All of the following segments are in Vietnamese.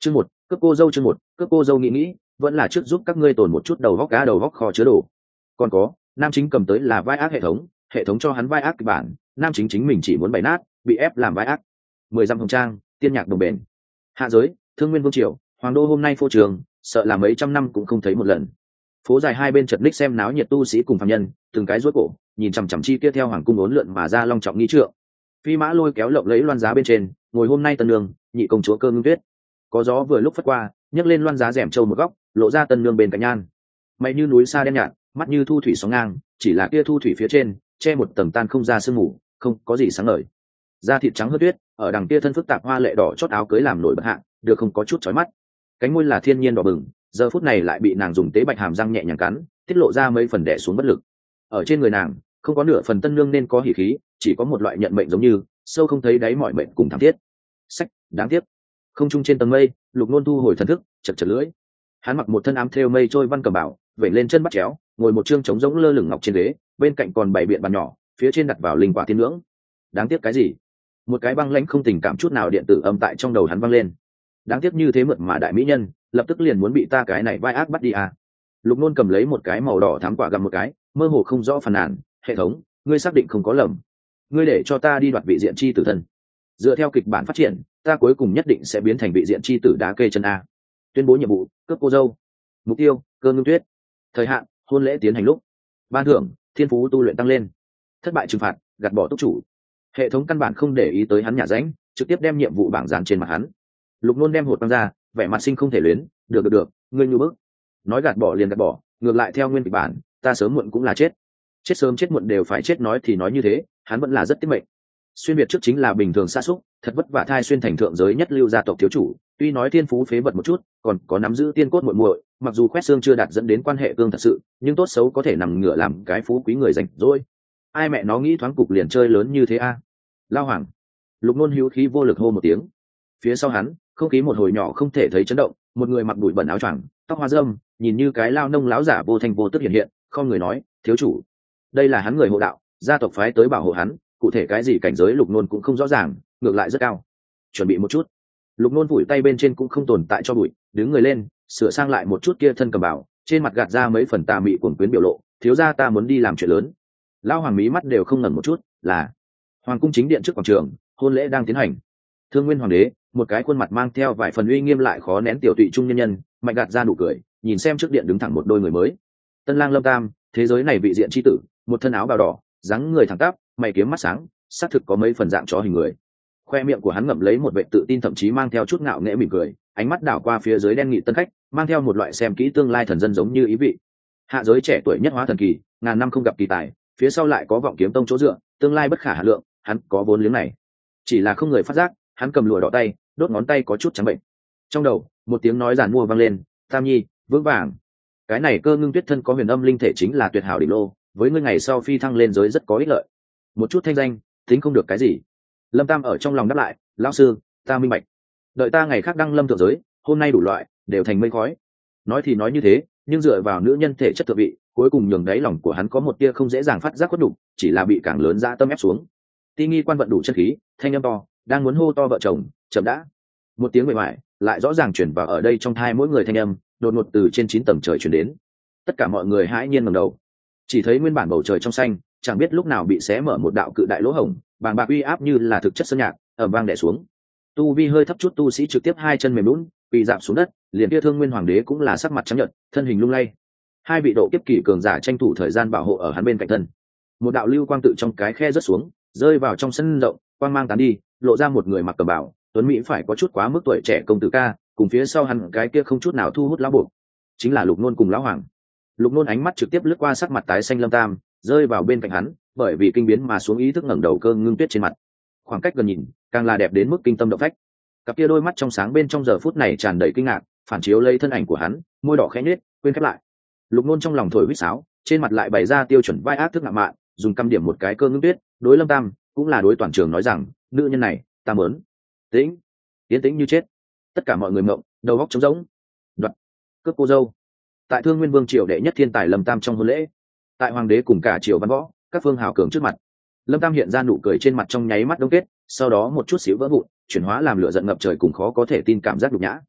Chương một, cướp cô dâu. Chương một, cướp cô dâu. Nghĩ vẫn là trước giúp các ngươi tồn một chút đầu góc cá, đầu góc kho chứa đồ. Còn có, nam chính cầm tới là vai ác hệ thống cho hắn vai ác kịch bản, nam chính chính mình chỉ muốn bày nát, bị ép làm vai ác. 10 dặm hồng trang, tiên nhạc đồng bền. Hạ giới, Thương Nguyên Vương triều, hoàng đô hôm nay phô trường, sợ là mấy trăm năm cũng không thấy một lần. Phố dài hai bên chật ních xem náo nhiệt tu sĩ cùng phàm nhân, từng cái rối cổ, nhìn chằm chằm chi kia theo hoàng cung uốn lượn mà ra long trọng nghi trượng. Phi mã lôi kéo lộng lấy loan giá bên trên, ngồi hôm nay tân nương, nhị công chúa Cơ Ngưng Tuyết. Có gió vừa lúc phất qua, nhấc lên loan giá rèm trâu một góc, lộ ra tân nương bên cạnh nhan. Mày như núi xa đen nhạt, mắt như thu thủy sóng ngang, chỉ là kia thu thủy phía trên, che một tầng tan không ra sương mù, không có gì sáng ngời. Da thịt trắng hơn tuyết, ở đằng kia thân phức tạp hoa lệ đỏ chót áo cưới làm nổi bật hạ, được không có chút chói mắt. Cánh môi là thiên nhiên đỏ bừng, giờ phút này lại bị nàng dùng tế bạch hàm răng nhẹ nhàng cắn, tiết lộ ra mấy phần đè xuống bất lực. Ở trên người nàng, không có nửa phần tân nương nên có hỉ khí, chỉ có một loại nhận mệnh giống như sâu không thấy đáy mọi mệnh cùng thảm thiết. Sách, đáng tiếc. Không trung trên tầng mây, Lục Nôn thu hồi thần thức, chật chật lưỡi. Hắn mặc một thân ám thêu mây trôi văn cầm bảo, vểnh lên chân bắt chéo, ngồi một chương trống rỗng lơ lửng ngọc trên ghế, bên cạnh còn bảy biện bàn nhỏ, phía trên đặt vào linh quả tiên ngưỡng. Đáng tiếc cái gì? Một cái băng lãnh không tình cảm chút nào điện tử âm tại trong đầu hắn vang lên. Đáng tiếc như thế mượt mà đại mỹ nhân, lập tức liền muốn bị ta cái này vai ác bắt đi à. Lục Nôn cầm lấy một cái màu đỏ thắm quả gặm một cái, mơ hồ không rõ phàn nàn, hệ thống, ngươi xác định không có lầm. Ngươi để cho ta đi đoạt vị diện chi tử thân. Dựa theo kịch bản phát triển, ta cuối cùng nhất định sẽ biến thành vị diện chi tử đá kê chân a. Tuyên bố nhiệm vụ, cướp cô dâu. Mục tiêu, Cơ Ngưng Tuyết. Thời hạn, hôn lễ tiến hành lúc. Ban thưởng, thiên phú tu luyện tăng lên. Thất bại trừng phạt, gạt bỏ túc chủ. Hệ thống căn bản không để ý tới hắn nhả ránh, trực tiếp đem nhiệm vụ bảng dán trên mặt hắn. Lục Nôn đem hột băng ra, vẻ mặt sinh không thể luyến, được, ngươi như bước. Nói gạt bỏ liền gạt bỏ, ngược lại theo nguyên kịch bản, ta sớm muộn cũng là chết. Chết sớm chết muộn đều phải chết, nói thì nói như thế, hắn vẫn là rất tiếc mệnh. Xuyên Việt trước chính là bình thường xa xúc, thật vất vả thai xuyên thành thượng giới nhất lưu gia tộc thiếu chủ, tuy nói thiên phú phế vật một chút, còn có nắm giữ tiên cốt muội muội, mặc dù quét xương chưa đạt dẫn đến quan hệ cương thật sự, nhưng tốt xấu có thể nằm ngửa làm cái phú quý người rảnh rỗi. Ai mẹ nó nghĩ thoáng cục liền chơi lớn như thế a? Lao Hoàng. Lục Nôn hữu khí vô lực hô một tiếng. Phía sau hắn, không khí một hồi nhỏ không thể thấy chấn động, một người mặc bụi bẩn áo choàng, tóc hoa râm, nhìn như cái lao nông láo giả vô thanh vô tức hiện hiện, không người nói, thiếu chủ. Đây là hắn người hộ đạo, gia tộc phái tới bảo hộ hắn, cụ thể cái gì cảnh giới Lục Nôn cũng không rõ ràng, ngược lại rất cao. Chuẩn bị một chút. Lục Nôn vùi tay bên trên cũng không tồn tại cho bụi, đứng người lên, sửa sang lại một chút kia thân cầm bảo, trên mặt gạt ra mấy phần tà mị cuồng quyến biểu lộ, thiếu gia ta muốn đi làm chuyện lớn. Lão Hoàng mí mắt đều không ngẩng một chút, là Hoàng cung chính điện trước quảng trường, hôn lễ đang tiến hành. Thương Nguyên Hoàng đế, một cái khuôn mặt mang theo vài phần uy nghiêm lại khó nén tiểu tụy trung nhân nhân, mạnh gạt ra nụ cười, nhìn xem trước điện đứng thẳng một đôi người mới. Tân lang Lâm Tam, thế giới này vị diện chi tử, một thân áo bào đỏ, dáng người thẳng tắp, mày kiếm mắt sáng, xác thực có mấy phần dạng chó hình người. Khoe miệng của hắn ngậm lấy một vẻ tự tin, thậm chí mang theo chút ngạo nghễ mỉm cười, ánh mắt đảo qua phía dưới đen nghị tân khách, mang theo một loại xem kỹ tương lai thần dân giống như ý vị. Hạ giới trẻ tuổi nhất hóa thần kỳ, ngàn năm không gặp kỳ tài, phía sau lại có vọng kiếm tông chỗ dựa, tương lai bất khả hà lượng, hắn có vốn liếng này. Chỉ là không người phát giác, hắn cầm lụa đỏ tay, đốt ngón tay có chút trắng bệnh. Trong đầu, một tiếng nói giàn mua vang lên, Tam Nhi, vững vàng. Cái này Cơ Ngưng Tuyết thân có huyền âm linh thể chính là tuyệt hảo đỉnh lô, với ngươi ngày sau phi thăng lên giới rất có ích lợi. Một chút thanh danh, tính không được cái gì. Lâm Tam ở trong lòng đáp lại, lão sư, ta minh bạch. Đợi ta ngày khác đăng lâm thượng giới, hôm nay đủ loại đều thành mây khói. Nói thì nói như thế, nhưng dựa vào nữ nhân thể chất thượng vị, cuối cùng nhường đáy lòng của hắn có một tia không dễ dàng phát giác khuất đục, chỉ là bị càng lớn dã tâm ép xuống. Ti Nghi quan vận đủ chân khí, thanh âm to, đang muốn hô to vợ chồng, chậm đã. Một tiếng mệt mỏi lại rõ ràng chuyển vào ở đây trong thai mỗi người thanh âm, đột ngột từ trên 9 tầng trời truyền đến. Tất cả mọi người hãi nhiên ngẩng đầu, chỉ thấy nguyên bản bầu trời trong xanh, chẳng biết lúc nào bị xé mở một đạo cự đại lỗ hổng, bàng bạc uy áp như là thực chất sơn nhạc, ầm vang đè xuống. Tu vi hơi thấp chút tu sĩ trực tiếp hai chân mềm nhũn, quỳ rạp xuống đất, liền kia Thương Nguyên Hoàng đế cũng là sắc mặt trắng nhợt, thân hình lung lay. Hai vị độ kiếp kỳ cường giả tranh thủ thời gian bảo hộ ở hắn bên cạnh thân. Một đạo lưu quang tự trong cái khe rớt xuống, rơi vào trong sân rộng, quang mang tán đi, lộ ra một người mặc cẩm bào, tuấn mỹ phải có chút quá mức tuổi trẻ công tử ca, cùng phía sau hắn cái kia không chút nào thu hút lão buộc, chính là Lục Nôn cùng lão Hoàng. Lục Nôn ánh mắt trực tiếp lướt qua sắc mặt tái xanh Lâm Tam, rơi vào bên cạnh hắn, bởi vì kinh biến mà xuống ý thức ngẩng đầu Cơ Ngưng Tuyết trên mặt. Khoảng cách gần nhìn, càng là đẹp đến mức kinh tâm động phách. Cặp kia đôi mắt trong sáng bên trong giờ phút này tràn đầy kinh ngạc, phản chiếu lấy thân ảnh của hắn, môi đỏ khẽ nhếch, quên khép lại. Lục Nôn trong lòng thổi huýt sáo, trên mặt lại bày ra tiêu chuẩn vai ác thức ngạo mạn, dùng căm điểm một cái Cơ Ngưng Tuyết, đối Lâm Tam, cũng là đối toàn trường nói rằng, nữ nhân này, ta muốn. Tĩnh, tiến tĩnh như chết. Tất cả mọi người ngậm, đầu óc trống rỗng. Đoạt, cướp cô dâu. Tại Thương Nguyên Vương triều đệ nhất thiên tài Lâm Tam trong hôn lễ, tại hoàng đế cùng cả triều văn võ, các phương hào cường trước mặt, Lâm Tam hiện ra nụ cười trên mặt trong nháy mắt đông kết, sau đó một chút xíu vỡ vụn, chuyển hóa làm lửa giận ngập trời cùng khó có thể tin cảm giác nhục nhã.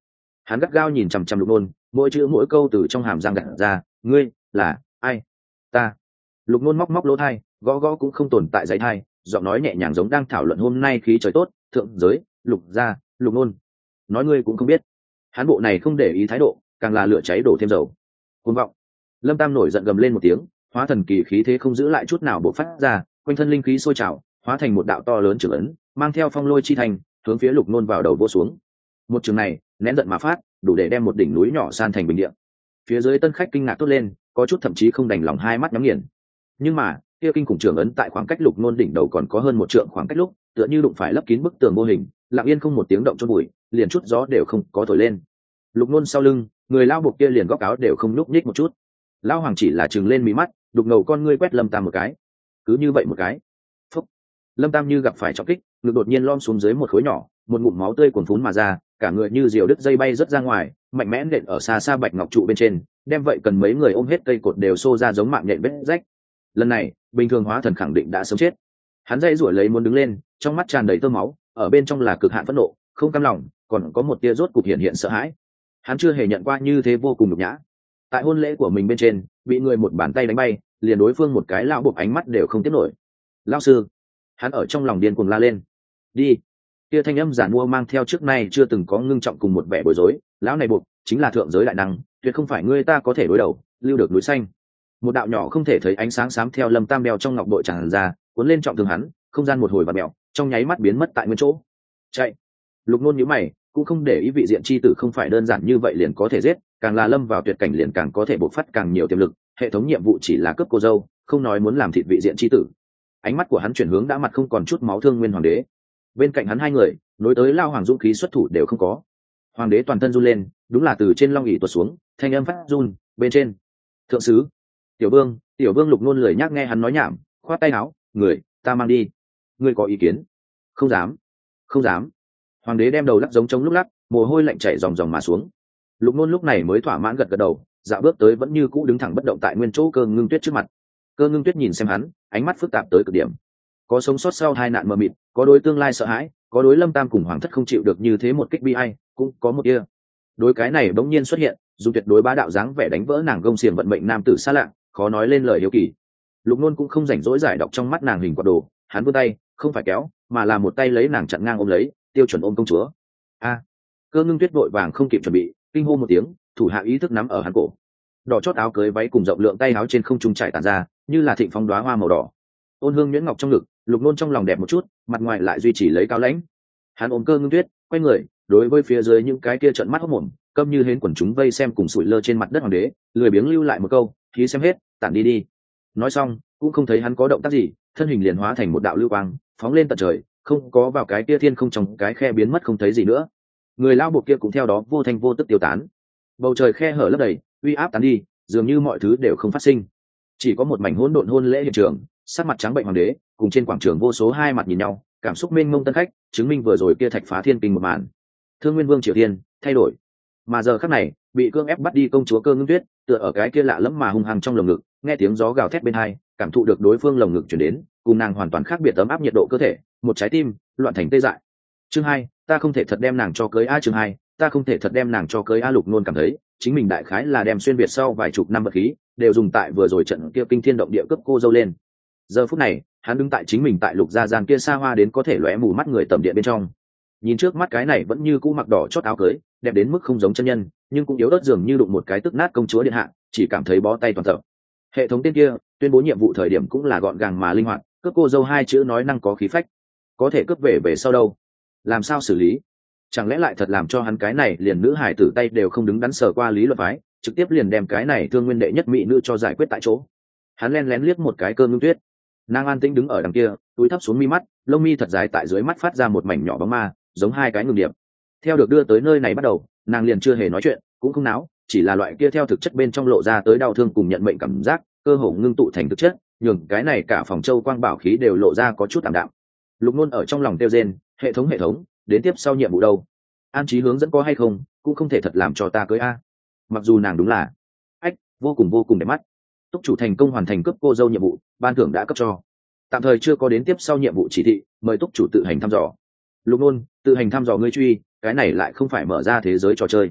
Hắn gắt gao nhìn chằm chằm Lục Nôn, mỗi chữ mỗi câu từ trong hàm răng gạt ra. Ngươi là ai? Ta. Lục Nôn móc móc lỗ thai, gõ gõ cũng không tồn tại giấy thai, giọng nói nhẹ nhàng giống đang thảo luận hôm nay khí trời tốt, thượng giới, Lục gia, Lục Nôn. Nói ngươi cũng không biết. Hắn bộ này không để ý thái độ, càng là lửa cháy đổ thêm dầu. Cuồng vọng. Lâm Tam nổi giận gầm lên một tiếng, hóa thần kỳ khí thế không giữ lại chút nào bộc phát ra, quanh thân linh khí sôi trào, hóa thành một đạo to lớn trường ấn, mang theo phong lôi chi thành, hướng phía Lục Nôn vào đầu vô xuống. Một trường này, nén giận mà phát, đủ để đem một đỉnh núi nhỏ san thành bình địa. Phía dưới tân khách kinh ngạc tốt lên, có chút thậm chí không đành lòng hai mắt nhắm nghiền. Nhưng mà, kia kinh khủng trường ấn tại khoảng cách Lục Nôn đỉnh đầu còn có hơn một trượng khoảng cách lúc, tựa như đụng phải lấp kín bức tường vô hình, lặng yên không một tiếng động chôn bụi, liền chút gió đều không có thổi lên. Lục Nôn sau lưng, người lao buộc kia liền góc áo đều không nhúc nhích một chút. Lao hoàng chỉ là trừng lên mí mắt, đục ngầu con ngươi quét Lâm Tam một cái. Cứ như vậy một cái. Phúc. Lâm Tam như gặp phải trọng kích, ngực đột nhiên lom xuống dưới một khối nhỏ, một ngụm máu tươi cuồn phún mà ra, cả người như diều đứt dây bay rất ra ngoài, mạnh mẽ nện ở xa xa bạch ngọc trụ bên trên, đem vậy cần mấy người ôm hết cây cột đều xô ra giống mạng nhện vết rách. Lần này, bình thường hóa thần khẳng định đã sớm chết. Hắn dãy rủi lấy muốn đứng lên, trong mắt tràn đầy tơ máu, ở bên trong là cực hạn phẫn nộ, không cam lòng, còn có một tia rốt cục hiện sợ hãi. Hắn chưa hề nhận qua như thế vô cùng nhục nhã. Tại hôn lễ của mình bên trên, bị người một bàn tay đánh bay, liền đối phương một cái lão buộc ánh mắt đều không tiếp nổi. Lão sư. Hắn ở trong lòng điên cuồng la lên. Đi. Kia thanh âm giản mua mang theo trước nay chưa từng có ngưng trọng cùng một vẻ bối rối. Lão này buộc chính là thượng giới đại năng, tuyệt không phải ngươi ta có thể đối đầu, lưu được núi xanh. Một đạo nhỏ không thể thấy ánh sáng xám theo Lâm Tam đeo trong ngọc bội tràn ra, cuốn lên trọng thương hắn, không gian một hồi vặn mèo, trong nháy mắt biến mất tại nguyên chỗ. Chạy. Lục Nôn nhíu mày, cũng không để ý vị diện chi tử không phải đơn giản như vậy liền có thể giết, càng là lâm vào tuyệt cảnh liền càng có thể bộc phát càng nhiều tiềm lực. Hệ thống nhiệm vụ chỉ là cướp cô dâu, không nói muốn làm thịt vị diện chi tử. Ánh mắt của hắn chuyển hướng đã mặt không còn chút máu thương Nguyên Hoàng đế. Bên cạnh hắn hai người, nối tới lao hoàng dũng khí xuất thủ đều không có. Hoàng đế toàn thân run lên, đúng là từ trên long ỷ tuột xuống, thanh âm phát run. Bên trên, thượng sứ, tiểu vương Lục Nôn lười nhác nghe hắn nói nhảm, khoát tay áo, người, ta mang đi. Ngươi có ý kiến? Không dám, không dám. Hoàng đế đem đầu lắc giống trống lúc lắc, mồ hôi lạnh chảy ròng ròng mà xuống. Lục Nôn lúc này mới thỏa mãn gật gật đầu, dạo bước tới vẫn như cũ đứng thẳng bất động tại nguyên chỗ Cơ Ngưng Tuyết trước mặt. Cơ Ngưng Tuyết nhìn xem hắn, ánh mắt phức tạp tới cực điểm. Có sống sót sau hai nạn mờ mịt, có đối tương lai sợ hãi, có đối Lâm Tam cùng Hoàng thất không chịu được như thế một kích bi ai, cũng có một kia. Đối cái này bỗng nhiên xuất hiện, dù tuyệt đối bá đạo dáng vẻ đánh vỡ nàng gông xiềng vận mệnh nam tử xa lạ, khó nói lên lời hiếu kỳ. Lục Nôn cũng không rảnh rỗi giải đọc trong mắt nàng hình quạt đồ, hắn vươn tay, không phải kéo, mà là một tay lấy nàng chặn ngang ôm lấy, tiêu chuẩn ôm công chúa. A. Cơ Ngưng Tuyết vội vàng không kịp chuẩn bị, kinh hô một tiếng, thủ hạ ý thức nắm ở hắn cổ. Đỏ chót áo cưới váy cùng rộng lượng tay áo trên không trung trải tản ra, như là thịnh phong đóa hoa màu đỏ. Ôn hương nhuyễn ngọc trong ngực, Lục Nôn trong lòng đẹp một chút, mặt ngoài lại duy trì lấy cao lãnh. Hắn ôm Cơ Ngưng Tuyết, quay người, đối với phía dưới những cái kia trợn mắt hốt mồm, câm như hến quần chúng vây xem cùng sủi lơ trên mặt đất hoàng đế, lười biếng lưu lại một câu, khí xem hết, tản đi đi. Nói xong, cũng không thấy hắn có động tác gì, thân hình liền hóa thành một đạo lưu quang, phóng lên tận trời, không có vào cái kia thiên không trong cái khe biến mất không thấy gì nữa. Người lao buộc kia cũng theo đó vô thanh vô tức tiêu tán. Bầu trời khe hở lấp đầy, uy áp tán đi, dường như mọi thứ đều không phát sinh. Chỉ có một mảnh hỗn độn hôn lễ hiện trường, sắc mặt trắng bệnh hoàng đế, cùng trên quảng trường vô số hai mặt nhìn nhau, cảm xúc mênh mông tân khách, chứng minh vừa rồi kia thạch phá thiên kinh một màn. Thương Nguyên Vương Triều Tiên thay đổi, mà giờ khắc này, bị cưỡng ép bắt đi công chúa Cơ Ngưng Tuyết, tựa ở cái kia lạ lẫm mà hung hăng trong lồng ngực, nghe tiếng gió gào thét bên hai, cảm thụ được đối phương lồng ngực chuyển đến, cùng nàng hoàn toàn khác biệt ấm áp nhiệt độ cơ thể, một trái tim loạn thành tê dại. Chương 2, ta không thể thật đem nàng cho cưới a. Chương 2, ta không thể thật đem nàng cho cưới a. Lục Nôn cảm thấy chính mình đại khái là đem xuyên việt sau vài chục năm vật khí đều dùng tại vừa rồi trận kia kinh thiên động địa cướp cô dâu lên. Giờ phút này, hắn đứng tại chính mình tại Lục gia gian kia xa hoa đến có thể lóe mù mắt người tầm điện bên trong. Nhìn trước mắt cái này vẫn như cũ mặc đỏ chót áo cưới, đẹp đến mức không giống chân nhân, nhưng cũng yếu ớt dường như đụng một cái tức nát công chúa điện hạ, chỉ cảm thấy bó tay toàn tập. Hệ thống tên kia tuyên bố nhiệm vụ thời điểm cũng là gọn gàng mà linh hoạt, cướp cô dâu hai chữ nói năng có khí phách. Có thể cướp về sau đâu? Làm sao xử lý? Chẳng lẽ lại thật làm cho hắn cái này liền nữ hải tử tay đều không đứng đắn sờ qua lý luật phái, trực tiếp liền đem cái này thương nguyên đệ nhất mỹ nữ cho giải quyết tại chỗ. Hắn lén lén liếc một cái Cơ Ngưng Tuyết, nàng an tĩnh đứng ở đằng kia, túi thấp xuống mi mắt, lông mi thật dài tại dưới mắt phát ra một mảnh nhỏ bóng ma, giống hai cái ngừng điệp. Theo được đưa tới nơi này bắt đầu, nàng liền chưa hề nói chuyện, cũng không náo, chỉ là loại kia theo thực chất bên trong lộ ra tới đau thương cùng nhận mệnh cảm giác, cơ hồ ngưng tụ thành thực chất, nhường cái này cả phòng châu quang bảo khí đều lộ ra có chút tạm đạm. Lục Nôn ở trong lòng tiêu rên, hệ thống, đến tiếp sau nhiệm vụ đâu? An trí hướng dẫn có hay không, cũng không thể thật làm cho ta cưới a. Mặc dù nàng đúng là vô cùng đẹp mắt. Túc chủ thành công hoàn thành cướp cô dâu nhiệm vụ, ban thưởng đã cấp cho. Tạm thời chưa có đến tiếp sau nhiệm vụ chỉ thị, mời túc chủ tự hành thăm dò. Lục Nôn, tự hành thăm dò ngươi truy, cái này lại không phải mở ra thế giới trò chơi.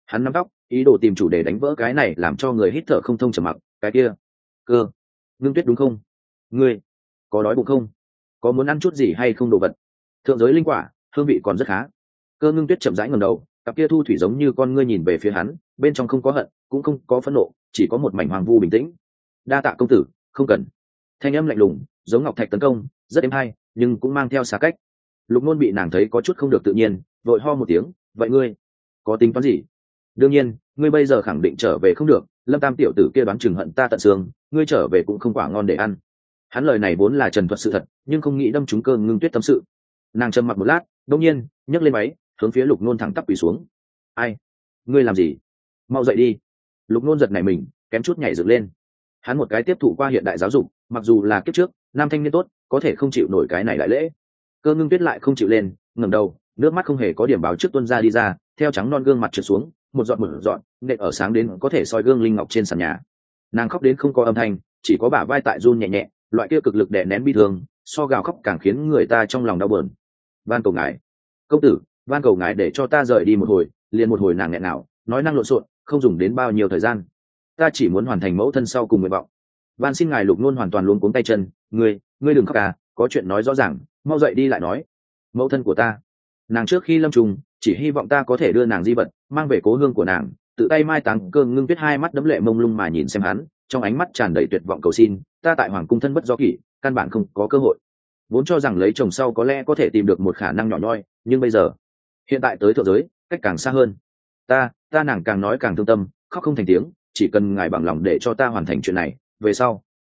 Hắn nắm tóc, ý đồ tìm chủ đề đánh vỡ cái này làm cho người hít thở không thông trầm mặc. Cái kia, Cơ, Ngưng Tuyết đúng không? Ngươi có đói bụng không? Có muốn ăn chút gì hay không đồ vật? Thượng giới linh quả, hương vị còn rất khá. Cơ Ngưng Tuyết chậm rãi ngẩng đầu, cặp kia thu thủy giống như con ngươi nhìn về phía hắn, bên trong không có hận, cũng không có phẫn nộ, chỉ có một mảnh hoàng vu bình tĩnh. Đa tạ công tử, không cần. Thanh âm lạnh lùng, giống ngọc thạch tấn công, rất êm hay, nhưng cũng mang theo xa cách. Lục Nôn bị nàng thấy có chút không được tự nhiên, vội ho một tiếng. Vậy ngươi có tính toán gì? Đương nhiên, ngươi bây giờ khẳng định trở về không được. Lâm Tam tiểu tử kia đoán chừng hận ta tận xương, ngươi trở về cũng không quả ngon để ăn. Hắn lời này vốn là trần thuật sự thật, nhưng không nghĩ đâm trúng Cơ Ngưng Tuyết tâm sự. Nàng trầm mặc một lát, đột nhiên nhấc lên váy, hướng phía Lục Nôn thẳng tắp quỳ xuống. Ai? Ngươi làm gì? Mau dậy đi. Lục Nôn giật nảy mình, kém chút nhảy dựng lên. Hắn một cái tiếp thụ qua hiện đại giáo dục, mặc dù là kiếp trước nam thanh niên tốt, có thể không chịu nổi cái này đại lễ. Cơ Ngưng Tuyết lại không chịu lên, ngẩng đầu, nước mắt không hề có điểm báo trước tuôn ra đi ra, theo trắng non gương mặt trượt xuống, một giọt nện ở sáng đến có thể soi gương linh ngọc trên sàn nhà. Nàng khóc đến không có âm thanh, chỉ có bả vai tại run nhẹ nhẹ, loại kia cực lực đè nén bi thương, so gào khóc càng khiến người ta trong lòng đau buồn. Van cầu ngài, công tử, van cầu ngài để cho ta rời đi một hồi. Liền một hồi nàng nghẹn nào, nói năng lộn xộn, không dùng đến bao nhiêu thời gian. Ta chỉ muốn hoàn thành mẫu thân sau cùng nguyện vọng. Van xin ngài. Lục Nôn hoàn toàn luống cuống tay chân. Ngươi đừng khóc à, có chuyện nói rõ ràng, mau dậy đi lại nói. Mẫu thân của ta, nàng trước khi lâm trùng chỉ hy vọng ta có thể đưa nàng di vật mang về cố hương của nàng, tự tay mai táng. Cơ Ngưng Tuyết hai mắt đẫm lệ mông lung mà nhìn xem hắn, trong ánh mắt tràn đầy tuyệt vọng cầu xin. Ta tại hoàng cung thân bất do kỷ, căn bản không có cơ hội. Vốn cho rằng lấy chồng sau có lẽ có thể tìm được một khả năng nhỏ nhoi, nhưng bây giờ hiện tại tới thượng giới, cách càng xa hơn. Ta nàng càng nói càng thương tâm, khóc không thành tiếng. Chỉ cần ngài bằng lòng để cho ta hoàn thành chuyện này, về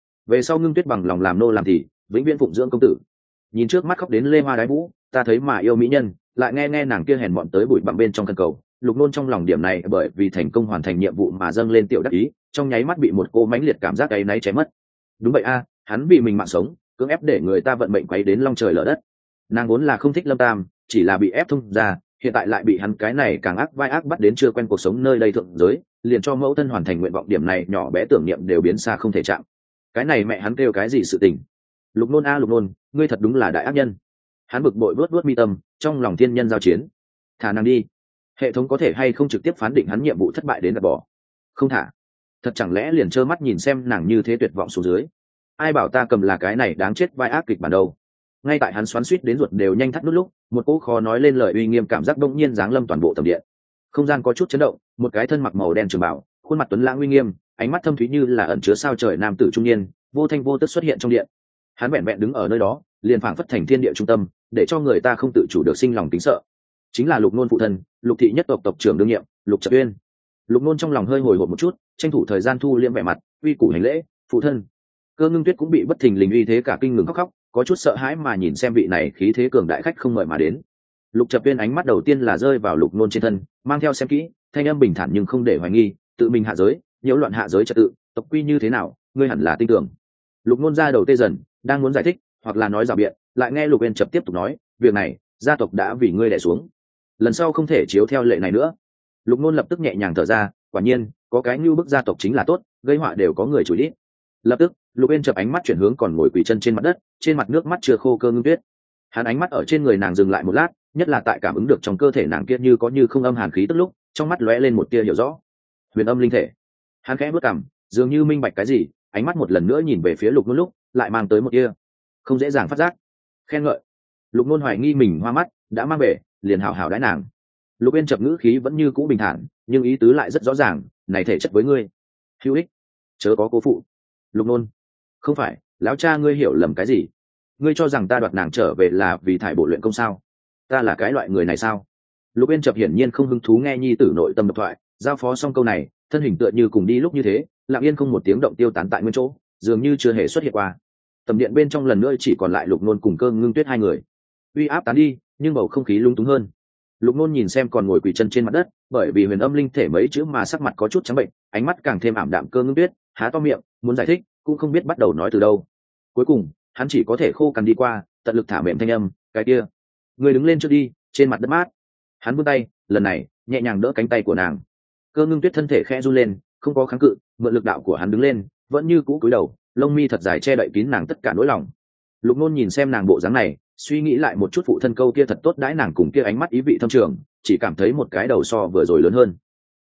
sau Ngưng Tuyết bằng lòng làm nô làm thì vĩnh viễn phụng dưỡng công tử. Nhìn trước mắt khóc đến lê hoa đái vũ, ta thấy mà yêu mỹ nhân, lại nghe nàng kia hèn mọn tới bụi bặm bên trong căn cầu. Lục Nôn trong lòng điểm này bởi vì thành công hoàn thành nhiệm vụ mà dâng lên tiểu đắc ý, trong nháy mắt bị một cô mãnh liệt cảm giác áy náy chém mất. Đúng vậy a, hắn bị mình mạng sống cưỡng ép để người ta vận mệnh quấy đến long trời lở đất. Nàng vốn là không thích Lâm Tam, chỉ là bị ép thông ra, hiện tại lại bị hắn cái này càng ác vai ác bắt đến chưa quen cuộc sống nơi đây thượng giới, liền cho mẫu thân hoàn thành nguyện vọng, điểm này nhỏ bé tưởng niệm đều biến xa không thể chạm. Cái này mẹ hắn kêu cái gì sự tình? Lục Nôn a, Lục Nôn, ngươi thật đúng là đại ác nhân. Hắn bực bội vuốt mi tâm, trong lòng thiên nhân giao chiến. Thả nàng đi. Hệ thống có thể hay không trực tiếp phán định hắn nhiệm vụ thất bại đến gạt bỏ? Không thả. Thật chẳng lẽ liền trơ mắt nhìn xem nàng như thế tuyệt vọng xuống dưới? Ai bảo ta cầm là cái này đáng chết vai ác kịch bản đâu? Ngay tại hắn xoắn xuýt đến ruột đều nhanh thắt nút lúc, một cỗ khó nói lên lời uy nghiêm cảm giác bỗng nhiên giáng lâm toàn bộ tầm điện. Không gian có chút chấn động, một cái thân mặc màu đen trường bào, khuôn mặt tuấn lãng uy nghiêm, ánh mắt thâm thúy như là ẩn chứa sao trời nam tử trung niên, vô thanh vô tức xuất hiện trong điện. Hắn vẹn vẹn đứng ở nơi đó, liền phảng phất thành thiên địa trung tâm, để cho người ta không tự chủ được sinh lòng kính sợ. Chính là Lục Nôn phụ thân, Lục thị nhất tộc tộc trưởng đương nhiệm, Lục Trập Uyên. Lục Nôn trong lòng hơi hồi hộp một chút, tranh thủ thời gian thu liễm vẻ mặt, uy củ hành lễ. Phụ thân. Cơ Ngưng Tuyết cũng bị bất thình lình uy thế cả kinh ngừng khóc, có chút sợ hãi mà nhìn xem vị này khí thế cường đại khách không mời mà đến. Lục Trập Uyên ánh mắt đầu tiên là rơi vào Lục Nôn trên thân, mang theo xem kỹ, thanh âm bình thản nhưng không để hoài nghi, tự mình hạ giới, nhiễu loạn hạ giới trật tự, tộc quy như thế nào, ngươi hẳn là tin tưởng. Lục Nôn ra đầu tê dần, đang muốn giải thích hoặc là nói rào biện, lại nghe Lục Uyên Trập tiếp tục nói, việc này gia tộc đã vì ngươi đè xuống, lần sau không thể chiếu theo lệ này nữa. Lục Nôn lập tức nhẹ nhàng thở ra, quả nhiên có cái như bức gia tộc chính là tốt, gây họa đều có người chủ đít. Lập tức Lục Uyên Trập ánh mắt chuyển hướng còn ngồi quỳ chân trên mặt đất, trên mặt nước mắt chưa khô Cơ Ngưng Tuyết. Hắn ánh mắt ở trên người nàng dừng lại một lát, nhất là tại cảm ứng được trong cơ thể nàng kia như có như không âm hàn khí tức lúc, trong mắt lóe lên một tia hiểu rõ. Huyền âm linh thể. Hắn khẽ bước cằm, dường như minh bạch cái gì, ánh mắt một lần nữa nhìn về phía Lục Nôn lúc, lại mang tới một tia không dễ dàng phát giác khen ngợi. Lục Nôn hoài nghi mình hoa mắt, đã mang về, liền hào hào đãi nàng. Lục Uyên Trập ngữ khí vẫn như cũ bình thản, nhưng ý tứ lại rất rõ ràng, này thể chất với ngươi hữu ích, chớ có cố phụ. Lục Nôn, không phải, lão cha ngươi hiểu lầm cái gì? Ngươi cho rằng ta đoạt nàng trở về là vì thải bộ luyện công sao? Ta là cái loại người này sao? Lục Uyên Trập hiển nhiên không hứng thú nghe nhi tử nội tâm độc thoại, giao phó xong câu này, thân hình tựa như cùng đi lúc như thế, lặng yên không một tiếng động tiêu tán tại nguyên chỗ, dường như chưa hề xuất hiện qua. Tầm điện bên trong lần nữa chỉ còn lại Lục Nôn cùng Cơ Ngưng Tuyết hai người. Uy áp tán đi, nhưng bầu không khí lung túng hơn. Lục Nôn nhìn xem còn ngồi quỳ chân trên mặt đất, bởi vì huyền âm linh thể mấy chữ mà sắc mặt có chút trắng bệnh, ánh mắt càng thêm ảm đạm. Cơ Ngưng Tuyết há to miệng muốn giải thích, cũng không biết bắt đầu nói từ đâu. Cuối cùng hắn chỉ có thể khô cằn đi qua, tận lực thả mềm thanh âm, cái kia, người đứng lên trước đi, trên mặt đất mát. Hắn vươn tay, lần này nhẹ nhàng đỡ cánh tay của nàng. Cơ Ngưng Tuyết thân thể khẽ run lên, không có kháng cự, mượn lực đạo của hắn đứng lên, vẫn như cũ cúi đầu, lông mi thật dài che đậy kín nàng tất cả nỗi lòng. Lục Nôn nhìn xem nàng bộ dáng này, suy nghĩ lại một chút phụ thân câu kia thật tốt đãi nàng cùng kia ánh mắt ý vị thâm trường, chỉ cảm thấy một cái đầu so vừa rồi lớn hơn.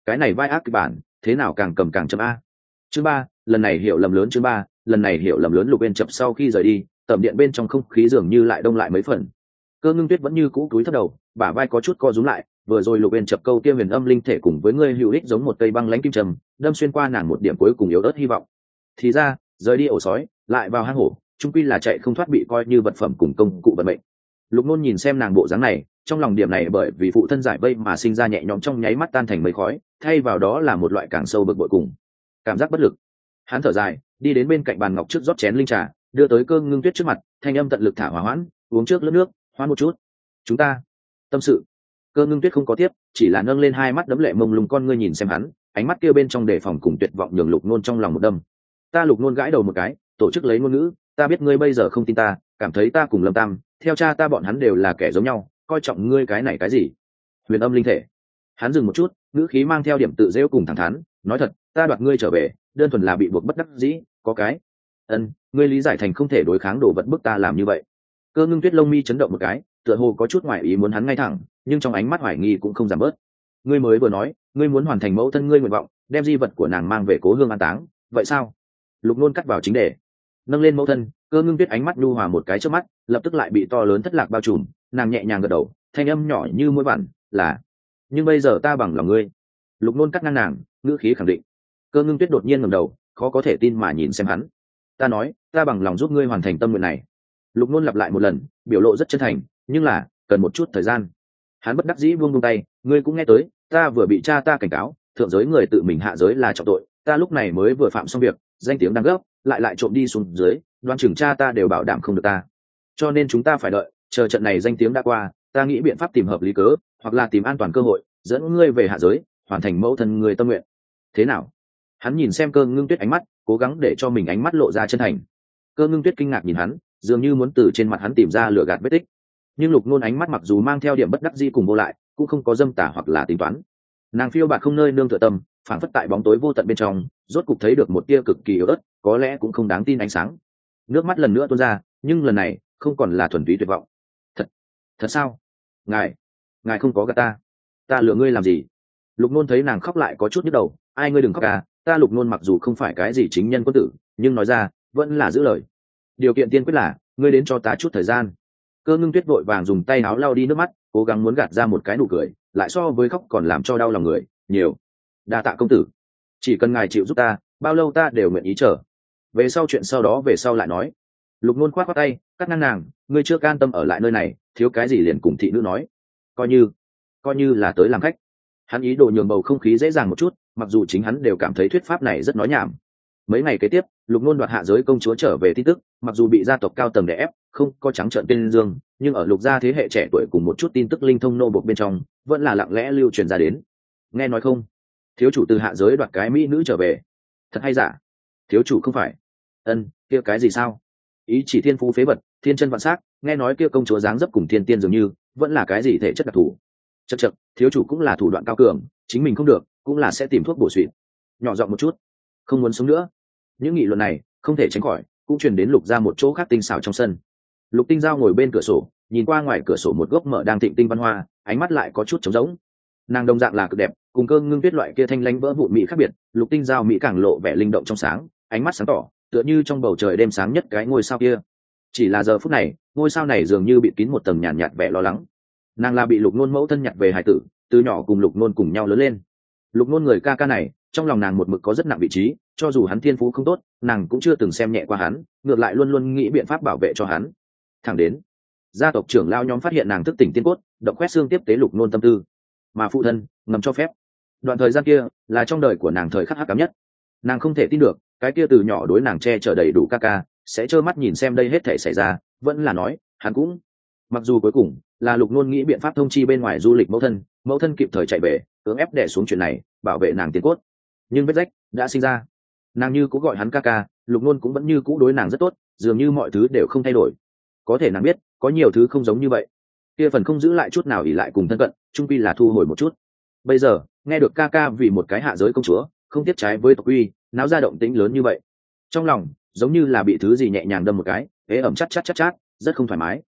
cái này vai ác kịch bản thế nào càng cầm càng chậm a. Chương 3, lần này hiểu lầm lớn. Chương 3, lần này hiểu lầm lớn. Lục Uyên chập sau khi rời đi, tầm điện bên trong không khí dường như lại đông lại mấy phần. Cơ Ngưng Tuyết vẫn như cũ cúi thấp đầu, bả vai có chút co rúm lại, vừa rồi Lục Uyên chập câu kia huyền âm linh thể cùng với ngươi hữu ích giống một cây băng lãnh kim trầm, đâm xuyên qua nàng một điểm cuối cùng yếu ớt hy vọng. Thì ra, rời đi ổ sói, lại vào hang hổ, chung quy là chạy không thoát bị coi như vật phẩm cùng công cụ vận mệnh. Lục Nôn nhìn xem nàng bộ dáng này, trong lòng điểm này bởi vì phụ thân giải vây mà sinh ra nhẹ nhõm trong nháy mắt tan thành mây khói, thay vào đó là một loại càng sâu bực bội cùng cảm giác bất lực. Hắn thở dài, đi đến bên cạnh bàn ngọc trước rót chén linh trà, đưa tới Cơ Ngưng Tuyết trước mặt, thanh âm tận lực thả hỏa hoãn, uống trước lớp nước, hoãn một chút. Chúng ta tâm sự. Cơ Ngưng Tuyết không có tiếp, chỉ là nâng lên hai mắt đẫm lệ mông lung con ngươi nhìn xem hắn, ánh mắt kia bên trong đề phòng cùng tuyệt vọng nhường Lục Nôn trong lòng một đâm. Ta Lục Nôn gãi đầu một cái, tổ chức lấy ngôn ngữ, ta biết ngươi bây giờ không tin ta, cảm thấy ta cùng Lâm Tam, theo cha ta bọn hắn đều là kẻ giống nhau, coi trọng ngươi cái này cái gì? Huyền âm linh thể. Hắn dừng một chút, ngữ khí mang theo điểm tự giễu cùng thẳng thắn, nói thật, ta đoạt ngươi trở về, đơn thuần là bị buộc bất đắc dĩ, có cái. Ngươi lý giải thành không thể đối kháng đồ vật bức ta làm như vậy. Cơ Ngưng Tuyết lông mi chấn động một cái, tựa hồ có chút ngoại ý muốn hắn ngay thẳng, nhưng trong ánh mắt hoài nghi cũng không giảm bớt. Ngươi mới vừa nói, ngươi muốn hoàn thành mẫu thân ngươi nguyện vọng, đem di vật của nàng mang về cố hương an táng, vậy sao? Lục Nôn cắt vào chính đề, nâng lên mẫu thân. Cơ Ngưng Tuyết ánh mắt nhu hòa một cái trước mắt, lập tức lại bị to lớn thất lạc bao trùm, nàng nhẹ nhàng gật đầu, thanh âm nhỏ như mũi vằn, là. Nhưng bây giờ ta bằng lòng ngươi. Lục Nôn cắt ngang nàng, ngữ khí khẳng định. Cơ Ngưng Tuyết đột nhiên ngẩng đầu, khó có thể tin mà nhìn xem hắn. Ta nói, ta bằng lòng giúp ngươi hoàn thành tâm nguyện này. Lục Nôn lặp lại một lần, biểu lộ rất chân thành, nhưng là cần một chút thời gian. Hắn bất đắc dĩ buông tay, ngươi cũng nghe tới, ta vừa bị cha ta cảnh cáo, thượng giới người tự mình hạ giới là trọng tội, ta lúc này mới vừa phạm xong việc, danh tiếng đang gấp, lại trộm đi xuống dưới, đoan chừng cha ta đều bảo đảm không được ta. Cho nên chúng ta phải đợi, chờ trận này danh tiếng đã qua, ta nghĩ biện pháp tìm hợp lý cớ, hoặc là tìm an toàn cơ hội, dẫn ngươi về hạ giới, hoàn thành mẫu thân người tâm nguyện. Thế nào? Hắn nhìn xem Cơ Ngưng Tuyết ánh mắt, cố gắng để cho mình ánh mắt lộ ra chân thành. Cơ Ngưng Tuyết kinh ngạc nhìn hắn, dường như muốn từ trên mặt hắn tìm ra lửa gạt vết tích. Nhưng Lục Nôn ánh mắt mặc dù mang theo điểm bất đắc dĩ cùng vô lại, cũng không có dâm tà hoặc là tính toán. Nàng phiêu bạt không nơi nương tựa tâm, phảng phất tại bóng tối vô tận bên trong, rốt cục thấy được một tia cực kỳ yếu ớt, có lẽ cũng không đáng tin ánh sáng. Nước mắt lần nữa tuôn ra, nhưng lần này không còn là thuần túy tuyệt vọng. Thật sao? Ngài không có gạt ta lừa ngươi làm gì? Lục Nôn thấy nàng khóc lại có chút nhức đầu, ai ngươi đừng khóc à, ta Lục Nôn mặc dù không phải cái gì chính nhân quân tử, nhưng nói ra vẫn là giữ lời. Điều kiện tiên quyết là ngươi đến cho ta chút thời gian. Cơ Ngưng Tuyết vội vàng dùng tay áo lau đi nước mắt, cố gắng muốn gạt ra một cái nụ cười, lại so với khóc còn làm cho đau lòng người nhiều. Đa tạ công tử, chỉ cần ngài chịu giúp ta, bao lâu ta đều nguyện ý chờ. Về sau chuyện sau đó về sau lại nói. Lục Nôn khoát khoát tay, cắt ngang nàng, ngươi chưa can tâm ở lại nơi này, thiếu cái gì liền cùng thị nữ nói, coi như là tới làm khách. Hắn ý đồ nhường bầu không khí dễ dàng một chút, mặc dù chính hắn đều cảm thấy thuyết pháp này rất nói nhảm. Mấy ngày kế tiếp, Lục Nôn đoạt hạ giới công chúa trở về tin tức, mặc dù bị gia tộc cao tầng đè ép, không có trắng trợn tên dương, nhưng ở Lục gia thế hệ trẻ tuổi cùng một chút tin tức linh thông nô bộc bên trong, vẫn là lặng lẽ lưu truyền ra đến. Nghe nói không? Thiếu chủ từ hạ giới đoạt cái mỹ nữ trở về. Thật hay giả? Thiếu chủ không phải. Kia cái gì sao? Ý chỉ thiên phú phế vật, thiên chân vạn sắc, nghe nói kia công chúa dáng dấp cùng thiên tiên dường như, vẫn là cái gì thể chất đặc thù. Chậc, thiếu chủ cũng là thủ đoạn cao cường, chính mình không được, cũng là sẽ tìm thuốc bổ xuyên. Nhỏ giọng một chút, không muốn sống nữa. Những nghị luận này không thể tránh khỏi, cũng truyền đến Lục gia một chỗ khác tinh xảo trong sân. Lục Tinh Giao ngồi bên cửa sổ, nhìn qua ngoài cửa sổ một gốc mỡ đang thịnh tinh văn hoa, ánh mắt lại có chút trống rỗng. Nàng đồng dạng là cực đẹp, cùng Cơ Ngưng Tuyết loại kia thanh lãnh vỡ vụn mỹ khác biệt, Lục Tinh Giao mỹ càng lộ vẻ linh động trong sáng, ánh mắt sáng tỏ, tựa như trong bầu trời đêm sáng nhất cái ngôi sao kia. Chỉ là giờ phút này, ngôi sao này dường như bị kín một tầng nhàn nhạt vẻ lo lắng. Nàng là bị Lục Nôn mẫu thân nhặt về hài tử, từ nhỏ cùng Lục Nôn cùng nhau lớn lên. Lục Nôn người ca ca này, trong lòng nàng một mực có rất nặng vị trí, cho dù hắn thiên phú không tốt, nàng cũng chưa từng xem nhẹ qua hắn, ngược lại luôn luôn nghĩ biện pháp bảo vệ cho hắn. Thẳng đến gia tộc trưởng lao nhóm phát hiện nàng thức tỉnh tiên cốt, động quét xương tiếp tế Lục Nôn tâm tư, mà phụ thân ngầm cho phép. Đoạn thời gian kia là trong đời của nàng thời khắc hắc ám nhất. Nàng không thể tin được, cái kia từ nhỏ đối nàng che chở đầy đủ ca ca, sẽ trơ mắt nhìn xem đây hết thể xảy ra, vẫn là nói hắn cũng. Mặc dù cuối cùng là Lục Nôn nghĩ biện pháp thông chi bên ngoài du lịch mẫu thân kịp thời chạy về, cưỡng ép đè xuống chuyện này, bảo vệ nàng tiên cốt, nhưng vết rách đã sinh ra. Nàng như cũng gọi hắn ca ca, Lục Nôn cũng vẫn như cũ đối nàng rất tốt, dường như mọi thứ đều không thay đổi. Có thể nàng biết, có nhiều thứ không giống như vậy. Kia phần không giữ lại chút nào ỉ lại cùng thân cận, chung quy là thu hồi một chút. Bây giờ nghe được ca ca vì một cái hạ giới công chúa, không tiếp trái với tộc quy, náo ra động tĩnh lớn như vậy, trong lòng giống như là bị thứ gì nhẹ nhàng đâm một cái, ế ẩm chát, rất không thoải mái.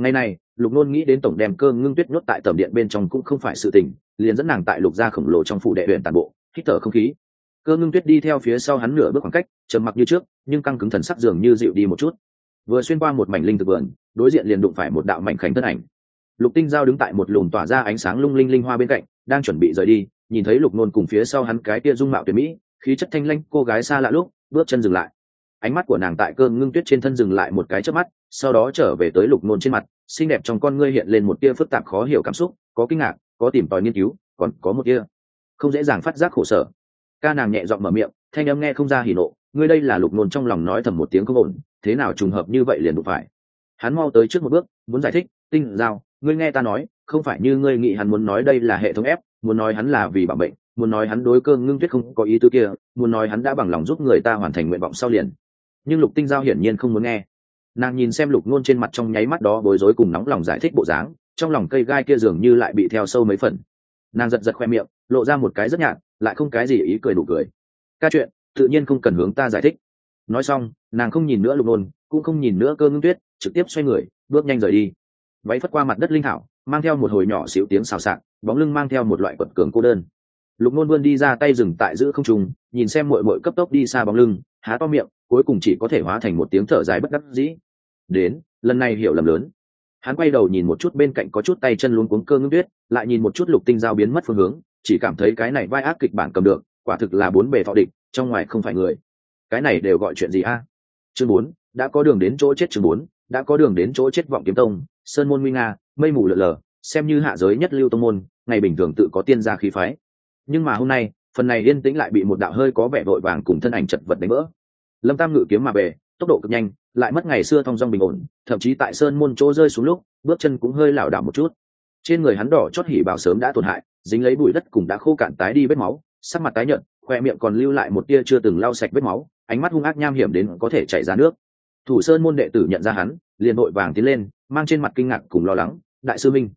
Ngày này Lục Nôn nghĩ đến tổng đem Cơ Ngưng Tuyết nhốt tại tầm điện bên trong cũng không phải sự tình, liền dẫn nàng tại Lục gia khổng lồ trong phủ đệ huyện tàn bộ, hít thở không khí. Cơ Ngưng Tuyết đi theo phía sau hắn nửa bước khoảng cách, trầm mặc như trước, nhưng căng cứng thần sắc dường như dịu đi một chút. Vừa xuyên qua một mảnh linh thực vườn, đối diện liền đụng phải một đạo mảnh khảnh thân ảnh. Lục Tinh Giao đứng tại một lùm tỏa ra ánh sáng lung linh linh hoa bên cạnh, đang chuẩn bị rời đi, nhìn thấy Lục Nôn cùng phía sau hắn cái kia dung mạo tuyệt mỹ, khí chất thanh lãnh cô gái xa lạ lúc, bước chân dừng lại. Ánh mắt của nàng tại Cơ Ngưng Tuyết trên thân dừng lại một cái chớp mắt, sau đó trở về tới Lục Nôn trên mặt, xinh đẹp trong con ngươi hiện lên một tia phức tạp khó hiểu cảm xúc, có kinh ngạc, có tìm tòi nghiên cứu, còn có một tia không dễ dàng phát giác khổ sở. Ca nàng nhẹ giọng mở miệng, thanh âm nghe không ra hỉ nộ, ngươi đây là Lục Nôn trong lòng nói thầm một tiếng không ổn, thế nào trùng hợp như vậy liền đụng phải. Hắn mau tới trước một bước, muốn giải thích, Tinh Giao, ngươi nghe ta nói, không phải như ngươi nghĩ hắn muốn nói đây là hệ thống ép, muốn nói hắn là vì bảo mệnh, muốn nói hắn đối Cơ Ngưng Tuyết không có ý tứ kia, muốn nói hắn đã bằng lòng giúp người ta hoàn thành nguyện vọng sau liền. Nhưng Lục Tinh Giao hiển nhiên không muốn nghe. Nàng nhìn xem Lục Nôn trên mặt trong nháy mắt đó bối rối cùng nóng lòng giải thích bộ dáng, trong lòng cây gai kia dường như lại bị theo sâu mấy phần. Nàng giật giật khoe miệng, lộ ra một cái rất nhạt, lại không cái gì ý cười đủ cười. Ca chuyện tự nhiên không cần hướng ta giải thích. Nói xong, nàng không nhìn nữa Lục Nôn, cũng không nhìn nữa Cơ Ngưng Tuyết, trực tiếp xoay người, bước nhanh rời đi. Váy phất qua mặt đất linh thảo, mang theo một hồi nhỏ xíu tiếng xào xạc, bóng lưng mang theo một loại quật cường cô đơn. Lục Nôn vươn đi ra tay dừng tại giữa không trung, nhìn xem muội muội cấp tốc đi xa bóng lưng, há to miệng, cuối cùng chỉ có thể hóa thành một tiếng thở dài bất đắc dĩ. Đến, lần này hiểu lầm lớn. Hắn quay đầu nhìn một chút bên cạnh có chút tay chân luống cuống Cơ Ngưng Tuyết, lại nhìn một chút Lục Tinh Giao biến mất phương hướng, chỉ cảm thấy cái này vai ác kịch bản cầm được, quả thực là bốn bề thọ địch, trong ngoài không phải người. Cái này đều gọi chuyện gì a? Chương 4, đã có đường đến chỗ chết. Chương 4, đã có đường đến chỗ chết. Vọng Kiếm Tông, sơn môn nguy nga, mây mù lờ lờ, xem như hạ giới nhất lưu tông môn, ngày bình thường tự có tiên gia khí phái. Nhưng mà hôm nay, phần này yên tĩnh lại bị một đạo hơi có vẻ vội vàng cùng thân ảnh chật vật đánh vỡ. Lâm Tam ngự kiếm mà về, tốc độ cực nhanh, lại mất ngày xưa thong dong bình ổn, thậm chí tại sơn môn chỗ rơi xuống lúc, bước chân cũng hơi lảo đảo một chút. Trên người hắn đỏ chót hỉ bào sớm đã tổn hại, dính lấy bụi đất cùng đã khô cạn tái đi vết máu, sắc mặt tái nhợt, khoe miệng còn lưu lại một tia chưa từng lau sạch vết máu, ánh mắt hung ác nham hiểm đến có thể chảy ra nước. Thủ sơn môn đệ tử nhận ra hắn, liền vội vàng tiến lên, mang trên mặt kinh ngạc cùng lo lắng, đại sư minh,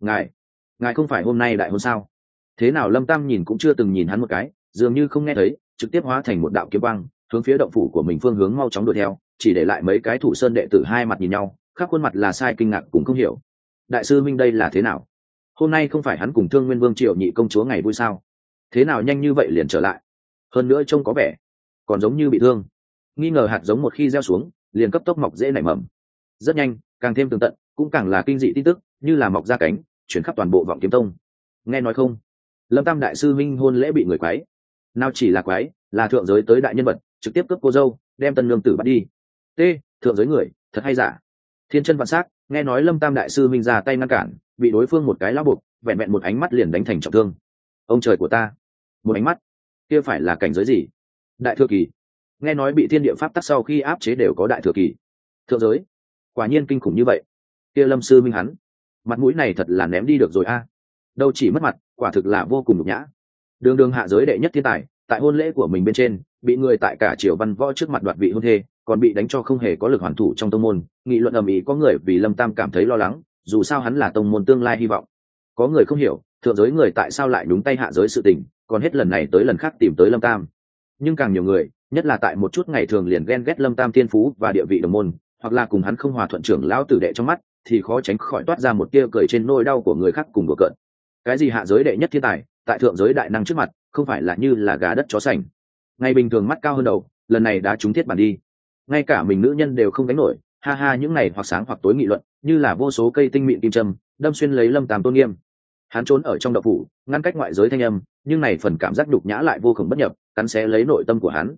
ngài không phải hôm nay đại hôn sao? Thế nào? Lâm Tam nhìn cũng chưa từng nhìn hắn một cái, dường như không nghe thấy, trực tiếp hóa thành một đạo kiếm quang, hướng phía động phủ của mình phương hướng mau chóng đuổi theo, chỉ để lại mấy cái thủ sơn đệ tử hai mặt nhìn nhau, khắp khuôn mặt là sai kinh ngạc cũng không hiểu. Đại sư minh đây là thế nào? Hôm nay không phải hắn cùng Thương Nguyên Vương Triệu nhị công chúa ngày vui sao? Thế nào nhanh như vậy liền trở lại? Hơn nữa trông có vẻ còn giống như bị thương. Nghi ngờ hạt giống một khi gieo xuống, liền cấp tốc mọc dễ nảy mầm. Rất nhanh, càng thêm tường tận, cũng càng là kinh dị tin tức, như là mọc ra cánh, chuyển khắp toàn bộ Vọng Kiếm Tông. Nghe nói không? Lâm Tam đại sư minh hôn lễ bị người quái. Nào chỉ là quái, là thượng giới tới đại nhân vật, trực tiếp cướp cô dâu, đem tân nương tử bắt đi. T, thượng giới người, thật hay giả? Thiên chân vạn sắc, nghe nói Lâm Tam đại sư minh ra tay ngăn cản, bị đối phương một cái lao buộc, vẹn vẹn một ánh mắt liền đánh thành trọng thương. Ông trời của ta, một ánh mắt, kia phải là cảnh giới gì? Đại thừa kỳ. Nghe nói bị thiên địa pháp tắc sau khi áp chế đều có đại thừa kỳ. Thượng giới, quả nhiên kinh khủng như vậy. Kia Lâm sư minh hắn, mặt mũi này thật là ném đi được rồi a. Đâu chỉ mất mặt, quả thực là vô cùng nhục nhã. Đường đường hạ giới đệ nhất thiên tài, tại hôn lễ của mình bên trên, bị người tại cả triều văn võ trước mặt đoạt vị hôn thê, còn bị đánh cho không hề có lực hoàn thủ trong tông môn. Nghị luận ầm ĩ, có người vì Lâm Tam cảm thấy lo lắng, dù sao hắn là tông môn tương lai hy vọng. Có người không hiểu, thượng giới người tại sao lại nhúng tay hạ giới sự tình, còn hết lần này tới lần khác tìm tới Lâm Tam. Nhưng càng nhiều người, nhất là tại một chút ngày thường liền ghen ghét Lâm Tam thiên phú và địa vị đồng môn, hoặc là cùng hắn không hòa thuận trưởng lão tử đệ trong mắt, thì khó tránh khỏi toát ra một tia cười trên nỗi đau của người khác cùng đùa cợt. Cái gì hạ giới đệ nhất thiên tài, tại thượng giới đại năng trước mặt, không phải là như là gà đất chó sành. Ngày bình thường mắt cao hơn đầu, lần này đã trúng thiết bản đi. Ngay cả mình nữ nhân đều không đánh nổi, ha ha, những này hoặc sáng hoặc tối nghị luận, như là vô số cây tinh mịn kim châm, đâm xuyên lấy Lâm Tam tôn nghiêm. Hắn trốn ở trong động phủ, ngăn cách ngoại giới thanh âm, nhưng này phần cảm giác nhục nhã lại vô cùng bất nhập, cắn xé lấy nội tâm của hắn.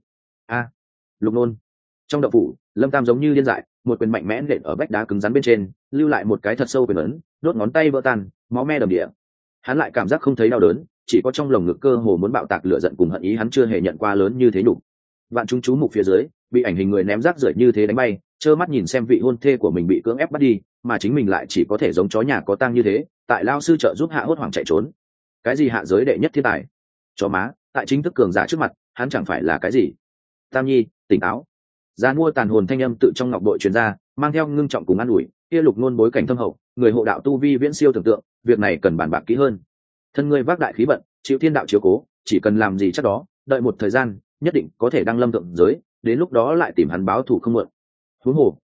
Lục Nôn. Trong động phủ, Lâm Tam giống như điên dại, một quyền mạnh mẽ nện ở vách đá cứng rắn bên trên, lưu lại một cái thật sâu quyền ấn, đốt ngón tay vỡ tan, máu me đầm địa. Hắn lại cảm giác không thấy đau đớn, chỉ có trong lồng ngực cơ hồ muốn bạo tạc lửa giận cùng hận ý, hắn chưa hề nhận qua lớn như thế nhục. Vạn chúng chú mục phía dưới, bị ảnh hình người ném rác rưởi như thế đánh bay, trơ mắt nhìn xem vị hôn thê của mình bị cưỡng ép bắt đi, mà chính mình lại chỉ có thể giống chó nhà có tang như thế, tại lao sư trợ giúp hạ hốt hoảng chạy trốn. Cái gì hạ giới đệ nhất thiên tài? Chó má, tại chính thức cường giả trước mặt, hắn chẳng phải là cái gì. Tam Nhi, tỉnh táo. Gian mua tàn hồn thanh âm tự trong ngọc bội truyền ra, mang theo ngưng trọng cùng an ủi. Kia Lục Nôn bối cảnh thâm hậu, người hộ đạo tu vi viễn siêu tưởng tượng, việc này cần bàn bạc kỹ hơn. Thân ngươi vác đại khí vận, chịu thiên đạo chiếu cố, chỉ cần làm gì chắc đó, đợi một thời gian, nhất định có thể đăng lâm thượng giới, đến lúc đó lại tìm hắn báo thù không muộn. Huống hồ,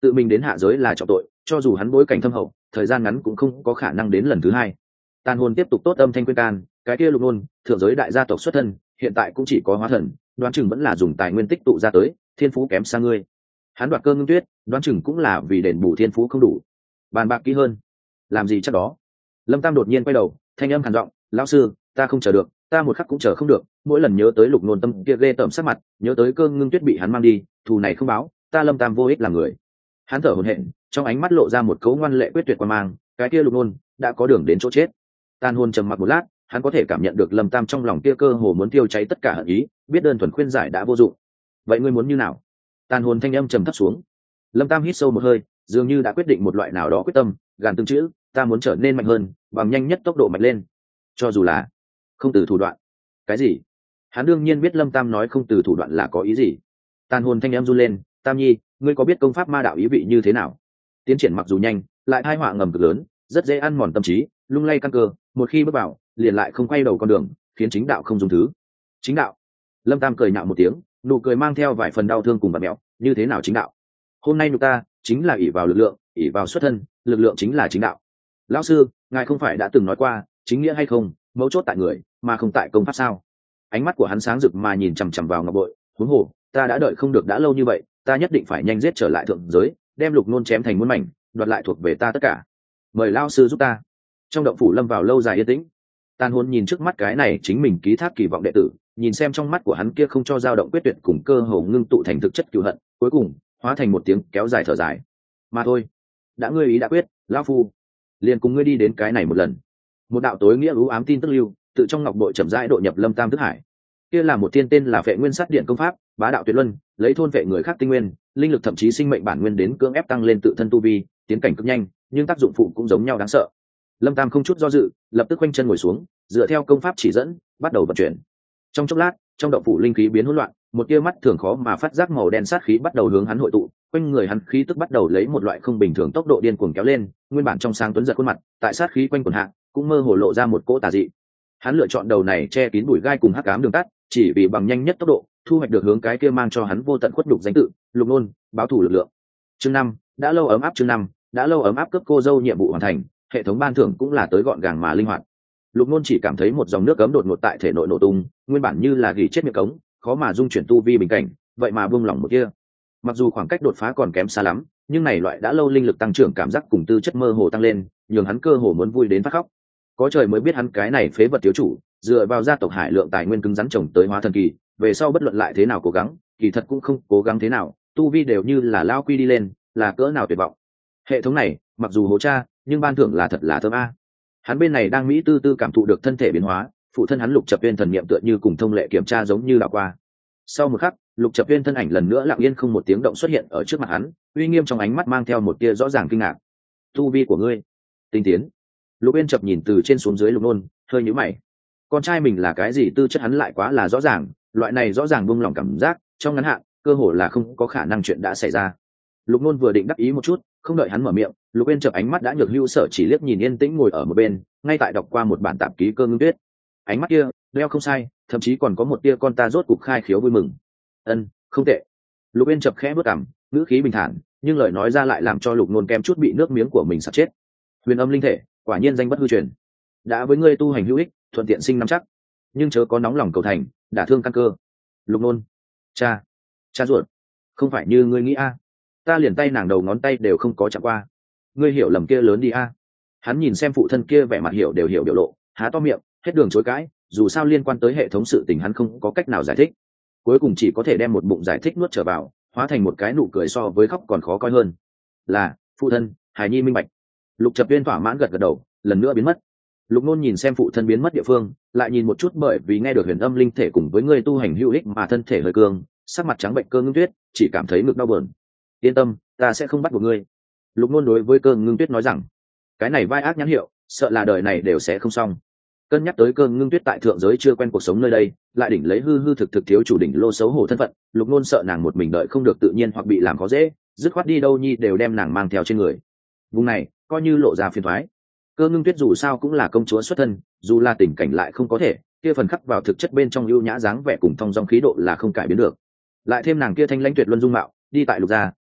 tự mình đến hạ giới là trọng tội, cho dù hắn bối cảnh thâm hậu, thời gian ngắn cũng không có khả năng đến lần thứ hai. Tàn hồn tiếp tục tốt âm thanh khuyên can, cái kia Lục Nôn, thượng giới đại gia tộc xuất thân, hiện tại cũng chỉ có hóa thần, đoán chừng vẫn là dùng tài nguyên tích tụ ra tới, thiên phú kém xa ngươi. Hắn đoạt Cơ Ngưng Tuyết, đoán chừng cũng là vì đền bù thiên phú không đủ. Bàn bạc kỹ hơn, làm gì chắc đó. Lâm Tam đột nhiên quay đầu, thanh âm khàn giọng, lão sư, ta không chờ được, ta một khắc cũng chờ không được, mỗi lần nhớ tới Lục Nôn tâm kia ghê tởm sắc mặt, nhớ tới Cơ Ngưng Tuyết bị hắn mang đi, thù này không báo, ta Lâm Tam vô ích làm người. Hắn thở hổn hển, trong ánh mắt lộ ra một cấu ngoan lệ quyết tuyệt quan mang, cái kia Lục Nôn đã có đường đến chỗ chết. Tàn hồn trầm mặc một lát, hắn có thể cảm nhận được Lâm Tam trong lòng kia cơ hồ muốn tiêu cháy tất cả hận ý, biết đơn thuần khuyên giải đã vô dụng. Vậy ngươi muốn như nào? Tàn hồn thanh âm trầm thấp xuống. Lâm Tam hít sâu một hơi, dường như đã quyết định một loại nào đó quyết tâm, gàn từng chữ, ta muốn trở nên mạnh hơn, bằng nhanh nhất tốc độ mạnh lên, cho dù là không từ thủ đoạn. Cái gì? Hắn đương nhiên biết Lâm Tam nói không từ thủ đoạn là có ý gì. Tàn hồn thanh âm run lên, Tam Nhi, ngươi có biết công pháp ma đạo ý vị như thế nào? Tiến triển mặc dù nhanh, lại tai họa ngầm cực lớn, rất dễ ăn mòn tâm trí, lung lay căn cơ, một khi bước vào, liền lại không quay đầu con đường, khiến chính đạo không dùng thứ. Chính đạo? Lâm Tam cười nhạo một tiếng, nụ cười mang theo vài phần đau thương cùng bạt mẹo, như thế nào chính đạo? Hôm nay nhục ta chính là ỷ vào lực lượng, ỷ vào xuất thân, lực lượng chính là chính đạo. Lão sư, ngài không phải đã từng nói qua, chính nghĩa hay không, mấu chốt tại người, mà không tại công pháp sao? Ánh mắt của hắn sáng rực mà nhìn chằm chằm vào Ngọc Bội, huống hồ, ta đã đợi không được đã lâu như vậy, ta nhất định phải nhanh giết trở lại thượng giới, đem Lục Nôn chém thành muôn mảnh, đoạt lại thuộc về ta tất cả. Mời lão sư giúp ta. Trong động phủ lâm vào lâu dài yên tĩnh. Tàn hồn nhìn trước mắt cái này chính mình ký thác kỳ vọng đệ tử, nhìn xem trong mắt của hắn kia không cho dao động quyết tuyệt cùng cơ hồ ngưng tụ thành thực chất cừu hận, cuối cùng hóa thành một tiếng kéo dài thở dài. Mà thôi, đã ngươi ý đã quyết, lão phu liền cùng ngươi đi đến cái này một lần. Một đạo tối nghĩa u ám tin tức lưu tự trong ngọc bội chậm rãi độ nhập Lâm Tam thức hải. Kia là một thiên tên là Phệ Nguyên Sát Điện công pháp, bá đạo tuyệt luân, lấy thôn vệ người khác tinh nguyên, linh lực thậm chí sinh mệnh bản nguyên đến cưỡng ép tăng lên tự thân tu vi, tiến cảnh cực nhanh, nhưng tác dụng phụ cũng giống nhau đáng sợ. Lâm Tam không chút do dự, lập tức quanh chân ngồi xuống, dựa theo công pháp chỉ dẫn, bắt đầu vận chuyển. Trong chốc lát, trong động phủ linh khí biến hỗn loạn, một tia mắt thường khó mà phát giác màu đen sát khí bắt đầu hướng hắn hội tụ, quanh người hắn khí tức bắt đầu lấy một loại không bình thường tốc độ điên cuồng kéo lên, nguyên bản trong sáng tuấn giật khuôn mặt, tại sát khí quanh quần hạ, cũng mơ hồ lộ ra một cỗ tà dị. Hắn lựa chọn đầu này che kín bụi gai cùng hắc ám đường tắt, chỉ vì bằng nhanh nhất tốc độ, thu hoạch được hướng cái kia mang cho hắn vô tận khuất nhục danh tự, Lục Nôn, báo thù lực lượng. Chương 5, đã lâu ấm áp chương 5, đã lâu ấm áp cấp cô dâu nhiệm vụ hoàn thành, hệ thống ban thưởng cũng là tới gọn gàng mà linh hoạt. Lục Nôn chỉ cảm thấy một dòng nước cấm đột ngột tại thể nội nổ tung, nguyên bản như là gỉ chết miệng cống, khó mà dung chuyển tu vi bình cảnh, vậy mà buông lỏng một kia. Mặc dù khoảng cách đột phá còn kém xa lắm, nhưng này loại đã lâu linh lực tăng trưởng cảm giác cùng tư chất mơ hồ tăng lên, nhường hắn cơ hồ muốn vui đến phát khóc. Có trời mới biết hắn cái này phế vật thiếu chủ, dựa vào gia tộc Hải lượng tài nguyên cứng rắn trồng tới hóa thần kỳ, về sau bất luận lại thế nào cố gắng, kỳ thật cũng không cố gắng thế nào, tu vi đều như là lao quy đi lên, là cỡ nào tuyệt vọng. Hệ thống này, mặc dù hố cha, nhưng ban thưởng là thật là thơm a. Hắn bên này đang mỹ tư tư cảm thụ được thân thể biến hóa, phụ thân hắn Lục Chập Viên thần niệm tựa như cùng thông lệ kiểm tra giống như đã qua. Sau một khắc, Lục Chập Viên thân ảnh lần nữa lặng yên không một tiếng động xuất hiện ở trước mặt hắn, uy nghiêm trong ánh mắt mang theo một tia rõ ràng kinh ngạc. Tu vi của ngươi, tinh tiến. Lục Uyên Chập nhìn từ trên xuống dưới Lục Nôn, hơi nhíu mày. Con trai mình là cái gì tư chất hắn lại quá là rõ ràng, loại này rõ ràng buông lỏng cảm giác, trong ngắn hạn, cơ hồ là không có khả năng chuyện đã xảy ra. Lục Nôn vừa định đắc ý một chút, không đợi hắn mở miệng, Lục Uyên Chập ánh mắt đã nhược hưu sở chỉ liếc nhìn yên tĩnh ngồi ở một bên, ngay tại đọc qua một bản tạp ký Cơ Ngưng Tuyết. Ánh mắt kia, đeo không sai, thậm chí còn có một tia con ta rốt cục khai khiếu vui mừng. Không tệ. Lục Uyên Chập khẽ bước cằm, ngữ khí bình thản, nhưng lời nói ra lại làm cho Lục Nôn kem chút bị nước miếng của mình sặc chết. Huyền âm linh thể, quả nhiên danh bất hư truyền. Đã với ngươi tu hành hữu ích, thuận tiện sinh nắm chắc, nhưng chớ có nóng lòng cầu thành, đả thương căn cơ. Lục Nôn, cha ruột, không phải như ngươi nghĩ a. Ta liền tay nàng đầu ngón tay đều không có chạm qua, ngươi hiểu lầm kia lớn đi a. Hắn nhìn xem phụ thân kia vẻ mặt hiểu đều hiểu biểu lộ, há to miệng, hết đường chối cãi, dù sao liên quan tới hệ thống sự tình hắn không có cách nào giải thích, cuối cùng chỉ có thể đem một bụng giải thích nuốt trở vào, hóa thành một cái nụ cười so với khóc còn khó coi hơn. Là phụ thân, Hải Nhi minh bạch. Lục Chập Viên thỏa mãn gật gật đầu, lần nữa biến mất. Lục Nôn nhìn xem phụ thân biến mất địa phương, lại nhìn một chút bởi vì nghe được huyền âm linh thể cùng với người tu hành hữu ích mà thân thể hơi cương, sắc mặt trắng bệnh Cơ Ngưng Tuyết, chỉ cảm thấy ngực đau buồn. Yên tâm, ta sẽ không bắt buộc ngươi. Lục Nôn đối với Cơ Ngưng Tuyết nói rằng, cái này vai ác nhãn hiệu, sợ là đời này đều sẽ không xong. Cân nhắc tới Cơ Ngưng Tuyết tại thượng giới chưa quen cuộc sống nơi đây, lại đỉnh lấy hư thực thiếu chủ đỉnh lô xấu hổ thân phận, Lục Nôn sợ nàng một mình đợi không được tự nhiên hoặc bị làm khó dễ, dứt khoát đi đâu nhi đều đem nàng mang theo trên người. Vùng này coi như lộ ra phiền toái. Cơ Ngưng Tuyết dù sao cũng là công chúa xuất thân, dù là tình cảnh lại không có thể, kia phần khắc vào thực chất bên trong ưu nhã dáng vẻ cùng thong dong khí độ là không cải biến được. Lại thêm nàng kia thanh lãnh tuyệt luân dung mạo, đi tại Lục gia,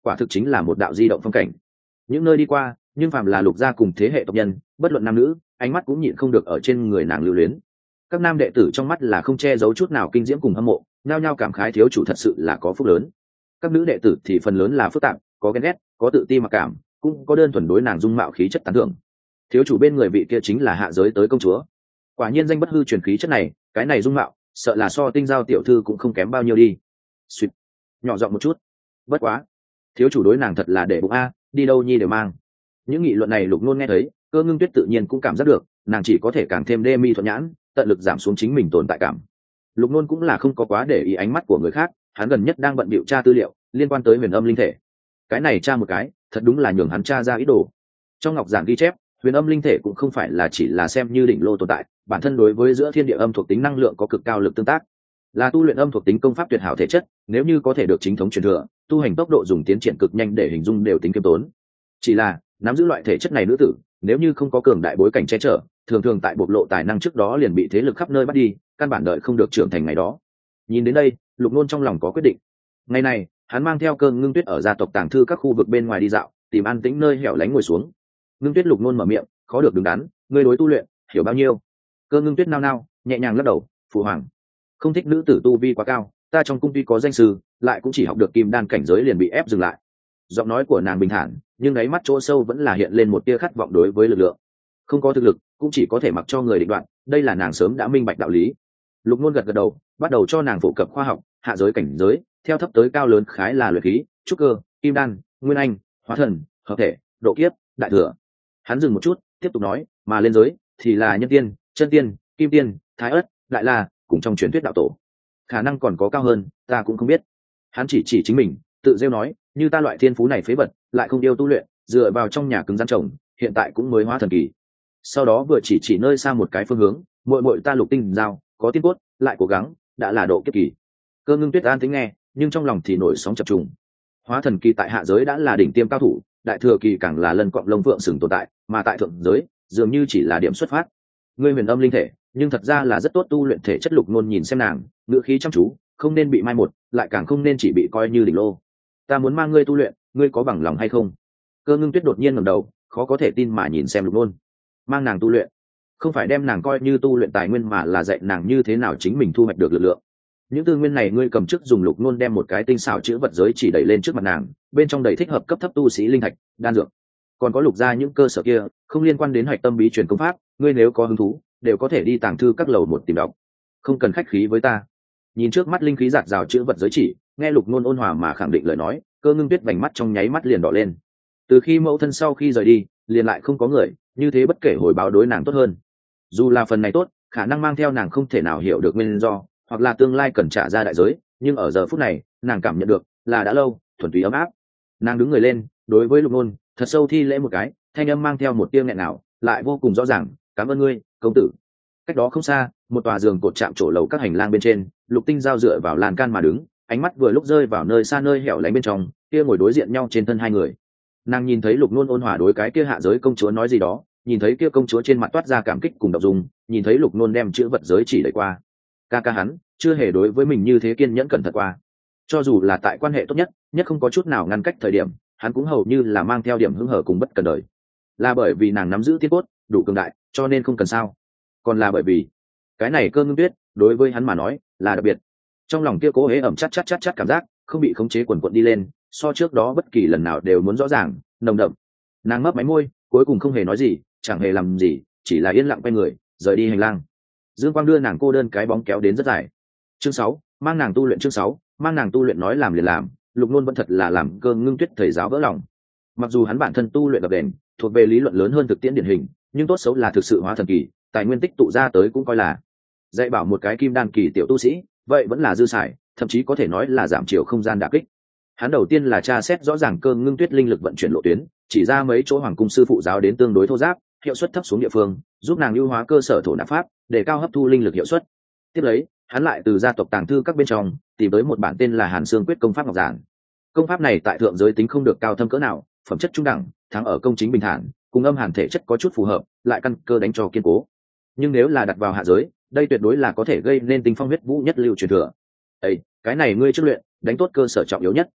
quả thực chính là một đạo di động phong cảnh. Những nơi đi qua, nhưng phàm là Lục gia cùng thế hệ tộc nhân, bất luận nam nữ, ánh mắt cũng nhịn không được ở trên người nàng lưu luyến. Các nam đệ tử trong mắt là không che giấu chút nào kinh diễm cùng hâm mộ, nhao nhao cảm khái thiếu chủ thật sự là có phúc lớn. Các nữ đệ tử thì phần lớn là phức tạp, có ghen ghét, có tự ti mặc cảm, cũng có đơn thuần đối nàng dung mạo khí chất tán thưởng. Thiếu chủ bên người vị kia chính là hạ giới tới công chúa, quả nhiên danh bất hư truyền khí chất này, cái này dung mạo sợ là so Tinh Giao tiểu thư cũng không kém bao nhiêu đi. Suýt, nhỏ giọng một chút. Bất quá, thiếu chủ đối nàng thật là để bụng a, đi đâu nhi đều mang. Những nghị luận này Lục Nôn nghe thấy, Cơ Ngưng Tuyết tự nhiên cũng cảm giác được, nàng chỉ có thể càng thêm đê mi thuận nhãn, tận lực giảm xuống chính mình tồn tại cảm. Lục Nôn cũng là không có quá để ý ánh mắt của người khác, hắn gần nhất đang bận bịu tra tư liệu liên quan tới huyền âm linh thể. Cái này tra một cái, thật đúng là nhường hắn tra ra ít đồ. Trong ngọc giản ghi chép, huyền âm linh thể cũng không phải là chỉ là xem như đỉnh lô tồn tại, bản thân đối với giữa thiên địa âm thuộc tính năng lượng có cực cao lực tương tác, là tu luyện âm thuộc tính công pháp tuyệt hảo thể chất, nếu như có thể được chính thống truyền thừa, tu hành tốc độ dùng tiến triển cực nhanh để hình dung đều tính kiêm tốn. Chỉ là nắm giữ loại thể chất này nữ tử, nếu như không có cường đại bối cảnh che chở, thường thường tại bộc lộ tài năng trước đó liền bị thế lực khắp nơi bắt đi, căn bản đợi không được trưởng thành ngày đó. Nhìn đến đây, Lục Nôn trong lòng có quyết định. Ngày này, hắn mang theo Cơ Ngưng Tuyết ở gia tộc tàng thư các khu vực bên ngoài đi dạo, tìm an tĩnh nơi hẻo lánh ngồi xuống. Ngưng Tuyết, Lục Nôn mở miệng, khó được đứng đắn, ngươi đối tu luyện hiểu bao nhiêu? Cơ Ngưng Tuyết nao nao, nhẹ nhàng lắc đầu, phụ hoàng, không thích nữ tử tu vi quá cao, ta trong cung tuy có danh sư, lại cũng chỉ học được kim đan cảnh giới liền bị ép dừng lại. Giọng nói của nàng bình thản, nhưng đáy mắt chỗ sâu vẫn là hiện lên một tia khát vọng đối với lực lượng. Không có thực lực, cũng chỉ có thể mặc cho người định đoạt, đây là nàng sớm đã minh bạch đạo lý. Lục Nôn gật gật đầu, bắt đầu cho nàng phổ cập khoa học, hạ giới cảnh giới, theo thấp tới cao lớn khái là luyện khí, trúc cơ, kim đan, nguyên anh, hóa thần, hợp thể, độ kiếp, đại thừa. Hắn dừng một chút, tiếp tục nói, mà lên giới thì là nhân tiên, chân tiên, kim tiên, thái ất, đại la, cùng trong truyền thuyết đạo tổ. Khả năng còn có cao hơn, ta cũng không biết. Hắn chỉ chính mình, tự rêu nói, như ta loại thiên phú này phế vật, lại không yêu tu luyện, dựa vào trong nhà cứng rắn trồng, hiện tại cũng mới hóa thần kỳ. Sau đó vừa chỉ nơi xa một cái phương hướng, muội muội ta Lục Tinh Giao, có tiên cốt, lại cố gắng, đã là độ kiếp kỳ. Cơ Ngưng Tuyết an tính nghe, nhưng trong lòng thì nổi sóng chập trùng. Hóa thần kỳ tại hạ giới đã là đỉnh tiêm cao thủ, đại thừa kỳ càng là lân cọng lông vượng sừng tồn tại, mà tại thượng giới dường như chỉ là điểm xuất phát. Ngươi huyền âm linh thể, nhưng thật ra là rất tốt tu luyện thể chất. Lục Nôn nhìn xem nàng, ngữ khí chăm chú, không nên bị mai một, lại càng không nên chỉ bị coi như đỉnh lô. Ta muốn mang ngươi tu luyện, ngươi có bằng lòng hay không? Cơ Ngưng Tuyết đột nhiên ngẩng đầu, khó có thể tin mà nhìn xem Lục Nôn. Mang nàng tu luyện, không phải đem nàng coi như tu luyện tài nguyên, mà là dạy nàng như thế nào chính mình thu hoạch được lực lượng. Những tư nguyên này ngươi cầm trước dùng. Lục Nôn đem một cái tinh xảo chữ vật giới chỉ đẩy lên trước mặt nàng, bên trong đầy thích hợp cấp thấp tu sĩ linh thạch, đan dược, còn có Lục gia những cơ sở kia không liên quan đến hạch tâm bí truyền công pháp, ngươi nếu có hứng thú đều có thể đi tàng thư các lầu một tìm đọc, không cần khách khí với ta. Nhìn trước mắt linh khí giạt rào chữ vật giới chỉ, nghe Lục Nôn ôn hòa mà khẳng định lời nói, Cơ Ngưng Tuyết vành mắt trong nháy mắt liền đỏ lên. Từ khi mẫu thân sau khi rời đi, liền lại không có người như thế bất kể hồi báo đối nàng tốt hơn. Dù là phần này tốt, khả năng mang theo nàng không thể nào hiểu được nguyên do, hoặc là tương lai cần trả ra đại giới, nhưng ở giờ phút này nàng cảm nhận được là đã lâu thuần túy ấm áp. Nàng đứng người lên, đối với Lục Nôn thật sâu thi lễ một cái, thanh âm mang theo một tia nghẹn nào, lại vô cùng rõ ràng, cảm ơn ngươi công tử. Cách đó không xa, một tòa giường cột chạm trổ lầu các hành lang bên trên, Lục Tinh Giao dựa vào lan can mà đứng, ánh mắt vừa lúc rơi vào nơi xa nơi hẻo lánh bên trong kia ngồi đối diện nhau trên thân hai người. Nàng nhìn thấy Lục Nôn ôn hòa đối cái kia hạ giới công chúa nói gì đó, nhìn thấy kia công chúa trên mặt toát ra cảm kích cùng động dung, nhìn thấy Lục Nôn đem chữ vật giới chỉ đẩy qua. Ca hắn chưa hề đối với mình như thế kiên nhẫn cẩn thận qua. Cho dù là tại quan hệ tốt nhất không có chút nào ngăn cách thời điểm, hắn cũng hầu như là mang theo điểm hứng hở cùng bất cần đời. Là bởi vì nàng nắm giữ tiên cốt đủ cường đại, cho nên không cần sao? Còn là bởi vì cái này Cơ Ngưng Tuyết đối với hắn mà nói là đặc biệt. Trong lòng kia cố hế ẩm chát cảm giác không bị khống chế quần quận đi lên, so trước đó bất kỳ lần nào đều muốn rõ ràng, nồng đậm. Nàng mấp máy môi, cuối cùng không hề nói gì, chẳng hề làm gì, chỉ là yên lặng quay người rời đi hành lang. Dương quang đưa nàng cô đơn cái bóng kéo đến rất dài. Chương 6, mang nàng tu luyện. Chương 6, mang nàng tu luyện. Nói làm liền làm, Lục Nôn vẫn thật là làm Cơ Ngưng Tuyết thầy giáo vỡ lòng. Mặc dù hắn bản thân tu luyện đập đền, thuộc về lý luận lớn hơn thực tiễn điển hình, nhưng tốt xấu là thực sự hóa thần kỳ, tài nguyên tích tụ ra tới cũng coi là dạy bảo một cái kim đan kỳ tiểu tu sĩ, vậy vẫn là dư xài, thậm chí có thể nói là giảm chiều không gian đả kích. Hắn đầu tiên là tra xét rõ ràng Cơ Ngưng Tuyết linh lực vận chuyển lộ tuyến, chỉ ra mấy chỗ hoàng cung sư phụ giáo đến tương đối thô ráp, hiệu suất thấp xuống địa phương, giúp nàng ưu hóa cơ sở thổ nạp pháp, để cao hấp thu linh lực hiệu suất. Tiếp lấy, hắn lại từ gia tộc tàng thư các bên trong tìm tới một bản tên là Hàn Xương Quyết công pháp ngọc giản. Công pháp này tại thượng giới tính không được cao thâm cỡ nào, phẩm chất trung đẳng, thắng ở công chính bình thản, cùng âm hàn thể chất có chút phù hợp, lại căn cơ đánh cho kiên cố. Nhưng nếu là đặt vào hạ giới, đây tuyệt đối là có thể gây nên tinh phong huyết vũ nhất lưu truyền thừa. Ê, cái này ngươi trước luyện, đánh tốt cơ sở trọng yếu nhất.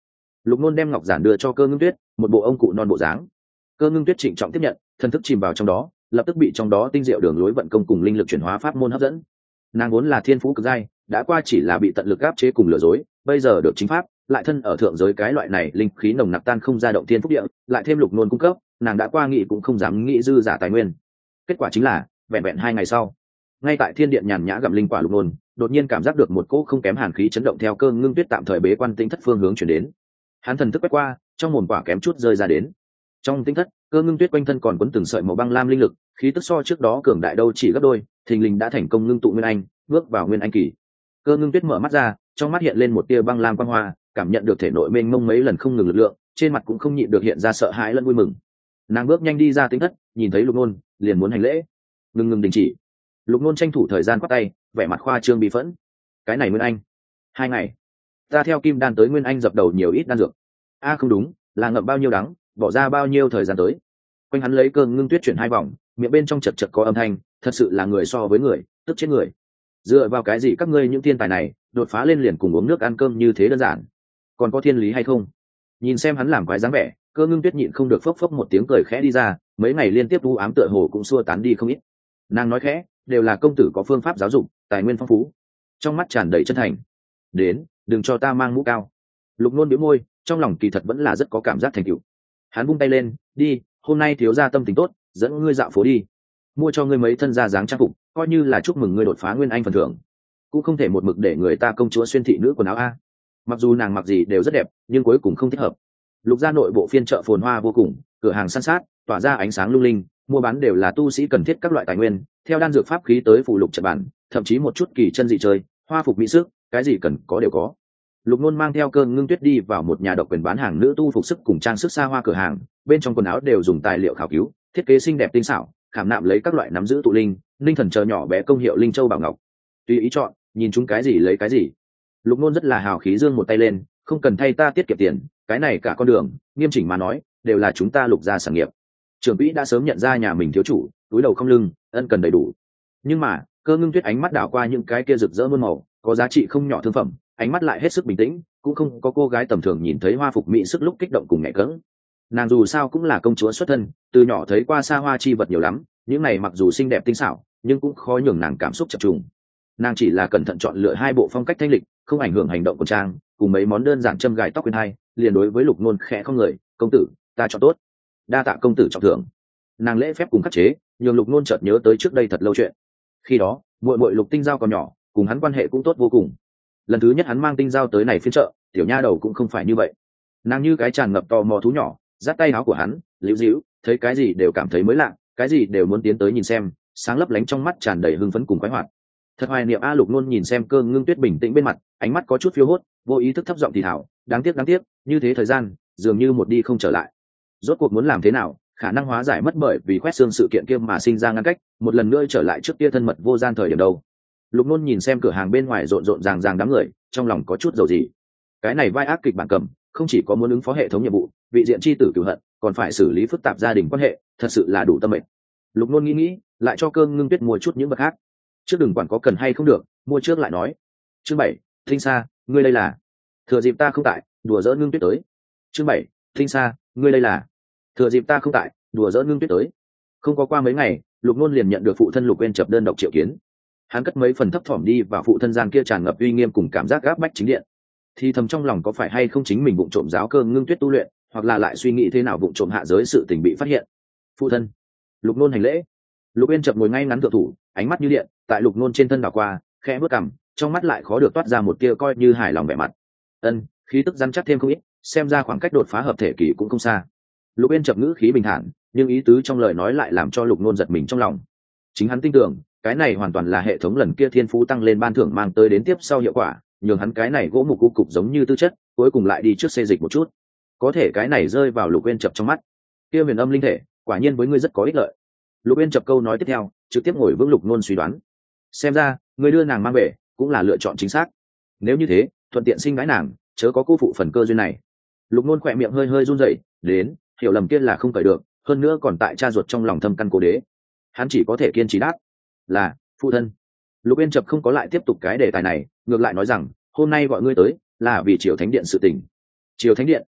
Lục Nôn đem ngọc giản đưa cho Cơ Ngưng Tuyết, một bộ ông cụ non bộ dáng. Cơ Ngưng Tuyết trịnh trọng tiếp nhận, thần thức chìm vào trong đó, lập tức bị trong đó tinh diệu đường lối vận công cùng linh lực chuyển hóa pháp môn hấp dẫn. Nàng vốn là thiên phú cực giai, đã qua chỉ là bị tận lực áp chế cùng lừa dối, bây giờ được chính pháp, lại thân ở thượng giới cái loại này linh khí nồng nặc tan không ra động thiên phúc địa, lại thêm Lục Nôn cung cấp, nàng đã qua nghĩ cũng không dám nghĩ dư giả tài nguyên. Kết quả chính là, vẹn vẹn 2 ngày sau, ngay tại thiên điện nhàn nhã gặm linh quả Lục Nôn, đột nhiên cảm giác được một cỗ không kém hàn khí chấn động theo Cơ Ngưng Tuyết tạm thời bế quan tĩnh thất phương hướng chuyển đến. Hắn thần thức quét qua, trong mồm quả kém chút rơi ra đến. Trong tĩnh thất, Cơ Ngưng Tuyết quanh thân còn quấn từng sợi màu băng lam linh lực, khí tức so trước đó cường đại đâu chỉ gấp đôi, thình lình đã thành công ngưng tụ nguyên anh, bước vào nguyên anh kỳ. Cơ Ngưng Tuyết mở mắt ra, trong mắt hiện lên một tia băng lam quang hoa, cảm nhận được thể nội mênh mông mấy lần không ngừng lực lượng, trên mặt cũng không nhịn được hiện ra sợ hãi lẫn vui mừng. Nàng bước nhanh đi ra tĩnh thất, nhìn thấy Lục Nôn, liền muốn hành lễ. Ngừng đình chỉ. Lục Nôn tranh thủ thời gian quát tay, vẻ mặt khoa trương bị phẫn. Cái này nguyên anh, 2 ngày, ta theo kim đan tới nguyên anh dập đầu nhiều ít đan dược. Không đúng, là ngậm bao nhiêu đắng, bỏ ra bao nhiêu thời gian tới. Quanh hắn lấy Cơ Ngưng Tuyết chuyển 2 vòng, miệng bên trong chật chật có âm thanh, thật sự là người so với người, tức chết người. Dựa vào cái gì các ngươi những thiên tài này đột phá lên liền cùng uống nước ăn cơm như thế đơn giản, còn có thiên lý hay không? Nhìn xem hắn làm quái dáng vẻ, Cơ Ngưng Tuyết nhịn không được phốc phốc một tiếng cười khẽ đi ra, mấy ngày liên tiếp u ám tựa hồ cũng xua tán đi không ít. Nàng nói khẽ, đều là công tử có phương pháp giáo dục, tài nguyên phong phú. Trong mắt tràn đầy chân thành. Đến, đừng cho ta mang mũ cao. Lục Nôn bĩu môi, trong lòng kỳ thật vẫn là rất có cảm giác thành tựu. Hắn vung tay lên, đi, hôm nay thiếu gia tâm tình tốt, dẫn ngươi dạo phố đi, mua cho ngươi mấy thân da dáng trang phục, coi như là chúc mừng ngươi đột phá nguyên anh phần thưởng. Cũng không thể một mực để người ta công chúa xuyên thị nữ quần áo a. Mặc dù nàng mặc gì đều rất đẹp, nhưng cuối cùng không thích hợp. Lục gia nội bộ phiên chợ phồn hoa vô cùng, cửa hàng san sát, tỏa ra ánh sáng lung linh, mua bán đều là tu sĩ cần thiết các loại tài nguyên, theo đan dược pháp khí tới phụ lục trận bản, thậm chí một chút kỳ chân dị chơi, hoa phục mỹ sức, cái gì cần có đều có. Lục Nôn mang theo Cơ Ngưng Tuyết đi vào một nhà độc quyền bán hàng nữ tu phục sức cùng trang sức xa hoa cửa hàng, bên trong quần áo đều dùng tài liệu khảo cứu, thiết kế xinh đẹp tinh xảo, khảm nạm lấy các loại nắm giữ tụ linh, linh thần chờ nhỏ bé công hiệu linh châu bảo ngọc. Tùy ý chọn, nhìn chúng cái gì lấy cái gì. Lục Nôn rất là hào khí giương một tay lên, không cần thay ta tiết kiệm tiền, cái này cả con đường, nghiêm chỉnh mà nói, đều là chúng ta Lục gia sản nghiệp. Trưởng quỹ đã sớm nhận ra nhà mình thiếu chủ, túi đầu không lưng, ân cần đầy đủ. Nhưng mà, Cơ Ngưng Tuyết ánh mắt đảo qua những cái kia rực rỡ muôn màu, có giá trị không nhỏ thương phẩm, ánh mắt lại hết sức bình tĩnh, cũng không có cô gái tầm thường nhìn thấy hoa phục mỹ sức lúc kích động cùng nhẹ cẫng. Nàng dù sao cũng là công chúa xuất thân, từ nhỏ thấy qua xa hoa chi vật nhiều lắm, những này mặc dù xinh đẹp tinh xảo, nhưng cũng khó nhường nàng cảm xúc chập trùng. Nàng chỉ là cẩn thận chọn lựa 2 bộ phong cách thanh lịch, không ảnh hưởng hành động của trang, cùng mấy món đơn giản châm gài tóc khuyên hai, liền đối với Lục Nôn khẽ không người, công tử, ta chọn tốt, đa tạ công tử trọng thưởng. Nàng lễ phép cùng khắc chế, nhường Lục Nôn chợt nhớ tới trước đây thật lâu chuyện. Khi đó, muội Lục Tinh Giao còn nhỏ, cùng hắn quan hệ cũng tốt vô cùng. Lần thứ nhất hắn mang Tinh Giao tới này phiên chợ, tiểu nha đầu cũng không phải như vậy. Nàng như cái tràn ngập tò mò thú nhỏ, dắt tay áo của hắn, liễu díu, thấy cái gì đều cảm thấy mới lạ, cái gì đều muốn tiến tới nhìn xem, sáng lấp lánh trong mắt tràn đầy hưng phấn cùng khoái hoạt. Thật hoài niệm a. Lục Nôn nhìn xem Cơ Ngưng Tuyết bình tĩnh bên mặt, ánh mắt có chút phiêu hốt, vô ý thức thấp giọng thì thào, đáng tiếc, như thế thời gian dường như một đi không trở lại. Rốt cuộc muốn làm thế nào, khả năng hóa giải mất bởi vì khoét xương sự kiện kia mà sinh ra ngăn cách, một lần nữa trở lại trước kia thân mật vô gian thời điểm đâu. Lục Nôn nhìn xem cửa hàng bên ngoài rộn rộn ràng ràng đám người, trong lòng có chút dầu gì. Cái này vai ác kịch bản cầm, không chỉ có muốn ứng phó hệ thống nhiệm vụ, vị diện chi tử cửu hận, còn phải xử lý phức tạp gia đình quan hệ, thật sự là đủ tâm mệt. Lục Nôn nghĩ, lại cho Cơ Ngưng Tuyết mua chút những vật khác. Trước đừng quản có cần hay không được, mua trước lại nói. Chương 7, Thinh Sa, ngươi đây là? Thừa dịp ta không tại, đùa giỡn Ngưng Tuyết tới. Chương 7, Thinh Sa, ngươi đây là? Thừa dịp ta không tại, đùa giỡn Ngưng Tuyết tới. Không có qua mấy ngày, Lục Nôn liền nhận được phụ thân Lục Uyên chập đơn độc triệu kiến. Hắn cất mấy phần thấp thỏm đi vào phụ thân gian kia tràn ngập uy nghiêm cùng cảm giác gáp bách chính điện, thì thầm trong lòng có phải hay không chính mình vụng trộm giáo Cơ Ngưng Tuyết tu luyện, hoặc là lại suy nghĩ thế nào vụng trộm hạ giới sự tình bị phát hiện. Phụ thân. Lục Nôn hành lễ. Lục Uyên chập ngồi ngay ngắn thượng thủ, ánh mắt như điện, tại Lục Nôn trên thân đảo qua, khẽ bước cằm, trong mắt lại khó được toát ra một tia coi như hài lòng vẻ mặt. Ân, khí tức rắn chắc thêm không ít, xem ra khoảng cách đột phá hợp thể kỳ cũng không xa. Lục Uyên chập ngữ khí bình thản, nhưng ý tứ trong lời nói lại làm cho Lục Nôn giật mình trong lòng. Chính hắn tin tưởng, cái này hoàn toàn là hệ thống lần kia thiên phú tăng lên ban thưởng mang tới đến tiếp sau hiệu quả, nhường hắn cái này gỗ mục cu cục giống như tư chất, cuối cùng lại đi trước xê dịch một chút. Có thể cái này rơi vào Lục Uyên chập trong mắt. Kia huyền âm linh thể, quả nhiên với ngươi rất có ích lợi. Lục Uyên chập câu nói tiếp theo, trực tiếp ngồi vững Lục Nôn suy đoán. Xem ra, ngươi đưa nàng mang về, cũng là lựa chọn chính xác. Nếu như thế, thuận tiện sinh gái nàng, chớ có cô phụ phần cơ duyên này. Lục Nôn khỏe miệng hơi hơi run rẩy, đến, hiểu lầm kia là không cởi được, hơn nữa còn tại cha ruột trong lòng thâm căn cố đế. Hắn chỉ có thể kiên trì đáp, là phụ thân. Lục Uyên chập không có lại tiếp tục cái đề tài này, ngược lại nói rằng, hôm nay gọi ngươi tới là vì Triều Thánh Điện sự tình. Triều Thánh Điện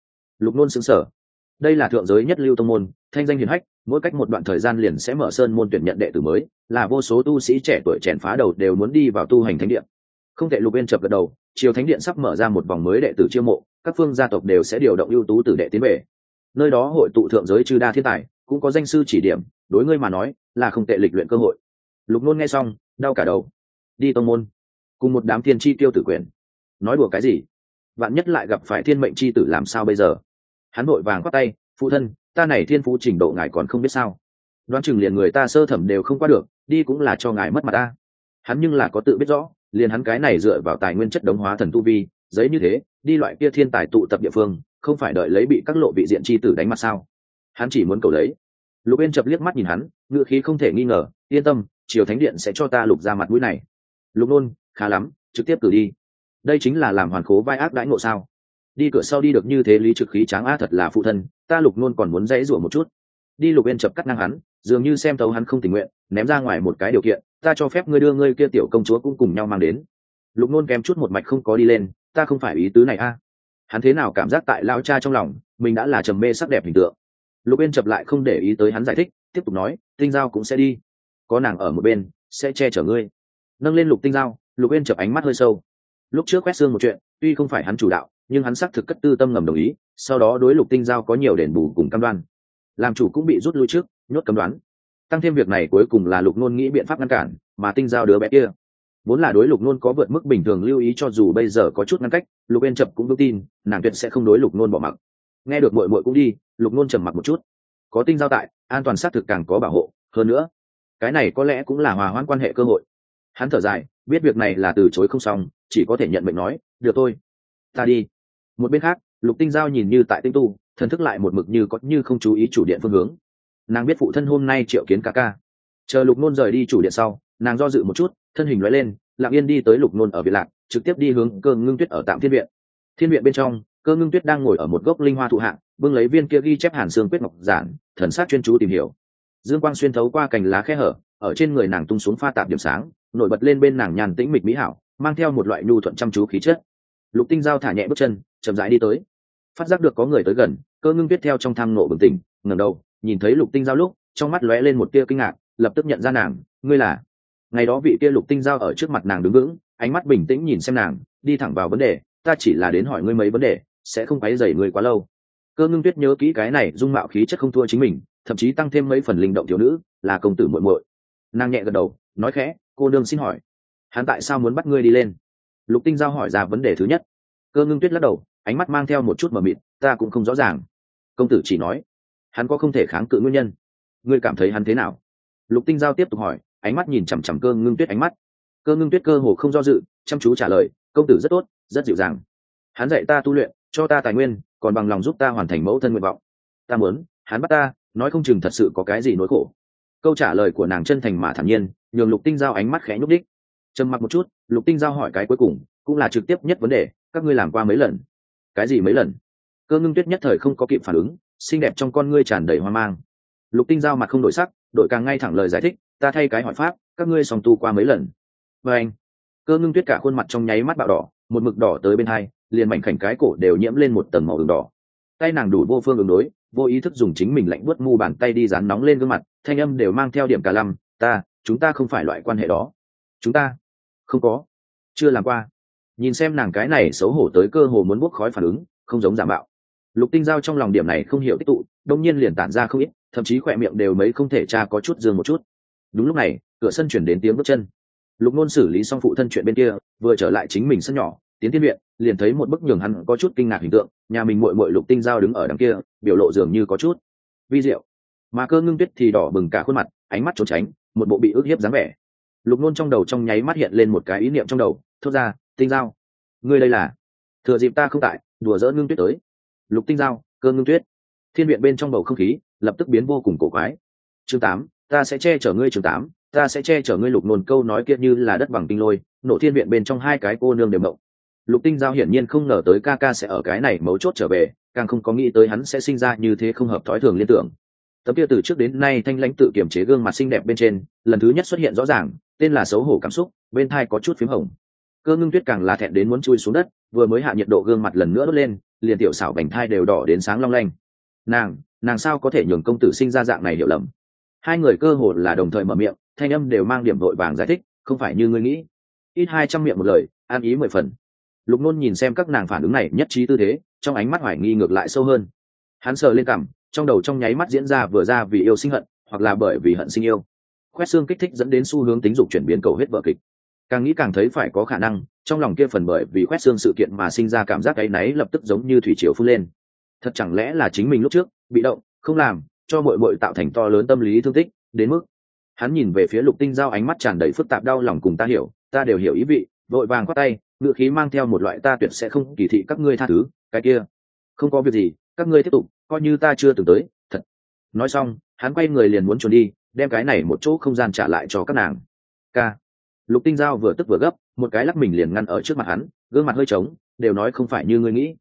Lục Nôn sững sờ. Đây là thượng giới nhất lưu tông môn, thanh danh hiển hách, mỗi cách một đoạn thời gian liền sẽ mở sơn môn tuyển nhận đệ tử mới, là vô số tu sĩ trẻ tuổi chèn phá đầu đều muốn đi vào tu hành thánh điện. Không thể. Lục Uyên chập gật đầu, triều thánh điện sắp mở ra một vòng mới đệ tử chiêu mộ, các phương gia tộc đều sẽ điều động ưu tú tử đệ tiến về. Nơi đó hội tụ thượng giới chư đa thiên tài, cũng có danh sư chỉ điểm, đối ngươi mà nói là không tệ lịch luyện cơ hội. Lục Nôn nghe xong, đau cả đầu. Đi tông môn, cùng một đám thiên chi tiêu tử quyền, nói đùa cái gì? Vạn nhất lại gặp phải thiên mệnh chi tử làm sao bây giờ? Hắn vội vàng quát tay, phụ thân, ta này thiên phú trình độ ngài còn không biết sao? Đoán chừng liền người ta sơ thẩm đều không qua được, đi cũng là cho ngài mất mặt ta. Hắn nhưng là có tự biết rõ, liền hắn cái này dựa vào tài nguyên chất đống hóa thần tu vi, giấy như thế, đi loại kia thiên tài tụ tập địa phương, không phải đợi lấy bị các lộ vị diện chi tử đánh mặt sao? Hắn chỉ muốn cầu lấy. Lục Uyên chập liếc mắt nhìn hắn, ngữ khí không thể nghi ngờ, yên tâm, triều thánh điện sẽ cho ta Lục ra mặt mũi này. Lục Nôn, khá lắm, trực tiếp cử đi. Đây chính là làm hoàn khố vai ác đãi ngộ sao? Đi cửa sau đi được như thế lý trực khí tráng a, thật là phụ thân, ta Lục Nôn còn muốn dãy rủa một chút. Đi. Lục Uyên chập cắt ngang hắn, dường như xem thấu hắn không tình nguyện, ném ra ngoài một cái điều kiện, ta cho phép ngươi đưa ngươi kia tiểu công chúa cũng cùng nhau mang đến. Lục Nôn kém chút một mạch không có đi lên, ta không phải ý tứ này a. Hắn thế nào cảm giác tại lao cha trong lòng mình đã là trầm mê sắc đẹp hình tượng. Lục Uyên chập lại không để ý tới hắn giải thích, tiếp tục nói, Tinh Giao cũng sẽ đi, có nàng ở một bên sẽ che chở ngươi. Nâng lên Lục Tinh Giao, Lục Uyên chập ánh mắt hơi sâu. Lúc trước quét xương một chuyện, tuy không phải hắn chủ đạo, nhưng hắn xác thực cất tư tâm ngầm đồng ý, sau đó đối Lục Tinh Giao có nhiều đền bù cùng cam đoan. Làm chủ cũng bị rút lui trước, nhốt cấm đoán. Tăng thêm việc này cuối cùng là Lục Nôn nghĩ biện pháp ngăn cản, mà Tinh Giao đứa bé kia vốn là đối Lục Nôn có vượt mức bình thường lưu ý, cho dù bây giờ có chút ngăn cách, Lục Uyên chập cũng vững tin nàng tuyệt sẽ không đối Lục Nôn bỏ mặc. Nghe được muội muội cũng đi, Lục Nôn trầm mặc một chút. Có Tinh Giao tại, an toàn xác thực càng có bảo hộ hơn nữa, cái này có lẽ cũng là hòa hoãn quan hệ cơ hội. Hắn thở dài, biết việc này là từ chối không xong, chỉ có thể nhận mệnh nói, được thôi, ta đi. Một bên khác, Lục Tinh Giao nhìn như tại tinh tu, thần thức lại một mực như có như không chú ý chủ điện phương hướng. Nàng biết phụ thân hôm nay triệu kiến ca ca. Chờ Lục Nôn rời đi chủ điện sau, nàng do dự một chút, thân hình lóe lên, lặng yên đi tới Lục Nôn ở viện lạc, trực tiếp đi hướng Cơ Ngưng Tuyết ở Tạm Thiên viện. Thiên viện bên trong, Cơ Ngưng Tuyết đang ngồi ở một gốc linh hoa thụ hạ, bưng lấy viên kia ghi chép Hàn Xương Quyết Ngọc giản, thần sắc chuyên chú tìm hiểu. Dương quang xuyên thấu qua cành lá khe hở, ở trên người nàng tung xuống pha tạp điểm sáng, nổi bật lên bên nàng nhàn tĩnh mịch mỹ hảo, mang theo một loại nhu thuận chăm chú khí chất. Lục Tinh Giao thả nhẹ bước chân, chậm rãi đi tới. Phát giác được có người tới gần, Cơ Ngưng Tuyết theo trong tham nộ bừng tỉnh, ngẩng đầu, nhìn thấy Lục Tinh Giao lúc, trong mắt lóe lên một tia kinh ngạc, lập tức nhận ra nàng, ngươi là? Ngày đó vị kia Lục Tinh Giao ở trước mặt nàng đứng vững, ánh mắt bình tĩnh nhìn xem nàng, đi thẳng vào vấn đề, ta chỉ là đến hỏi ngươi mấy vấn đề, sẽ không quấy rầy ngươi quá lâu. Cơ Ngưng Tuyết nhớ kỹ cái này dung mạo khí chất không thua chính mình, thậm chí tăng thêm mấy phần linh động thiếu nữ, là công tử muội muội. Nàng nhẹ gật đầu, nói khẽ, cô nương xin hỏi, hắn tại sao muốn bắt ngươi đi lên? Lục Tinh Giao hỏi ra vấn đề thứ nhất. Cơ Ngưng Tuyết lắc đầu, ánh mắt mang theo một chút mờ mịt, ta cũng không rõ ràng. Công tử chỉ nói, hắn có không thể kháng cự nguyên nhân. Ngươi cảm thấy hắn thế nào? Lục Tinh Giao tiếp tục hỏi, ánh mắt nhìn chằm chằm Cơ Ngưng Tuyết ánh mắt. Cơ Ngưng Tuyết cơ hồ không do dự, chăm chú trả lời, công tử rất tốt, rất dịu dàng. Hắn dạy ta tu luyện, cho ta tài nguyên, còn bằng lòng giúp ta hoàn thành mẫu thân nguyện vọng. Ta muốn, hắn bắt ta, nói không chừng thật sự có cái gì nỗi khổ. Câu trả lời của nàng chân thành mà thản nhiên, nhường Lục Tinh Giao ánh mắt khẽ nhúc đích. Trầm mặc một chút, Lục Tinh Giao hỏi cái cuối cùng, cũng là trực tiếp nhất vấn đề, các ngươi làm qua mấy lần? Cái gì mấy lần? Cơ Ngưng Tuyết nhất thời không có kịp phản ứng, xinh đẹp trong con ngươi tràn đầy hoang mang. Lục Tinh Giao mặt không đổi sắc, đội càng ngay thẳng lời giải thích, ta thay cái hỏi pháp, các ngươi song tu qua mấy lần? Và anh, Cơ Ngưng Tuyết cả khuôn mặt trong nháy mắt bạo đỏ, một mực đỏ tới bên hai, liền mảnh khảnh cái cổ đều nhiễm lên một tầng màu đường đỏ. Tay nàng đủ vô phương ứng đối, vô ý thức dùng chính mình lạnh buốt mu bàn tay đi dán nóng lên gương mặt, thanh âm đều mang theo điểm cả lăm, chúng ta không phải loại quan hệ đó. Chúng ta không có, chưa làm qua. Nhìn xem nàng cái này xấu hổ tới cơ hồ muốn bốc khói phản ứng, không giống giả mạo. Lục Tinh Giao trong lòng điểm này không hiểu tích tụ, đông nhiên liền tản ra không ít, thậm chí khỏe miệng đều mấy không thể tra có chút dương một chút. Đúng lúc này, cửa sân chuyển đến tiếng bước chân. Lục Nôn xử lý xong phụ thân chuyện bên kia, vừa trở lại chính mình sân nhỏ, tiến thiên viện, liền thấy một bức nhường hắn có chút kinh ngạc hình tượng, nhà mình muội muội Lục Tinh Giao đứng ở đằng kia, biểu lộ dường như có chút vi diệu. Mà Cơ Ngưng Tuyết thì đỏ bừng cả khuôn mặt, ánh mắt trốn tránh, một bộ bị ức hiếp dáng vẻ. Lục Nôn trong đầu trong nháy mắt hiện lên một cái ý niệm trong đầu, thốt ra, Tinh Giao, ngươi đây là? Thừa dịp ta không tại, đùa giỡn Ngưng Tuyết tới. Lục Tinh Giao, Cơ Ngưng Tuyết. Thiên viện bên trong bầu không khí lập tức biến vô cùng cổ quái. Chương 8, ta sẽ che chở ngươi. Chương 8, ta sẽ che chở ngươi. Lục Nôn câu nói kia như là đất bằng tinh lôi, nổ thiên viện bên trong hai cái cô nương đều mộng. Lục Tinh Giao hiển nhiên không ngờ tới ca ca sẽ ở cái này mấu chốt trở về, càng không có nghĩ tới hắn sẽ sinh ra như thế không hợp thói thường liên tưởng. Tấm kia từ trước đến nay thanh lãnh tự kiểm chế gương mặt xinh đẹp bên trên, lần thứ nhất xuất hiện rõ ràng, tên là xấu hổ cảm xúc, bên thai có chút phím hồng. Cơ Ngưng Tuyết càng là thẹn đến muốn chui xuống đất, vừa mới hạ nhiệt độ gương mặt lần nữa đốt lên, liền tiểu xảo bành thai đều đỏ đến sáng long lanh. Nàng sao có thể nhường công tử sinh ra dạng này hiểu lầm? Hai người cơ hồ là đồng thời mở miệng, thanh âm đều mang điểm vội vàng giải thích, không phải như ngươi nghĩ. Ít 200 miệng một lời, an ý 10 phần. Lục Nôn nhìn xem các nàng phản ứng này nhất trí tư thế, trong ánh mắt hoài nghi ngược lại sâu hơn. Hắn sờ lên cằm, trong đầu trong nháy mắt diễn ra vì yêu sinh hận, hoặc là bởi vì hận sinh yêu. Khoét xương kích thích dẫn đến xu hướng tính dục chuyển biến cầu hết vở kịch. Càng nghĩ càng thấy phải có khả năng, trong lòng kia phần bởi vì khoét xương sự kiện mà sinh ra cảm giác áy náy lập tức giống như thủy triều phun lên. Thật chẳng lẽ là chính mình lúc trước bị động, không làm, cho muội muội tạo thành to lớn tâm lý thương tích, đến mức hắn nhìn về phía Lục Tinh Giao, ánh mắt tràn đầy phức tạp đau lòng cùng ta hiểu, ta đều hiểu ý vị, vội vàng quát tay, ngữ khí mang theo một loại ta tuyệt sẽ không kỳ thị các ngươi tha thứ, cái kia, không có việc gì, các ngươi tiếp tục, coi như ta chưa từng tới, thật. Nói xong, hắn quay người liền muốn trốn đi, đem cái này một chỗ không gian trả lại cho các nàng. Ca. Lục Tinh Giao vừa tức vừa gấp, một cái lắc mình liền ngăn ở trước mặt hắn, gương mặt hơi trống, đều nói không phải như ngươi nghĩ.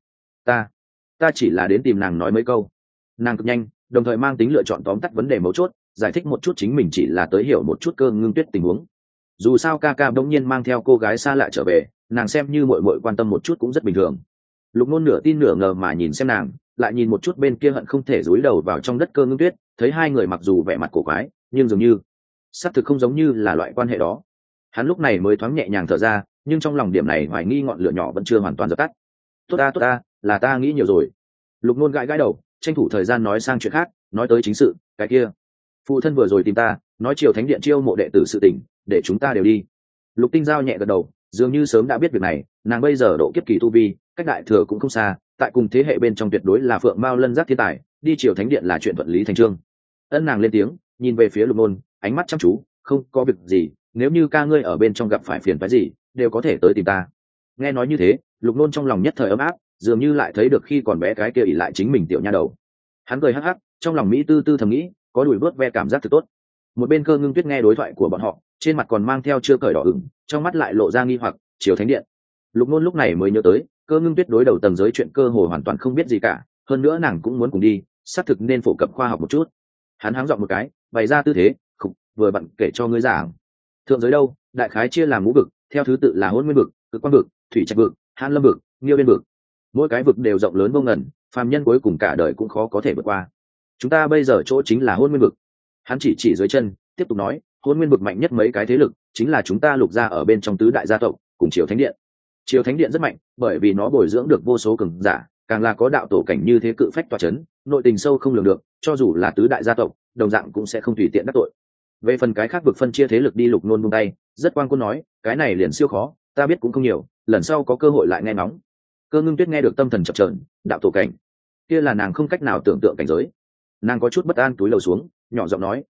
Ta chỉ là đến tìm nàng nói mấy câu. Nàng cực nhanh, đồng thời mang tính lựa chọn tóm tắt vấn đề mấu chốt, giải thích một chút chính mình chỉ là tới hiểu một chút Cơ Ngưng Tuyết tình huống. Dù sao ca ca bỗng nhiên mang theo cô gái xa lạ trở về, nàng xem như muội muội quan tâm một chút cũng rất bình thường. Lục Nôn nửa tin nửa ngờ mà nhìn xem nàng, lại nhìn một chút bên kia hận không thể dúi đầu vào trong đất Cơ Ngưng Tuyết, thấy hai người mặc dù vẻ mặt cổ quái, nhưng dường như xác thực không giống như là loại quan hệ đó. Hắn lúc này mới thoáng nhẹ nhàng thở ra, nhưng trong lòng điểm này hoài nghi ngọn lửa nhỏ vẫn chưa hoàn toàn dập tắt. Tốt ta, là ta nghĩ nhiều rồi. Lục Nôn gãi đầu, tranh thủ thời gian nói sang chuyện khác, nói tới chính sự, cái kia. Phụ thân vừa rồi tìm ta, nói Triều Thánh Điện chiêu mộ đệ tử sự tình, để chúng ta đều đi. Lục Tinh Giao nhẹ gật đầu, dường như sớm đã biết việc này, nàng bây giờ độ kiếp kỳ tu vi, cách đại thừa cũng không xa, tại cùng thế hệ bên trong tuyệt đối là phượng mao lân giác thiên tài, đi Triều Thánh Điện là chuyện thuận lý thành trương. Ân nàng lên tiếng, nhìn về phía Lục Nôn, ánh mắt chăm chú, không có việc gì, nếu như ca ngươi ở bên trong gặp phải phiền phức gì, đều có thể tới tìm ta. Nghe nói như thế, Lục Nôn trong lòng nhất thời ấm áp, dường như lại thấy được khi còn bé cái kia ỷ lại chính mình tiểu nha đầu. Hắn cười hắc hắc, trong lòng mỹ tư tư thầm nghĩ, có đùi vớt ve cảm giác thật tốt. Một bên Cơ Ngưng Tuyết nghe đối thoại của bọn họ, trên mặt còn mang theo chưa cởi đỏ ửng, trong mắt lại lộ ra nghi hoặc. Triều Thánh Điện. Lục Nôn lúc này mới nhớ tới, Cơ Ngưng Tuyết đối đầu tầng giới chuyện cơ hồ hoàn toàn không biết gì cả, hơn nữa nàng cũng muốn cùng đi, xác thực nên phổ cập khoa học một chút. Hắn háng giọng một cái, bày ra tư thế, khục, vừa bận kể cho ngươi giảng. Thượng giới đâu, đại khái chia làm ngũ vực, theo thứ tự là Hỗn Nguyên vực, Cực Quang vực, Thủy Trạch vực, Hàn Lâm vực, Nghiêu Biên vực. Mỗi cái vực đều rộng lớn vô ngần, phàm nhân cuối cùng cả đời cũng khó có thể vượt qua. Chúng ta bây giờ chỗ chính là Hỗn Nguyên vực. Hắn chỉ dưới chân, tiếp tục nói, Hỗn Nguyên vực mạnh nhất mấy cái thế lực chính là chúng ta Lục gia ở bên trong tứ đại gia tộc cùng Triều Thánh Điện. Triều Thánh Điện rất mạnh, bởi vì nó bồi dưỡng được vô số cường giả, càng là có đạo tổ cảnh như thế cự phách tọa chấn, nội tình sâu không lường được, cho dù là tứ đại gia tộc, đồng dạng cũng sẽ không tùy tiện đắc tội. Về phần cái khác vực phân chia thế lực đi, Lục Nôn buông tay, rất quan quân nói, cái này liền siêu khó, ta biết cũng không nhiều, lần sau có cơ hội lại nghe ngóng. Cơ Ngưng Tuyết nghe được tâm thần chập chờn, đạo tổ cảnh, kia là nàng không cách nào tưởng tượng cảnh giới. Nàng có chút bất an túi lầu xuống, nhỏ giọng nói,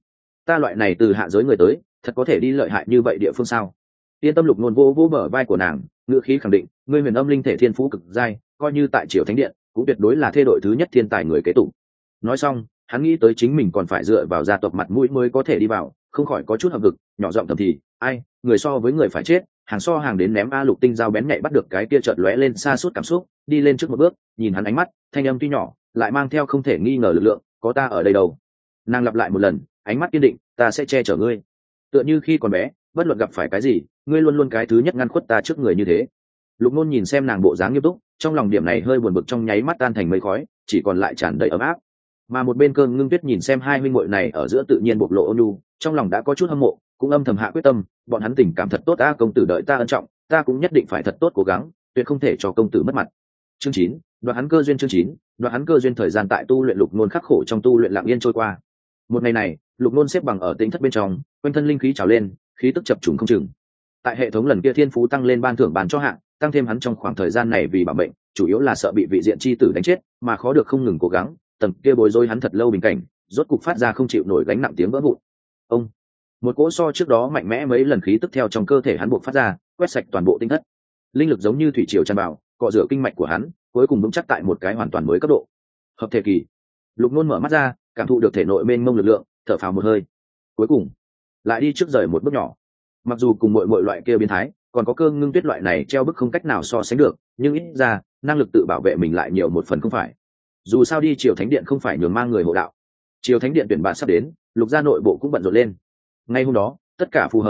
ta loại này từ hạ giới người tới, thật có thể đi lợi hại như vậy địa phương sao? Yên tâm. Lục Nôn vô bờ vai của nàng, ngữ khí khẳng định, ngươi huyền âm linh thể thiên phú cực giai, coi như tại Triều Thánh Điện cũng tuyệt đối là thê đội thứ nhất thiên tài người kế tục. Nói xong, hắn nghĩ tới chính mình còn phải dựa vào gia tộc mặt mũi mới có thể đi vào, không khỏi có chút hậm hực, nhỏ giọng thầm thì, ai, người so với người phải chết, hàng so hàng đến ném. Lục Tinh Giao bén nhạy bắt được cái kia chợt lóe lên xa suốt cảm xúc, đi lên trước một bước, nhìn hắn ánh mắt, thanh âm tuy nhỏ, lại mang theo không thể nghi ngờ lực lượng, có ta ở đây đâu. Nàng lặp lại một lần, ánh mắt kiên định, ta sẽ che chở ngươi. Tựa như khi còn bé, bất luận gặp phải cái gì, ngươi luôn luôn cái thứ nhất ngăn khuất ta trước người như thế. Lục Nôn nhìn xem nàng bộ dáng nghiêm túc, trong lòng điểm này hơi buồn bực trong nháy mắt tan thành mây khói, chỉ còn lại tràn đầy ấm áp. Mà một bên Cơ Ngưng Tuyết nhìn xem hai huynh muội này ở giữa tự nhiên bộc lộ ôn nhu, trong lòng đã có chút hâm mộ, cũng âm thầm hạ quyết tâm, bọn hắn tình cảm thật tốt, công tử đợi ta ân trọng, ta cũng nhất định phải thật tốt cố gắng, tuyệt không thể cho công tử mất mặt. Chương 9, đoạt hắn cơ duyên. Chương 9, đoạt hắn cơ duyên. Thời gian tại tu luyện, Lục Nôn khắc khổ trong tu luyện lặng yên trôi qua. Một ngày này, Lục Nôn xếp bằng ở tĩnh thất bên trong, quanh thân linh khí trào lên, khí tức chập trùng không chừng. Tại hệ thống lần kia thiên phú tăng lên ban thưởng bàn cho hạng, tăng thêm hắn trong khoảng thời gian này vì bảo mệnh, chủ yếu là sợ bị vị diện chi tử đánh chết, mà khó được không ngừng cố gắng, tầng kia bối rối hắn thật lâu bình cảnh, rốt cục phát ra không chịu nổi gánh nặng tiếng vỡ vụn. Ông, một cỗ so trước đó mạnh mẽ mấy lần khí tức theo trong cơ thể hắn buộc phát ra, quét sạch toàn bộ tinh thất. Linh lực giống như thủy triều tràn vào, cọ rửa kinh mạch của hắn, cuối cùng vững chắc tại một cái hoàn toàn mới cấp độ. Hợp thể kỳ. Lục Nôn mở mắt ra, cảm thụ được thể nội mênh mông lực lượng, thở phào một hơi. Cuối cùng, lại đi trước rời một bước nhỏ. Mặc dù cùng mọi loại kia biến thái, còn có Cơ Ngưng Tuyết loại này treo bức không cách nào so sánh được, nhưng ít ra năng lực tự bảo vệ mình lại nhiều một phần không phải. Dù sao đi Triều Thánh Điện không phải nhường mang người hộ đạo. Triều Thánh Điện tuyển bạn sắp đến, Lục gia nội bộ cũng bận rộn lên. Ngay hôm đó, tất cả phù hợp điều kiện,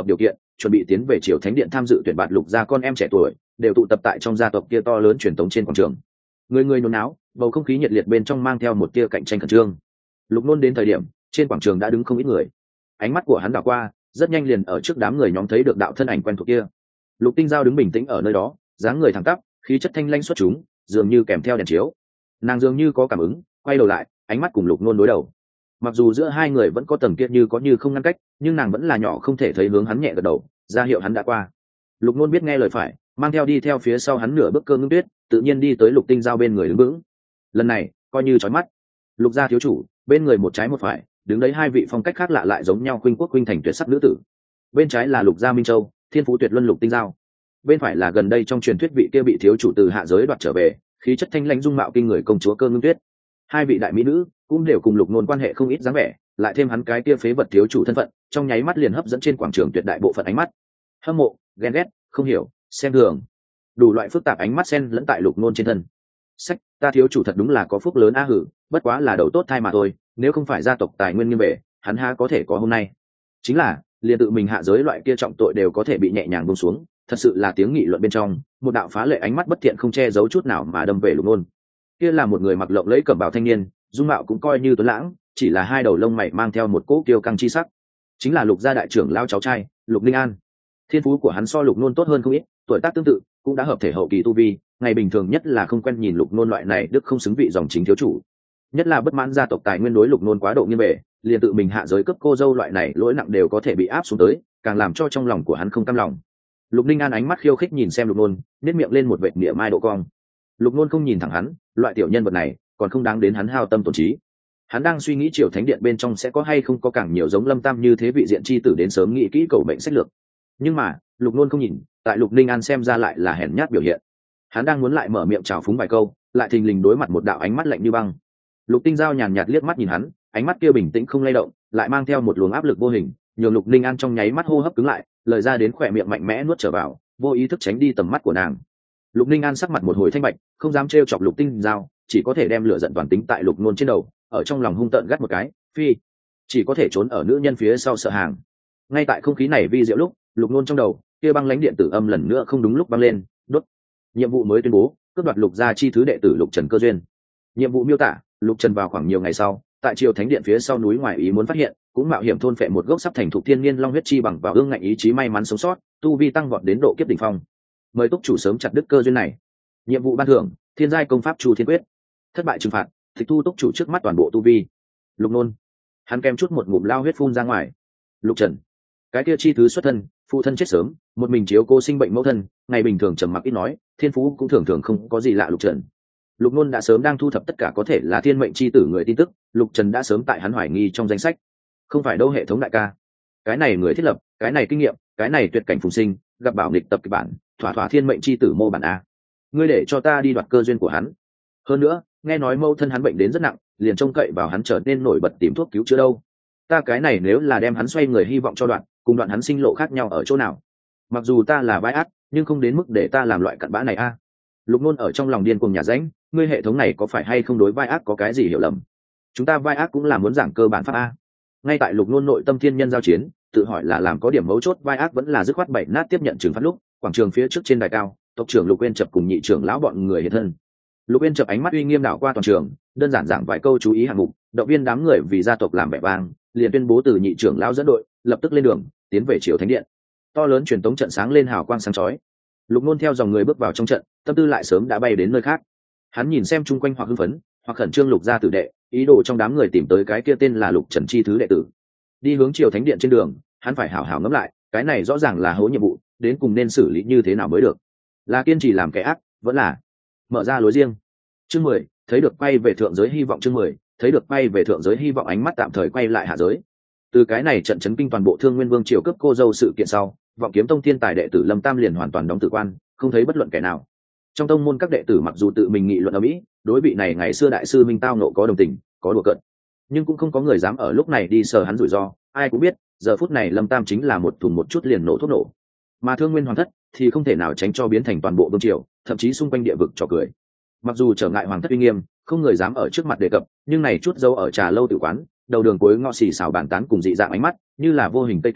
chuẩn bị tiến về triều thánh điện tham dự tuyển bạt lục gia con em trẻ tuổi đều tụ tập tại trong gia tộc kia to lớn truyền thống trên quảng trường. Người người nôn náo, bầu không khí nhiệt liệt bên trong mang theo một tia cạnh tranh khẩn trương. Lục Nôn đến thời điểm trên quảng trường đã đứng không ít người, ánh mắt của hắn đảo qua rất nhanh liền ở trước đám người nhóm thấy được đạo thân ảnh quen thuộc kia. Lục Tinh Giao đứng bình tĩnh ở nơi đó, dáng người thẳng tắp, khí chất thanh lãnh xuất chúng, dường như kèm theo đèn chiếu. Nàng dường như có cảm ứng, quay đầu lại, ánh mắt cùng Lục Nôn đối đầu. Mặc dù giữa hai người vẫn có tầng kia như có như không ngăn cách, nhưng nàng vẫn là nhỏ không thể thấy hướng hắn nhẹ gật đầu, ra hiệu hắn đã qua. Lục Nôn biết nghe lời phải, mang theo đi theo phía sau hắn nửa bước Cơ Ngưng Tuyết, tự nhiên đi tới Lục Tinh Giao bên người đứng vững. Lần này coi như chói mắt. Lục gia thiếu chủ, bên người một trái một phải đứng đấy hai vị phong cách khác lạ lại giống nhau khuynh quốc khuynh thành tuyệt sắc nữ tử. Bên trái là Lục gia Minh Châu, thiên phú tuyệt luân Lục Tinh Giao. Bên phải là gần đây trong truyền thuyết vị kia bị thiếu chủ từ hạ giới đoạt trở về, khí chất thanh lãnh dung mạo kinh người công chúa Cơ Ngưng Tuyết. Hai vị đại mỹ nữ cũng đều cùng Lục Nôn quan hệ không ít dáng vẻ, lại thêm hắn cái kia phế vật thiếu chủ thân phận, trong nháy mắt liền hấp dẫn trên quảng trường tuyệt đại bộ phận ánh mắt. Hâm mộ, ghen ghét, không hiểu, xem thường, đủ loại phức tạp ánh mắt xen lẫn tại Lục Nôn trên thân. Sách, ta thiếu chủ thật đúng là có phúc lớn a hử, bất quá là đầu tốt thai mà thôi, nếu không phải gia tộc tài nguyên nghiêm bể, hắn há có thể có hôm nay. Chính là liền tự mình hạ giới loại kia trọng tội đều có thể bị nhẹ nhàng buông xuống, thật sự là tiếng nghị luận bên trong, một đạo phá lệ ánh mắt bất thiện không che giấu chút nào mà đâm về Lục Nôn. Kia là một người mặc lộng lẫy cẩm bào thanh niên, dung mạo cũng coi như tuấn lãng, chỉ là hai đầu lông mày mang theo một cỗ kiêu căng chi sắc. Chính là Lục gia đại trưởng lao cháu trai, Lục Ninh An. Thiên phú của hắn so Lục Nôn tốt hơn không ít, tuổi tác tương tự, cũng đã hợp thể hậu kỳ tu vi, ngày bình thường nhất là không quen nhìn Lục Nôn loại này đức không xứng vị dòng chính thiếu chủ. Nhất là bất mãn gia tộc tài nguyên đối Lục Nôn quá độ nghiêm bề, liền tự mình hạ giới cấp cô dâu loại này lỗi nặng đều có thể bị áp xuống tới, càng làm cho trong lòng của hắn không cam lòng. Lục Ninh An ánh mắt khiêu khích nhìn xem Lục Nôn, nhếch miệng lên một vệt mỉa mai độ cong. Lục Nôn không nhìn thẳng hắn, loại tiểu nhân vật này còn không đáng đến hắn hao tâm tổn trí. Hắn đang suy nghĩ triều thánh điện bên trong sẽ có hay không có càng nhiều giống Lâm Tam như thế vị diện chi tử đến sớm nghĩ kỹ cầu mệnh sách lược. Nhưng mà Lục Nôn không nhìn, tại Lục Ninh An xem ra lại là hèn nhát biểu hiện. Hắn đang muốn lại mở miệng chào phúng vài câu, lại thình lình đối mặt một đạo ánh mắt lạnh như băng. Lục Tinh Giao nhàn nhạt liếc mắt nhìn hắn, ánh mắt kia bình tĩnh không lay động, lại mang theo một luồng áp lực vô hình, nhường Lục Ninh An trong nháy mắt hô hấp cứng lại, lời ra đến khỏe miệng mạnh mẽ nuốt trở vào, vô ý thức tránh đi tầm mắt của nàng. Lục Ninh An sắc mặt một hồi thanh bạch, không dám trêu chọc Lục Tinh Giao, chỉ có thể đem lửa giận toàn tính tại Lục Nôn trên đầu, ở trong lòng hung tợn gắt một cái, phi, chỉ có thể trốn ở nữ nhân phía sau sợ hàng. Ngay tại không khí này vi diệu lúc, Lục Nôn trong đầu kia băng lãnh điện tử âm lần nữa không đúng lúc băng lên, đốt. Nhiệm vụ mới tuyên bố, cướp đoạt Lục gia chi thứ đệ tử Lục Trần cơ duyên. Nhiệm vụ miêu tả, Lục Trần vào khoảng nhiều ngày sau, tại triều thánh điện phía sau núi ngoài ý muốn phát hiện, cũng mạo hiểm thôn phệ một gốc sắp thành thục thiên niên long huyết chi bằng vào ương ngạnh ý chí may mắn sống sót, tu vi tăng vọt đến độ kiếp đỉnh phong. Mời túc chủ sớm chặt đứt cơ duyên này. Nhiệm vụ ban thưởng, thiên giai công pháp Chu Thiên Quyết. Thất bại trừng phạt, tịch thu túc chủ trước mắt toàn bộ tu vi. Lục Nôn, hắn kem chút một ngụm lao huyết phun ra ngoài. Lục Trần, cái kia chi thứ xuất thân, phụ thân chết sớm, một mình chiếu cô sinh bệnh mẫu thân, ngày bình thường trầm mặc ít nói, thiên phú cũng thường thường không có gì lạ. Lục Trần, Lục Nôn đã sớm đang thu thập tất cả có thể là thiên mệnh chi tử người tin tức, Lục Trần đã sớm tại hắn hoài nghi trong danh sách. Không phải đâu hệ thống đại ca, cái này người thiết lập, cái này kinh nghiệm, cái này tuyệt cảnh phùng sinh, gặp bảo nghịch tập kịch bản, thỏa thỏa thiên mệnh chi tử mô bản a. Ngươi để cho ta đi đoạt cơ duyên của hắn. Hơn nữa, nghe nói mẫu thân hắn bệnh đến rất nặng, liền trông cậy vào hắn trở nên nổi bật tìm thuốc cứu chữa đâu. Ta cái này nếu là đem hắn xoay người hy vọng cho đoạn, cùng đoạn hắn sinh lộ khác nhau ở chỗ nào? Mặc dù ta là vai ác, nhưng không đến mức để ta làm loại cặn bã này a. Lục Nôn ở trong lòng điên cuồng nhà ránh, ngươi hệ thống này có phải hay không đối vai ác có cái gì hiểu lầm? Chúng ta vai ác cũng là muốn giảng cơ bản pháp a. Ngay tại Lục Nôn nội tâm thiên nhân giao chiến, tự hỏi là làm có điểm mấu chốt vai ác vẫn là dứt khoát bảy nát tiếp nhận trừng phạt lúc, quảng trường phía trước trên đài cao, tộc trưởng Lục Uyên Chập cùng nhị trưởng lão bọn người hiện thân. Lục Uyên Chập ánh mắt uy nghiêm đảo qua toàn trường, đơn giản giảng vài câu chú ý hạng mục, động viên đám người vì gia tộc làm vẻ vang, liền tuyên bố từ nhị trưởng lão dẫn đội, lập tức lên đường, tiến về triều thánh điện. To lớn truyền tống trận sáng lên hào quang sáng chói. Lục Nôn theo dòng người bước vào trong trận, tâm tư lại sớm đã bay đến nơi khác. Hắn nhìn xem chung quanh hoặc hưng phấn, hoặc khẩn trương Lục gia tử đệ, ý đồ trong đám người tìm tới cái kia tên là Lục Trần chi thứ đệ tử. Đi hướng triều thánh điện trên đường, hắn phải hảo hảo ngẫm lại, cái này rõ ràng là hố nhiệm vụ, đến cùng nên xử lý như thế nào mới được? Là kiên trì làm kẻ ác, vẫn là mở ra lối riêng. Chương 10, thấy được quay về thượng giới hy vọng. Chương 10, thấy được quay về thượng giới hy vọng. Ánh mắt tạm thời quay lại hạ giới. Từ cái này trận chấn kinh toàn bộ Thương Nguyên Vương triều cấp cô dâu sự kiện sau, Vọng Kiếm Tông thiên tài đệ tử Lâm Tam liền hoàn toàn đóng tử quan, không thấy bất luận kẻ nào. Trong tông môn các đệ tử mặc dù tự mình nghị luận ở mỹ, đối vị này ngày xưa đại sư minh tao nộ có đồng tình, có đùa cợt, nhưng cũng không có người dám ở lúc này đi sờ hắn rủi ro. Ai cũng biết, giờ phút này Lâm Tam chính là một thùng một chút liền nổ thuốc nổ, mà Thương Nguyên Hoàng thất thì không thể nào tránh cho biến thành toàn bộ vương triều, thậm chí xung quanh địa vực trò cười. Mặc dù trở ngại hoàng thất uy nghiêm, không người dám ở trước mặt đề cập, nhưng này chút dâu ở trà lâu tử quán, đầu đường cuối ngõ xì xào bàn tán cùng dị dạng ánh mắt, như là vô hình tây kim,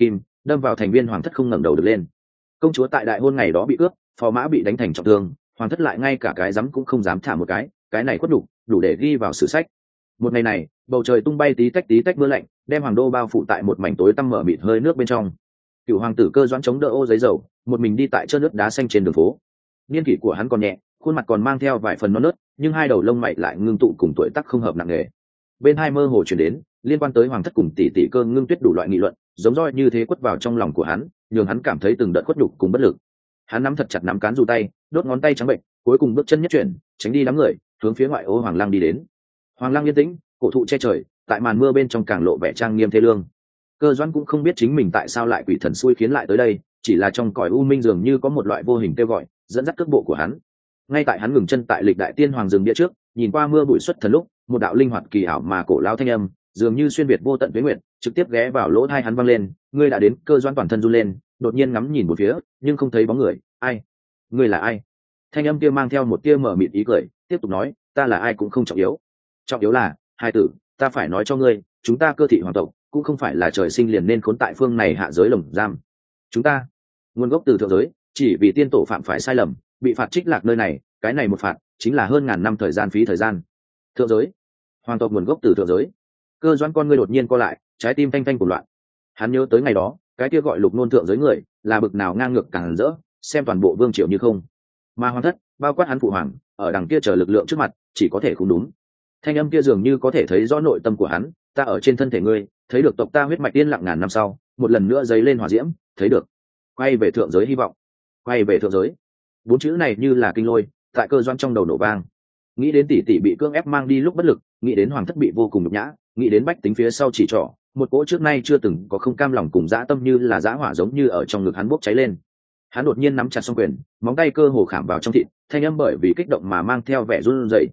đâm vào thành viên hoàng thất không ngẩng đầu được lên. Công chúa tại đại hôn ngày đó bị cướp, phò mã bị đánh thành trọng thương, hoàng thất lại ngay cả cái dám cũng không dám thả một cái này khuất đủ để ghi vào sử sách. Một ngày này, bầu trời tung bay tí tách mưa lạnh, đem hoàng đô bao phủ tại một mảnh tối tăm mở mịt hơi nước bên trong. Cựu hoàng tử Cơ Doãn chống đỡ ô giấy dầu, một mình đi tại trơn nước đá xanh trên đường phố. Niên kỷ của hắn còn nhẹ, khuôn mặt còn mang theo vài phần non nớt, nhưng hai đầu lông mày lại ngưng tụ cùng tuổi tác không hợp nặng nề. Bên hai mơ hồ truyền đến liên quan tới hoàng thất cùng tỷ tỷ Cơ Ngưng Tuyết đủ loại nghị luận, giống roi như thế quất vào trong lòng của hắn, nhường hắn cảm thấy từng đợt khuất nhục cùng bất lực. Hắn nắm thật chặt nắm cán dù tay, đốt ngón tay trắng bệnh, cuối cùng bước chân nhất chuyển, tránh đi đám người, hướng phía ngoại ô hoàng lăng đi đến. Hoàng lăng yên tĩnh, cổ thụ che trời, tại màn mưa bên trong càng lộ vẻ trang nghiêm thê lương. Cơ Doãn cũng không biết chính mình tại sao lại quỷ thần xui khiến lại tới đây, chỉ là trong cõi u minh dường như có một loại vô hình kêu gọi, dẫn dắt cước bộ của hắn. Ngay tại hắn ngừng chân tại Lịch Đại Tiên Hoàng rừng địa trước, nhìn qua mưa bụi xuất thần lúc, một đạo linh hoạt kỳ ảo mà cổ lao thanh âm, dường như xuyên việt vô tận tuế nguyệt, trực tiếp ghé vào lỗ tai hắn vang lên, "Ngươi đã đến." Cơ Doãn toàn thân run lên, đột nhiên ngắm nhìn một phía, nhưng không thấy bóng người. "Ai? Ngươi là ai?" Thanh âm kia mang theo một tia mở mịt ý cười, tiếp tục nói, "Ta là ai cũng không trọng yếu. Trọng yếu là, hai tử, ta phải nói cho ngươi, chúng ta Cơ thị hoàng tộc cũng không phải là trời sinh liền nên khốn tại phương này hạ giới lồng giam. Chúng ta nguồn gốc từ thượng giới, chỉ vì tiên tổ phạm phải sai lầm, bị phạt trích lạc nơi này, cái này một phạt chính là hơn ngàn năm thời gian phí thời gian. Thượng giới, hoàng tộc nguồn gốc từ thượng giới." Cơ Doãn con ngươi đột nhiên co lại, trái tim phanh phanh cuồng loạn. Hắn nhớ tới ngày đó, cái kia gọi Lục Nôn thượng giới người, là bực nào ngang ngược càng rỡ, xem toàn bộ vương triều như không. Mà hoàng thất, bao quát hắn phụ hoàng, ở đằng kia chờ lực lượng trước mặt, chỉ có thể không đúng. Thanh âm kia dường như có thể thấy rõ nội tâm của hắn, "Ta ở trên thân thể ngươi, thấy được tộc ta huyết mạch tiên lặng ngàn năm sau, một lần nữa dấy lên hỏa diễm, thấy được quay về thượng giới hy vọng, quay về thượng giới." Bốn chữ này như là kinh lôi, tại Cơ Doãn trong đầu nổ vang. Nghĩ đến tỷ tỷ bị cưỡng ép mang đi lúc bất lực, nghĩ đến hoàng thất bị vô cùng nhục nhã, nghĩ đến bách tính phía sau chỉ trỏ, một cỗ trước nay chưa từng có không cam lòng cùng dã tâm như là dã hỏa giống như ở trong ngực hắn bốc cháy lên. Hắn đột nhiên nắm chặt song quyền, móng tay cơ hồ khảm vào trong thịt, thanh âm bởi vì kích động mà mang theo vẻ run rẩy,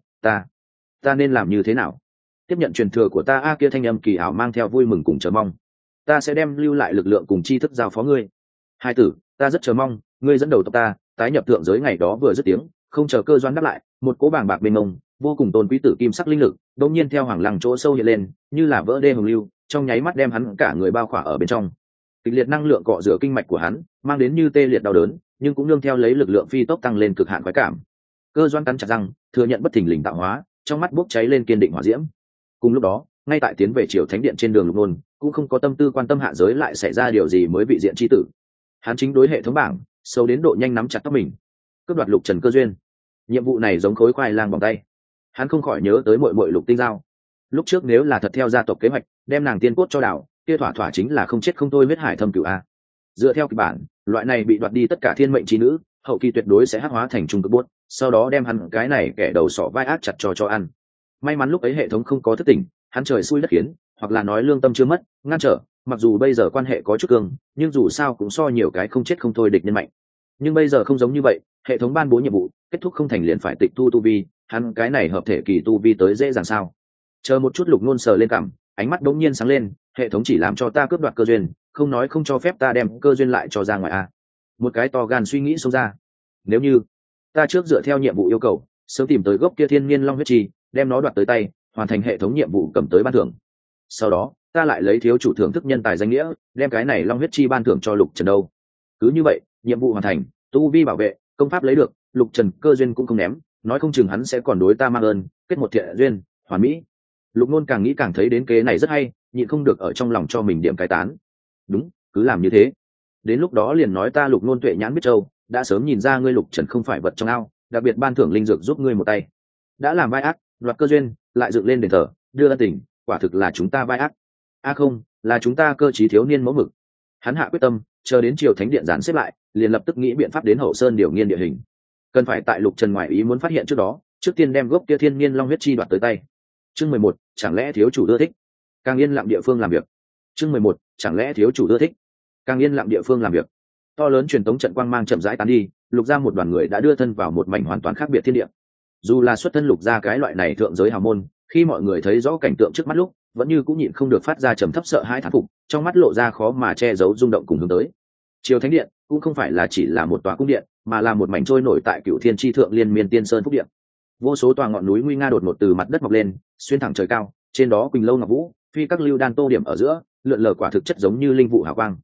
ta nên làm như thế nào? Tiếp nhận truyền thừa của ta a." Kia thanh âm kỳ ảo mang theo vui mừng cùng chờ mong. "Ta sẽ đem lưu lại lực lượng cùng tri thức giao phó ngươi. Hai tử, ta rất chờ mong ngươi dẫn đầu tộc ta tái nhập thượng giới." Ngày đó vừa dứt tiếng, không chờ Cơ Doãn đáp lại, một cỗ bàng bạc bên mông, vô cùng tôn quý tử kim sắc linh lực đột nhiên theo hoàng lăng chỗ sâu hiện lên, như là vỡ đê hồng lưu, trong nháy mắt đem hắn cả người bao khỏa ở bên trong. Kịch liệt năng lượng cọ rửa kinh mạch của hắn, mang đến như tê liệt đau đớn, nhưng cũng nương theo lấy lực lượng phi tốc tăng lên cực hạn khoái cảm. Cơ Doãn cắn chặt răng, thừa nhận bất thình lình tạo hóa, trong mắt bốc cháy lên kiên định hỏa diễm. Cùng lúc đó, ngay tại tiến về triều thánh điện trên đường Lục Nôn, cũng không có tâm tư quan tâm hạ giới lại xảy ra điều gì mới vị diện chi tử. Hắn chính đối hệ thống bảng, sâu đến độ nhanh nắm chặt tóc mình. Cướp đoạt Lục Trần cơ duyên. Nhiệm vụ này giống khối khoai lang bằng tay. Hắn không khỏi nhớ tới muội muội Lục Tinh Giao. Lúc trước nếu là thật theo gia tộc kế hoạch, đem nàng tiên cốt cho đảo, kia thỏa thỏa chính là không chết không thôi huyết hải thâm cửu a. Dựa theo kịch bản, loại này bị đoạt đi tất cả thiên mệnh chi nữ, hậu kỳ tuyệt đối sẽ hắc hóa thành trung cực buốt, sau đó đem hắn cái này kẻ đầu sỏ vai ác chặt cho ăn. May mắn lúc ấy hệ thống không có thức tỉnh, hắn trời xui đất khiến, hoặc là nói lương tâm chưa mất, ngăn trở, mặc dù bây giờ quan hệ có chút cương, nhưng dù sao cũng so nhiều cái không chết không thôi địch nhân mạnh. Nhưng bây giờ không giống như vậy, hệ thống ban bố nhiệm vụ, kết thúc không thành liền phải tịch thu tu vi, hắn cái này hợp thể kỳ tu vi tới dễ dàng sao? Chờ một chút, Lục Nôn sờ lên cằm, ánh mắt đống nhiên sáng lên, hệ thống chỉ làm cho ta cướp đoạt cơ duyên, không nói không cho phép ta đem cơ duyên lại cho ra ngoài a. Một cái to gan suy nghĩ xông ra. Nếu như ta trước dựa theo nhiệm vụ yêu cầu, sớm tìm tới gốc kia thiên niên long huyết chi, đem nó đoạt tới tay, hoàn thành hệ thống nhiệm vụ cầm tới ban thưởng. Sau đó, ta lại lấy thiếu chủ thưởng thức nhân tài danh nghĩa, đem cái này long huyết chi ban thưởng cho Lục Trần đâu. Cứ như vậy, nhiệm vụ hoàn thành, tu vi bảo vệ, công pháp lấy được, Lục Trần cơ duyên cũng không ném, nói không chừng hắn sẽ còn đối ta mang ơn, kết một thiện duyên, hoàn mỹ. Lục Nôn càng nghĩ càng thấy đến kế này rất hay, nhịn không được ở trong lòng cho mình điểm cái tán. Đúng, cứ làm như thế. Đến lúc đó liền nói ta Lục Nôn tuệ nhãn biết châu, đã sớm nhìn ra ngươi Lục Trần không phải vật trong ao, đặc biệt ban thưởng linh dược giúp ngươi một tay. Đã làm vai ác, đoạt cơ duyên, lại dựng lên đền thờ, đưa ân tình, quả thực là chúng ta vai ác. Không, là chúng ta cơ trí thiếu niên mẫu mực. Hắn hạ quyết tâm, chờ đến triều thánh điện dàn xếp lại, liền lập tức nghĩ biện pháp đến Hậu Sơn điều nghiên địa hình. Cần phải tại Lục Trần ngoại ý muốn phát hiện trước đó, trước tiên đem gốc kia thiên niên long huyết chi đoạt tới tay. Chương 11, chẳng lẽ thiếu chủ ưa thích? Càng yên lặng địa phương làm việc. Chương 11, chẳng lẽ thiếu chủ ưa thích? Càng yên lặng địa phương làm việc. To lớn truyền tống trận quang mang chậm rãi tán đi, Lục gia một đoàn người đã đưa thân vào một mảnh hoàn toàn khác biệt thiên địa. Dù là xuất thân Lục gia cái loại này thượng giới hào môn, khi mọi người thấy rõ cảnh tượng trước mắt lúc, vẫn như cũng nhịn không được phát ra trầm thấp sợ hãi thán phục, trong mắt lộ ra khó mà che giấu rung động cùng hướng tới. Triều Thánh Điện cũng không phải là chỉ là một tòa cung điện, mà là một mảnh trôi nổi tại Cửu Thiên chi thượng liên miên tiên sơn phúc điện. Vô số tòa ngọn núi nguy nga đột ngột từ mặt đất mọc lên, xuyên thẳng trời cao, trên đó quỳnh lâu ngọc vũ, phi các lưu đan tô điểm ở giữa, lượn lờ quả thực chất giống như linh vụ hào quang.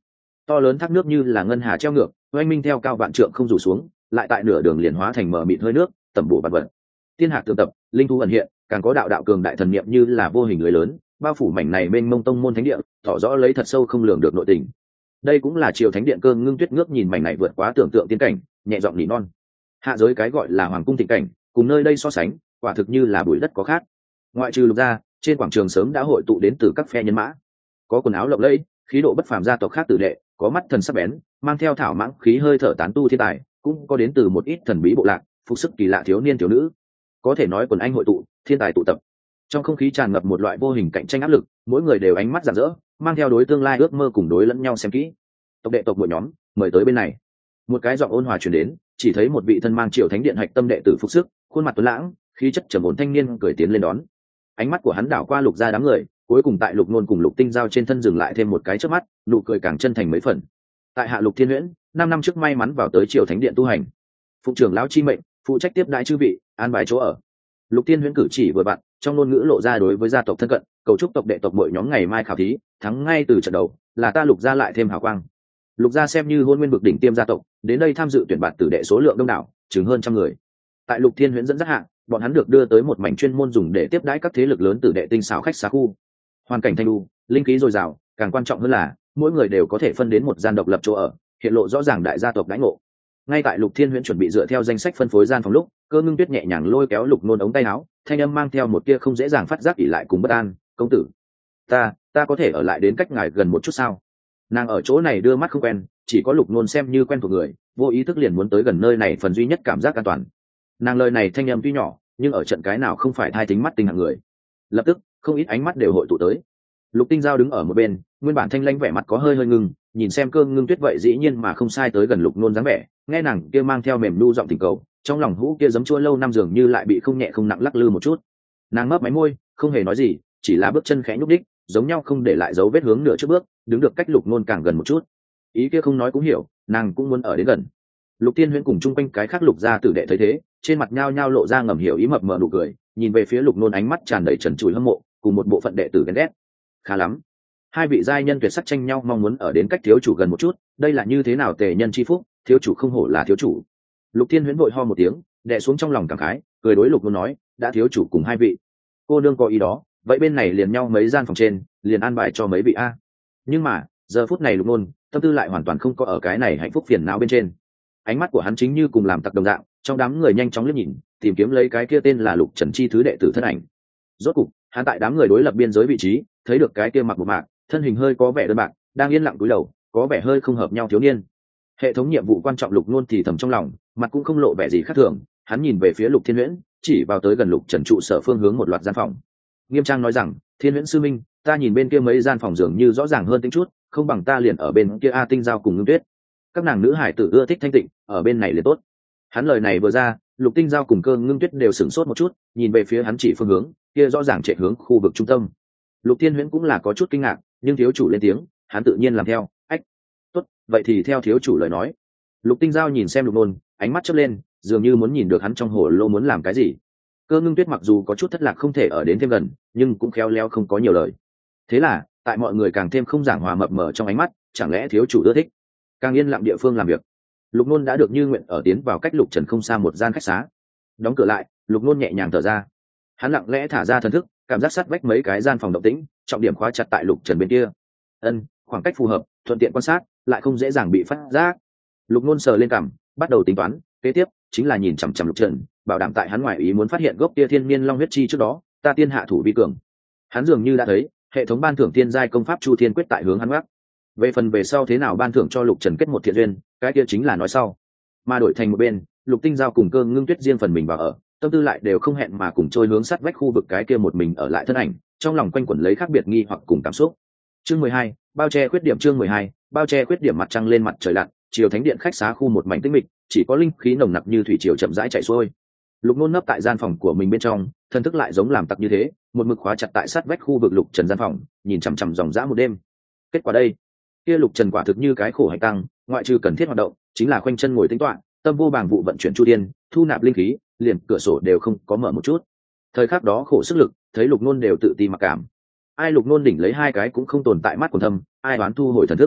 To lớn thác nước như là ngân hà treo ngược, oanh minh theo cao vạn trượng không rủ xuống, lại tại nửa đường liền hóa thành mờ mịt hơi nước, tẩm bổ vạn vật. Thiên hạc tường tập, linh thú ẩn hiện, càng có đạo đạo cường đại thần niệm như là vô hình lưới lớn, bao phủ mảnh này mênh mông tông môn thánh địa, tỏ rõ lấy thật sâu không lường được nội tình. Đây cũng là triều thánh điện Cơ Ngưng Tuyết ngước nhìn mảnh này vượt quá tưởng tượng tiên cảnh, nhẹ giọng nỉ non. Hạ giới cái gọi là hoàng cung thịnh cảnh, cùng nơi đây so sánh, quả thực như là bụi đất có khác. Ngoại trừ Lục gia, trên quảng trường sớm đã hội tụ đến từ các phe nhân mã, có quần áo lộng lẫy, khí độ bất phàm gia tộc khác tử đệ, có mắt thần sắc bén, mang theo thảo mãng khí hơi thở tán tu thiên tài, cũng có đến từ một ít thần bí bộ lạc, phục sức kỳ lạ thiếu niên thiếu nữ. Có thể nói quần anh hội tụ, thiên tài tụ tập. Trong không khí tràn ngập một loại vô hình cạnh tranh áp lực, mỗi người đều ánh mắt rạng rỡ, mang theo đối tương lai ước mơ cùng đối lẫn nhau xem kỹ. Tộc đệ tộc mỗi nhóm, mời tới bên này. Một cái giọng ôn hòa truyền đến, chỉ thấy một vị thân mang triều thánh điện hạch tâm đệ tử phục sức, khuôn mặt tuấn lãng, khí chất trầm ổn thanh niên cười tiến lên đón. Ánh mắt của hắn đảo qua Lục gia đám người, cuối cùng tại Lục Nôn cùng Lục Tinh Giao trên thân dừng lại thêm một cái chớp mắt, nụ cười càng chân thành mấy phần. Tại hạ Lục Thiên Huyễn, 5 năm trước may mắn vào tới triều thánh điện tu hành, phụ trưởng lão chi mệnh, phụ trách tiếp đại chư vị, an bài chỗ ở. Lục Thiên Huyễn cử chỉ vừa vặn, trong ngôn ngữ lộ ra đối với gia tộc thân cận, cầu chúc tộc đệ tộc mỗi nhóm ngày mai khảo thí thắng ngay từ trận đầu, là ta Lục gia lại thêm hào quang. Lục gia xem như hôn nguyên vực đỉnh tiêm gia tộc, đến đây tham dự tuyển bạt tử đệ số lượng đông đảo, chừng hơn 100 người. Tại Lục Thiên Huyễn dẫn dắt hạ, bọn hắn được đưa tới một mảnh chuyên môn dùng để tiếp đãi các thế lực lớn tử đệ tinh xảo khách xá khu. Hoàn cảnh thanh lưu, linh khí dồi dào, càng quan trọng hơn là mỗi người đều có thể phân đến một gian độc lập chỗ ở, hiện lộ rõ ràng đại gia tộc đãi ngộ. Ngay tại Lục Thiên Huyễn chuẩn bị dựa theo danh sách phân phối gian phòng lúc, Cơ Ngưng Tuyết nhẹ nhàng lôi kéo Lục Nôn ống tay áo, thanh âm mang theo một tia không dễ dàng phát giác ỉ lại cùng bất an. Công tử, ta có thể ở lại đến cách ngài gần một chút sao? Nàng ở chỗ này đưa mắt không quen, chỉ có Lục Nôn xem như quen thuộc người, vô ý thức liền muốn tới gần nơi này phần duy nhất cảm giác an toàn. Nàng lời này thanh âm tuy nhỏ, nhưng ở trận cái nào không phải thai tính mắt tình hạng người. Lập tức không ít ánh mắt đều hội tụ tới. Lục Tinh Giao đứng ở một bên, nguyên bản thanh lãnh vẻ mặt có hơi hơi ngưng, nhìn xem Cơ Ngưng Tuyết vậy dĩ nhiên mà không sai tới gần Lục Nôn dáng vẻ, nghe nàng kia mang theo mềm nu giọng tình cầu, trong lòng hũ kia giấm chua lâu năm dường như lại bị không nhẹ không nặng lắc lư một chút. Nàng mấp máy môi, không hề nói gì, chỉ là bước chân khẽ nhúc đích, giống nhau không để lại dấu vết hướng nửa trước bước, đứng được cách Lục Nôn càng gần một chút. Ý kia không nói cũng hiểu, nàng cũng muốn ở đến gần. Lục Tiên Huyễn cùng chung quanh cái khác Lục gia tử đệ thấy thế, trên mặt nhao nhao lộ ra ngầm hiểu ý mập mờ nụ cười, nhìn về phía Lục Nôn ánh mắt tràn đầy trần trụi hâm mộ, cùng một bộ phận đệ tử ghen ghét. Khá lắm, hai vị giai nhân tuyệt sắc tranh nhau mong muốn ở đến cách thiếu chủ gần một chút, đây là như thế nào tề nhân chi phúc, thiếu chủ không hổ là thiếu chủ. Lục Thiên Huyễn vội ho một tiếng, đè xuống trong lòng cảm khái, cười đối Lục Nôn nói, đã thiếu chủ cùng hai vị cô nương có ý đó, vậy bên này liền nhau mấy gian phòng trên, liền an bài cho mấy vị a. Nhưng mà giờ phút này Lục Nôn tâm tư lại hoàn toàn không có ở cái này hạnh phúc phiền não bên trên. Ánh mắt của hắn chính như cùng làm tặc đồng dạng, trong đám người nhanh chóng liếc nhìn, tìm kiếm lấy cái kia tên là Lục Trần chi thứ đệ tử thân ảnh. Rốt cục hắn tại đám người đối lập biên giới vị trí, thấy được cái kia mặc một mạc, thân hình hơi có vẻ đơn bạc, đang yên lặng cúi đầu, có vẻ hơi không hợp nhau thiếu niên. Hệ thống nhiệm vụ quan trọng Lục Nôn thì thầm trong lòng, mặt cũng không lộ vẻ gì khác thường, hắn nhìn về phía Lục Thiên Huyễn, chỉ vào tới gần Lục Trần trụ sở phương hướng một loạt gian phòng. Nghiêm trang nói rằng, Thiên Huyễn sư minh, ta nhìn bên kia mấy gian phòng dường như rõ ràng hơn tính chút, không bằng ta liền ở bên kia A Tinh Giao cùng Ngưng Tuyết. Các nàng nữ hải tử ưa thích thanh tịnh, ở bên này liền tốt. Hắn lời này vừa ra, Lục Tinh Giao cùng Cơ Ngưng Tuyết đều sửng sốt một chút, nhìn về phía hắn chỉ phương hướng, kia rõ ràng chạy hướng khu vực trung tâm. Lục Thiên Huyễn cũng là có chút kinh ngạc, nhưng thiếu chủ lên tiếng, hắn tự nhiên làm theo. Ách, tốt, vậy thì theo thiếu chủ lời nói. Lục Tinh Giao nhìn xem Lục Nôn, ánh mắt chớp lên, dường như muốn nhìn được hắn trong hồ lô muốn làm cái gì. Cơ Ngưng Tuyết mặc dù có chút thất lạc không thể ở đến thêm gần, nhưng cũng khéo léo không có nhiều lời. Thế là, tại mọi người càng thêm không giảng hòa mập mờ trong ánh mắt, chẳng lẽ thiếu chủ ưa thích càng yên lặng địa phương làm việc. Lục Nôn đã được như nguyện ở tiến vào cách Lục Trần không xa một gian khách xá. Đóng cửa lại, Lục Nôn nhẹ nhàng thở ra. Hắn lặng lẽ thả ra thần thức, cảm giác sát vách mấy cái gian phòng động tĩnh, trọng điểm khóa chặt tại Lục Trần bên kia. Khoảng cách phù hợp, thuận tiện quan sát, lại không dễ dàng bị phát giác. Lục Nôn sờ lên cằm, bắt đầu tính toán, kế tiếp chính là nhìn chằm chằm Lục Trần, bảo đảm tại hắn ngoài ý muốn phát hiện gốc tia thiên niên long huyết chi trước đó, ta tiên hạ thủ vi cường. Hắn dường như đã thấy, hệ thống ban thưởng thiên giai công pháp Chu Thiên quyết tại hướng hắn gác. Về phần về sau thế nào ban thưởng cho Lục Trần kết một thiện duyên, cái kia chính là nói sau. Mà đổi thành một bên, Lục Tinh Giao cùng Cơ Ngưng Tuyết riêng phần mình vào ở, tâm tư lại đều không hẹn mà cùng trôi hướng sát vách khu vực cái kia một mình ở lại thân ảnh, trong lòng quanh quẩn lấy khác biệt nghi hoặc cùng cảm xúc. Chương 12, bao che khuyết điểm. Chương 12, bao che khuyết điểm. Mặt trăng lên mặt trời lặn, chiều thánh điện khách xá khu một mảnh tĩnh mịch, chỉ có linh khí nồng nặc như thủy triều chậm rãi chảy xuôi. Lục Nôn nấp tại gian phòng của mình bên trong, thân thức lại giống làm tặc như thế, một mực khóa chặt tại sát vách khu vực Lục Trần gian phòng, nhìn chằm chằm dòng dã một đêm. Kết quả đây, kia Lục Trần quả thực như cái khổ hạnh tăng, ngoại trừ cần thiết hoạt động, chính là khoanh chân ngồi tính toán, tâm vô bàng vụ vận chuyển chu tiên, thu nạp linh khí, liền cửa sổ đều không có mở một chút. Thời khắc đó khổ sức lực, thấy Lục Nôn đều tự ti mặc cảm. Ai Lục Nôn đỉnh lấy hai cái cũng không tồn tại mắt quần thâm, ai đoán thu hồi thần thức.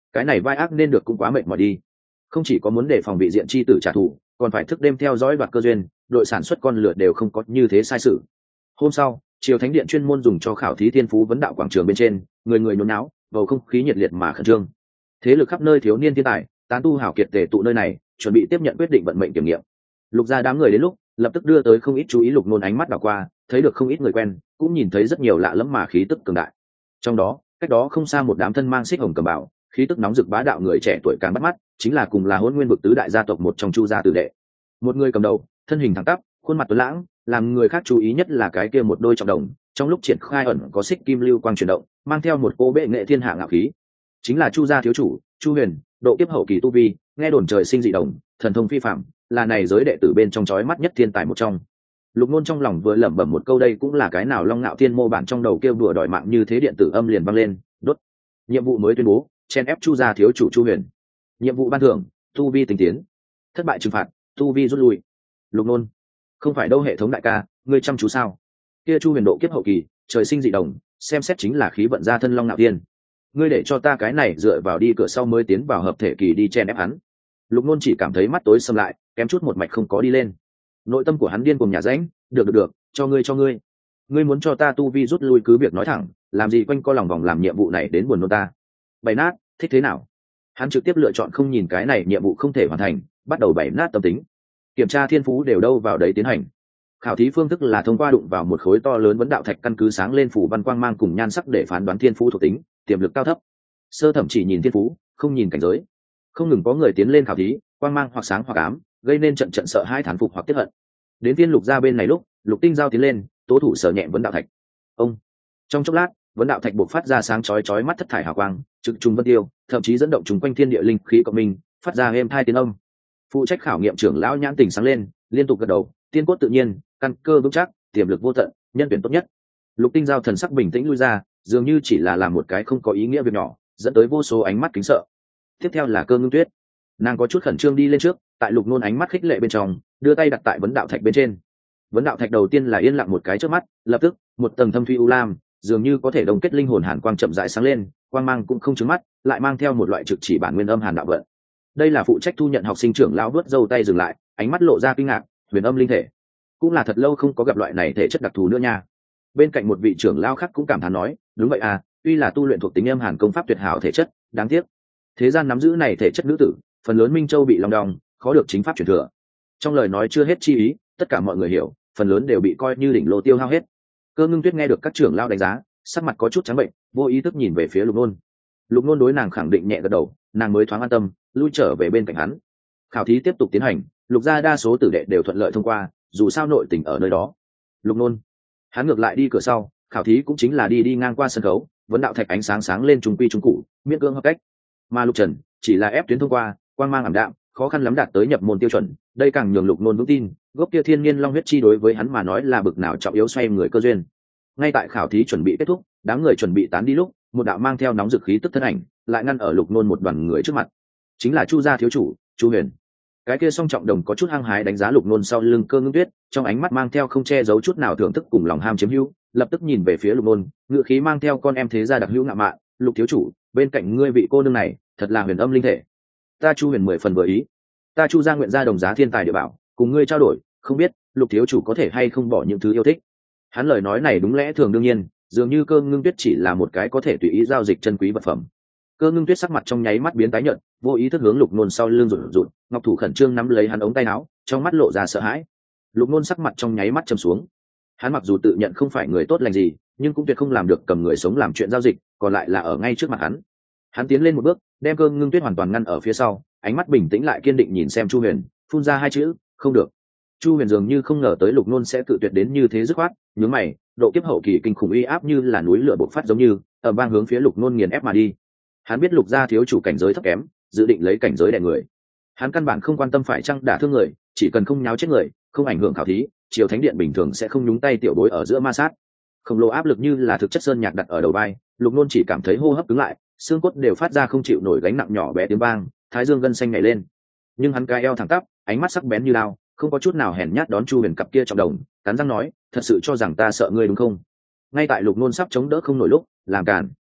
cái này vai ác nên được cũng quá mệt mỏi đi, không chỉ có muốn đề phòng vị diện chi tử trả thù, còn phải thức đêm theo dõi đoạt cơ duyên, đội sản xuất con lửa đều không có như thế sai sự. Hôm sau, triều thánh điện chuyên môn dùng cho khảo thí thiên phú vấn đạo quảng trường bên trên, người người nhốn náo, bầu không khí nhiệt liệt mà khẩn trương. Thế lực khắp nơi thiếu niên thiên tài, tán tu hảo kiệt tề tụ nơi này, chuẩn bị tiếp nhận quyết định vận mệnh kiểm nghiệm. Lục gia đám người đến lúc, lập tức đưa tới không ít chú ý. Lục Nôn ánh mắt đảo qua, thấy được không ít người quen, cũng nhìn thấy rất nhiều lạ lẫm mà khí tức cường đại. Trong đó, cách đó không xa một đám thân mang xích hồng cầm bảo, khí tức nóng rực bá đạo người trẻ tuổi càng bắt mắt, chính là cùng là Hỗn Nguyên vực tứ đại gia tộc một trong Chu gia tử đệ. Một người cầm đầu, thân hình thẳng tắp, khuôn mặt tuấn lãng, làm người khác chú ý nhất là cái kia một đôi trọng đồng, trong lúc triển khai ẩn có xích kim lưu quang chuyển động, mang theo một cô bệ nghệ thiên hạ ngạo khí. Chính là Chu gia thiếu chủ, Chu Huyền, độ kiếp hậu kỳ tu vi, nghe đồn trời sinh dị đồng, thần thông phi phàm, là này giới đệ tử bên trong chói mắt nhất thiên tài một trong. Lục Nôn trong lòng vừa lẩm bẩm một câu đây cũng là cái nào Long Nạo Thiên mô bản trong đầu kêu đùa đòi mạng như thế điện tử âm liền vang lên, đốt. Nhiệm vụ mới tuyên bố, chen ép Chu gia thiếu chủ Chu Huyền. Nhiệm vụ ban thưởng, tu vi tinh tiến. Thất bại trừng phạt, tu vi rút lui. Lục Nôn, không phải đâu hệ thống đại ca, ngươi chăm chú sao? Kia Chu Huyền độ kiếp hậu kỳ, trời sinh dị đồng, xem xét chính là khí vận gia thân Long Nạo Thiên. Ngươi để cho ta cái này dựa vào đi cửa sau mới tiến vào hợp thể kỳ đi chen ép hắn. Lục Nôn chỉ cảm thấy mắt tối sầm lại, kém chút một mạch không có đi lên. Nội tâm của hắn điên cuồng nhà rãnh, được, cho ngươi. Ngươi muốn cho ta tu vi rút lui cứ việc nói thẳng, làm gì quanh co lòng vòng làm nhiệm vụ này đến buồn nôn ta. Bày nát, thích thế nào? Hắn trực tiếp lựa chọn không nhìn cái này nhiệm vụ không thể hoàn thành, bắt đầu bày nát tâm tính. Kiểm tra thiên phú đều đâu vào đấy tiến hành. Khảo thí phương thức là thông qua đụng vào một khối to lớn vấn đạo thạch căn cứ sáng lên phủ văn quang mang cùng nhan sắc để phán đoán thiên phú thuộc tính, tiềm lực cao thấp. Sơ thẩm chỉ nhìn thiên phú, không nhìn cảnh giới. Không ngừng có người tiến lên khảo thí, quang mang hoặc sáng hoặc ám, gây nên trận sợ hãi thán phục hoặc tiếc hận. Đến viên Lục gia bên này lúc, Lục Tinh giao tiến lên, tố thủ sở nhẹ vấn đạo thạch. Ông. Trong chốc lát, vấn đạo thạch bộc phát ra sáng chói mắt thất thải hào quang, trực trùng vân tiêu, thậm chí dẫn động chúng quanh thiên địa linh khí cộng minh, phát ra êm thai tiếng âm. Phụ trách khảo nghiệm trưởng lão nhãn tình sáng lên, liên tục gật đầu, tiên cốt tự nhiên, căn cơ vững chắc, tiềm lực vô tận, nhân tuyển tốt nhất. Lục Tinh giao thần sắc bình tĩnh lui ra, dường như chỉ là làm một cái không có ý nghĩa việc nhỏ, dẫn tới vô số ánh mắt kính sợ. Tiếp theo là Cơ Ngưng Tuyết, nàng có chút khẩn trương đi lên trước, tại Lục Nôn ánh mắt khích lệ bên trong, đưa tay đặt tại vấn đạo thạch bên trên. Vấn đạo thạch đầu tiên là yên lặng một cái trước mắt, lập tức một tầng thâm thủy u lam, dường như có thể đồng kết linh hồn hàn quang chậm rãi sáng lên, quang mang cũng không trứng mắt, lại mang theo một loại trực chỉ bản nguyên âm hàn đạo vận. Đây là phụ trách thu nhận học sinh trưởng lão vuốt râu tay dừng lại, ánh mắt lộ ra kinh ngạc, huyền âm linh thể, cũng là thật lâu không có gặp loại này thể chất đặc thù nữa nha. Bên cạnh một vị trưởng lão khác cũng cảm thán nói, đúng vậy à, tuy là tu luyện thuộc tính âm hàn công pháp tuyệt hảo thể chất, đáng tiếc thế gian nắm giữ này thể chất nữ tử, phần lớn Minh Châu bị long đong, khó được chính pháp truyền thừa. Trong lời nói chưa hết chi ý, tất cả mọi người hiểu, phần lớn đều bị coi như đỉnh lô tiêu hao hết. Cơ Ngưng Tuyết nghe được các trưởng lão đánh giá, sắc mặt có chút trắng bệnh, vô ý thức nhìn về phía Lục Nôn. Lục Nôn đối nàng khẳng định nhẹ gật đầu, nàng mới thoáng an tâm, lui trở về bên cạnh hắn. Khảo thí tiếp tục tiến hành, Lục gia đa số tử đệ đều thuận lợi thông qua, dù sao nội tình ở nơi đó. Lục Nôn, hắn ngược lại đi cửa sau, khảo thí cũng chính là đi ngang qua sân khấu, vấn đạo thạch ánh sáng sáng lên trung quy trung cụ, miễn cưỡng hợp cách. Mà Lục Trần chỉ là ép tuyến thông qua, quang mang ảm đạm, khó khăn lắm đạt tới nhập môn tiêu chuẩn, đây càng nhường Lục Nôn vững tin, gốc kia thiên niên long huyết chi đối với hắn mà nói là bực nào trọng yếu xoay người cơ duyên. Ngay tại khảo thí chuẩn bị kết thúc, đám người chuẩn bị tán đi lúc, một đạo mang theo nóng dực khí tức thân ảnh lại ngăn ở Lục Nôn một đoàn người trước mặt, chính là Chu gia thiếu chủ Chu Huyền. Cái kia song trọng đồng có chút hăng hái đánh giá Lục Nôn sau lưng Cơ Ngưng Tuyết, trong ánh mắt mang theo không che giấu chút nào thưởng thức cùng lòng ham chiếm hữu, lập tức nhìn về phía Lục Nôn, ngựa khí mang theo con em thế gia đặc hữu ngạo mạn, Lục thiếu chủ, bên cạnh ngươi vị cô nương này thật là huyền âm linh thể, ta Chu Huyền 10 phần vừa ý, ta Chu gia nguyện ra đồng giá thiên tài địa bảo cùng ngươi trao đổi, không biết Lục thiếu chủ có thể hay không bỏ những thứ yêu thích. Hắn lời nói này đúng lẽ thường đương nhiên, dường như Cơ Ngưng Tuyết chỉ là một cái có thể tùy ý giao dịch chân quý vật phẩm. Cơ Ngưng Tuyết sắc mặt trong nháy mắt biến tái nhợt, vô ý thức hướng Lục Nôn sau lưng rụt rụt, ngọc thủ khẩn trương nắm lấy hắn ống tay áo, trong mắt lộ ra sợ hãi. Lục Nôn sắc mặt trong nháy mắt trầm xuống. Hắn mặc dù tự nhận không phải người tốt lành gì, nhưng cũng tuyệt không làm được cầm người sống làm chuyện giao dịch, còn lại là ở ngay trước mặt hắn. Hắn tiến lên một bước, đem Cơ Ngưng Tuyết hoàn toàn ngăn ở phía sau, ánh mắt bình tĩnh lại kiên định nhìn xem Chu Huyền, phun ra hai chữ, không được. Chu Huyền dường như không ngờ tới Lục Nôn sẽ cự tuyệt đến như thế dứt khoát, nhướng mày, độ kiếp hậu kỳ kinh khủng uy áp như là núi lửa bộc phát giống như ở bang hướng phía Lục Nôn nghiền ép mà đi. Hắn biết Lục gia thiếu chủ cảnh giới thấp kém, dự định lấy cảnh giới đè người. Hắn căn bản không quan tâm phải chăng đả thương người, chỉ cần không nháo chết người, không ảnh hưởng khảo thí, triều thánh điện bình thường sẽ không nhúng tay tiểu bối ở giữa ma sát. Khổng lồ áp lực như là thực chất sơn nhạc đặt ở đầu vai, Lục Nôn chỉ cảm thấy hô hấp cứng lại, xương cốt đều phát ra không chịu nổi gánh nặng nhỏ bé tiếng vang, thái dương gân xanh nhảy lên. Nhưng hắn cái eo thẳng tắp, ánh mắt sắc bén như lao, không có chút nào hèn nhát đón Chu Huyền cặp kia trọng đồng, cắn răng nói, thật sự cho rằng ta sợ ngươi đúng không? Ngay tại Lục Nôn sắp chống đỡ không nổi lúc, làm cản.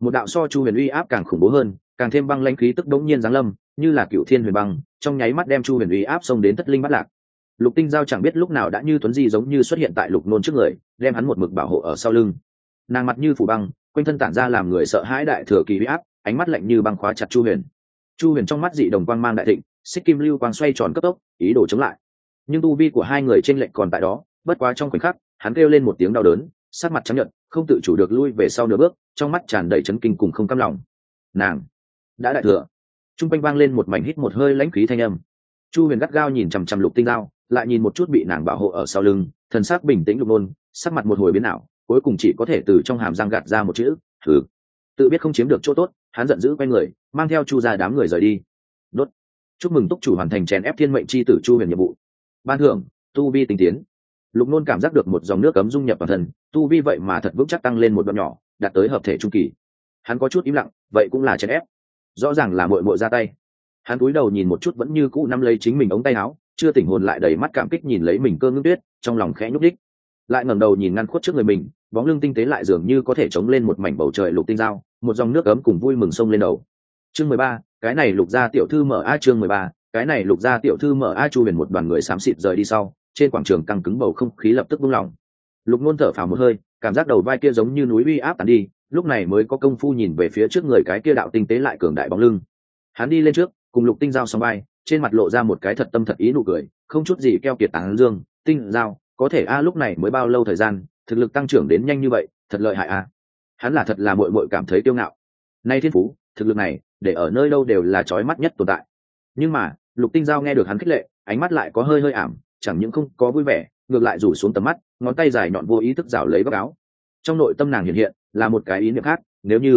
một đạo so chu huyền uy áp càng khủng bố hơn, càng thêm băng lãnh khí tức đống nhiên giáng lâm, như là cựu thiên huyền băng, trong nháy mắt đem chu huyền uy áp xông đến thất linh bắt lạc. Lục Tinh Giao chẳng biết lúc nào đã như tuấn di giống như xuất hiện tại Lục Nôn trước người, đem hắn một mực bảo hộ ở sau lưng. Nàng mặt như phủ băng, quanh thân tản ra làm người sợ hãi đại thừa kỳ uy áp, ánh mắt lạnh như băng khóa chặt chu huyền. Chu huyền trong mắt dị đồng quang mang đại thịnh, xích kim lưu quang xoay tròn cấp tốc, ý đồ chống lại. Nhưng tu vi của hai người trên lệnh còn tại đó, bất quá trong khoảnh khắc, hắn kêu lên một tiếng đau đớn, sắc mặt trắng nhợt, không tự chủ được lui về sau nửa bước, trong mắt tràn đầy chấn kinh cùng không cam lòng. Nàng đã đại thừa. Trung quanh vang lên một mảnh hít một hơi lãnh khí thanh âm. Chu huyền gắt gao nhìn chằm chằm Lục Tinh Giao, lại nhìn một chút bị nàng bảo hộ ở sau lưng, thần sắc bình tĩnh Lục Nôn, sắc mặt một hồi biến ảo, cuối cùng chỉ có thể từ trong hàm răng gạt ra một chữ thử. Tự biết không chiếm được chỗ tốt, hắn giận dữ quay người, mang theo Chu ra đám người rời đi. Đốt. Chúc mừng túc chủ hoàn thành chèn ép thiên mệnh chi tử Chu huyền nhiệm vụ. Ban thưởng tu vi tinh tiến. Lục Nôn cảm giác được một dòng nước cấm dung nhập vào thân, tu vi vậy mà thật vững chắc tăng lên một đoạn nhỏ, đạt tới hợp thể trung kỳ. Hắn có chút im lặng, vậy cũng là chèn ép, rõ ràng là muội muội ra tay. Hắn cúi đầu nhìn một chút vẫn như cũ nắm lấy chính mình ống tay áo, chưa tỉnh hồn lại đầy mắt cảm kích nhìn lấy mình Cơ Ngưng Tuyết, trong lòng khẽ nhúc đích. Lại ngẩng đầu nhìn ngăn khuất trước người mình, bóng lưng tinh tế lại dường như có thể chống lên một mảnh bầu trời. Lục Tinh Giao, một dòng nước ấm cùng vui mừng sông lên đầu. Chương 13, cái này Lục gia tiểu thư mở a. Chương 13, cái này Lục gia tiểu thư mở a. Chu huyền một đoàn người xám xịt rời đi sau, trên quảng trường căng cứng bầu không khí lập tức buông lỏng. Lục Nôn thở phào một hơi, cảm giác đầu vai kia giống như núi uy áp tàn đi, lúc này mới có công phu nhìn về phía trước người cái kia đạo tinh tế lại cường đại bóng lưng. Hắn đi lên trước, cùng Lục Tinh Giao song vai, trên mặt lộ ra một cái thật tâm thật ý nụ cười, không chút gì keo kiệt tán dương. Tinh Giao, có thể a, lúc này mới bao lâu thời gian, thực lực tăng trưởng đến nhanh như vậy, thật lợi hại a. Hắn là thật là muội muội cảm thấy kiêu ngạo. Nay thiên phú, thực lực này, để ở nơi đâu đều là chói mắt nhất tồn tại. Nhưng mà, Lục Tinh Giao nghe được hắn khích lệ, ánh mắt lại có hơi hơi ảm, chẳng những không có vui vẻ, ngược lại rủ xuống tầm mắt, ngón tay dài nhọn vô ý thức rảo lấy góc áo. Trong nội tâm nàng hiện hiện là một cái ý niệm khác,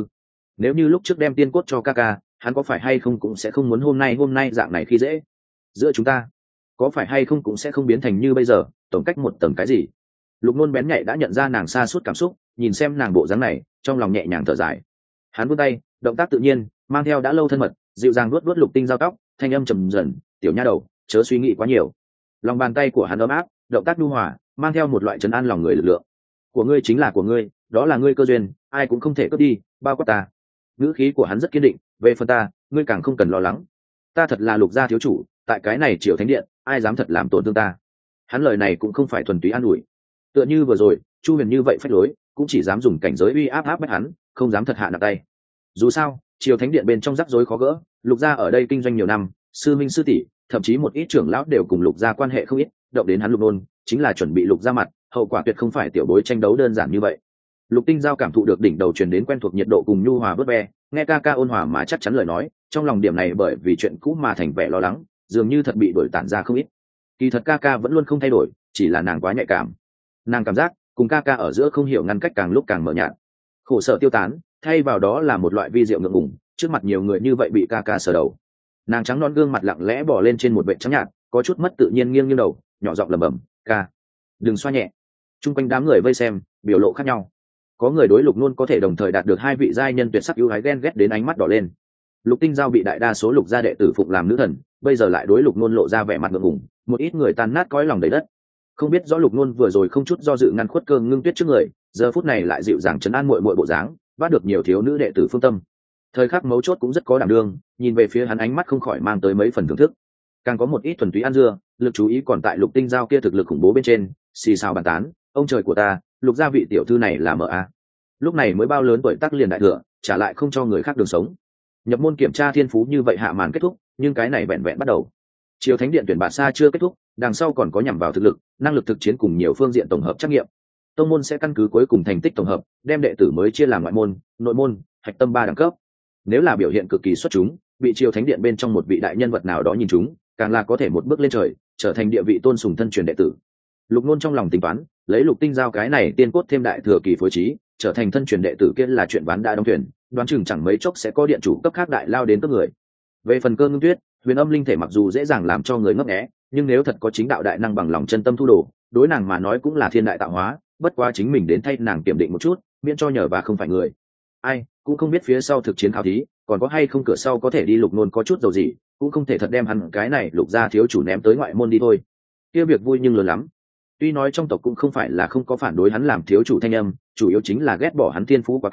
nếu như lúc trước đem tiên cốt cho Kaka, hắn có phải hay không cũng sẽ không muốn hôm nay dạng này khi dễ. Giữa chúng ta, có phải hay không cũng sẽ không biến thành như bây giờ, tổng cách một tầng cái gì. Lục Nôn bén nhạy đã nhận ra nàng xa suốt cảm xúc, nhìn xem nàng bộ dáng này, trong lòng nhẹ nhàng thở dài. Hắn vươn tay, động tác tự nhiên, mang theo đã lâu thân mật, dịu dàng vuốt vuốt Lục Tinh Giao tóc, thanh âm trầm dần, "Tiểu nha đầu, chớ suy nghĩ quá nhiều." Lòng bàn tay của hắn ấm áp, động tác nhu hòa, mang theo một loại trấn an lòng người lực lượng. "Của ngươi chính là của ngươi, đó là ngươi cơ duyên, ai cũng không thể cướp đi, bao quát ta." Ngữ khí của hắn rất kiên định, "Về phần ta, ngươi càng không cần lo lắng. Ta thật là Lục gia thiếu chủ, tại cái này Triều Thánh Điện, ai dám thật làm tổn thương ta." Hắn lời này cũng không phải thuần túy an ủi. Tựa như vừa rồi, Chu huyền như vậy phách lối, cũng chỉ dám dùng cảnh giới uy áp áp bách hắn, không dám thật hạ nặng tay. Dù sao, Triều Thánh Điện bên trong rắc rối khó gỡ, Lục gia ở đây kinh doanh nhiều năm, sư minh sư tỷ, thậm chí một ít trưởng lão đều cùng Lục gia quan hệ không ít, động đến hắn Lục Nôn, chính là chuẩn bị Lục gia mặt, hậu quả tuyệt không phải tiểu bối tranh đấu đơn giản như vậy. Lục Tinh Giao cảm thụ được đỉnh đầu truyền đến quen thuộc nhiệt độ cùng nhu hòa vớt ve, nghe Kaka ôn hòa mà chắc chắn lời nói, trong lòng điểm này bởi vì chuyện cũ mà thành vẻ lo lắng, dường như thật bị đổi tản ra không ít. Kỳ thật Kaka vẫn luôn không thay đổi, chỉ là nàng quá nhạy cảm. Nàng cảm giác cùng Kaka ở giữa không hiểu ngăn cách càng lúc càng mờ nhạt, khổ sở tiêu tán, thay vào đó là một loại vi diệu ngượng ngùng, trước mặt nhiều người như vậy bị Kaka sờ đầu. Nàng trắng non gương mặt lặng lẽ bỏ lên trên một vệt trắng nhạt, có chút mất tự nhiên nghiêng nghiêng đầu, nhỏ giọng lẩm bẩm, "Ca, đừng xoa nhẹ." Trung quanh đám người vây xem, biểu lộ khác nhau. Có người đối Lục Nôn có thể đồng thời đạt được hai vị giai nhân tuyệt sắc ưu ái ghen ghét đến ánh mắt đỏ lên. Lục Tinh Giao bị đại đa số Lục gia đệ tử phụng làm nữ thần, bây giờ lại đối Lục Nôn lộ ra vẻ mặt ngượng ngùng, một ít người tan nát cõi lòng đầy đất. Không biết rõ Lục Nôn vừa rồi không chút do dự ngăn khuất Cơ Ngưng Tuyết trước người, giờ phút này lại dịu dàng trấn an muội muội bộ dáng, bắt được nhiều thiếu nữ đệ tử phương tâm. Thời khắc mấu chốt cũng rất có đảm đương, nhìn về phía hắn ánh mắt không khỏi mang tới mấy phần thưởng thức. Càng có một ít thuần túy ăn dưa, lực chú ý còn tại Lục Tinh Giao kia thực lực khủng bố bên trên, xì xào bàn tán, "Ông trời của ta, Lục gia vị tiểu thư này là mở a. Lúc này mới bao lớn tuổi tác liền đại thừa, trả lại không cho người khác đường sống." Nhập môn kiểm tra thiên phú như vậy hạ màn kết thúc, nhưng cái này vẹn vẹn bắt đầu. Triều Thánh Điện tuyển bạt xa chưa kết thúc, đằng sau còn có nhằm vào thực lực, năng lực thực chiến cùng nhiều phương diện tổng hợp trắc nghiệm. Tông môn sẽ căn cứ cuối cùng thành tích tổng hợp, đem đệ tử mới chia làm ngoại môn, nội môn, hạch tâm 3 đẳng cấp. Nếu là biểu hiện cực kỳ xuất chúng, bị Triều Thánh Điện bên trong một vị đại nhân vật nào đó nhìn chúng, càng là có thể một bước lên trời, trở thành địa vị tôn sùng thân truyền đệ tử. Lục Nôn trong lòng tính toán, lấy Lục Tinh Giao cái này tiên cốt thêm đại thừa kỳ phối trí, trở thành thân truyền đệ tử kia là chuyện ván đã đóng thuyền, đoán chừng chẳng mấy chốc sẽ có điện chủ cấp khác đại lao đến cấp người. Về phần Cơ Ngưng Tuyết, huyền âm linh thể mặc dù dễ dàng làm cho người ngấp nghé, nhưng nếu thật có chính đạo đại năng bằng lòng chân tâm thu đồ, đối nàng mà nói cũng là thiên đại tạo hóa, bất quá chính mình đến thay nàng kiểm định một chút, miễn cho nhờ và không phải người. Ai, cũng không biết phía sau thực chiến khảo thí, còn có hay không cửa sau có thể đi. Lục Nôn có chút dầu gì, cũng không thể thật đem hắn cái này Lục gia thiếu chủ ném tới ngoại môn đi thôi. Kia việc vui nhưng lớn lắm. Tuy nói trong tộc cũng không phải là không có phản đối hắn làm thiếu chủ thanh âm, chủ yếu chính là ghét bỏ hắn thiên phú quá kém,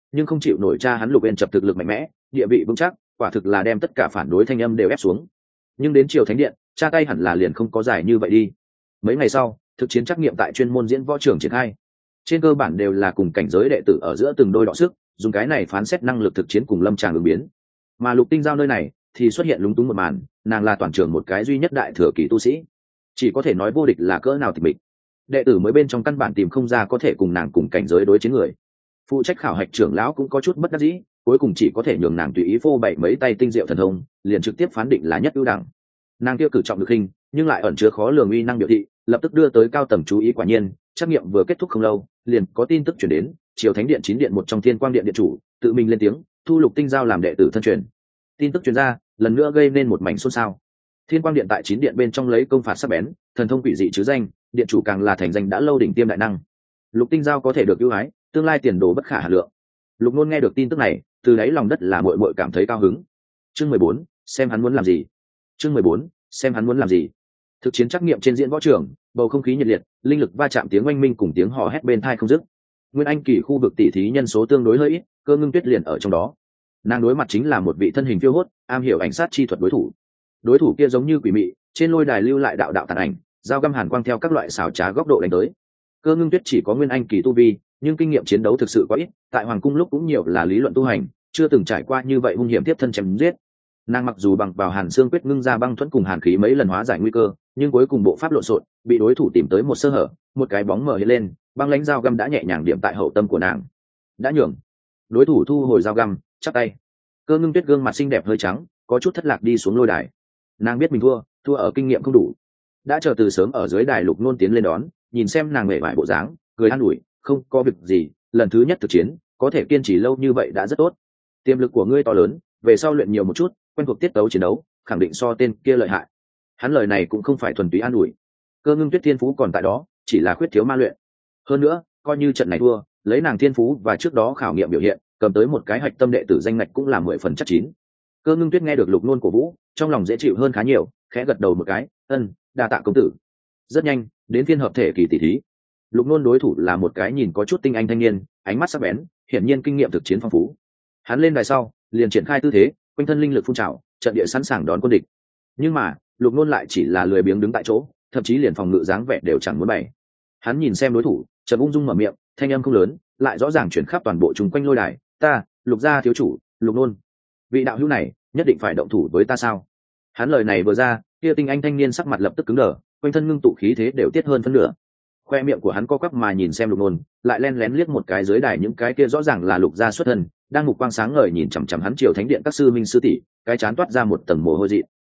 nhưng không chịu nổi cha hắn Lục Uyên Chập thực lực mạnh mẽ, địa vị vững chắc, quả thực là đem tất cả phản đối thanh âm đều ép xuống. Nhưng đến Triều Thánh Điện, cha tay hẳn là liền không có giải như vậy đi. Mấy ngày sau, thực chiến trắc nghiệm tại chuyên môn diễn võ trường triển khai. Trên cơ bản đều là cùng cảnh giới đệ tử ở giữa từng đôi đọ sức, dùng cái này phán xét năng lực thực chiến cùng lâm tràng ứng biến. Mà Lục Tinh Giao nơi này thì xuất hiện lúng túng một màn, nàng là toàn trường một cái duy nhất đại thừa kỳ tu sĩ, chỉ có thể nói vô địch là cỡ nào thì mình. Đệ tử mới bên trong căn bản tìm không ra có thể cùng nàng cùng cảnh giới đối chiến người. Phụ trách khảo hạch trưởng lão cũng có chút bất đắc dĩ, cuối cùng chỉ có thể nhường nàng tùy ý phô bày mấy tay tinh diệu thần thông, liền trực tiếp phán định là nhất ưu đẳng. Nàng kia cử trọng được hình, nhưng lại ẩn chứa khó lường uy năng biểu thị, lập tức đưa tới cao tầng chú ý. Quả nhiên, trắc nghiệm vừa kết thúc không lâu, liền có tin tức chuyển đến, Triều Thánh Điện 9 điện một trong Thiên Quang Điện điện chủ tự mình lên tiếng, thu Lục Tinh Giao làm đệ tử thân truyền. Tin tức truyền ra, lần nữa gây nên một mảnh xôn xao. Thiên Quang Điện tại 9 điện bên trong lấy công phạt sắc bén, thần thông quỷ dị chứ danh, điện chủ càng là thành danh đã lâu đỉnh tiêm đại năng. Lục Tinh Giao có thể được ưu ái, tương lai tiền đồ bất khả hà lượng. Lục Nôn nghe được tin tức này, từ đáy lòng đất là muội muội cảm thấy cao hứng. Chương 14, xem hắn muốn làm gì. Chương 14, xem hắn muốn làm gì. Thực chiến trắc nghiệm trên diễn võ trường, bầu không khí nhiệt liệt, linh lực va chạm tiếng oanh minh cùng tiếng hò hét bên tai không dứt. Nguyên Anh kỳ khu vực tỷ thí nhân số tương đối hơi ít, Cơ Ngưng Tuyết liền ở trong đó. Nàng đối mặt chính là một vị thân hình phiêu hốt, am hiểu ảnh sát chi thuật đối thủ. Đối thủ kia giống như quỷ mị, trên lôi đài lưu lại đạo đạo tàn ảnh, dao găm hàn quang theo các loại xảo trá góc độ đánh tới. Cơ Ngưng Tuyết chỉ có Nguyên Anh kỳ tu vi, nhưng kinh nghiệm chiến đấu thực sự quá ít, tại hoàng cung lúc cũng nhiều là lý luận tu hành, chưa từng trải qua như vậy hung hiểm tiếp thân chém giết. Nàng mặc dù bằng vào Hàn Xương quyết ngưng ra băng thuẫn cùng hàn khí mấy lần hóa giải nguy cơ, nhưng cuối cùng bộ pháp lộn xộn, bị đối thủ tìm tới một sơ hở, một cái bóng mờ hiện lên, băng lãnh dao găm đã nhẹ nhàng điểm tại hậu tâm của nàng. Đã nhường. Đối thủ thu hồi dao găm, chắp tay. Cơ Ngưng Tuyết gương mặt xinh đẹp hơi trắng, có chút thất lạc đi xuống lôi đài. Nàng biết mình thua ở kinh nghiệm không đủ. Đã chờ từ sớm ở dưới đài Lục Nôn tiến lên đón, nhìn xem nàng mệt mỏi bộ dáng, cười an ủi, không có việc gì, lần thứ nhất thực chiến, có thể kiên trì lâu như vậy đã rất tốt. Tiềm lực của ngươi to lớn, về sau luyện nhiều một chút, quen thuộc tiết tấu chiến đấu, khẳng định so tên kia lợi hại. Hắn lời này cũng không phải thuần túy an ủi. Cơ Ngưng Tuyết thiên phú còn tại đó, chỉ là khuyết thiếu ma luyện. Hơn nữa, coi như trận này thua, lấy nàng thiên phú và trước đó khảo nghiệm biểu hiện, cầm tới một cái hạch tâm đệ tử danh ngạch cũng là 10 phần chắc chín. Cơ Ngưng Tuyết nghe được Lục Nôn cổ vũ, trong lòng dễ chịu hơn khá nhiều, khẽ gật đầu một cái, đa tạ công tử. Rất nhanh, đến phiên hợp thể kỳ tỷ thí. Lục Nôn đối thủ là một cái nhìn có chút tinh anh thanh niên, ánh mắt sắc bén, hiển nhiên kinh nghiệm thực chiến phong phú. Hắn lên đài sau, liền triển khai tư thế, quanh thân linh lực phun trào, trận địa sẵn sàng đón quân địch. Nhưng mà, Lục Nôn lại chỉ là lười biếng đứng tại chỗ, thậm chí liền phòng ngự dáng vẻ đều chẳng muốn bày. Hắn nhìn xem đối thủ, chợt ung dung mở miệng, thanh âm không lớn, lại rõ ràng chuyển khắp toàn bộ chung quanh lôi đài, "Ta, Lục gia thiếu chủ, Lục Nôn. Vị đạo hữu này, nhất định phải động thủ với ta sao?" Hắn lời này vừa ra, kia tinh anh thanh niên sắc mặt lập tức cứng đờ, quanh thân ngưng tụ khí thế đều tiết hơn phân nửa. Khoe miệng của hắn co quắp mà nhìn xem Lục Nôn, lại len lén liếc một cái dưới đài những cái kia rõ ràng là Lục gia xuất thân, đang mục quang sáng ngời nhìn chằm chằm hắn Triều Thánh Điện các sư minh sư tỷ, cái chán toát ra một tầng mồ hôi dị.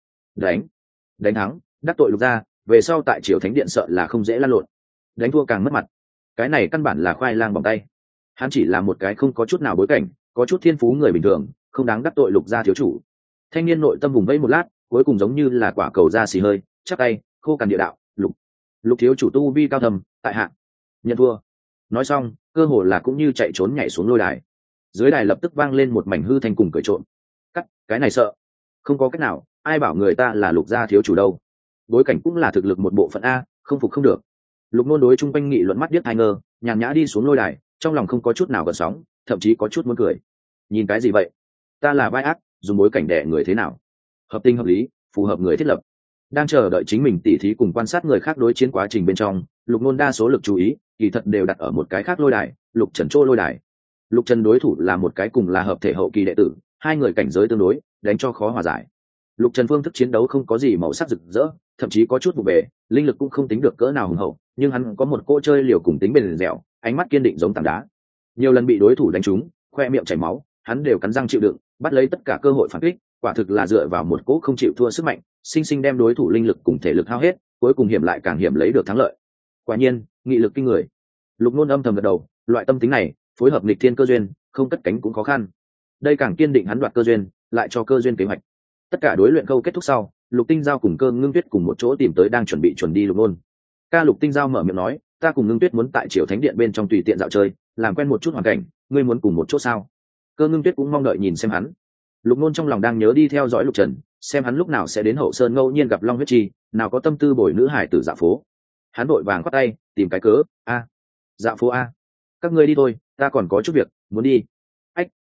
Đánh thắng, đắc tội Lục gia, về sau tại Triều Thánh Điện sợ là không dễ lăn lộn. Đánh thua càng mất mặt. Cái này căn bản là khoai lang bằng tay. Hắn chỉ là một cái không có chút nào bối cảnh, có chút thiên phú người bình thường, không đáng đắc tội Lục gia thiếu chủ. Thanh niên nội tâm vùng vẫy một lát, cuối cùng giống như là quả cầu ra xì hơi, chắp tay, khô cằn địa đạo, Lục thiếu chủ tu vi cao thầm, tại hạ nhận thua. Nói xong, cơ hồ là cũng như chạy trốn nhảy xuống lôi đài. Dưới đài lập tức vang lên một mảnh hư thanh cùng cười trộm. Cái này sợ, không có cách nào, ai bảo người ta là Lục gia thiếu chủ đâu. Bối cảnh cũng là thực lực một bộ phận a, không phục không được. Lục Nôn đối chung quanh nghị luận mắt điếc tai ngơ, nhàn nhã đi xuống lôi đài, trong lòng không có chút nào gợn sóng, thậm chí có chút muốn cười. Nhìn cái gì vậy? Ta là vai ác, dùng bối cảnh đè người thế nào? Hợp tình hợp lý, phù hợp người thiết lập. Đang chờ đợi chính mình tỉ thí cùng quan sát người khác đối chiến quá trình bên trong, Lục Nôn đa số lực chú ý kỳ thật đều đặt ở một cái khác lôi đài, Lục Trần Trô lôi đài. Lục Trần đối thủ là một cái cùng là hợp thể hậu kỳ đệ tử, hai người cảnh giới tương đối, đánh cho khó hòa giải. Lục Trần phương thức chiến đấu không có gì màu sắc rực rỡ, thậm chí có chút vụ bề, linh lực cũng không tính được cỡ nào hùng hậu, nhưng hắn có một cỗ chơi liều cùng tính bền dẻo, ánh mắt kiên định giống tảng đá. Nhiều lần bị đối thủ đánh trúng, khoe miệng chảy máu, hắn đều cắn răng chịu đựng, bắt lấy tất cả cơ hội phản kích, quả thực là dựa vào một cỗ không chịu thua sức mạnh, sinh sinh đem đối thủ linh lực cùng thể lực hao hết, cuối cùng hiểm lại càng hiểm lấy được thắng lợi. Quả nhiên, nghị lực kinh người. Lục Nôn âm thầm gật đầu, loại tâm tính này, phối hợp nghịch thiên cơ duyên, không cất cánh cũng khó khăn. Đây càng kiên định hắn đoạt cơ duyên, lại cho cơ duyên kế hoạch. Tất cả đối luyện câu kết thúc sau, Lục Tinh Giao cùng Cơ Ngưng Tuyết cùng một chỗ tìm tới đang chuẩn bị chuẩn đi Lục Nôn. Lục Tinh Giao mở miệng nói, ta cùng Ngưng Tuyết muốn tại Triều Thánh Điện bên trong tùy tiện dạo chơi, làm quen một chút hoàn cảnh, ngươi muốn cùng một chỗ sao? Cơ Ngưng Tuyết cũng mong đợi nhìn xem hắn. Lục Nôn trong lòng đang nhớ đi theo dõi Lục Trần, xem hắn lúc nào sẽ đến Hậu Sơn ngẫu nhiên gặp Long Huyết Chi, nào có tâm tư bồi nữ hải tử dạo phố. Hắn vội vàng quát tay, tìm cái cớ, dạo phố a. Các ngươi đi thôi, ta còn có chút việc, muốn đi. Ách,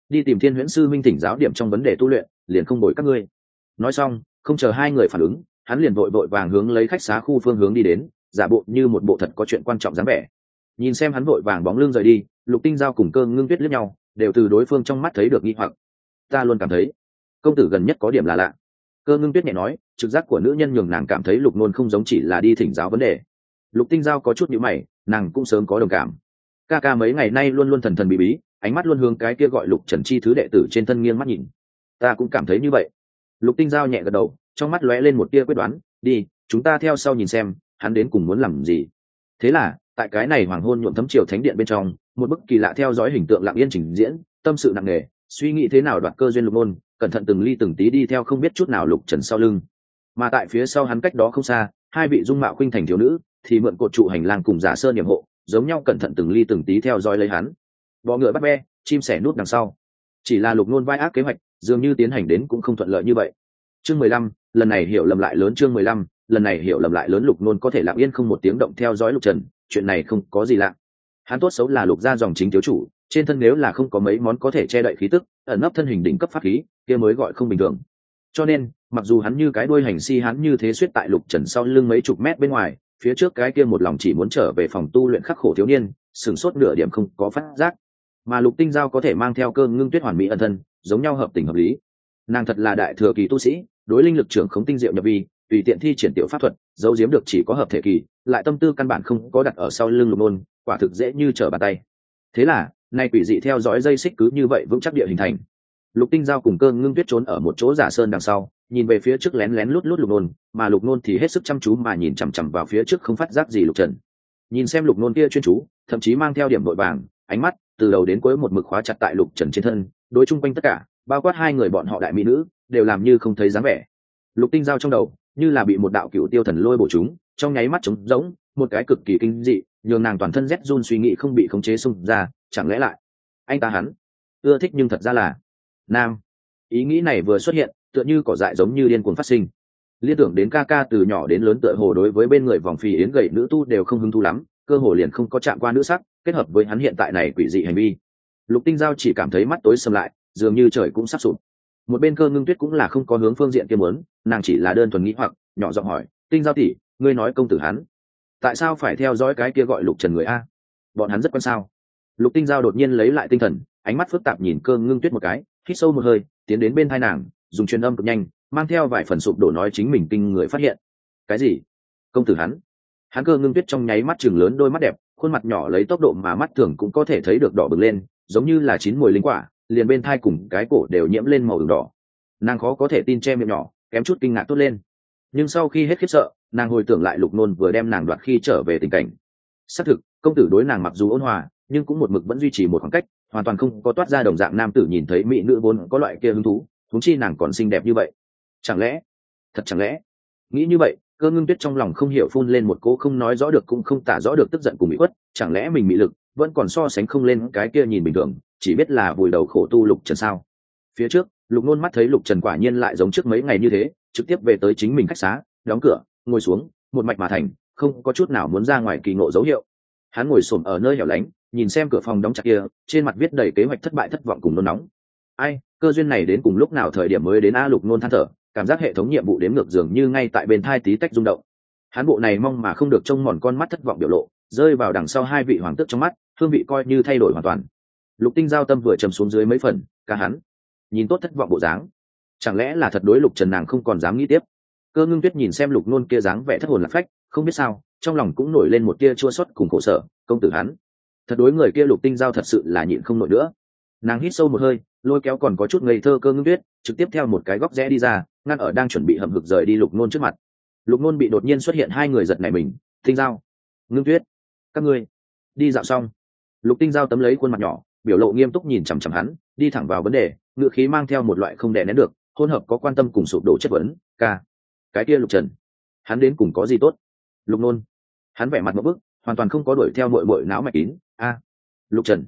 đi tìm thiên huyễn sư minh thỉnh giáo điểm trong vấn đề tu luyện, liền không bồi các ngươi. Nói xong không chờ hai người phản ứng, hắn liền vội vội vàng hướng lấy khách xá khu phương hướng đi đến, giả bộ như một bộ thật có chuyện quan trọng dáng vẻ. Nhìn xem hắn vội vàng bóng lưng rời đi, Lục Tinh Giao cùng Cơ Ngưng Tuyết liếc nhau, đều từ đối phương trong mắt thấy được nghi hoặc. Ta luôn cảm thấy công tử gần nhất có điểm là lạ. Cơ Ngưng Tuyết nhẹ nói, trực giác của nữ nhân nhường nàng cảm thấy Lục Nôn không giống chỉ là đi thỉnh giáo vấn đề. Lục Tinh Giao có chút nhíu mày, nàng cũng sớm có đồng cảm. Ca ca mấy ngày nay luôn luôn thần thần bí bí, ánh mắt luôn hướng cái kia gọi Lục Trần Chi thứ đệ tử trên thân nghiêng mắt nhìn. Ta cũng cảm thấy như vậy. Lục Tinh Giao nhẹ gật đầu, trong mắt lóe lên một tia quyết đoán, đi, chúng ta theo sau nhìn xem hắn đến cùng muốn làm gì. Thế là tại cái này hoàng hôn nhuộm thấm chiều thánh điện bên trong, một bức kỳ lạ theo dõi hình tượng lặng yên trình diễn, tâm sự nặng nề, suy nghĩ thế nào đoạt cơ duyên Lục Nôn, cẩn thận từng ly từng tí đi theo không biết chút nào Lục Trần sau lưng. Mà tại phía sau hắn cách đó không xa, hai vị dung mạo khuynh thành thiếu nữ thì mượn cột trụ hành lang cùng giả sơn niệm hộ, giống nhau cẩn thận từng ly từng tí theo dõi lấy hắn. Bọ ngựa bắt be, chim sẻ nút đằng sau. Chỉ là Lục Nôn vai ác kế hoạch dường như tiến hành đến cũng không thuận lợi như vậy. Chương 15, lần này hiểu lầm lại lớn. Chương 15, lần này hiểu lầm lại lớn. Lục Nôn có thể lặng yên không một tiếng động theo dõi Lục Trần, chuyện này không có gì lạ. Hắn tốt xấu là Lục gia dòng chính thiếu chủ, trên thân nếu là không có mấy món có thể che đậy khí tức, ẩn nấp thân hình đỉnh cấp pháp khí, kia mới gọi không bình thường. Cho nên, mặc dù hắn như cái đuôi hành si hắn như thế suýt tại Lục Trần sau lưng mấy chục mét bên ngoài, phía trước cái kia một lòng chỉ muốn trở về phòng tu luyện khắc khổ thiếu niên, sửng sốt nửa điểm không có phát giác. Mà Lục Tinh Giao có thể mang theo Cơ Ngưng Tuyết hoàn mỹ ẩn thân, giống nhau hợp tình hợp lý. Nàng thật là đại thừa kỳ tu sĩ, đối linh lực trưởng khống tinh diệu nhập vi, tùy tiện thi triển tiểu pháp thuật, giấu giếm được chỉ có hợp thể kỳ, lại tâm tư căn bản không có đặt ở sau lưng Lục Nôn, quả thực dễ như trở bàn tay. Thế là, nay quỷ dị theo dõi dây xích cứ như vậy vững chắc địa hình thành. Lục Tinh Giao cùng Cơ Ngưng Tuyết trốn ở một chỗ giả sơn đằng sau, nhìn về phía trước lén lén lút lút Lục Nôn, mà Lục Nôn thì hết sức chăm chú mà nhìn chằm chằm vào phía trước không phát giác gì Lục Trần. Nhìn xem Lục Nôn kia chuyên chú, thậm chí mang theo điểm vội vàng, ánh mắt từ đầu đến cuối một mực khóa chặt tại Lục Trần trên thân, đối chung quanh tất cả, bao quát hai người bọn họ đại mỹ nữ, đều làm như không thấy dáng vẻ. Lục Tinh Giao trong đầu như là bị một đạo cựu tiêu thần lôi bổ trúng, trong nháy mắt trống rỗng, một cái cực kỳ kinh dị, nhường nàng toàn thân rét run suy nghĩ không bị khống chế xung ra, chẳng lẽ lại anh ta hắn ưa thích nhưng thật ra là nam. Ý nghĩ này vừa xuất hiện, tựa như cỏ dại giống như điên cuồng phát sinh. Liên tưởng đến ca ca từ nhỏ đến lớn tựa hồ đối với bên người vòng phì yến gầy nữ tu đều không hứng thú lắm, cơ hồ liền không có chạm qua nữ sắc, kết hợp với hắn hiện tại này quỷ dị hành vi, Lục Tinh Giao chỉ cảm thấy mắt tối sầm lại, dường như trời cũng sắp sụp. Một bên Cơ Ngưng Tuyết cũng là không có hướng phương diện kia muốn, nàng chỉ là đơn thuần nghĩ hoặc nhỏ giọng hỏi, Tinh Giao tỷ, ngươi nói công tử hắn tại sao phải theo dõi cái kia gọi Lục Trần người a? Bọn hắn rất quan sao? Lục Tinh Giao đột nhiên lấy lại tinh thần, ánh mắt phức tạp nhìn Cơ Ngưng Tuyết một cái, hít sâu một hơi, tiến đến bên tai nàng, dùng truyền âm cực nhanh, mang theo vài phần sụp đổ nói chính mình kinh người phát hiện. Cái gì? Công tử hắn? Hắn Cơ Ngưng Tuyết trong nháy mắt chừng lớn đôi mắt đẹp, khuôn mặt nhỏ lấy tốc độ mà mắt thường cũng có thể thấy được đỏ bừng lên, giống như là chín mùi linh quả, liền bên thai cùng cái cổ đều nhiễm lên màu ửng đỏ. Nàng khó có thể tin che miệng nhỏ, kém chút kinh ngạc tốt lên. Nhưng sau khi hết khiếp sợ, nàng hồi tưởng lại Lục Nôn vừa đem nàng đoạt khi trở về tình cảnh. Xác thực, công tử đối nàng mặc dù ôn hòa, nhưng cũng một mực vẫn duy trì một khoảng cách, hoàn toàn không có toát ra đồng dạng nam tử nhìn thấy mỹ nữ vốn có loại kia hứng thú, huống chi nàng còn xinh đẹp như vậy. Chẳng lẽ, thật chẳng lẽ? Nghĩ như vậy, Cơ Ngưng Tuyết trong lòng không hiểu phun lên một cỗ không nói rõ được cũng không tả rõ được tức giận cùng bị uất, chẳng lẽ mình mị lực vẫn còn so sánh không lên cái kia nhìn bình thường, chỉ biết là vùi đầu khổ tu Lục Trần sao? Phía trước, Lục Nôn mắt thấy Lục Trần quả nhiên lại giống trước mấy ngày như thế, trực tiếp về tới chính mình khách xá, đóng cửa, ngồi xuống, một mạch mà thành, không có chút nào muốn ra ngoài kỳ ngộ dấu hiệu. Hắn ngồi xổm ở nơi hẻo lánh, nhìn xem cửa phòng đóng chặt kia, trên mặt viết đầy kế hoạch thất bại thất vọng cùng nôn nóng. Ai, cơ duyên này đến cùng lúc nào thời điểm mới đến a? Lục Nôn than thở, cảm giác hệ thống nhiệm vụ đếm ngược dường như ngay tại bên thai tí tách rung động. Hắn bộ này mong mà không được trông mòn con mắt thất vọng biểu lộ, rơi vào đằng sau hai vị hoàng tước trong mắt, hương vị coi như thay đổi hoàn toàn. Lục Tinh Giao tâm vừa trầm xuống dưới mấy phần, ca hắn nhìn tốt thất vọng bộ dáng, chẳng lẽ là thật đối Lục Trần nàng không còn dám nghĩ tiếp. Cơ Ngưng Tuyết nhìn xem Lục Nôn kia dáng vẻ thất hồn lạc phách, không biết sao, trong lòng cũng nổi lên một tia chua xót cùng khổ sở. Công tử hắn thật đối người kia Lục Tinh Giao thật sự là nhịn không nổi nữa. Nàng hít sâu một hơi, lôi kéo còn có chút ngây thơ Cơ Ngưng Tuyết, trực tiếp theo một cái góc rẽ đi ra, ngăn ở đang chuẩn bị hậm hực rời đi Lục Nôn trước mặt. Lục Nôn bị đột nhiên xuất hiện hai người giật nảy mình. Tinh Giao, Ngưng Tuyết, các ngươi đi dạo xong? Lục Tinh Giao tấm lấy khuôn mặt nhỏ, biểu lộ nghiêm túc nhìn chằm chằm hắn, đi thẳng vào vấn đề, ngữ khí mang theo một loại không đè nén được hỗn hợp có quan tâm cùng sụp đổ chất vấn. Ca, cái kia Lục Trần hắn đến cùng có gì tốt? Lục Nôn hắn vẻ mặt một bức, hoàn toàn không có đuổi theo muội não mạch kín. A, Lục Trần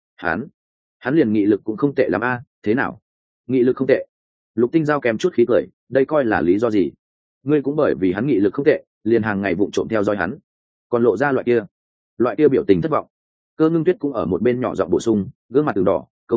hắn liền nghị lực cũng không tệ lắm a. Thế nào, nghị lực không tệ? Lục Tinh Giao kèm chút khí cười, đây coi là lý do gì? Ngươi cũng bởi vì hắn nghị lực không tệ, liền hàng ngày vụng trộm theo dõi hắn, còn lộ ra loại kia biểu tình thất vọng. Cơ Ngưng Tuyết cũng ở một bên nhỏ giọng bổ sung, gương mặt từng đỏ. Công tử,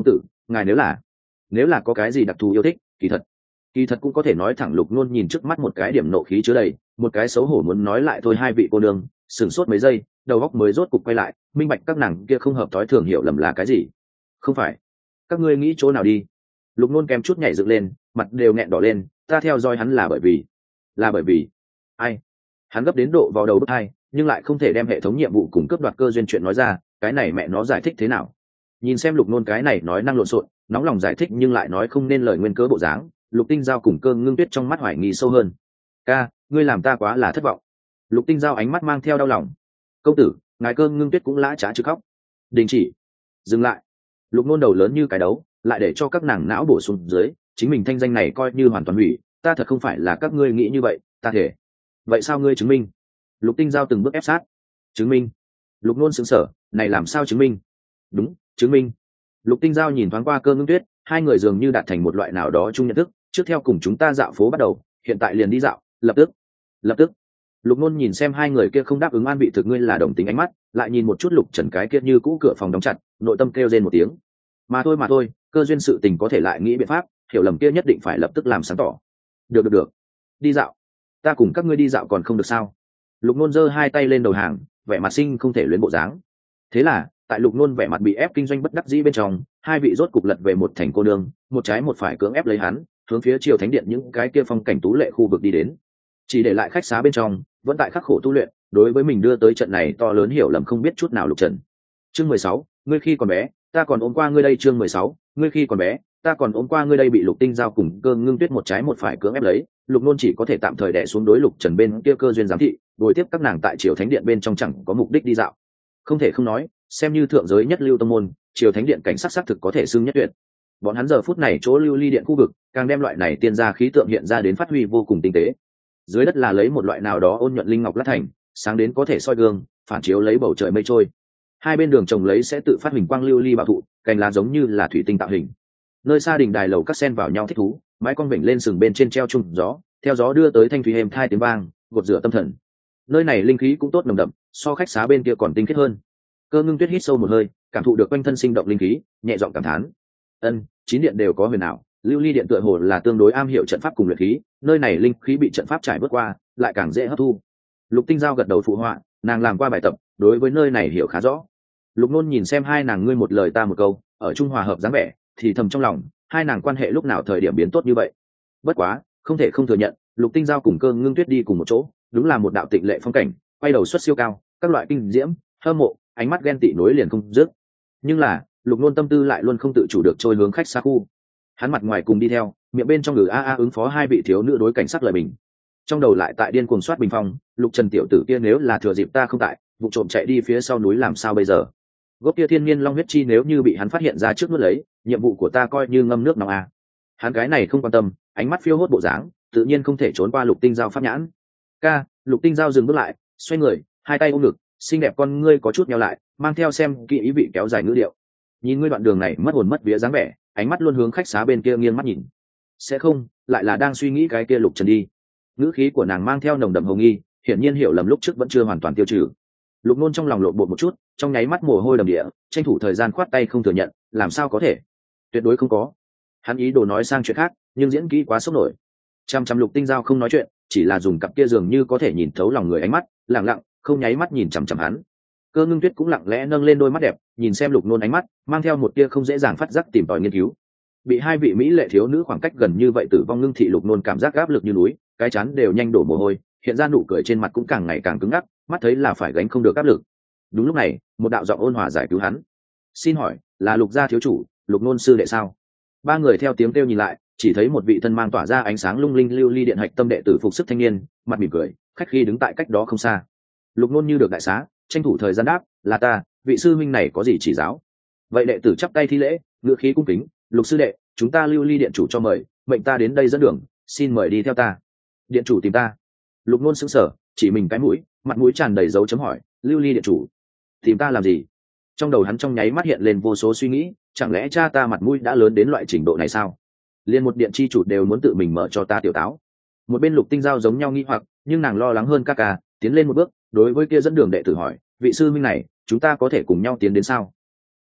ngài nếu là có cái gì đặc thù yêu thích, kỳ thật cũng có thể nói thẳng. Lục Nôn nhìn trước mắt một cái điểm nộ khí chứa đầy, một cái xấu hổ muốn nói lại thôi hai vị cô nương, sửng sốt mấy giây, đầu óc mới rốt cục quay lại, minh bạch các nàng kia không hợp thói thường hiểu lầm là cái gì. Không phải, các ngươi nghĩ chỗ nào đi? Lục Nôn kém chút nhảy dựng lên, mặt đều nghẹn đỏ lên. Ta theo dõi hắn là bởi vì ai? Hắn gấp đến độ vào đầu bứt tai, nhưng lại không thể đem hệ thống nhiệm vụ cùng cướp đoạt cơ duyên chuyện nói ra. Cái này mẹ nó giải thích thế nào? Nhìn xem Lục Nôn cái này nói năng lộn xộn, nóng lòng giải thích nhưng lại nói không nên lời nguyên cớ bộ dáng, Lục Tinh Giao cùng Cơ Ngưng Tuyết trong mắt hoài nghi sâu hơn. Ca, ngươi làm ta quá là thất vọng. Lục Tinh Giao ánh mắt mang theo đau lòng. Công tử, ngài Cơ Ngưng Tuyết cũng lã trá chứ khóc. Đình chỉ, dừng lại. Lục Nôn đầu lớn như cái đấu, lại để cho các nàng não bổ xuống dưới, chính mình thanh danh này coi như hoàn toàn hủy. Ta thật không phải là các ngươi nghĩ như vậy, ta thể. Vậy sao ngươi chứng minh? Lục Tinh Giao từng bước ép sát. Chứng minh? Lục Nôn sững sờ, này làm sao chứng minh? Đúng, chứng minh. Lục Tinh Giao nhìn thoáng qua Cơ Ngưng Tuyết, hai người dường như đạt thành một loại nào đó chung nhận thức. Trước theo cùng chúng ta dạo phố bắt đầu, hiện tại liền đi dạo, lập tức. Lục Nôn nhìn xem hai người kia không đáp ứng an vị thực ngươi là đồng tính ánh mắt, lại nhìn một chút Lục Trần cái kia như cũ cửa phòng đóng chặt, nội tâm kêu rên một tiếng. Mà thôi, cơ duyên sự tình có thể lại nghĩ biện pháp, hiểu lầm kia nhất định phải lập tức làm sáng tỏ. Được. Đi dạo. Ta cùng các ngươi đi dạo còn không được sao? Lục Nôn giơ hai tay lên đầu hàng, vẻ mặt sinh không thể luyến bộ dáng. Thế là, tại Lục Nôn vẻ mặt bị ép kinh doanh bất đắc dĩ bên trong, hai vị rốt cục lật về một thành cô nương, một trái một phải cưỡng ép lấy hắn, hướng phía Triều Thánh Điện những cái kia phong cảnh tú lệ khu vực đi đến. Chỉ để lại khách xá bên trong, vẫn tại khắc khổ tu luyện, đối với mình đưa tới trận này to lớn hiểu lầm không biết chút nào. Lục Trần. Chương 16, ngươi khi còn bé, ta còn ôm qua ngươi đây. Chương 16, ngươi khi còn bé, ta còn ôm qua ngươi đây. Bị Lục Tinh Giao cùng Cơ Ngưng Tuyết một trái một phải cưỡng ép lấy, Lục Nôn chỉ có thể tạm thời đè xuống đối Lục Trần bên kia cơ duyên giám thị, đuổi tiếp các nàng tại Triều Thánh Điện bên trong chẳng có mục đích đi dạo. Không thể không nói, xem như thượng giới nhất lưu tông môn, Triều Thánh Điện cảnh sắc xác thực có thể xưng nhất tuyệt. Bọn hắn giờ phút này chỗ lưu ly điện khu vực, càng đem loại này tiên gia khí tượng hiện ra đến phát huy vô cùng tinh tế. Dưới đất là lấy một loại nào đó ôn nhuận linh ngọc lát thành, sáng đến có thể soi gương, phản chiếu lấy bầu trời mây trôi. Hai bên đường trồng lấy sẽ tự phát hình quang lưu ly bảo thụ, cành lá giống như là thủy tinh tạo hình. Nơi xa đình đài lầu các sen vào nhau thích thú, mái con vểnh lên sừng bên trên treo chung gió, theo gió đưa tới thanh thủy êm thai tiếng vang, gột rửa tâm thần. Nơi này linh khí cũng tốt nồng đậm, so khách xá bên kia còn tinh khiết hơn. Cơ Ngưng Tuyết hít sâu một hơi, cảm thụ được quanh thân sinh động linh khí, nhẹ giọng cảm thán. Chín điện đều có huyền ảo, lưu ly điện tựa hồ là tương đối am hiểu trận pháp cùng luyện khí, nơi này linh khí bị trận pháp trải bước qua, lại càng dễ hấp thu. Lục Tinh Giao gật đầu phụ họa, nàng làm qua bài tập, đối với nơi này hiểu khá rõ. Lục Nôn nhìn xem hai nàng ngươi một lời ta một câu, ở trung hòa hợp dáng vẻ, thì thầm trong lòng, hai nàng quan hệ lúc nào thời điểm biến tốt như vậy. Bất quá, không thể không thừa nhận, Lục Tinh Giao cùng Cơ Ngưng Tuyết đi cùng một chỗ, đúng là một đạo tịnh lệ phong cảnh, quay đầu xuất siêu cao, các loại kinh diễm, hâm mộ, ánh mắt ghen tị nối liền không dứt. Nhưng là, Lục Nôn tâm tư lại luôn không tự chủ được trôi hướng khách xa khu. Hắn mặt ngoài cùng đi theo, miệng bên trong ngừ a ứng phó hai vị thiếu nữ đối cảnh sắc lời bình, trong đầu lại tại điên cuồng soát bình phong. Lục Trần tiểu tử kia nếu là thừa dịp ta không tại, vụ trộm chạy đi phía sau núi làm sao bây giờ? Gốc kia thiên nhiên long huyết chi nếu như bị hắn phát hiện ra trước nuốt lấy, nhiệm vụ của ta coi như ngâm nước nóng a. Hắn cái này không quan tâm, ánh mắt phiêu hốt bộ dáng, tự nhiên không thể trốn qua Lục Tinh Giao pháp nhãn. Ca, Lục Tinh Giao dừng bước lại, xoay người, hai tay ôm ngực, xinh đẹp con ngươi có chút nheo lại, mang theo xem kỹ ý vị kéo dài ngữ điệu. Nhìn ngươi đoạn đường này mất hồn mất vía dáng vẻ, ánh mắt luôn hướng khách xá bên kia nghiêng mắt nhìn. Sẽ không, lại là đang suy nghĩ cái kia Lục Trần đi. Ngữ khí của nàng mang theo nồng đậm hồng nghi, hiển nhiên hiểu lầm lúc trước vẫn chưa hoàn toàn tiêu trừ. Lục Nôn trong lòng lộn bột một chút, trong nháy mắt mồ hôi đầm địa, tranh thủ thời gian khoát tay không thừa nhận, làm sao có thể? Tuyệt đối không có. Hắn ý đồ nói sang chuyện khác, nhưng diễn kỹ quá sốc nổi. Chăm Lục Tinh Giao không nói chuyện, chỉ là dùng cặp kia dường như có thể nhìn thấu lòng người ánh mắt, lặng lặng, không nháy mắt nhìn chằm chằm hắn. Cơ Ngưng Tuyết cũng lặng lẽ nâng lên đôi mắt đẹp, nhìn xem Lục Nôn ánh mắt, mang theo một tia không dễ dàng phát giác tìm tòi nghiên cứu. Bị hai vị mỹ lệ thiếu nữ khoảng cách gần như vậy tử vong ngưng thị, Lục Nôn cảm giác áp lực như núi, cái chán đều nhanh đổ mồ hôi, hiện ra nụ cười trên mặt cũng càng ngày càng cứng ngắc, mắt thấy là phải gánh không được áp lực. Đúng lúc này, một đạo giọng ôn hòa giải cứu hắn. Xin hỏi, là Lục gia thiếu chủ, Lục Nôn sư đệ sao? Ba người theo tiếng kêu nhìn lại, chỉ thấy một vị thân mang tỏa ra ánh sáng lung linh lưu ly điện hạch tâm đệ tử phục sức thanh niên, mặt mỉm cười, khách khi đứng tại cách đó không xa. Lục Nôn như được đại xá, tranh thủ thời gian đáp, là ta, vị sư huynh này có gì chỉ giáo? Vậy đệ tử chắp tay thi lễ, ngữ khí cung kính, Lục sư đệ, chúng ta lưu ly điện chủ cho mời, mệnh ta đến đây dẫn đường, xin mời đi theo ta. Điện chủ tìm ta? Lục Nôn sững sờ, chỉ mình cái mũi, mặt mũi tràn đầy dấu chấm hỏi, lưu ly điện chủ tìm ta làm gì? Trong đầu hắn trong nháy mắt hiện lên vô số suy nghĩ, chẳng lẽ cha ta mặt mũi đã lớn đến loại trình độ này sao? Liên một điện chi chủ đều muốn tự mình mở cho ta tiểu táo. Một bên Lục Tinh Giao giống nhau nghi hoặc, nhưng nàng lo lắng hơn ca ca, tiến lên một bước, đối với kia dẫn đường đệ tử hỏi, vị sư huynh này, chúng ta có thể cùng nhau tiến đến sao?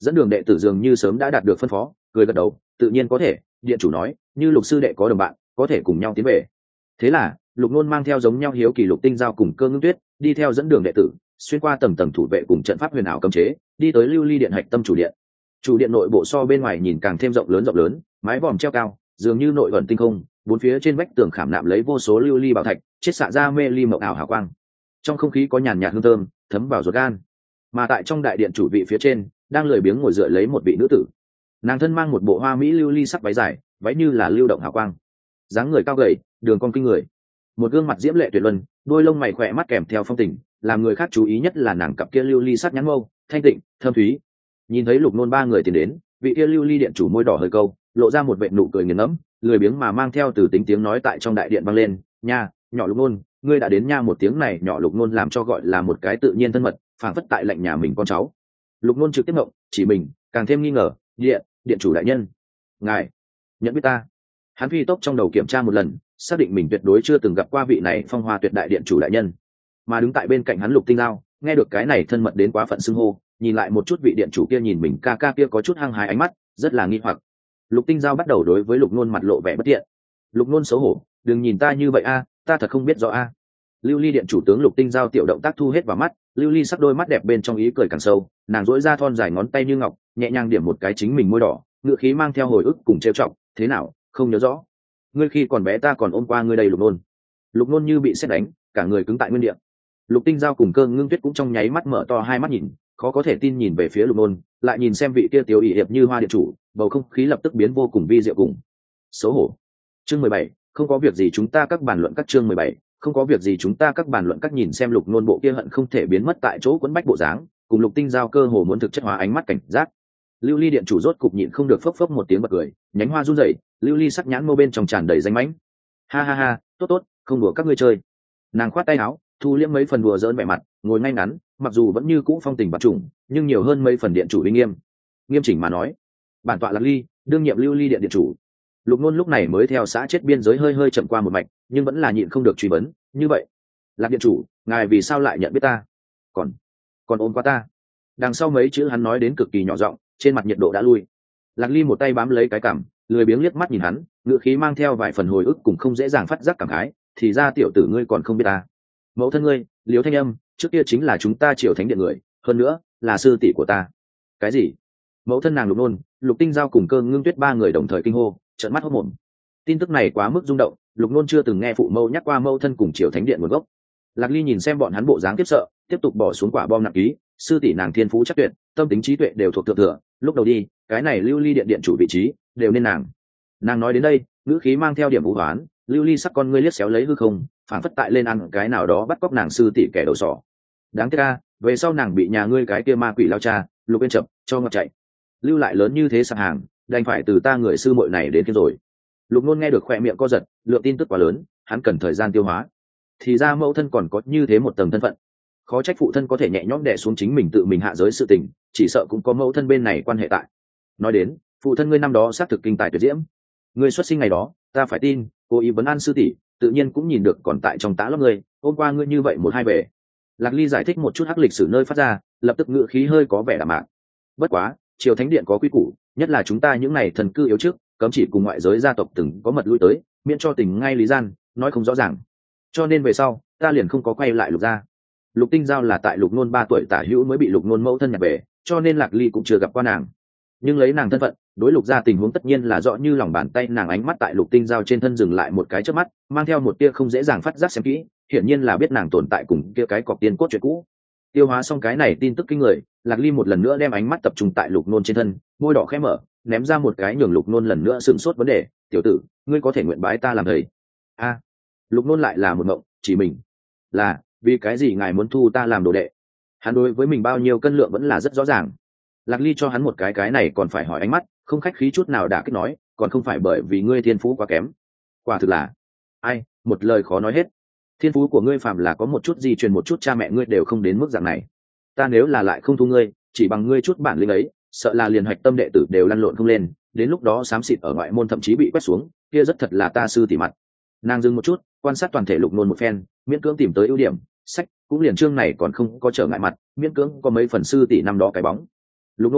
Dẫn đường đệ tử dường như sớm đã đạt được phân phó, cười gật đầu, tự nhiên có thể. Điện chủ nói, như Lục sư đệ có đồng bạn, có thể cùng nhau tiến về. Thế là Lục Nôn mang theo giống nhau hiếu kỳ Lục Tinh Giao cùng Cơ Ngưng Tuyết đi theo dẫn đường đệ tử, xuyên qua tầng tầng thủ vệ cùng trận pháp huyền ảo cấm chế, đi tới Lưu Ly Điện hạch tâm chủ điện. Chủ điện nội bộ so bên ngoài nhìn càng thêm rộng lớn, mái vòm treo cao, dường như nội ẩn tinh không, bốn phía trên vách tường khảm nạm lấy vô số lưu ly bảo thạch, chiết xạ ra mê ly mộng ảo hào quang. Trong không khí có nhàn nhạt hương thơm thấm vào ruột gan. Mà tại trong đại điện chủ vị phía trên, đang lười biếng ngồi dựa lấy một vị nữ tử. Nàng thân mang một bộ hoa mỹ lưu ly sắc váy dài, váy như là lưu động hào quang, dáng người cao gầy, đường cong kinh người, một gương mặt diễm lệ tuyệt luân, đôi lông mày khỏe mắt kèm theo phong tình, làm người khác chú ý nhất là nàng cặp kia lưu ly sắc nhãn mâu, thanh tịnh thơm thúy. Nhìn thấy Lục Nôn ba người tiến đến, vị kia lưu ly điện chủ môi đỏ hơi câu, lộ ra một vệt nụ cười nghiền ngẫm, lười biếng mà mang theo từ tính tiếng nói tại trong đại điện vang lên, nha, nhỏ Lục Nôn, ngươi đã đến nha. Một tiếng này nhỏ Lục Nôn làm cho gọi là một cái tự nhiên thân mật, phảng phất tại lạnh nhà mình con cháu. Lục Nôn trực tiếp ngộng, chỉ mình càng thêm nghi ngờ, điện chủ đại nhân, ngài nhận biết ta? Hắn phi tốc trong đầu kiểm tra một lần, xác định mình tuyệt đối chưa từng gặp qua vị này phong hoa tuyệt đại điện chủ đại nhân. Mà đứng tại bên cạnh hắn Lục Tinh Giao nghe được cái này thân mật đến quá phận xưng hô, nhìn lại một chút vị điện chủ kia nhìn mình ca ca kia có chút hăng hái ánh mắt, rất là nghi hoặc. Lục Tinh Giao bắt đầu đối với Lục Nôn mặt lộ vẻ bất thiện. Lục Nôn xấu hổ, đừng nhìn ta như vậy a, ta thật không biết rõ a. Lưu Ly điện chủ tướng Lục Tinh Giao tiểu động tác thu hết vào mắt, lưu ly sắc đôi mắt đẹp bên trong ý cười càng sâu, nàng duỗi ra thon dài ngón tay như ngọc, nhẹ nhàng điểm một cái chính mình môi đỏ, ngựa khí mang theo hồi ức cùng trêu chọc, thế nào, không nhớ rõ? Ngươi khi còn bé ta còn ôm qua ngươi đây Lục Nôn. Lục Nôn như bị sét đánh, cả người cứng tại nguyên địa. Lục Tinh Giao cùng Cơ Ngưng Tuyết cũng trong nháy mắt mở to hai mắt nhìn, khó có thể tin nhìn về phía Lục Nôn, lại nhìn xem vị kia tiểu ỷ hiệp như hoa điện chủ, bầu không khí lập tức biến vô cùng vi diệu cùng xấu hổ. Chương 17, không có việc gì chúng ta các bàn luận các chương 17, không có việc gì chúng ta các bàn luận các. Nhìn xem Lục Nôn bộ kia hận không thể biến mất tại chỗ quấn bách bộ dáng, cùng Lục Tinh Giao cơ hồ muốn thực chất hóa ánh mắt cảnh giác. Lưu Ly điện chủ rốt cục nhịn không được phốc phốc một tiếng bật cười, nhánh hoa run rẩy, lưu ly sắc nhãn mâu bên trong tràn đầy danh mãnh. Ha ha ha, tốt tốt, không đùa các ngươi chơi. Nàng khoát tay áo, thu liễm mấy phần đùa giỡn vẻ mặt, ngồi ngay ngắn, mặc dù vẫn như cũ phong tình bạt trùng, nhưng nhiều hơn mấy phần điện chủ uy nghiêm. Nghiêm chỉnh mà nói, bản tọa Lạc Ly, đương nhiệm Lưu Ly điện điện chủ. Lục Nôn lúc này mới theo xã chết biên giới hơi chậm qua một mạch, nhưng vẫn là nhịn không được truy vấn, như vậy, Lạc điện chủ, ngài vì sao lại nhận biết ta? Còn ôm qua ta? Đằng sau mấy chữ hắn nói đến cực kỳ nhỏ giọng, trên mặt nhiệt độ đã lui. Lạc Ly một tay bám lấy cái cằm, lười biếng liếc mắt nhìn hắn, ngựa khí mang theo vài phần hồi ức cùng không dễ dàng phát giác cảm khái, thì ra tiểu tử ngươi còn không biết ta. Mẫu thân ngươi, Liễu Thanh Âm, trước kia chính là chúng ta Triều Thánh điện người, hơn nữa là sư tỷ của ta. Cái gì? Mẫu thân nàng Lục Nôn, Lục Tinh Giao cùng Cơ Ngưng Tuyết ba người đồng thời kinh hô, trợn mắt hốt mồm. Tin tức này quá mức rung động, Lục Nôn chưa từng nghe phụ mẫu nhắc qua mẫu thân cùng Triều Thánh điện nguồn gốc. Lạc Ly nhìn xem bọn hắn bộ dáng kiếp sợ, tiếp tục bỏ xuống quả bom nặng ký, sư tỷ nàng thiên phú chắc tuyệt, tâm tính trí tuệ đều thuộc thượng thừa, lúc đầu đi, cái này Lưu Ly điện điện chủ vị trí đều nên nàng. Nàng nói đến đây, ngữ khí mang theo điểm vũ hoán, lưu ly sắc con ngươi liếc xéo lấy hư không, phản phất tại lên ăn cái nào đó bắt cóc nàng sư tỷ kẻ đầu sỏ. Đáng tiếc a, về sau nàng bị nhà ngươi cái kia ma quỷ lao cha Lục bên chập cho ngập chạy, lưu lại lớn như thế sạp hàng, đành phải từ ta người sư muội này đến kia rồi. Lục Nôn nghe được khoe miệng co giật, lượng tin tức quá lớn, hắn cần thời gian tiêu hóa. Thì ra mẫu thân còn có như thế một tầng thân phận, khó trách phụ thân có thể nhẹ nhõm đè xuống chính mình tự mình hạ giới sự tình, chỉ sợ cũng có mẫu thân bên này quan hệ tại. Nói đến, phụ thân ngươi năm đó xác thực kinh tài tuyệt diễm, ngươi xuất sinh ngày đó, ta phải tin, cố ý vấn an sư tỷ, tự nhiên cũng nhìn được còn tại trong tá lót ngươi, hôm qua ngươi như vậy một hai về. Lạc Ly giải thích một chút hắc lịch sử nơi phát ra, lập tức ngữ khí hơi có vẻ đạm mạc. Bất quá, Triều Thánh điện có quy củ, nhất là chúng ta những này thần cư yếu trước, cấm chỉ cùng ngoại giới gia tộc từng có mật lui tới, miễn cho tình ngay lý gian, nói không rõ ràng. Cho nên về sau, ta liền không có quay lại Lục gia. Lục Tinh Giao là tại Lục Nôn 3 tuổi tả hữu mới bị Lục Nôn mẫu thân nhặt về, cho nên Lạc Ly cũng chưa gặp qua nàng. Nhưng lấy nàng thân phận, đối Lục gia tình huống tất nhiên là rõ như lòng bàn tay. Nàng ánh mắt tại Lục Tinh Giao trên thân dừng lại một cái chớp mắt, mang theo một tia không dễ dàng phát giác xem kỹ, hiển nhiên là biết nàng tồn tại cùng kia cái cọc tiên cốt chuyện cũ. Tiêu hóa xong cái này tin tức kinh người, Lạc Ly một lần nữa đem ánh mắt tập trung tại Lục Nôn trên thân, môi đỏ khẽ mở, ném ra một cái nhường Lục Nôn lần nữa sửng sốt vấn đề, "Tiểu tử, ngươi có thể nguyện bái ta làm thầy?" A, Lục Nôn lại là một ngộng, chỉ mình là vì cái gì ngài muốn thu ta làm đồ đệ? Hắn đối với mình bao nhiêu cân lượng vẫn là rất rõ ràng. Lạc Ly cho hắn một cái này còn phải hỏi ánh mắt, không khách khí chút nào đã kích nói, còn không phải bởi vì ngươi thiên phú quá kém. Quả thực là, ai, một lời khó nói hết. Thiên phú của ngươi phàm là có một chút di truyền một chút, cha mẹ ngươi đều không đến mức dạng này. Ta nếu là lại không thu ngươi, chỉ bằng ngươi chút bản lĩnh ấy, sợ là liền hạch tâm đệ tử đều lăn lộn không lên, đến lúc đó xám xịt ở ngoại môn thậm chí bị quét xuống, kia rất thật là ta sư tỉ mặt. Nàng dừng một chút, quan sát toàn thể Lục Nôn một phen, miễn cưỡng tìm tới ưu điểm, sách cũng liền chương này còn không có trở ngại mặt, miễn cưỡng có mấy phần sư tỷ năm đó cái bóng. Lục Nôn,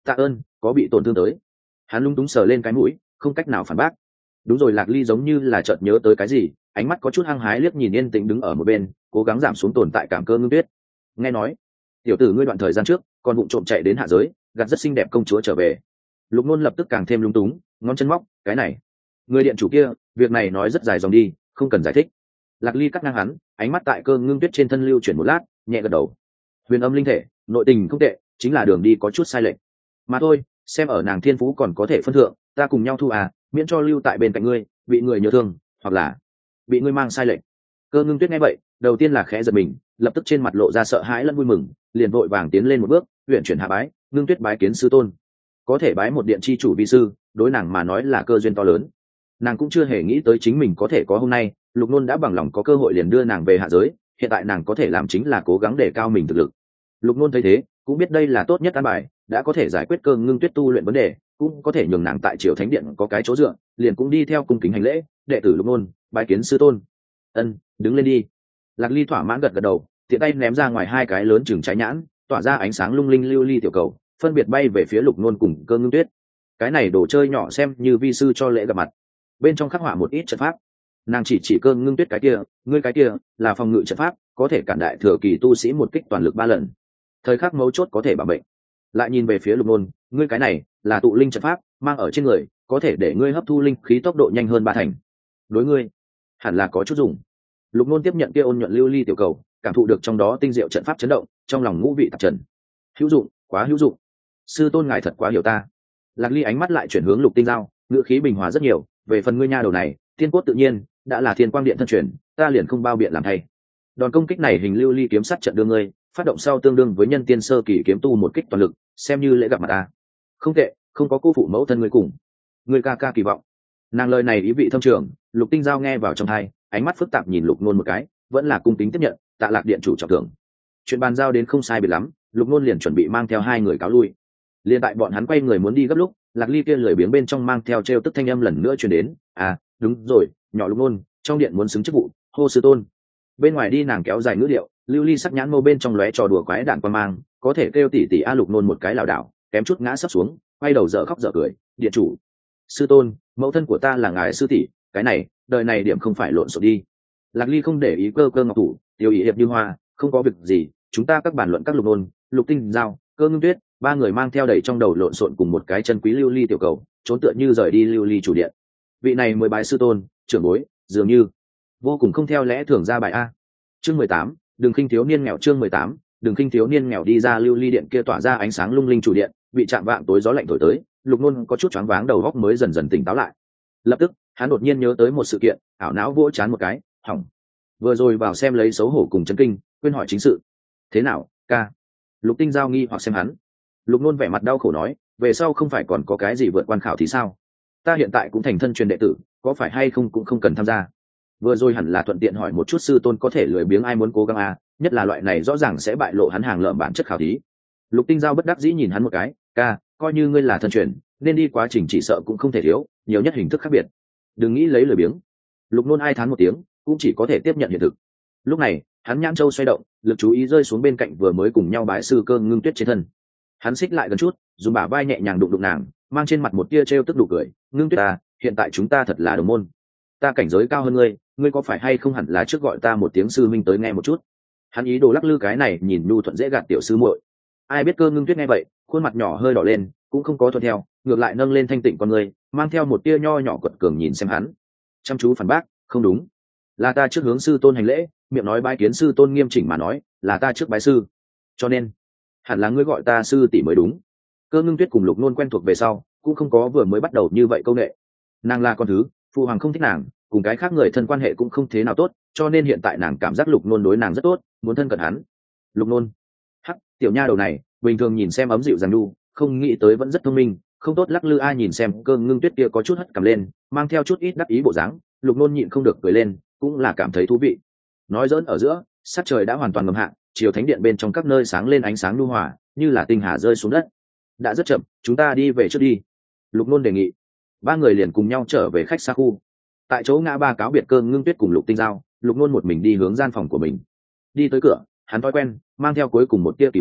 tạ ơn, có bị tổn thương tới. Hắn lung túng sờ lên cái mũi, không cách nào phản bác. Đúng rồi, Lạc Ly giống như là chợt nhớ tới cái gì, ánh mắt có chút hăng hái liếc nhìn yên tĩnh đứng ở một bên, cố gắng giảm xuống tồn tại cảm Cơ Ngưng Tuyết. Nghe nói tiểu tử ngươi đoạn thời gian trước còn vụng trộm chạy đến hạ giới gặt rất xinh đẹp công chúa trở về. Lục Nôn lập tức càng thêm lung túng, ngón chân móc, cái này người điện chủ kia, việc này nói rất dài dòng đi, không cần giải thích. Lạc Ly cắt ngang hắn, ánh mắt tại Cơ Ngưng Tuyết trên thân lưu chuyển một lát, nhẹ gật đầu. Huyền âm linh thể, nội tình không tệ, chính là đường đi có chút sai lệch mà thôi, xem ở nàng thiên phú còn có thể phân thượng, ta cùng nhau thu à, miễn cho lưu tại bên cạnh ngươi bị người nhớ thương, hoặc là bị ngươi mang sai lệch. Cơ Ngưng Tuyết nghe vậy, đầu tiên là khẽ giật mình, lập tức trên mặt lộ ra sợ hãi lẫn vui mừng, liền vội vàng tiến lên một bước, huyện chuyển hạ bái, Ngưng Tuyết bái kiến sư tôn. Có thể bái một điện chi chủ vi sư, đối nàng mà nói là cơ duyên to lớn. Nàng cũng chưa hề nghĩ tới chính mình có thể có hôm nay, Lục Nôn đã bằng lòng có cơ hội liền đưa nàng về hạ giới, hiện tại nàng có thể làm chính là cố gắng để cao mình thực lực. Lục Nôn thấy thế, cũng biết đây là tốt nhất an bài, đã có thể giải quyết Cơ Ngưng Tuyết tu luyện vấn đề, cũng có thể nhường nàng tại Triều Thánh Điện có cái chỗ dựa, liền cũng đi theo cung kính hành lễ, đệ tử Lục Nôn bái kiến sư tôn. Ân, đứng lên đi. Lạc Ly thỏa mãn gật gật đầu, tiện tay ném ra ngoài hai cái lớn chừng trái nhãn, tỏa ra ánh sáng lung linh lưu ly tiểu cầu, phân biệt bay về phía Lục Nôn cùng Cơ Ngưng Tuyết. Cái này đồ chơi nhỏ xem như vi sư cho lễ gặp mặt. Bên trong khắc họa một ít trận pháp. Nàng chỉ Cơ Ngưng Tuyết cái kia, ngươi cái kia là phòng ngự trận pháp, có thể cản đại thừa kỳ tu sĩ một kích toàn lực 3 lần. Thời khắc mấu chốt có thể bảo mệnh. Lại nhìn về phía Lục Nôn, ngươi cái này là tụ linh trận pháp, mang ở trên người, có thể để ngươi hấp thu linh khí tốc độ nhanh hơn 3 thành. Đối ngươi, hẳn là có chút dùng. Lục Nôn tiếp nhận kia ôn nhuận lưu ly tiểu cầu, cảm thụ được trong đó tinh diệu trận pháp chấn động, trong lòng ngũ vị tạp trần. Hữu dụng, quá hữu dụng. Sư tôn ngài thật quá hiểu ta. Lạc Ly ánh mắt lại chuyển hướng Lục Tinh Giao, ngữ khí bình hòa rất nhiều, về phần ngươi nha đầu này, tiên cốt tự nhiên đã là thiên quang điện thân truyền, ta liền không bao biện làm thay. Đòn công kích này hình lưu ly kiếm sắt trận đưa ngươi, phát động sau tương đương với nhân tiên sơ kỳ kiếm tu một kích toàn lực, xem như lễ gặp mặt ta. Không tệ, không có cô phụ mẫu thân ngươi cùng. Ngươi ca ca kỳ vọng. Nàng lời này ý vị thâm trường, Lục Tinh Giao nghe vào trong tai, ánh mắt phức tạp nhìn Lục Nôn một cái, vẫn là cung kính tiếp nhận, tạ Lạc điện chủ trọng thưởng. Chuyện bàn giao đến không sai biệt lắm, Lục Nôn liền chuẩn bị mang theo hai người cáo lui. Liên tại bọn hắn quay người muốn đi gấp lúc, Lạc Ly kia lười biếng bên trong mang theo trêu tức thanh âm lần nữa truyền đến, à, đúng rồi, nhỏ Lục Nôn, trong điện muốn xứng chức vụ, hô sư tôn. Bên ngoài đi nàng kéo dài ngữ điệu, lưu ly sắc nhãn mâu bên trong lóe trò đùa quái đạn quan mang, có thể kêu tỉ tỉ a. Lục Nôn một cái lảo đảo, kém chút ngã sấp xuống, quay đầu dở khóc dở cười, điện chủ, sư tôn, mẫu thân của ta là ngài sư tỷ, cái này, đời này điểm không phải lộn xộn đi. Lạc Ly không để ý Cơ ngọc thủ, tiêu ý hiệp như hoa, không có việc gì, chúng ta các bàn luận các Lục Nôn, Lục Tinh Giao, Cơ Ngưng Tuyết, ba người mang theo đầy trong đầu lộn xộn cùng một cái chân quý lưu ly tiểu cầu, trốn tựa như rời đi lưu ly chủ điện. Vị này mới bái sư tôn, trưởng bối, dường như vô cùng không theo lẽ thường ra bài a. Chương 18, đừng khinh thiếu niên nghèo. Chương 18, đừng khinh thiếu niên nghèo. Đi ra lưu ly điện kia tỏa ra ánh sáng lung linh chủ điện, bị chạm vạng tối gió lạnh thổi tới, Lục Nôn có chút choáng váng, đầu óc mới dần dần tỉnh táo lại. Lập tức, hắn đột nhiên nhớ tới một sự kiện, ảo não vỗ chán một cái, hỏng. Vừa rồi vào xem lấy xấu hổ cùng chấn kinh, quên hỏi chính sự. Thế nào, ca? Lục Tinh Giao nghi hoặc xem hắn. Lục Nôn vẻ mặt đau khổ nói, về sau không phải còn có cái gì vượt quan khảo thì sao? Ta hiện tại cũng thành thân truyền đệ tử, có phải hay không cũng không cần tham gia. Vừa rồi hẳn là thuận tiện hỏi một chút sư tôn có thể lười biếng ai muốn cố gắng à, nhất là loại này rõ ràng sẽ bại lộ hắn hàng lợm bản chất khảo thí. Lục Tinh Giao bất đắc dĩ nhìn hắn một cái, ca, coi như ngươi là thân truyền, nên đi quá trình chỉ sợ cũng không thể thiếu, nhiều nhất hình thức khác biệt. Đừng nghĩ lấy lười biếng. Lục Nôn ai thán một tiếng, cũng chỉ có thể tiếp nhận hiện thực. Lúc này, hắn nhãn châu xoay động, lực chú ý rơi xuống bên cạnh vừa mới cùng nhau bái sư Cơ Ngưng Tuyết trên thân. Hắn xích lại gần chút, dùng bả vai nhẹ nhàng đụng đụng nàng, mang trên mặt một tia trêu tức đủ cười, Ngưng Tuyết ta, hiện tại chúng ta thật là đồng môn. Ta cảnh giới cao hơn ngươi, ngươi có phải hay không hẳn là trước gọi ta một tiếng sư minh tới nghe một chút. Hắn ý đồ lắc lư cái này nhìn nhu thuận dễ gạt tiểu sư muội. Ai biết Cơ Ngưng Tuyết nghe vậy, khuôn mặt nhỏ hơi đỏ lên, cũng không có thuận theo, ngược lại nâng lên thanh tịnh con người, mang theo một tia nho nhỏ quật cường nhìn xem hắn, chăm chú phản bác, không đúng, là ta trước hướng sư tôn hành lễ, miệng nói bái kiến sư tôn nghiêm chỉnh mà nói, là ta trước bái sư, cho nên hẳn là ngươi gọi ta sư tỷ mới đúng. Cơ Ngưng Tuyết cùng Lục Nôn quen thuộc về sau, cũng không có vừa mới bắt đầu như vậy câu nệ. Nàng là con thứ, phụ hoàng không thích nàng, cùng cái khác người thân quan hệ cũng không thế nào tốt, cho nên hiện tại nàng cảm giác Lục Nôn đối nàng rất tốt, muốn thân cận hắn. Lục Nôn, hắc, tiểu nha đầu này, bình thường nhìn xem ấm dịu dàng nhu, không nghĩ tới vẫn rất thông minh, không tốt lắc lư ai. Nhìn xem Cơ Ngưng Tuyết kia có chút hất cằm lên, mang theo chút ít đắc ý bộ dáng, Lục Nôn nhịn không được cười lên, cũng là cảm thấy thú vị. Nói giỡn ở giữa, sát trời đã hoàn toàn ngầm hạ, chiều thánh điện bên trong các nơi sáng lên ánh sáng nhu hòa, như là tinh hà rơi xuống đất. Đã rất chậm, chúng ta đi về trước đi. Lục Nôn đề nghị. Ba người liền cùng nhau trở về khách xa khu. Tại chỗ ngã ba cáo biệt Cơ Ngưng Tuyết cùng Lục Tinh Giao, Lục Nôn một mình đi hướng gian phòng của mình. Đi tới cửa, hắn thói quen mang theo cuối cùng một tia kỳ vọng,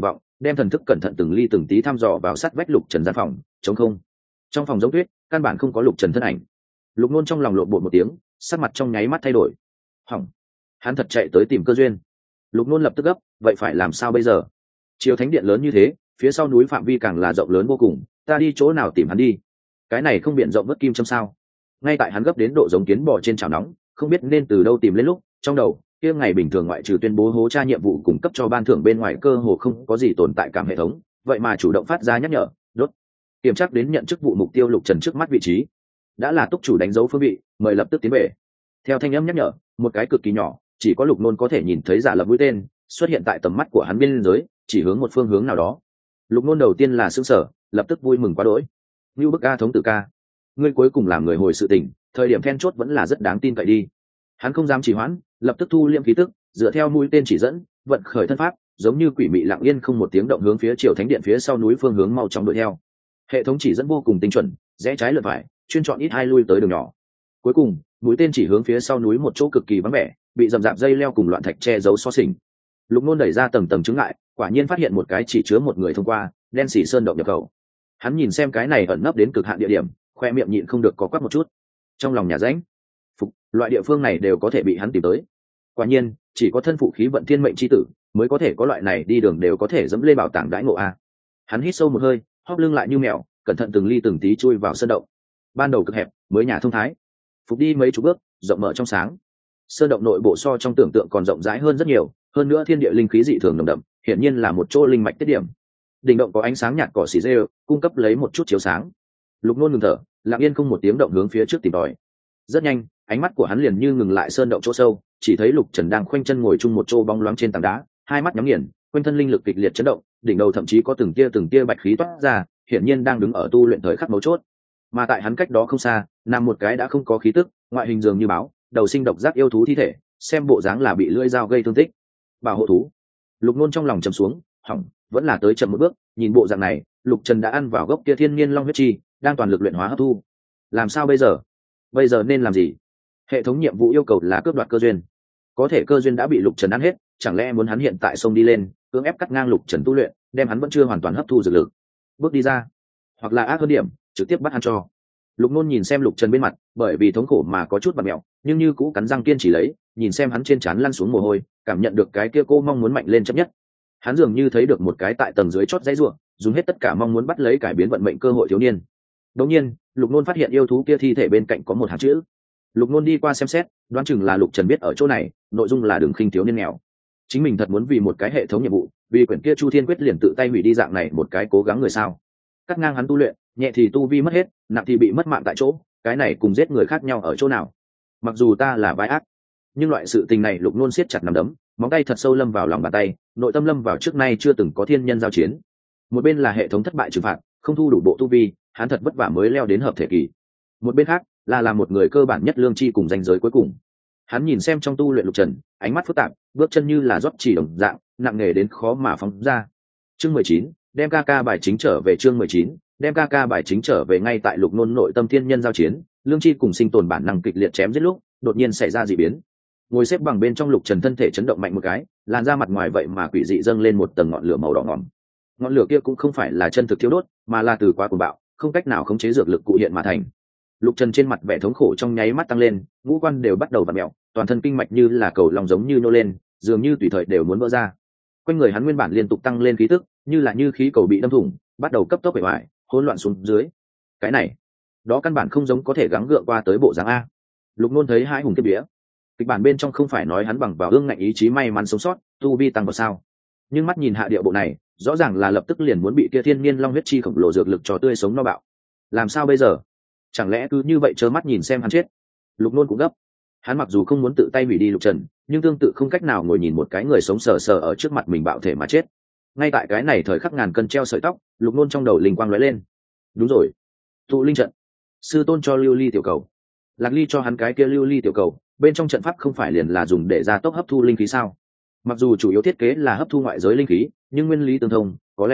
đem thần thức cẩn thận từng ly từng tí thăm dò vào sát vách Lục Trần gian phòng, trống không. Trong phòng giống tuyết, căn bản không có Lục Trần thân ảnh. Lục Nôn trong lòng lộn bột một tiếng, sắc mặt trong nháy mắt thay đổi. Hỏng, hắn thật chạy tới tìm cơ duyên. Lục Nôn lập tức gấp, vậy phải làm sao bây giờ? Chiều thánh điện lớn như thế, phía sau núi phạm vi càng là rộng lớn vô cùng, ta đi chỗ nào tìm hắn đi? Cái này không biển rộng vất kim châm sao? Ngay tại hắn gấp đến độ giống kiến bò trên chảo nóng, không biết nên từ đâu tìm lên lúc, trong đầu kia ngày bình thường ngoại trừ tuyên bố hố tra nhiệm vụ cung cấp cho ban thưởng bên ngoài cơ hồ không có gì tồn tại cảm hệ thống, vậy mà chủ động phát ra nhắc nhở, đốt. Kiểm tra đến nhận chức vụ mục tiêu Lục Trần trước mắt vị trí, đã là túc chủ đánh dấu phương vị, mời lập tức tiến về. Theo thanh âm nhắc nhở, một cái cực kỳ nhỏ, chỉ có Lục Nôn có thể nhìn thấy giả lập mũi tên xuất hiện tại tầm mắt của hắn bên dưới, chỉ hướng một phương hướng nào đó. Lục Nôn đầu tiên là sững sờ, lập tức vui mừng quá đỗi. Như bức A thống tử ca, ngươi cuối cùng làm người hồi sự tình, thời điểm then chốt vẫn là rất đáng tin cậy đi. Hắn không dám trì hoãn, lập tức thu liễm khí tức, dựa theo mũi tên chỉ dẫn, vận khởi thân pháp, giống như quỷ mị lặng yên không một tiếng động hướng phía Triều Thánh Điện phía sau núi phương hướng mau chóng đuổi theo. Hệ thống chỉ dẫn vô cùng tinh chuẩn, rẽ trái lượt phải, chuyên chọn ít hai lui tới đường nhỏ. Cuối cùng, mũi tên chỉ hướng phía sau núi một chỗ cực kỳ vắng vẻ, bị rậm rạp dây leo cùng loạn thạch che giấu xóa xỉnh. Lục Nôn đẩy ra tầng tầng chướng ngại, quả nhiên phát hiện một cái chỉ chứa một người thông qua, đen xỉ sơn động nhập khẩu. Hắn nhìn xem cái này ẩn nấp đến cực hạn địa điểm, khoe miệng nhịn không được có quắc một chút. Trong lòng nhà rãnh, phục, loại địa phương này đều có thể bị hắn tìm tới. Quả nhiên, chỉ có thân phụ khí vận thiên mệnh chi tử mới có thể có loại này đi đường đều có thể dẫm lên bảo tàng đãi ngộ a. Hắn hít sâu một hơi, hóp lưng lại như mèo, cẩn thận từng ly từng tí chui vào sơn động. Ban đầu cực hẹp, mới nhà thông thái. Phục đi mấy chục bước, rộng mở trong sáng. Sơn động nội bộ so trong tưởng tượng còn rộng rãi hơn rất nhiều, hơn nữa thiên địa linh khí dị thường nồng đậm, hiển nhiên là một chỗ linh mạch tiết điểm. Đỉnh động có ánh sáng nhạt cỏ xỉ rêu, cung cấp lấy một chút chiếu sáng. Lục Nôn ngừng thở, lặng yên không một tiếng động hướng phía trước tìm tòi. Rất nhanh, ánh mắt của hắn liền như ngừng lại sơn động chỗ sâu, chỉ thấy Lục Trần đang khoanh chân ngồi chung một chỗ bóng loáng trên tảng đá, hai mắt nhắm nghiền, quanh thân linh lực kịch liệt chấn động, đỉnh đầu thậm chí có từng tia bạch khí toát ra, hiển nhiên đang đứng ở tu luyện thời khắc mấu chốt. Mà tại hắn cách đó không xa, nằm một cái đã không có khí tức, ngoại hình dường như báo, đầu sinh độc giác yêu thú thi thể, xem bộ dáng là bị lưỡi dao gây thương tích. Bảo hộ thú. Lục Nôn trong lòng trầm xuống, hỏng, vẫn là tới chậm một bước, nhìn bộ dạng này, Lục Trần đã ăn vào gốc kia thiên nhiên long huyết chi, đang toàn lực luyện hóa hấp thu. Làm sao bây giờ? Bây giờ nên làm gì? Hệ thống nhiệm vụ yêu cầu là cướp đoạt cơ duyên. Có thể cơ duyên đã bị Lục Trần ăn hết, chẳng lẽ muốn hắn hiện tại xông đi lên, cưỡng ép cắt ngang Lục Trần tu luyện, đem hắn vẫn chưa hoàn toàn hấp thu dược lực. Bước đi ra, hoặc là ác hơn điểm, trực tiếp bắt hắn cho. Lục Nôn nhìn xem Lục Trần bên mặt, bởi vì thống khổ mà có chút bặm mẹo, nhưng như cũ cắn răng kiên trì lấy, nhìn xem hắn trên trán lăn xuống mồ hôi, cảm nhận được cái kia cô mong muốn mạnh lên chấp nhất. Hắn dường như thấy được một cái tại tầng dưới chót dãy rủa, dùng hết tất cả mong muốn bắt lấy cải biến vận mệnh cơ hội thiếu niên. Đột nhiên, Lục Nôn phát hiện yêu thú kia thi thể bên cạnh có một hàng chữ. Lục Nôn đi qua xem xét, đoán chừng là Lục Trần biết ở chỗ này, nội dung là đừng khinh thiếu niên nghèo. Chính mình thật muốn vì một cái hệ thống nhiệm vụ, vì quyển kia Chu Thiên Quyết liền tự tay hủy đi dạng này một cái cố gắng người sao? Cắt ngang hắn tu luyện, nhẹ thì tu vi mất hết, nặng thì bị mất mạng tại chỗ, cái này cùng giết người khác nhau ở chỗ nào? Mặc dù ta là vai ác, nhưng loại sự tình này Lục Nôn siết chặt nắm đấm, móng tay thật sâu lâm vào lòng bàn tay, nội tâm lâm vào trước nay chưa từng có thiên nhân giao chiến. Một bên là hệ thống thất bại trừng phạt, không thu đủ bộ tu vi, hắn thật vất vả mới leo đến hợp thể kỳ. Một bên khác là một người cơ bản nhất lương tri cùng danh giới cuối cùng. Hắn nhìn xem trong tu luyện Lục Trần, ánh mắt phức tạp, bước chân như là rót chỉ đồng dạng, nặng nề đến khó mà phóng ra. Chương 19, đem ca bài chính trở về. Chương 19, đem ca bài chính trở về. Ngay tại Lục Nôn nội tâm thiên nhân giao chiến, lương tri cùng sinh tồn bản năng kịch liệt chém giết lúc, đột nhiên xảy ra dị biến. Ngồi xếp bằng bên trong Lục Trần thân thể chấn động mạnh một cái, làn da mặt ngoài vậy mà quỷ dị dâng lên một tầng ngọn lửa màu đỏ ngòm. Ngọn lửa kia cũng không phải là chân thực thiêu đốt, mà là từ quá cuồng bạo, không cách nào khống chế dược lực cụ hiện mà thành. Lục Trần trên mặt vẻ thống khổ trong nháy mắt tăng lên, ngũ quan đều bắt đầu vặn mèo, toàn thân kinh mạch như là cầu lòng giống như nô lên, dường như tùy thời đều muốn vỡ ra. Quanh người hắn nguyên bản liên tục tăng lên khí tức, như khí cầu bị đâm thủng, bắt đầu cấp tốc bể hoại, hỗn loạn xuống dưới. Cái này, đó căn bản không giống có thể gắng gượng qua tới bộ dáng a. Lục Nôn thấy hai hùng kiếp vía. Kịch bản bên trong không phải nói hắn bằng vào ương ngạnh ý chí may mắn sống sót, tu vi tăng vào sao? Nhưng mắt nhìn hạ địa bộ này, rõ ràng là lập tức liền muốn bị kia thiên nhiên long huyết chi khổng lồ dược lực cho tươi sống no bạo. Làm sao bây giờ? Chẳng lẽ cứ như vậy trơ mắt nhìn xem hắn chết? Lục Nôn cũng gấp. Hắn mặc dù không muốn tự tay hủy đi Lục Trần, nhưng tương tự không cách nào ngồi nhìn một cái người sống sờ sờ ở trước mặt mình bạo thể mà chết. Ngay tại cái này thời khắc ngàn cân treo sợi tóc, Lục Nôn trong đầu linh quang lóe lên. Đúng rồi, tụ linh trận. Sư tôn cho lưu ly tiểu cầu, Lạc Ly cho hắn cái kia lưu ly tiểu cầu, bên trong trận pháp không phải liền là dùng để gia tốc hấp thu linh khí sao? Mặc dù chủ yếu thiết kế là hấp thu ngoại giới linh khí, nhưng nguyên lý tương thông, có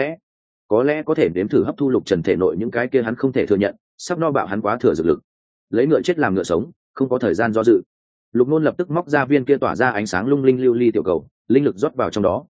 lẽ có thể nếm thử hấp thu Lục Trần thể nội những cái kia hắn không thể thừa nhận, sắp no bạo hắn quá thừa dược lực. Lấy ngựa chết làm ngựa sống, không có thời gian do dự. Lục Nôn lập tức móc ra viên kia tỏa ra ánh sáng lung linh lưu ly tiểu cầu, linh lực rót vào trong đó,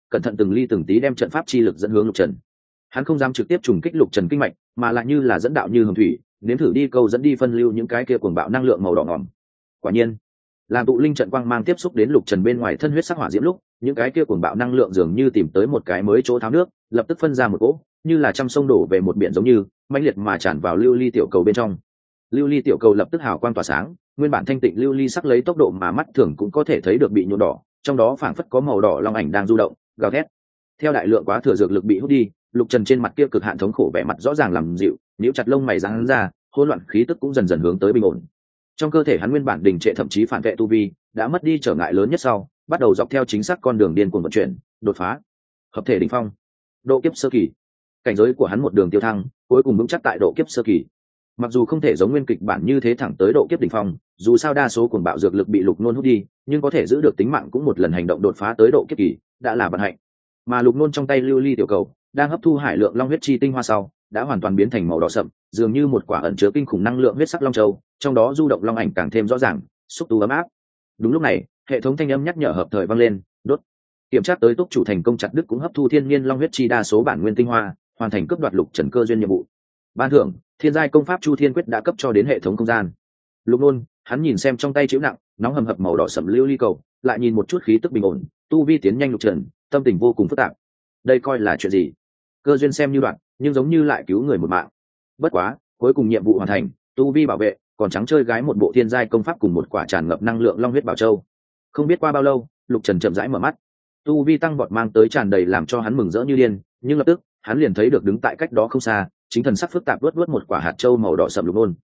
cẩn thận từng ly từng tí đem trận pháp chi lực dẫn hướng Lục Trần. Hắn không dám trực tiếp trùng kích Lục Trần kinh mạch, mà lại như là dẫn đạo như hồng thủy, nếm thử đi câu dẫn đi phân lưu những cái kia cuồng bạo năng lượng màu đỏ ngòm. Quả nhiên, làm tụ linh trận quang mang tiếp xúc đến Lục Trần bên ngoài thân huyết sắc hỏa diễm lúc, những cái kia cuồng bạo năng lượng dường như tìm tới một cái mới chỗ tháo nước, lập tức phân ra một cỗ, như là trăm sông đổ về một biển giống như, mãnh liệt mà tràn vào lưu ly tiểu cầu bên trong. Lưu ly tiểu cầu lập tức hào quang tỏa sáng, nguyên bản thanh tịnh lưu ly sắc lấy tốc độ mà mắt thường cũng có thể thấy được bị nhuộm đỏ, trong đó phảng phất có màu đỏ long ảnh đang du động, gào thét. Theo đại lượng quá thừa dược lực bị hút đi, Lục Trần trên mặt kia cực hạn thống khổ vẻ mặt rõ ràng làm dịu, nhíu chặt lông mày giãn ra, hỗn loạn khí tức cũng dần dần hướng tới bình ổn. Trong cơ thể hắn nguyên bản đình trệ thậm chí phản vệ tu vi, đã mất đi trở ngại lớn nhất sau, bắt đầu dọc theo chính xác con đường điên cuồng vận chuyển, đột phá. Hợp thể đỉnh phong, độ kiếp sơ kỳ. Cảnh giới của hắn một đường tiêu thăng, cuối cùng vững chắc tại độ kiếp sơ kỳ. Mặc dù không thể giống nguyên kịch bản như thế thẳng tới độ kiếp đỉnh phong, dù sao đa số cuồng bạo dược lực bị Lục Nôn hút đi, nhưng có thể giữ được tính mạng cũng một lần hành động đột phá tới độ kiếp kỳ, đã là vận hạnh. Mà Lục Nôn trong tay lưu ly tiểu cầu, đang hấp thu hải lượng long huyết chi tinh hoa sau, đã hoàn toàn biến thành màu đỏ sậm, dường như một quả ẩn chứa kinh khủng năng lượng huyết sắc long châu, trong đó du động long ảnh càng thêm rõ ràng, xúc tu ấm áp. Đúng lúc này, hệ thống thanh âm nhắc nhở hợp thời vang lên, đốt. Kiểm tra tới túc chủ thành công chặt đứt cũng hấp thu thiên nhiên long huyết chi đa số bản nguyên tinh hoa, hoàn thành cướp đoạt Lục Trần cơ duyên nhiệm vụ. Ban thưởng, thiên giai công pháp Chu Thiên Quyết đã cấp cho đến hệ thống không gian. Lục Nôn, hắn nhìn xem trong tay chịu nặng, nóng hầm hập màu đỏ sậm lưu ly cầu, lại nhìn một chút khí tức bình ổn, tu vi tiến nhanh Lục Trần, tâm tình vô cùng phức tạp. Đây coi là chuyện gì? Cơ duyên xem như đoạn, nhưng giống như lại cứu người một mạng. Bất quá, cuối cùng nhiệm vụ hoàn thành, tu vi bảo vệ, còn trắng chơi gái một bộ thiên giai công pháp cùng một quả tràn ngập năng lượng long huyết bảo châu. Không biết qua bao lâu, Lục Trần chậm rãi mở mắt. Tu vi tăng vọt mang tới tràn đầy làm cho hắn mừng rỡ như điên, nhưng lập tức, hắn liền thấy được đứng tại cách đó không xa, chính thần sắc phức tạp luốt một quả hạt châu màu đỏ sậm Lục Nôn.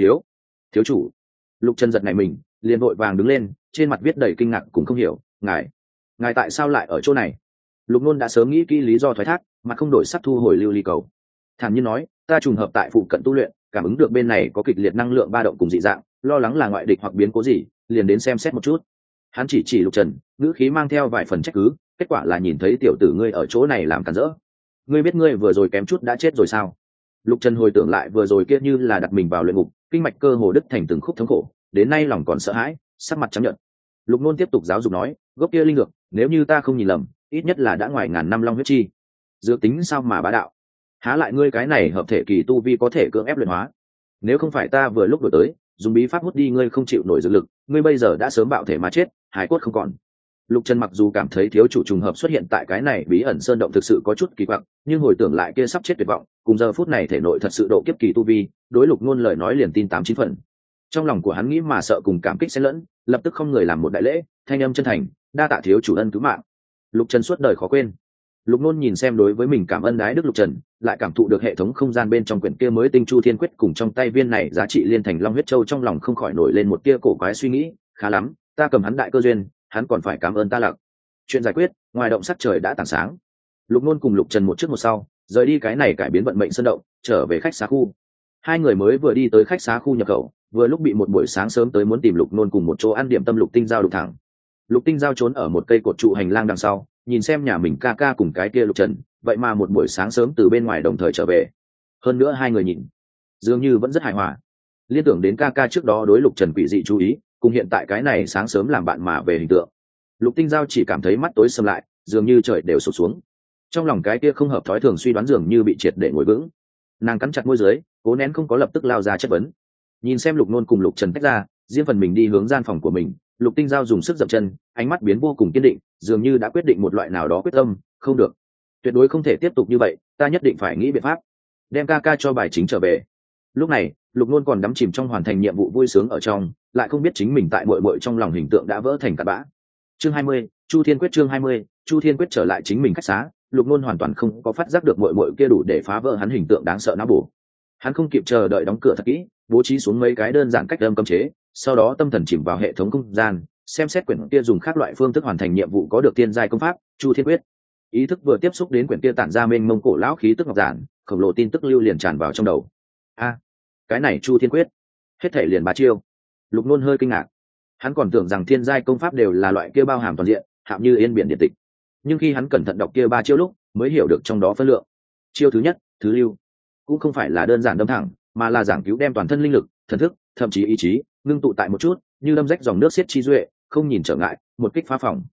Thiếu chủ. Lục Trần giật nảy mình, liền vội vàng đứng lên, trên mặt viết đầy kinh ngạc cũng không hiểu, ngài tại sao lại ở chỗ này? Lục Nôn đã sớm nghĩ kỹ lý do thoái thác, mà không đổi sắc thu hồi lưu ly cầu. Thản nhiên nói, ta trùng hợp tại phụ cận tu luyện, cảm ứng được bên này có kịch liệt năng lượng ba động cùng dị dạng, lo lắng là ngoại địch hoặc biến cố gì, liền đến xem xét một chút. Hắn chỉ Lục Trần, ngữ khí mang theo vài phần trách cứ, kết quả là nhìn thấy tiểu tử ngươi ở chỗ này làm cản rỡ. Ngươi biết ngươi vừa rồi kém chút đã chết rồi sao? Lục Trần hồi tưởng lại vừa rồi kia như là đặt mình vào luyện ngục, kinh mạch cơ hồ đứt thành từng khúc thống khổ, đến nay lòng còn sợ hãi, sắc mặt trắng nhợt. Lục Nôn tiếp tục giáo dục nói, gốc kia linh dược, nếu như ta không nhìn lầm, ít nhất là đã ngoài ngàn năm long huyết chi. Dược tính sao mà bá đạo? Há lại ngươi cái này hợp thể kỳ tu vi có thể cưỡng ép luyện hóa? Nếu không phải ta vừa lúc đổi tới, dùng bí pháp hút đi ngươi không chịu nổi dược lực, ngươi bây giờ đã sớm bạo thể mà chết, hải cốt không còn. Lục Trần mặc dù cảm thấy thiếu chủ trùng hợp xuất hiện tại cái này bí ẩn sơn động thực sự có chút kỳ quặc, nhưng hồi tưởng lại kia sắp chết tuyệt vọng, cùng giờ phút này thể nội thật sự độ kiếp kỳ tu vi, đối Lục Nôn lời nói liền tin 8-9 phần. Trong lòng của hắn nghĩ mà sợ cùng cảm kích xen lẫn, lập tức không người làm một đại lễ, thanh âm chân thành, đa tạ thiếu chủ ân cứu mạng. Lục Trần suốt đời khó quên. Lục Nôn nhìn xem đối với mình cảm ơn đái đức Lục Trần, lại cảm thụ được hệ thống không gian bên trong quyển kia mới tinh Chu Thiên Quyết cùng trong tay viên này giá trị liên thành long huyết châu, trong lòng không khỏi nổi lên một tia cổ quái suy nghĩ, khá lắm, ta cầm hắn đại cơ duyên, hắn còn phải cảm ơn ta lạc. Chuyện giải quyết, ngoài động sắc trời đã tảng sáng. Lục Nôn cùng Lục Trần một trước một sau, rời đi cái này cải biến vận mệnh sơn động, trở về khách xá khu. Hai người mới vừa đi tới khách xá khu nhập khẩu, vừa lúc bị một buổi sáng sớm tới muốn tìm Lục Nôn cùng một chỗ ăn điểm tâm Lục Tinh Giao đụng thẳng. Lục Tinh Giao trốn ở một cây cột trụ hành lang đằng sau, nhìn xem nhà mình ca ca cùng cái kia Lục Trần, vậy mà một buổi sáng sớm từ bên ngoài đồng thời trở về. Hơn nữa hai người nhìn, dường như vẫn rất hài hòa. Liên tưởng đến ca ca trước đó đối Lục Trần quỷ dị chú ý, cùng hiện tại cái này sáng sớm làm bạn mà về hình tượng. Lục Tinh Giao chỉ cảm thấy mắt tối sầm lại, dường như trời đều sụp xuống. Trong lòng cái kia không hợp thói thường suy đoán dường như bị triệt để ngồi vững. Nàng cắn chặt môi dưới, cố nén không có lập tức lao ra chất vấn. Nhìn xem Lục Nôn cùng Lục Trần tách ra, riêng phần mình đi hướng gian phòng của mình, Lục Tinh Giao dùng sức dậm chân, ánh mắt biến vô cùng kiên định, dường như đã quyết định một loại nào đó quyết tâm, không được, tuyệt đối không thể tiếp tục như vậy, ta nhất định phải nghĩ biện pháp đem ca ca cho bài chính trở về. Lúc này, Lục Nôn còn đắm chìm trong hoàn thành nhiệm vụ vui sướng ở trong, lại không biết chính mình tại muội muội trong lòng hình tượng đã vỡ thành cát bã. Chương 20, Chu Thiên Quyết. Chương 20, Chu Thiên Quyết. Trở lại chính mình khách xá, Lục Nôn hoàn toàn không có phát giác được muội muội kia đủ để phá vỡ hắn hình tượng đáng sợ não bổ. Hắn không kịp chờ đợi đóng cửa thật kỹ, bố trí xuống mấy cái đơn giản cách âm cấm chế, sau đó tâm thần chìm vào hệ thống không gian, xem xét quyển kia dùng khác loại phương thức hoàn thành nhiệm vụ có được thiên giai công pháp Chu Thiên Quyết. Ý thức vừa tiếp xúc đến quyển kia tản ra mênh mông cổ lão khí tức ngọc giản, khổng lồ tin tức lưu liền tràn vào trong đầu. Cái này Chu Thiên Quyết, hết thể liền 3 chiêu. Lục Nôn hơi kinh ngạc, hắn còn tưởng rằng thiên giai công pháp đều là loại kia bao hàm toàn diện, hạm như yên biển điện tịch, nhưng khi hắn cẩn thận đọc kia 3 chiêu lúc, mới hiểu được trong đó phân lượng. Chiêu thứ nhất, thứ lưu, cũng không phải là đơn giản đâm thẳng, mà là giảng cứu đem toàn thân linh lực, thần thức, thậm chí ý chí ngưng tụ tại một chút, như đâm rách dòng nước xiết chi duệ, không nhìn trở ngại, một kích phá phòng.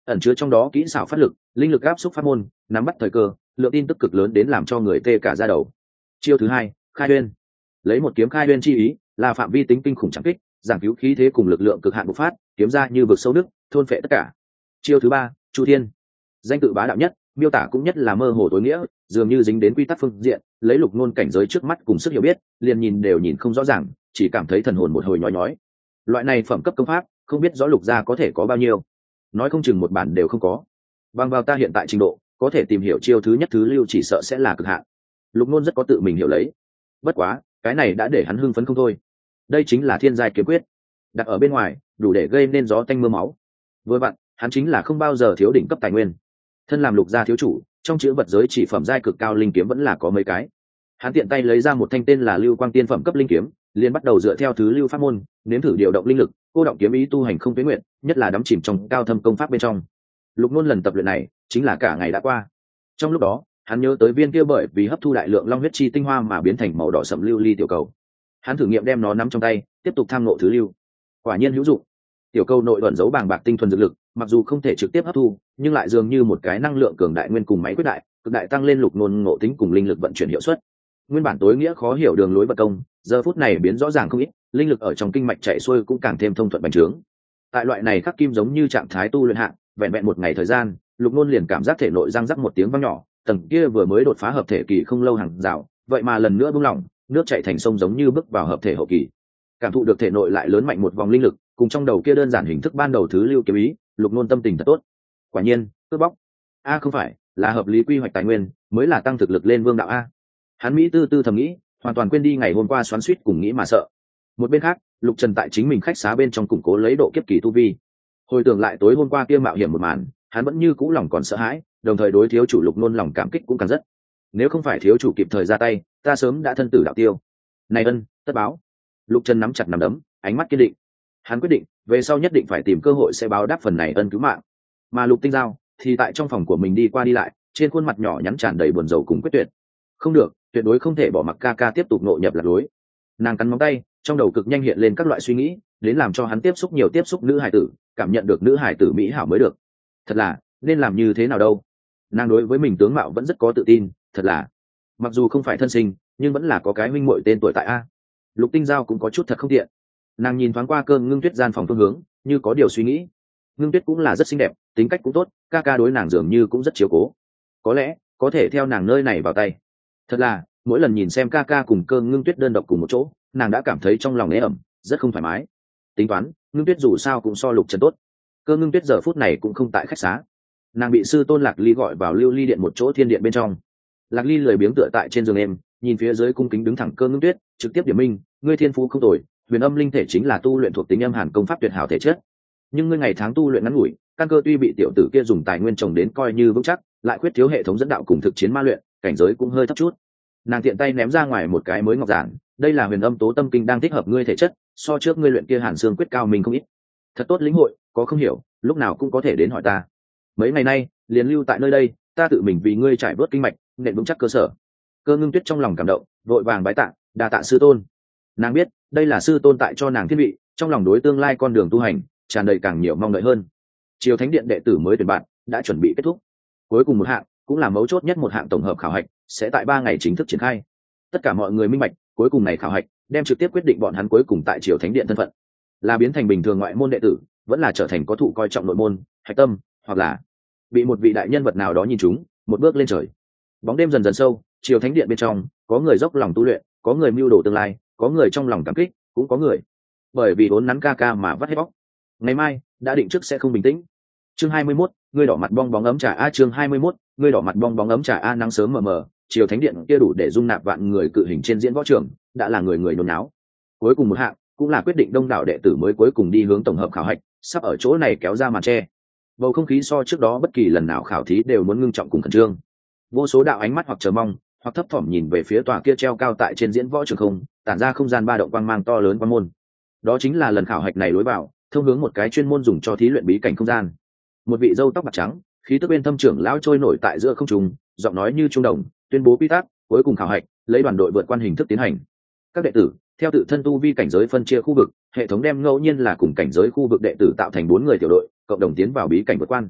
ẩn chứa trong đó kỹ xảo phát lực, linh lực áp xúc pháp môn, nắm bắt thời cơ, lượng tin tức cực lớn đến làm cho người tê cả da đầu. Chiêu thứ hai, khai uyên. Lấy một kiếm khai uyên chi ý, là phạm vi tính kinh khủng chẳng kích, giảng cứu khí thế cùng lực lượng cực hạn bộc phát, kiếm ra như vực sâu nước, thôn phệ tất cả. Chiêu thứ ba, chu thiên. Danh tự bá đạo nhất, miêu tả cũng nhất là mơ hồ tối nghĩa, dường như dính đến quy tắc phương diện, lấy Lục Nôn cảnh giới trước mắt cùng sức hiểu biết, liền nhìn đều nhìn không rõ ràng, chỉ cảm thấy thần hồn một hồi nhói nhói. Loại này phẩm cấp công pháp, không biết rõ Lục gia có thể có bao nhiêu, nói không chừng một bản đều không có. Bằng vào ta hiện tại trình độ, có thể tìm hiểu chiêu thứ nhất thứ lưu chỉ sợ sẽ là cực hạn. Lục Nôn rất có tự mình hiểu lấy. Bất quá, cái này đã để hắn hưng phấn không thôi. Đây chính là thiên giai kiếm quyết, đặt ở bên ngoài, đủ để gây nên gió tanh mưa máu. Vừa vặn, hắn chính là không bao giờ thiếu đỉnh cấp tài nguyên. Thân làm Lục gia thiếu chủ, trong chữ vật giới chỉ phẩm giai cực cao linh kiếm vẫn là có mấy cái. Hắn tiện tay lấy ra một thanh tên là Lưu Quang Tiên phẩm cấp linh kiếm, liền bắt đầu dựa theo thứ lưu pháp môn, nếm thử điều động linh lực, cô động kiếm ý tu hành không tuyến nguyện, nhất là đắm chìm trong cao thâm công pháp bên trong. Lục Nôn lần tập luyện này, chính là cả ngày đã qua. Trong lúc đó, hắn nhớ tới viên kia bởi vì hấp thu đại lượng long huyết chi tinh hoa mà biến thành màu đỏ sẫm lưu ly tiểu cầu. Hắn thử nghiệm đem nó nắm trong tay, tiếp tục tham ngộ thứ lưu. Quả nhiên hữu dụng. Tiểu cầu nội ẩn giấu bàng bạc tinh thuần dược lực, mặc dù không thể trực tiếp hấp thu, nhưng lại dường như một cái năng lượng cường đại nguyên cùng máy quyết đại, cực đại tăng lên Lục Nôn ngộ tính cùng linh lực vận chuyển hiệu suất. Nguyên bản tối nghĩa khó hiểu đường lối vận công, giờ phút này biến rõ ràng không ít, linh lực ở trong kinh mạch chạy xuôi cũng càng thêm thông thuận bành trướng. Tại loại này khắc kim giống như trạng thái tu luyện hạng, vẹn vẹn một ngày thời gian, Lục Nôn liền cảm giác thể nội răng rắc một tiếng vang nhỏ, tầng kia vừa mới đột phá hợp thể kỳ không lâu hàng rào, vậy mà lần nữa buông lỏng, nước chảy thành sông giống như bước vào hợp thể hậu kỳ. Cảm thụ được thể nội lại lớn mạnh một vòng linh lực, cùng trong đầu kia đơn giản hình thức ban đầu thứ lưu kiếm ý, Lục Nôn tâm tình thật tốt. Quả nhiên, cướp bóc. Không phải, là hợp lý quy hoạch tài nguyên, mới là tăng thực lực lên vương đạo a. Hắn mỹ tư tư thầm nghĩ, hoàn toàn quên đi ngày hôm qua xoắn xuýt cùng nghĩ mà sợ. Một bên khác, Lục Trần tại chính mình khách xá bên trong củng cố lấy độ kiếp kỳ tu vi. Hồi tưởng lại tối hôm qua kia mạo hiểm một màn, hắn vẫn như cũ lòng còn sợ hãi, đồng thời đối thiếu chủ Lục Nôn lòng cảm kích cũng càng rất. Nếu không phải thiếu chủ kịp thời ra tay, ta sớm đã thân tử đạo tiêu. Này ân, tất báo. Lục Trần nắm chặt nắm đấm, ánh mắt kiên định. Hắn quyết định, về sau nhất định phải tìm cơ hội sẽ báo đáp phần này ân cứu mạng. Mà Lục Tinh Giao thì tại trong phòng của mình đi qua đi lại, trên khuôn mặt nhỏ nhắn tràn đầy buồn rầu cùng quyết tuyệt. Không được, tuyệt đối không thể bỏ mặc ca ca tiếp tục nội nhập lạc lối. Nàng cắn móng tay, trong đầu cực nhanh hiện lên các loại suy nghĩ, đến làm cho hắn tiếp xúc nhiều tiếp xúc nữ hải tử, cảm nhận được nữ hải tử mỹ hảo mới được. Thật là, nên làm như thế nào đâu? Nàng đối với mình tướng mạo vẫn rất có tự tin, thật là, mặc dù không phải thân sinh, nhưng vẫn là có cái huynh muội tên tuổi tại a. Lục Tinh Giao cũng có chút thật không tiện. Nàng nhìn thoáng qua Cơ Ngưng Tuyết gian phòng phương hướng, như có điều suy nghĩ. Ngưng Tuyết cũng là rất xinh đẹp, tính cách cũng tốt, ca ca đối nàng dường như cũng rất chiếu cố. Có lẽ có thể theo nàng nơi này vào tay. Thật là, mỗi lần nhìn xem ca ca cùng Cơ Ngưng Tuyết đơn độc cùng một chỗ, nàng đã cảm thấy trong lòng ế ẩm, rất không thoải mái. Tính toán, Ngưng Tuyết dù sao cũng so Lục Trần tốt. Cơ Ngưng Tuyết giờ phút này cũng không tại khách xá, nàng bị sư tôn Lạc Ly gọi vào Lưu Ly điện một chỗ thiên điện bên trong. Lạc Ly lười biếng tựa tại trên giường em, nhìn phía dưới cung kính đứng thẳng Cơ Ngưng Tuyết, trực tiếp điểm minh, ngươi thiên phú không tồi, huyền âm linh thể chính là tu luyện thuộc tính âm hàn công pháp tuyệt hảo thể chất. Nhưng ngươi ngày tháng tu luyện ngắn ngủi, căn cơ tuy bị tiểu tử kia dùng tài nguyên trồng đến coi như vững chắc, lại khuyết thiếu hệ thống dẫn đạo cùng thực chiến ma luyện, cảnh giới cũng hơi thấp chút. Nàng tiện tay ném ra ngoài một cái mới ngọc giản, đây là huyền âm tố tâm kinh đang thích hợp ngươi thể chất, so trước ngươi luyện kia hàn xương quyết cao mình không ít. Thật tốt lĩnh hội, có không hiểu, lúc nào cũng có thể đến hỏi ta. Mấy ngày nay, liền lưu tại nơi đây, ta tự mình vì ngươi trải bớt kinh mạch, nện vững chắc cơ sở. Cơ Ngưng Tuyết trong lòng cảm động, vội vàng bái tạ, đa tạ sư tôn. Nàng biết, đây là sư tôn tại cho nàng thiết bị, trong lòng đối tương lai con đường tu hành tràn đầy càng nhiều mong đợi hơn. Triều Thánh điện đệ tử mới tuyển bạn đã chuẩn bị kết thúc, cuối cùng một hạng cũng là mấu chốt nhất một hạng tổng hợp khảo hạch sẽ tại 3 ngày chính thức triển khai. Tất cả mọi người minh bạch, cuối cùng này khảo hạch đem trực tiếp quyết định bọn hắn cuối cùng tại Triều Thánh điện thân phận, là biến thành bình thường ngoại môn đệ tử, vẫn là trở thành có thụ coi trọng nội môn hạch tâm, hoặc là bị một vị đại nhân vật nào đó nhìn chúng, một bước lên trời. Bóng đêm dần dần sâu, Triều Thánh điện bên trong có người dốc lòng tu luyện, có người mưu đồ tương lai, có người trong lòng cảm kích, cũng có người bởi vì vốn nắn ca ca mà vắt hết bóc. Ngày mai đã định trước sẽ không bình tĩnh. Chương 21, ngươi đỏ mặt bong bóng ấm trà a. Chương 21, ngươi đỏ mặt bong bóng ấm trà a. Nắng sớm mờ mờ, Triều Thánh điện kia đủ để dung nạp vạn người cự hình trên diễn võ trường, đã là người người nôn náo. Cuối cùng một hạng cũng là quyết định đông đảo đệ tử mới cuối cùng đi hướng tổng hợp khảo hạch, sắp ở chỗ này kéo ra màn che. Bầu không khí so trước đó bất kỳ lần nào khảo thí đều muốn ngưng trọng cùng khẩn trương. Vô số đạo ánh mắt hoặc chờ mong, hoặc thấp thỏm nhìn về phía tòa kia treo cao tại trên diễn võ trường không, tản ra không gian ba động quang mang to lớn quan môn. Đó chính là lần khảo hạch này lối vào, thông hướng một cái chuyên môn dùng cho thí luyện bí cảnh không gian. Một vị râu tóc bạc trắng, khí tức bên thâm trưởng lão trôi nổi tại giữa không trung, giọng nói như trung đồng, tuyên bố quy tắc, cuối cùng khảo hạch, lấy đoàn đội vượt quan hình thức tiến hành. Các đệ tử, theo tự thân tu vi cảnh giới phân chia khu vực, hệ thống đem ngẫu nhiên là cùng cảnh giới khu vực đệ tử tạo thành 4 người tiểu đội, cộng đồng tiến vào bí cảnh vượt quan.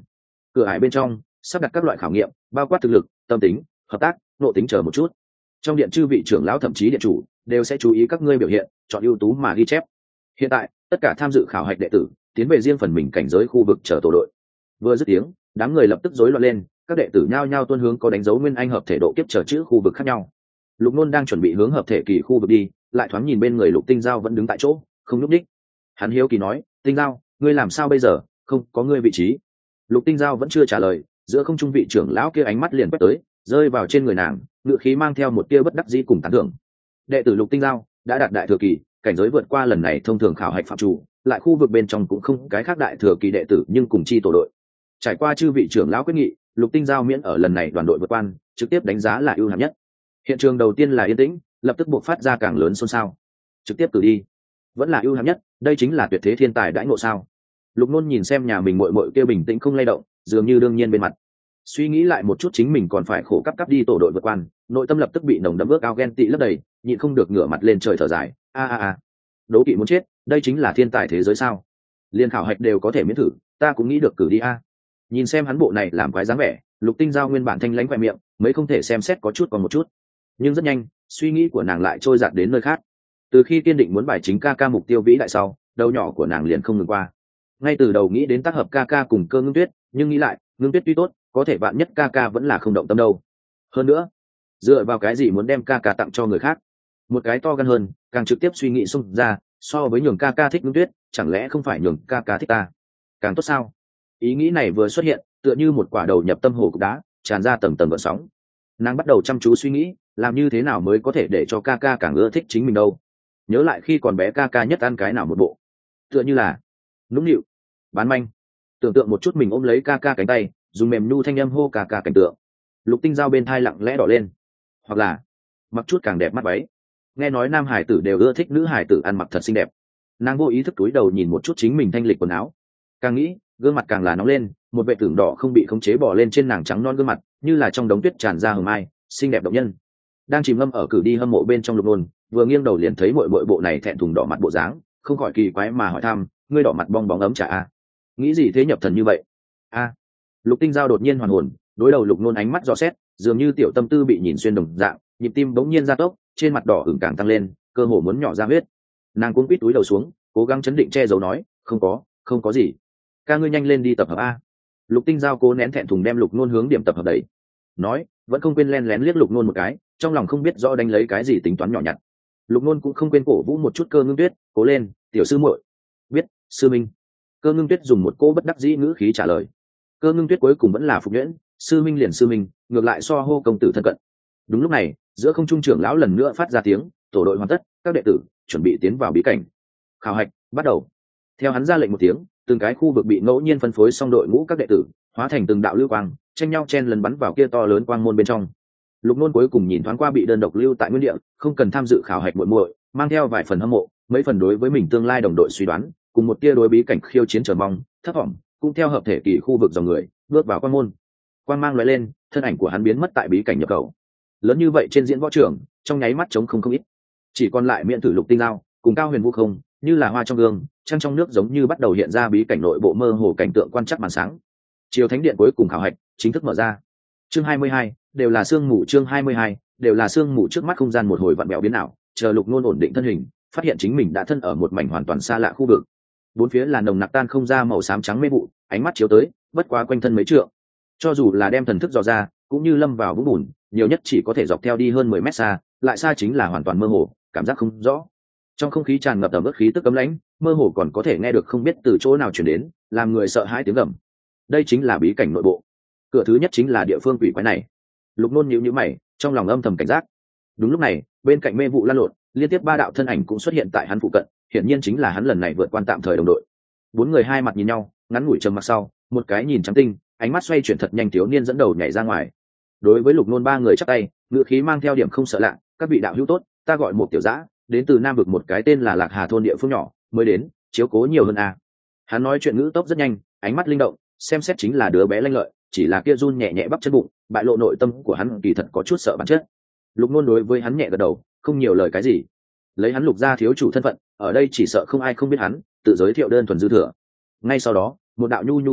cửa ải bên trong sắp đặt các loại khảo nghiệm, bao quát thực lực, tâm tính, hợp tác, nội tính chờ một chút. Trong điện chư vị trưởng lão thậm chí điện chủ đều sẽ chú ý các ngươi biểu hiện, chọn ưu tú mà ghi chép. Hiện tại tất cả tham dự khảo hạch đệ tử tiến về riêng phần mình cảnh giới khu vực chờ tổ đội. Vừa dứt tiếng, đám người lập tức rối loạn lên, các đệ tử nhao nhao tuân hướng có đánh dấu nguyên anh hợp thể độ kiếp chờ chữ khu vực khác nhau. Lục Nôn đang chuẩn bị hướng hợp thể kỳ khu vực đi, lại thoáng nhìn bên người Lục Tinh Giao vẫn đứng tại chỗ, không nhúc nhích. Hắn hiếu kỳ nói, Tinh Giao, ngươi làm sao bây giờ, không có ngươi vị trí. Lục Tinh Giao vẫn chưa trả lời, giữa không trung vị trưởng lão kia ánh mắt liền quét tới, rơi vào trên người nàng, ngựa khí mang theo một tia bất đắc dĩ cùng tán thưởng. Đệ tử Lục Tinh Giao đã đạt đại thừa kỳ, cảnh giới vượt qua lần này thông thường khảo hạch phạm chủ, lại khu vực bên trong cũng không cái khác đại thừa kỳ đệ tử nhưng cùng chi tổ đội. Trải qua chư vị trưởng lão quyết nghị, Lục Tinh Giao miễn ở lần này đoàn đội vượt quan, trực tiếp đánh giá là ưu hạng nhất. Hiện trường đầu tiên là yên tĩnh, lập tức buộc phát ra càng lớn xôn xao. Trực tiếp cử đi, vẫn là ưu hạng nhất, đây chính là tuyệt thế thiên tài đãi ngộ sao? Lục Nôn nhìn xem nhà mình muội muội kia bình tĩnh không lay động, dường như đương nhiên bên mặt. Suy nghĩ lại một chút chính mình còn phải khổ cấp đi tổ đội vượt quan, nội tâm lập tức bị nồng đậm ước ao ghen tị lấp đầy, nhịn không được ngửa mặt lên trời thở dài, a. Đố kỵ muốn chết, đây chính là thiên tài thế giới sao? Liên khảo hạch đều có thể miễn thử, ta cũng nghĩ được cử đi a. Nhìn xem hắn bộ này làm quái dáng vẻ, Lục Tinh Giao nguyên bản thanh lãnh khóe miệng, mấy không thể xem xét có chút còn một chút. Nhưng rất nhanh, suy nghĩ của nàng lại trôi dạt đến nơi khác. Từ khi kiên định muốn bài chính ca ca mục tiêu vĩ đại sau, đầu nhỏ của nàng liền không ngừng qua. Ngay từ đầu nghĩ đến tác hợp ca ca cùng Cơ Ngưng Tuyết, nhưng nghĩ lại, Ngưng Tuyết tuy tốt, có thể bạn nhất ca ca vẫn là không động tâm đâu. Hơn nữa, dựa vào cái gì muốn đem ca ca tặng cho người khác? Một cái to gan hơn, càng trực tiếp suy nghĩ xung ra, so với nhường ca ca thích Ngưng Tuyết, chẳng lẽ không phải nhường ca ca thích ta? Càng tốt sao? Ý nghĩ này vừa xuất hiện, tựa như một quả đầu nhập tâm hồ cục đá, tràn ra tầng tầng gợn sóng. Nàng bắt đầu chăm chú suy nghĩ, làm như thế nào mới có thể để cho ca ca càng ưa thích chính mình đâu. Nhớ lại khi còn bé ca ca nhất ăn cái nào một bộ, tựa như là nũng nịu, bán manh. Tưởng tượng một chút mình ôm lấy ca ca cánh tay, dùng mềm nhu thanh âm hô ca ca cảnh tượng. Lục Tinh Giao bên thai lặng lẽ đỏ lên. Hoặc là mặc chút càng đẹp mắt váy. Nghe nói nam hải tử đều ưa thích nữ hải tử ăn mặc thật xinh đẹp. Nàng vô ý thức túi đầu nhìn một chút chính mình thanh lịch quần áo, càng nghĩ gương mặt càng là nóng lên, một vệ tưởng đỏ không bị khống chế bỏ lên trên nàng trắng non gương mặt, như là trong đống tuyết tràn ra hừng mai, xinh đẹp động nhân. Đang chìm ngâm ở cử đi hâm mộ bên trong Lục Nôn, vừa nghiêng đầu liền thấy muội muội bộ này thẹn thùng đỏ mặt bộ dáng, không khỏi kỳ quái mà hỏi thăm, ngươi đỏ mặt bong bóng ấm trà a? Nghĩ gì thế nhập thần như vậy? A. Lục Tinh Giao đột nhiên hoàn hồn, đối đầu Lục Nôn ánh mắt dò xét, dường như tiểu tâm tư bị nhìn xuyên đồng dạng, nhịp tim bỗng nhiên gia tốc, trên mặt đỏ ửng càng tăng lên, cơ hồ muốn nhỏ ra huyết. Nàng cuống quýt túi đầu xuống, cố gắng chấn định che giấu nói, không có gì. Ca ngươi nhanh lên đi tập hợp a. Lục Tinh Giao cố nén thẹn thùng đem Lục Nôn hướng điểm tập hợp đẩy. Nói, vẫn không quên len lén liếc Lục Nôn một cái, trong lòng không biết rõ đánh lấy cái gì tính toán nhỏ nhặt. Lục Nôn cũng không quên cổ vũ một chút Cơ Ngưng Tuyết, cố lên, tiểu sư muội. Biết, sư minh. Cơ Ngưng Tuyết dùng một cô bất đắc dĩ ngữ khí trả lời. Cơ Ngưng Tuyết cuối cùng vẫn là phục nhuyễn, sư minh liền sư minh, ngược lại so hô công tử thân cận. Đúng lúc này, giữa không trung trưởng lão lần nữa phát ra tiếng, tổ đội hoàn tất, các đệ tử chuẩn bị tiến vào bí cảnh. Khảo hạch bắt đầu. Theo hắn ra lệnh một tiếng, từng cái khu vực bị ngẫu nhiên phân phối xong đội ngũ các đệ tử, hóa thành từng đạo lưu quang, tranh nhau chen lấn bắn vào kia to lớn quang môn bên trong. Lục Nôn cuối cùng nhìn thoáng qua bị đơn độc lưu tại nguyên địa, không cần tham dự khảo hạch muội muội, mang theo vài phần hâm mộ, mấy phần đối với mình tương lai đồng đội suy đoán, cùng một tia đối bí cảnh khiêu chiến chờ mong, thấp vọng, cũng theo hợp thể kỳ khu vực dòng người, bước vào quang môn. Quang mang lóe lên, thân ảnh của hắn biến mất tại bí cảnh nhập khẩu. Lớn như vậy trên diễn võ trường, trong nháy mắt trống không ít. Chỉ còn lại miễn tử Lục Tinh Giao, cùng Cao Huyền Vũ không, như là hoa trong gương, trăng trong nước giống như bắt đầu hiện ra bí cảnh nội bộ mơ hồ cảnh tượng quan trắc màn sáng. Chiều thánh điện cuối cùng khảo hạch chính thức mở ra. Chương 22, đều là sương mù. Chương 22, đều là sương mù. Trước mắt không gian một hồi vặn vẹo biến ảo, chờ Lục Nôn ổn định thân hình, phát hiện chính mình đã thân ở một mảnh hoàn toàn xa lạ khu vực. Bốn phía là nồng nặc tan không ra màu xám trắng mê vụ, ánh mắt chiếu tới, bất quá quanh thân mấy trượng. Cho dù là đem thần thức dò ra, cũng như lâm vào vũng bùn, nhiều nhất chỉ có thể dọc theo đi hơn 10 mét xa, lại xa chính là hoàn toàn mơ hồ, cảm giác không rõ. Trong không khí tràn ngập ẩm ướt khí tức cấm lãnh, mơ hồ còn có thể nghe được không biết từ chỗ nào truyền đến, làm người sợ hãi tiếng gầm. Đây chính là bí cảnh nội bộ. Cửa thứ nhất chính là địa phương quỷ quái này. Lục Nôn nhíu nhíu mày, trong lòng âm thầm cảnh giác. Đúng lúc này, bên cạnh mê vụ lan lộn, liên tiếp ba đạo thân ảnh cũng xuất hiện tại hắn phụ cận, hiển nhiên chính là hắn lần này vượt quan tạm thời đồng đội. Bốn người hai mặt nhìn nhau, ngắn ngủi trầm mặc sau, một cái nhìn trắng tinh, ánh mắt xoay chuyển thật nhanh thiếu niên dẫn đầu nhảy ra ngoài. Đối với Lục Nôn ba người chắp tay, ngữ khí mang theo điểm không sợ lạ, các vị đạo hữu tốt, ta gọi một tiểu dã, đến từ Nam vực một cái tên là Lạc Hà thôn địa phương nhỏ, mới đến, chiếu cố nhiều hơn a. Hắn nói chuyện ngữ tốc rất nhanh, ánh mắt linh động, xem xét chính là đứa bé lanh lợi, chỉ là kia run nhẹ nhẹ bắp chân bụng, bại lộ nội tâm của hắn kỳ thật có chút sợ bản chất. Lục Nôn đối với hắn nhẹ gật đầu, không nhiều lời cái gì. Lấy hắn Lục gia thiếu chủ thân phận, ở đây chỉ sợ không ai không biết hắn, tự giới thiệu đơn thuần dư thừa. Ngay sau đó, một đạo nhu nhu nhược được,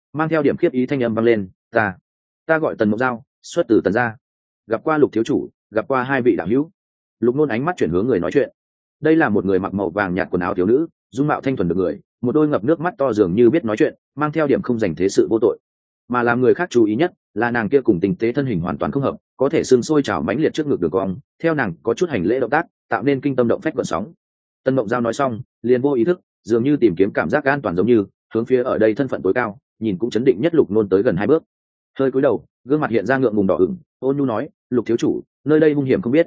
mang theo điểm khiếp ý thanh âm vang lên. Ta gọi Tần Mộng Giao, xuất từ Tần gia, gặp qua Lục thiếu chủ, gặp qua hai vị đạo hữu. Lục Nôn ánh mắt chuyển hướng người nói chuyện. Đây là một người mặc màu vàng nhạt quần áo thiếu nữ, dung mạo thanh thuần được người, một đôi ngập nước mắt to dường như biết nói chuyện, mang theo điểm không dành thế sự vô tội. Mà làm người khác chú ý nhất là nàng kia cùng tình tế thân hình hoàn toàn không hợp, có thể xương sôi trào mãnh liệt trước ngực đường cong, theo nàng có chút hành lễ động tác, tạo nên kinh tâm động phách gợn sóng. Tần Mộng Giao nói xong, liền vô ý thức, dường như tìm kiếm cảm giác an toàn, giống như hướng phía ở đây thân phận tối cao, nhìn cũng chấn định nhất Lục Nôn tới gần 2 bước. Hơi cúi đầu, gương mặt hiện ra ngượng ngùng đỏ ửng, ôn nhu nói, Lục thiếu chủ, nơi đây hung hiểm không biết,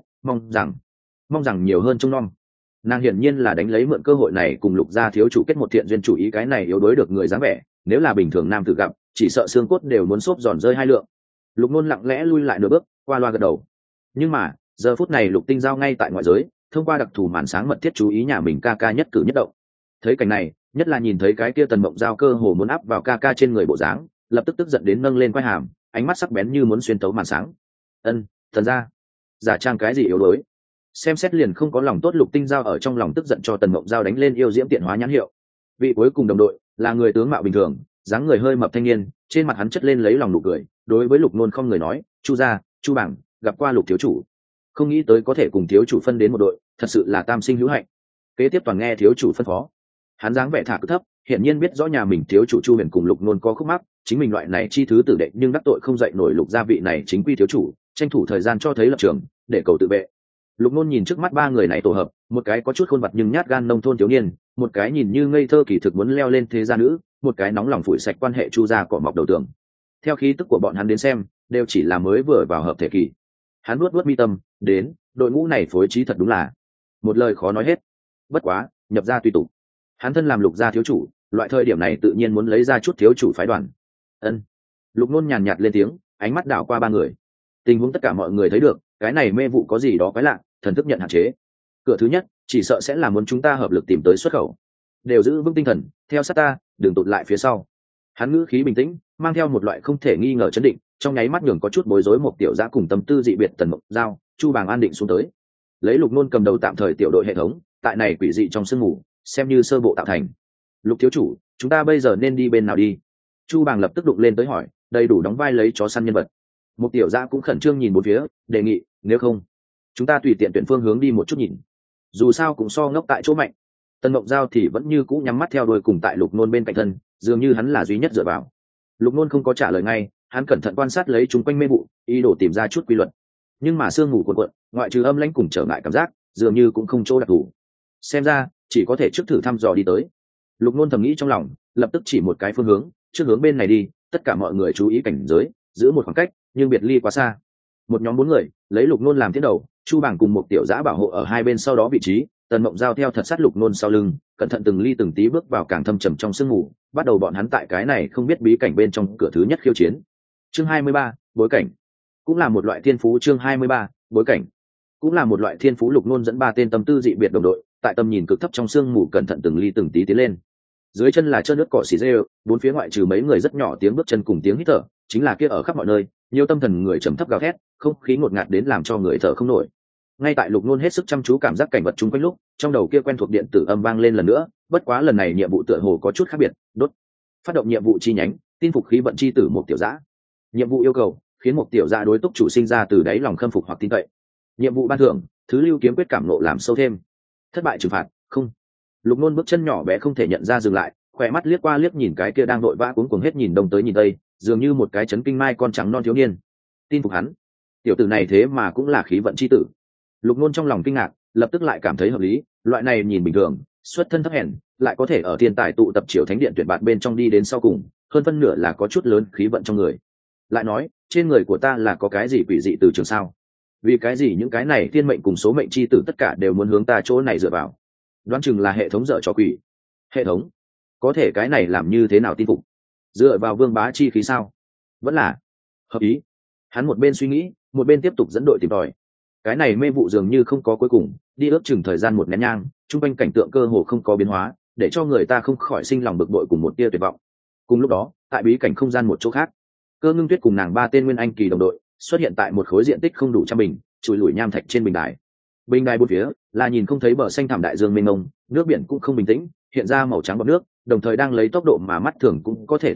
mong rằng nhiều hơn trông nom. Nàng hiển nhiên là đánh lấy mượn cơ hội này cùng Lục gia thiếu chủ kết một thiện duyên, chủ ý cái này yếu đối được người dáng vẻ, nếu là bình thường nam tử gặp, chỉ sợ xương cốt đều muốn xốp giòn rơi 2 lượng. Lục Nôn lặng lẽ lui lại nửa bước, qua loa gật đầu. Nhưng mà giờ phút này Lục Tinh Giao ngay tại ngoại giới, thông qua đặc thù màn sáng mật thiết chú ý nhà mình ca ca nhất cử nhất động. Thấy cảnh này, nhất là nhìn thấy cái kia Tần Mộng Giao cơ hồ muốn áp vào ca ca trên người bộ dáng, lập tức tức giận đến nâng lên quai hàm, ánh mắt sắc bén như muốn xuyên tấu màn sáng. Thần gia, giả trang cái gì yếu đuối? Xem xét liền không có lòng tốt. Lục Tinh Giao ở trong lòng tức giận cho Tần Mộng Giao đánh lên yêu diễm tiện hóa nhãn hiệu. Vị cuối cùng đồng đội là người tướng mạo bình thường, dáng người hơi mập thanh niên, trên mặt hắn chất lên lấy lòng nụ cười, đối với Lục Nôn không người nói, Chu gia, Chu bảng, gặp qua Lục thiếu chủ. Không nghĩ tới có thể cùng thiếu chủ phân đến một đội, thật sự là tam sinh hữu hạnh. Kế tiếp toàn nghe thiếu chủ phân phó. Hắn dáng vẻ thả cực thấp, hiển nhiên biết rõ nhà mình thiếu chủ Chu Huyền cùng Lục Nôn có khúc mắc, chính mình loại này chi thứ tử đệ nhưng đắc tội không dậy nổi Lục gia vị này chính quy thiếu chủ, tranh thủ thời gian cho thấy lập trường, để cầu tự vệ. Lục Nôn nhìn trước mắt 3 người này tổ hợp, một cái có chút khuôn mặt nhưng nhát gan nông thôn thiếu niên, một cái nhìn như ngây thơ kỳ thực muốn leo lên thế gia nữ, một cái nóng lòng phủi sạch quan hệ Chu gia cỏ mọc đầu tường. Theo khí tức của bọn hắn đến xem, đều chỉ là mới vừa vào hợp thể kỳ. Hắn nuốt mi tâm, đến, đội ngũ này phối trí thật đúng là một lời khó nói hết. Bất quá, nhập gia tùy tục. Hắn thân làm Lục gia thiếu chủ, loại thời điểm này tự nhiên muốn lấy ra chút thiếu chủ phái đoàn. Lục Nôn nhàn nhạt lên tiếng, ánh mắt đảo qua 3 người. Tình huống tất cả mọi người thấy được, cái này mê vụ có gì đó quái lạ, thần thức nhận hạn chế. Cửa thứ nhất, chỉ sợ sẽ là muốn chúng ta hợp lực tìm tới xuất khẩu. Đều giữ vững tinh thần, theo sát ta, đừng tụt lại phía sau. Hắn ngữ khí bình tĩnh, mang theo một loại không thể nghi ngờ chấn định, trong nháy mắt nhường có chút bối rối một tiểu dã cùng tâm tư dị biệt Tần Mộng Giao, Chu Bàng an định xuống tới. Lấy Lục Nôn cầm đầu tạm thời tiểu đội hệ thống, tại này quỷ dị trong sương mù, xem như sơ bộ tạo thành. Lục thiếu chủ, chúng ta bây giờ nên đi bên nào đi? Chu Bàng lập tức đụng lên tới hỏi, đầy đủ đóng vai lấy chó săn nhân vật. Một tiểu dã cũng khẩn trương nhìn bốn phía, đề nghị, nếu không, chúng ta tùy tiện tuyển phương hướng đi một chút nhìn. Dù sao cũng so ngốc tại chỗ mạnh. Tần Mộng Giao thì vẫn như cũ nhắm mắt theo đuôi cùng tại Lục Nôn bên cạnh thân, dường như hắn là duy nhất dựa vào. Lục Nôn không có trả lời ngay, hắn cẩn thận quan sát lấy chúng quanh mê vụ, ý đồ tìm ra chút quy luật. Nhưng mà sương mù cuộn cuộn, ngoại trừ âm lãnh cùng trở ngại cảm giác, dường như cũng không chỗ đặc thù. Xem ra, chỉ có thể trước thử thăm dò đi tới. Lục Nôn thầm nghĩ trong lòng, lập tức chỉ một cái phương hướng, trước hướng bên này đi, tất cả mọi người chú ý cảnh giới, giữ một khoảng cách, nhưng biệt ly quá xa. Một nhóm 4 người, lấy Lục Nôn làm tiến đầu, Chu Bàng cùng một tiểu dã bảo hộ ở hai bên sau đó vị trí, Tần Mộng Giao theo thật sát Lục Nôn sau lưng, cẩn thận từng ly từng tí bước vào càng thâm trầm trong sương mù, bắt đầu bọn hắn tại cái này không biết bí cảnh bên trong cửa thứ nhất khiêu chiến. Chương 23, bối cảnh. Cũng là một loại thiên phú. Chương 23, bối cảnh. Cũng là một loại thiên phú. Lục Nôn dẫn 3 tên tâm tư dị biệt đồng đội, tại tầm nhìn cực thấp trong sương mù cẩn thận từng ly từng tí tiến lên. Dưới chân là trơn nước cỏ xì rêu, bốn phía ngoại trừ mấy người rất nhỏ tiếng bước chân cùng tiếng hít thở, chính là kia ở khắp mọi nơi, nhiều tâm thần người trầm thấp gào thét, không khí ngột ngạt đến làm cho người thở không nổi. Ngay tại Lục Nôn hết sức chăm chú cảm giác cảnh vật chung quanh lúc, trong đầu kia quen thuộc điện tử âm vang lên lần nữa, bất quá lần này nhiệm vụ tựa hồ có chút khác biệt, đốt. Phát động nhiệm vụ chi nhánh, tin phục khí vận chi tử một tiểu dã. Nhiệm vụ yêu cầu, khiến một tiểu dã đối túc chủ sinh ra từ đáy lòng khâm phục hoặc tin cậy. Nhiệm vụ ban thưởng, thứ lưu kiếm quyết cảm nộ làm sâu thêm. Thất bại trừng phạt, không. Lục Nôn bước chân nhỏ bé không thể nhận ra dừng lại, khỏe mắt liếc qua liếc nhìn cái kia đang đội vã cuống cuồng hết nhìn đông tới nhìn tây, dường như một cái chấn kinh mai con trắng non thiếu niên. Tin phục hắn, tiểu tử này thế mà cũng là khí vận chi tử. Lục Nôn trong lòng kinh ngạc, lập tức lại cảm thấy hợp lý, loại này nhìn bình thường, xuất thân thấp hèn, lại có thể ở thiên tài tụ tập triều thánh điện tuyển bạn bên trong đi đến sau cùng, hơn phân nửa là có chút lớn khí vận trong người. Lại nói, trên người của ta là có cái gì quỷ dị từ trường sao? Vì cái gì những cái này thiên mệnh cùng số mệnh chi tử tất cả đều muốn hướng ta chỗ này dựa vào? Đoán chừng là hệ thống dở trò quỷ. Hệ thống? Có thể cái này làm như thế nào tin phục? Dựa vào vương bá chi khí sao? Vẫn là hợp ý. Hắn một bên suy nghĩ, một bên tiếp tục dẫn đội tìm tòi. Cái này mê vụ dường như không có cuối cùng, đi ước chừng thời gian một nén nhang, chung quanh cảnh tượng cơ hồ không có biến hóa, để cho người ta không khỏi sinh lòng bực bội cùng một tia tuyệt vọng. Cùng lúc đó, tại bí cảnh không gian một chỗ khác, Cơ Ngưng Tuyết cùng nàng 3 tên nguyên anh kỳ đồng đội xuất hiện tại một khối diện tích không đủ trăm bình, chùi lủi nham thạch trên bình đài. Bình đài bốn phía là nhìn không thấy bờ xanh thẳm đại dương mênh mông, nước biển cũng không bình tĩnh, hiện ra màu trắng bọt nước, đồng thời đang lấy tốc độ mà mắt thường cũng có thể thấy được,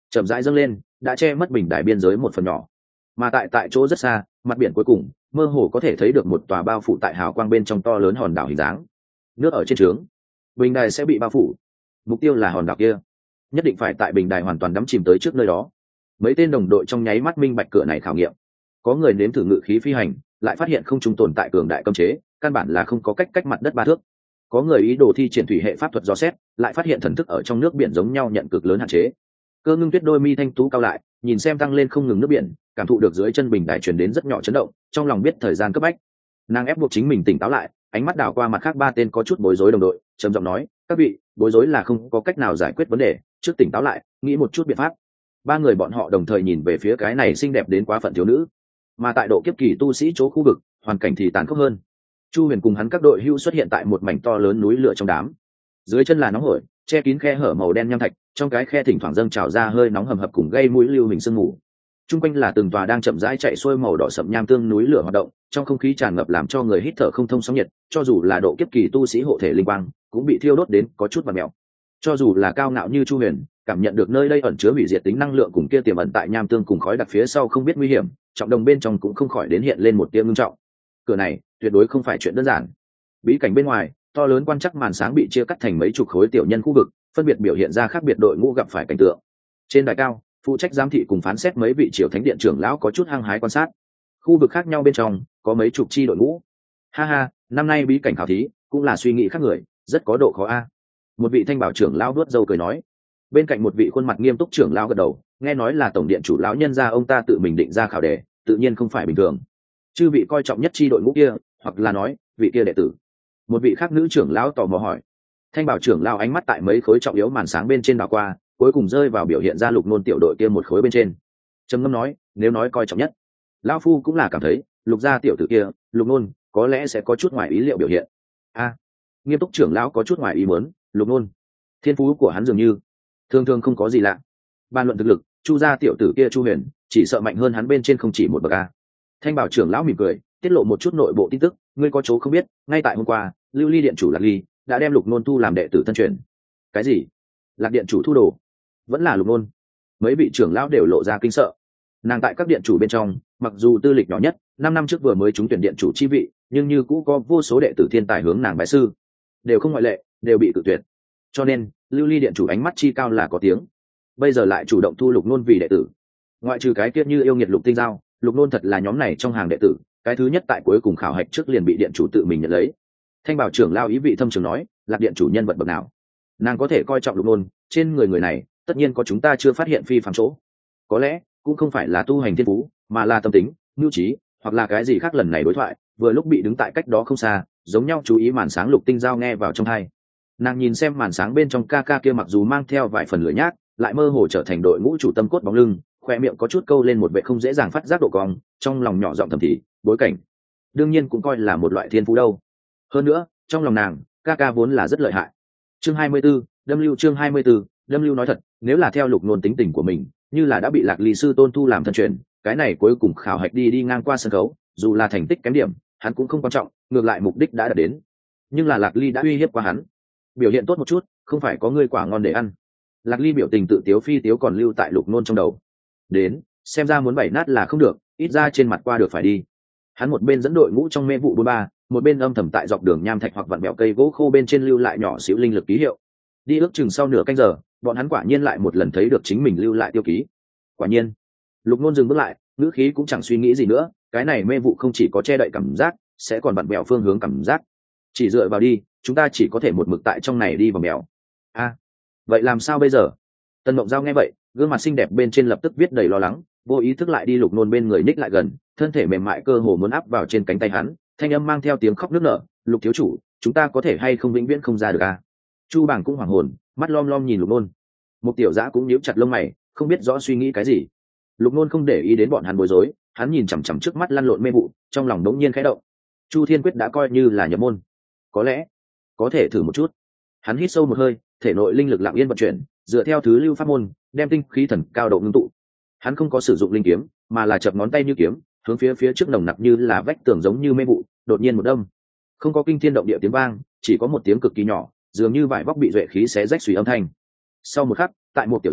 chậm rãi dâng lên, đã che mất bình đài biên giới một phần nhỏ. Mà tại chỗ rất xa, mặt biển cuối cùng mơ hồ có thể thấy được một tòa bao phủ tại hào quang bên trong to lớn hòn đảo hình dáng. Nước ở trên trướng, bình đài sẽ bị bao phủ. Mục tiêu là hòn đảo kia, nhất định phải tại bình đài hoàn toàn đắm chìm tới trước nơi đó. Mấy tên đồng đội trong nháy mắt minh bạch cửa này khảo nghiệm. Có người nếm thử ngự khí phi hành, lại phát hiện không trung tồn tại cường đại cấm chế, căn bản là không có cách mặt đất 3 thước. Có người ý đồ thi triển thủy hệ pháp thuật dò xét, lại phát hiện thần thức ở trong nước biển giống nhau nhận cực lớn hạn chế. Cơ Ngưng Tuyết đôi mi thanh tú cao lại, nhìn xem tăng lên không ngừng nước biển, cảm thụ được dưới chân bình đài truyền đến rất nhỏ chấn động, trong lòng biết thời gian cấp bách. Nàng ép buộc chính mình tỉnh táo lại, ánh mắt đảo qua mặt khác 3 tên có chút bối rối đồng đội, trầm giọng nói: "Các vị, bối rối là không có cách nào giải quyết vấn đề, trước tỉnh táo lại, nghĩ một chút biện pháp." 3 người bọn họ đồng thời nhìn về phía cái này xinh đẹp đến quá phận thiếu nữ. Mà tại độ kiếp kỳ tu sĩ chỗ khu vực, hoàn cảnh thì tàn khốc hơn. Chu Huyền cùng hắn các đội hưu xuất hiện tại một mảnh to lớn núi lửa trong đám. Dưới chân là nóng hổi, che kín khe hở màu đen nham thạch, trong cái khe thỉnh thoảng dâng trào ra hơi nóng hầm hập cùng gây mũi lưu hình sương mù. Trung quanh là từng tòa đang chậm rãi chạy xuôi màu đỏ sậm nham tương núi lửa hoạt động, trong không khí tràn ngập làm cho người hít thở không thông sóng nhiệt, cho dù là độ kiếp kỳ tu sĩ hộ thể linh quang, cũng bị thiêu đốt đến có chút vặn mèo. Cho dù là cao ngạo như Chu Huyền, cảm nhận được nơi đây ẩn chứa hủy diệt tính năng lượng cùng kia tiềm ẩn tại nham tương cùng khói đặc phía sau không biết nguy hiểm, trọng đồng bên trong cũng không khỏi đến hiện lên một tia ngưng trọng. Cửa này tuyệt đối không phải chuyện đơn giản. Bí cảnh bên ngoài, to lớn quan chắc màn sáng bị chia cắt thành mấy chục khối tiểu nhân khu vực, phân biệt biểu hiện ra khác biệt đội ngũ gặp phải cảnh tượng. Trên đài cao, phụ trách giám thị cùng phán xét mấy vị triều thánh điện trưởng lão có chút hăng hái quan sát. Khu vực khác nhau bên trong có mấy chục chi đội ngũ. Ha ha, năm nay bí cảnh khảo thí cũng là suy nghĩ khác người, rất có độ khó a. Một vị thanh bảo trưởng lão vuốt râu cười nói. Bên cạnh một vị khuôn mặt nghiêm túc trưởng lão gật đầu, nghe nói là tổng điện chủ lão nhân gia ông ta tự mình định ra khảo đề, tự nhiên không phải bình thường. Chư vị coi trọng nhất chi đội ngũ kia, hoặc là nói vị kia đệ tử. Một vị khác nữ trưởng lão tò mò hỏi. Thanh bảo trưởng lão ánh mắt tại mấy khối trọng yếu màn sáng bên trên đảo qua, cuối cùng rơi vào biểu hiện ra Lục Nôn tiểu đội kia một khối bên trên. Trầm ngâm nói, nếu nói coi trọng nhất, lão phu cũng là cảm thấy Lục gia tiểu tử kia, Lục Nôn, có lẽ sẽ có chút ngoài ý liệu biểu hiện. A, nghiêm túc trưởng lão có chút ngoài ý muốn, Lục Nôn, thiên phú của hắn dường như thường thường không có gì lạ. Ban luận thực lực, Chu gia tiểu tử kia Chu Huyền, chỉ sợ mạnh hơn hắn bên trên không chỉ một bậc a. Thanh bảo trưởng lão mỉm cười, tiết lộ một chút nội bộ tin tức, ngươi có chỗ không biết, ngay tại hôm qua, Lưu Ly điện chủ Lạc Ly đã đem Lục Nôn thu làm đệ tử thân truyền. Cái gì? Lạc điện chủ thu đồ? Vẫn là Lục Nôn? Mấy vị trưởng lão đều lộ ra kinh sợ. Nàng tại các điện chủ bên trong, mặc dù tư lịch nhỏ nhất, 5 năm trước vừa mới trúng tuyển điện chủ chi vị, nhưng như cũ có vô số đệ tử thiên tài hướng nàng bái sư, đều không ngoại lệ, đều bị cự tuyệt. Cho nên, Lưu Ly điện chủ ánh mắt chi cao là có tiếng. Bây giờ lại chủ động thu Lục Nôn vì đệ tử. Ngoại trừ cái kiết như yêu nghiệt Lục Tinh Giao, Lục Nôn thật là nhóm này trong hàng đệ tử, cái thứ nhất tại cuối cùng khảo hạch trước liền bị điện chủ tự mình nhận lấy. Thanh bảo trưởng lao ý vị thâm trường nói, Lạc điện chủ nhân vật bậc nào, nàng có thể coi trọng Lục Nôn, trên người này tất nhiên có chúng ta chưa phát hiện phi phàm chỗ. Có lẽ cũng không phải là tu hành thiên phú, mà là tâm tính, nhu trí, hoặc là cái gì khác. Lần này đối thoại vừa lúc bị đứng tại cách đó không xa, giống nhau chú ý màn sáng Lục Tinh Giao nghe vào trong tai. Nàng nhìn xem màn sáng bên trong ca ca kia, mặc dù mang theo vài phần lửa nhác, lại mơ hồ trở thành đội ngũ chủ tâm cốt bóng lưng, khoe miệng có chút câu lên một vẻ không dễ dàng phát giác độ cong, trong lòng nhỏ giọng thầm thì, bối cảnh đương nhiên cũng coi là một loại thiên phú đâu. Hơn nữa, trong lòng nàng, ca ca vốn là rất lợi hại. Chương 24, đâm lưu. Chương 24, đâm lưu. Nói thật, nếu là theo Lục Nôn tính tình của mình, như là đã bị Lạc Ly sư tôn thu làm thân truyền, cái này cuối cùng khảo hạch đi ngang qua sân khấu, dù là thành tích kém điểm, hắn cũng không quan trọng, ngược lại mục đích đã đạt đến. Nhưng là Lạc Ly đã uy hiếp qua hắn, biểu hiện tốt một chút, không phải có ngươi quả ngon để ăn. Lạc Ly biểu tình tự tiếu phi tiếu còn lưu tại Lục Nôn trong đầu. Đến, xem ra muốn bày nát là không được, ít ra trên mặt qua được phải đi. Hắn một bên dẫn đội ngũ trong mê vụ 43, một bên âm thầm tại dọc đường nham thạch hoặc vặn bẹo cây gỗ khô bên trên lưu lại nhỏ xíu linh lực ký hiệu. Đi ước chừng sau nửa canh giờ, bọn hắn quả nhiên lại một lần thấy được chính mình lưu lại tiêu ký. Quả nhiên, Lục Nôn dừng bước lại, ngữ khí cũng chẳng suy nghĩ gì nữa, cái này mê vụ không chỉ có che đậy cảm giác, sẽ còn vặn bẹo phương hướng cảm giác. Chỉ dựa vào đi, chúng ta chỉ có thể một mực tại trong này đi vào mèo. A, vậy làm sao bây giờ? Tân Mộng Giao nghe vậy, gương mặt xinh đẹp bên trên lập tức viết đầy lo lắng, vô ý thức lại đi Lục Nôn bên người ních lại gần, thân thể mềm mại cơ hồ muốn áp vào trên cánh tay hắn, thanh âm mang theo tiếng khóc nức nở, Lục thiếu chủ, chúng ta có thể hay không vĩnh viễn không ra được a? Chu Bảng cũng hoảng hồn, mắt lom lom nhìn Lục Nôn. Một tiểu dã cũng nhíu chặt lông mày, không biết rõ suy nghĩ cái gì. Lục Nôn không để ý đến bọn hắn bối rối, hắn nhìn chằm chằm trước mắt lăn lộn mê vụ, trong lòng đống nhiên khẽ động. Chu Thiên Quyết đã coi như là nhập môn, có lẽ có thể thử một chút. Hắn hít sâu một hơi, thể nội linh lực lặng yên vận chuyển, dựa theo thứ lưu pháp môn, đem tinh khí thần cao độ ngưng tụ. Hắn không có sử dụng linh kiếm, mà là chập ngón tay như kiếm, hướng phía trước nồng nặc như là vách tường giống như mê vụ, đột nhiên một đâm. Không có kinh thiên động địa tiếng vang, chỉ có một tiếng cực kỳ nhỏ, dường như vải vóc bị duệ khí xé rách suy âm thanh. Sau một khắc, tại một tiểu dã,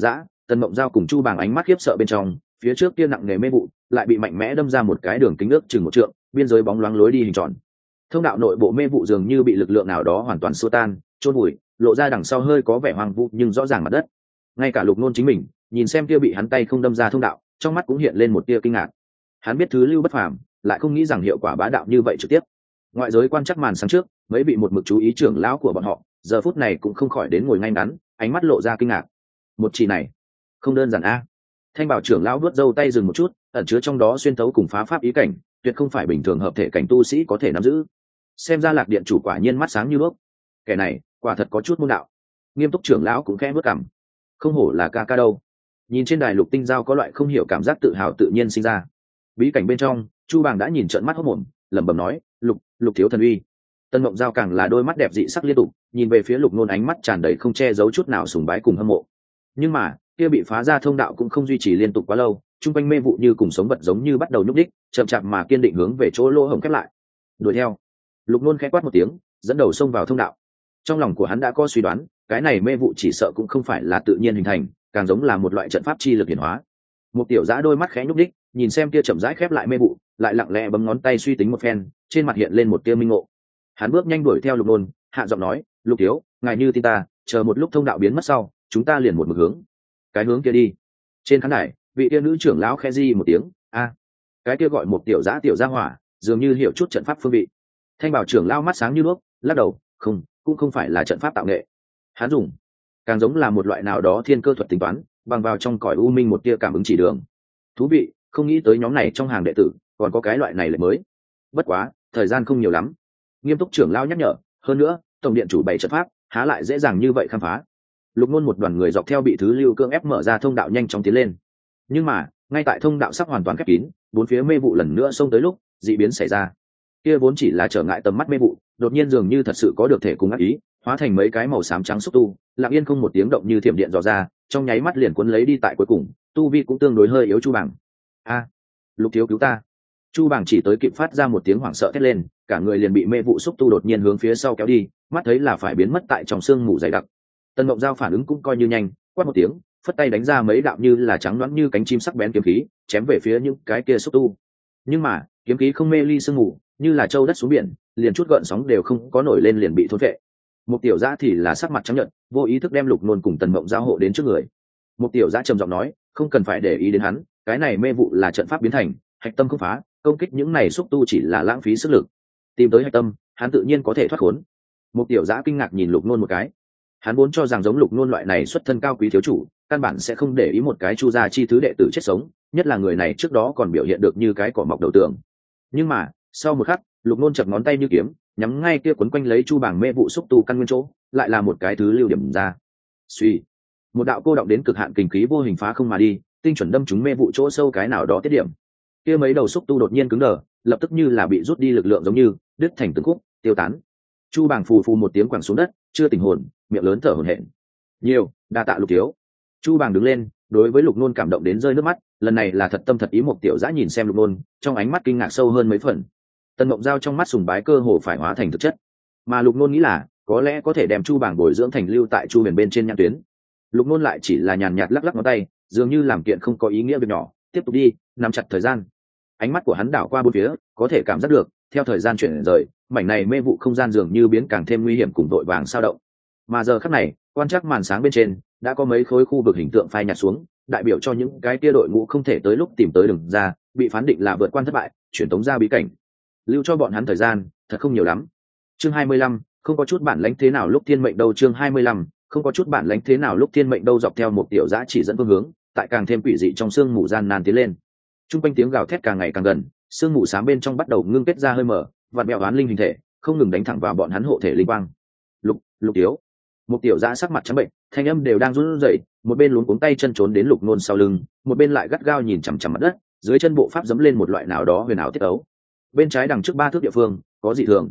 Tần Mộng Giao cùng Chu Bàng ánh mắt khiếp sợ bên trong, phía trước kia nặng nề mê vụ lại bị mạnh mẽ đâm ra một cái đường kính ước chừng 1 trượng, biên giới bóng loáng lối đi hình tròn. Thông đạo nội bộ mê vụ dường như bị lực lượng nào đó hoàn toàn xua tan, chôn vùi, lộ ra đằng sau hơi có vẻ hoang vu nhưng rõ ràng mặt đất. Ngay cả Lục Nôn chính mình, nhìn xem kia bị hắn tay không đâm ra thông đạo, trong mắt cũng hiện lên một tia kinh ngạc. Hắn biết thứ lưu bất phàm, lại không nghĩ rằng hiệu quả bá đạo như vậy trực tiếp. Ngoại giới quan chắc màn sáng trước, mấy vị một mực chú ý trưởng lão của bọn họ, giờ phút này cũng không khỏi đến ngồi ngay ngắn, ánh mắt lộ ra kinh ngạc. Một chỉ này, không đơn giản a. Thanh bảo trưởng lão vuốt râu tay dừng một chút, ẩn chứa trong đó xuyên thấu cùng phá pháp ý cảnh, tuyệt không phải bình thường hợp thể cảnh tu sĩ có thể nắm giữ. Xem ra Lạc Điện chủ quả nhiên mắt sáng như đuốc. Kẻ này, quả thật có chút môn đạo. Nghiêm túc trưởng lão cũng khẽ bước cằm. Không hổ là ca ca đâu. Nhìn trên đài Lục Tinh Giao có loại không hiểu cảm giác tự hào tự nhiên sinh ra. Bí cảnh bên trong, Chu Bàng đã nhìn trợn mắt hốt mồm, lẩm bẩm nói, "Lục thiếu thần uy." Tân Mộng Giao càng là đôi mắt đẹp dị sắc liên tục, nhìn về phía Lục Nôn ánh mắt tràn đầy không che giấu chút nào sùng bái cùng hâm mộ. Nhưng mà, kia bị phá ra thông đạo cũng không duy trì liên tục quá lâu, trung quanh mê vụ như cùng sống vật giống như bắt đầu nhúc đích, chậm chạp mà kiên định hướng về chỗ lỗ hổng khép lại. Đuổi theo. Lục Nôn khẽ quát một tiếng, dẫn đầu xông vào thông đạo. Trong lòng của hắn đã có suy đoán, cái này mê vụ chỉ sợ cũng không phải là tự nhiên hình thành, càng giống là một loại trận pháp chi lực hiển hóa. Một tiểu dã đôi mắt khẽ nhúc đích, nhìn xem kia chậm rãi khép lại mê vụ, lại lặng lẽ bấm ngón tay suy tính một phen, trên mặt hiện lên một tia minh ngộ. Hắn bước nhanh đuổi theo Lục Nôn, hạ giọng nói, "Lục thiếu, ngài như tin ta, chờ một lúc thông đạo biến mất sau, chúng ta liền một mực hướng cái hướng kia đi." Trên khán đài, vị kia nữ trưởng lão khẽ di một tiếng, "A." Cái kia gọi một tiểu gia hỏa, dường như hiểu chút trận pháp phương vị. Thanh bảo trưởng lão mắt sáng như đuốc, lắc đầu, "Không, cũng không phải là trận pháp tạo nghệ. Hắn dùng, càng giống là một loại nào đó thiên cơ thuật tính toán, bằng vào trong cõi u minh một tia cảm ứng chỉ đường." Thú vị, không nghĩ tới nhóm này trong hàng đệ tử còn có cái loại này lại mới. Bất quá, thời gian không nhiều lắm. Nghiêm túc trưởng lão nhắc nhở, hơn nữa, tổng điện chủ bày trận pháp, há lại dễ dàng như vậy khám phá. Lục Nôn một đoàn người dọc theo bị thứ lưu cưỡng ép mở ra thông đạo nhanh chóng tiến lên. Nhưng mà, ngay tại thông đạo sắp hoàn toàn khép kín, bốn phía mê vụ lần nữa xông tới lúc, dị biến xảy ra. Kia vốn chỉ là trở ngại tầm mắt mê vụ, đột nhiên dường như thật sự có được thể cùng ác ý, hóa thành mấy cái màu xám trắng xúc tu, lặng yên không một tiếng động như thiểm điện dò ra, trong nháy mắt liền cuốn lấy đi tại cuối cùng, tu vi cũng tương đối hơi yếu Chu Bàng. "A, Lục thiếu cứu ta." Chu Bàng chỉ tới kịp phát ra một tiếng hoảng sợ thét lên, cả người liền bị mê vụ xúc tu đột nhiên hướng phía sau kéo đi, mắt thấy là phải biến mất tại trong sương mù dày đặc. Tần Mộng Giao phản ứng cũng coi như nhanh, quát một tiếng, phất tay đánh ra mấy đạo như là trắng loãng như cánh chim sắc bén kiếm khí, chém về phía những cái kia xúc tu. Nhưng mà, kiếm khí không mê ly sương mù, như là châu đất xuống biển, liền chút gợn sóng đều không có nổi lên liền bị thôn phệ. Một tiểu dã thì là sắc mặt trắng nhợt, vô ý thức đem Lục Nôn cùng Tần Mộng Giao hộ đến trước người. Một tiểu dã trầm giọng nói, "Không cần phải để ý đến hắn, cái này mê vụ là trận pháp biến thành, hạch tâm không phá, công kích những này xúc tu chỉ là lãng phí sức lực. Tìm tới hạch tâm, hắn tự nhiên có thể thoát khốn." Một tiểu dã kinh ngạc nhìn Lục Nôn một cái. Hắn vốn cho rằng giống Lục Nôn loại này xuất thân cao quý thiếu chủ, căn bản sẽ không để ý một cái Chu gia chi thứ đệ tử chết sống, nhất là người này trước đó còn biểu hiện được như cái cỏ mọc đầu tường. Nhưng mà, sau một khắc, Lục Nôn chập ngón tay như kiếm, nhắm ngay kia quấn quanh lấy Chu Bàng mê vụ xúc tu căn nguyên chỗ, lại là một cái thứ lưu điểm ra. Suy, một đạo cô động đến cực hạn kình khí vô hình phá không mà đi, tinh chuẩn đâm trúng mê vụ chỗ sâu cái nào đó tiết điểm. Kia mấy đầu xúc tu đột nhiên cứng đờ, lập tức như là bị rút đi lực lượng giống như đứt thành từng khúc, tiêu tán. Chu Bàng phù phù một tiếng quẳng xuống đất, chưa tỉnh hồn, miệng lớn thở hổn hển. "Nhiều, đa tạ Lục thiếu." Chu Bàng đứng lên, đối với Lục Nôn cảm động đến rơi nước mắt, lần này là thật tâm thật ý. Một tiểu dã nhìn xem Lục Nôn, trong ánh mắt kinh ngạc sâu hơn mấy phần. Tần Mộng Giao trong mắt sùng bái cơ hồ phải hóa thành thực chất, mà Lục Nôn nghĩ là có lẽ có thể đem Chu Bàng bồi dưỡng thành lưu tại Chu Huyền bên trên nhãn tuyến. Lục Nôn lại chỉ là nhàn nhạt lắc lắc ngón tay, dường như làm kiện không có ý nghĩa việc nhỏ, tiếp tục đi, nắm chặt thời gian. Ánh mắt của hắn đảo qua bốn phía, có thể cảm giác được, theo thời gian chuyển rời, mảnh này mê vụ không gian dường như biến càng thêm nguy hiểm cùng vội vàng sao động. Mà giờ khắc này, quan trắc màn sáng bên trên đã có mấy khối khu vực hình tượng phai nhạt xuống, đại biểu cho những cái kia đội ngũ không thể tới lúc tìm tới đường ra, bị phán định là vượt quan thất bại, chuyển tống ra bí cảnh. Lưu cho bọn hắn thời gian thật không nhiều lắm. Chương 25, không có chút bản lãnh thế nào lúc thiên mệnh đâu. Chương 25, không có chút bản lãnh thế nào lúc thiên mệnh đâu. Dọc theo một tiểu dã chỉ dẫn phương hướng, tại càng thêm quỷ dị trong sương mù gian nan tiến lên. Trung quanh tiếng gào thét càng ngày càng gần, sương mù xám bên trong bắt đầu ngưng kết ra hơi mở, vặn bẹo oán linh hình thể, không ngừng đánh thẳng vào bọn hắn hộ thể linh quang. Lục thiếu. Một tiểu dã sắc mặt trắng bệnh, thanh âm đều đang run rẩy, một bên luống cuống tay chân trốn đến Lục Nôn sau lưng, một bên lại gắt gao nhìn chằm chằm mặt đất, dưới chân bộ pháp dẫm lên một loại nào đó huyền ảo tiết ấu. Bên trái đằng trước 3 thước địa phương, có dị thường,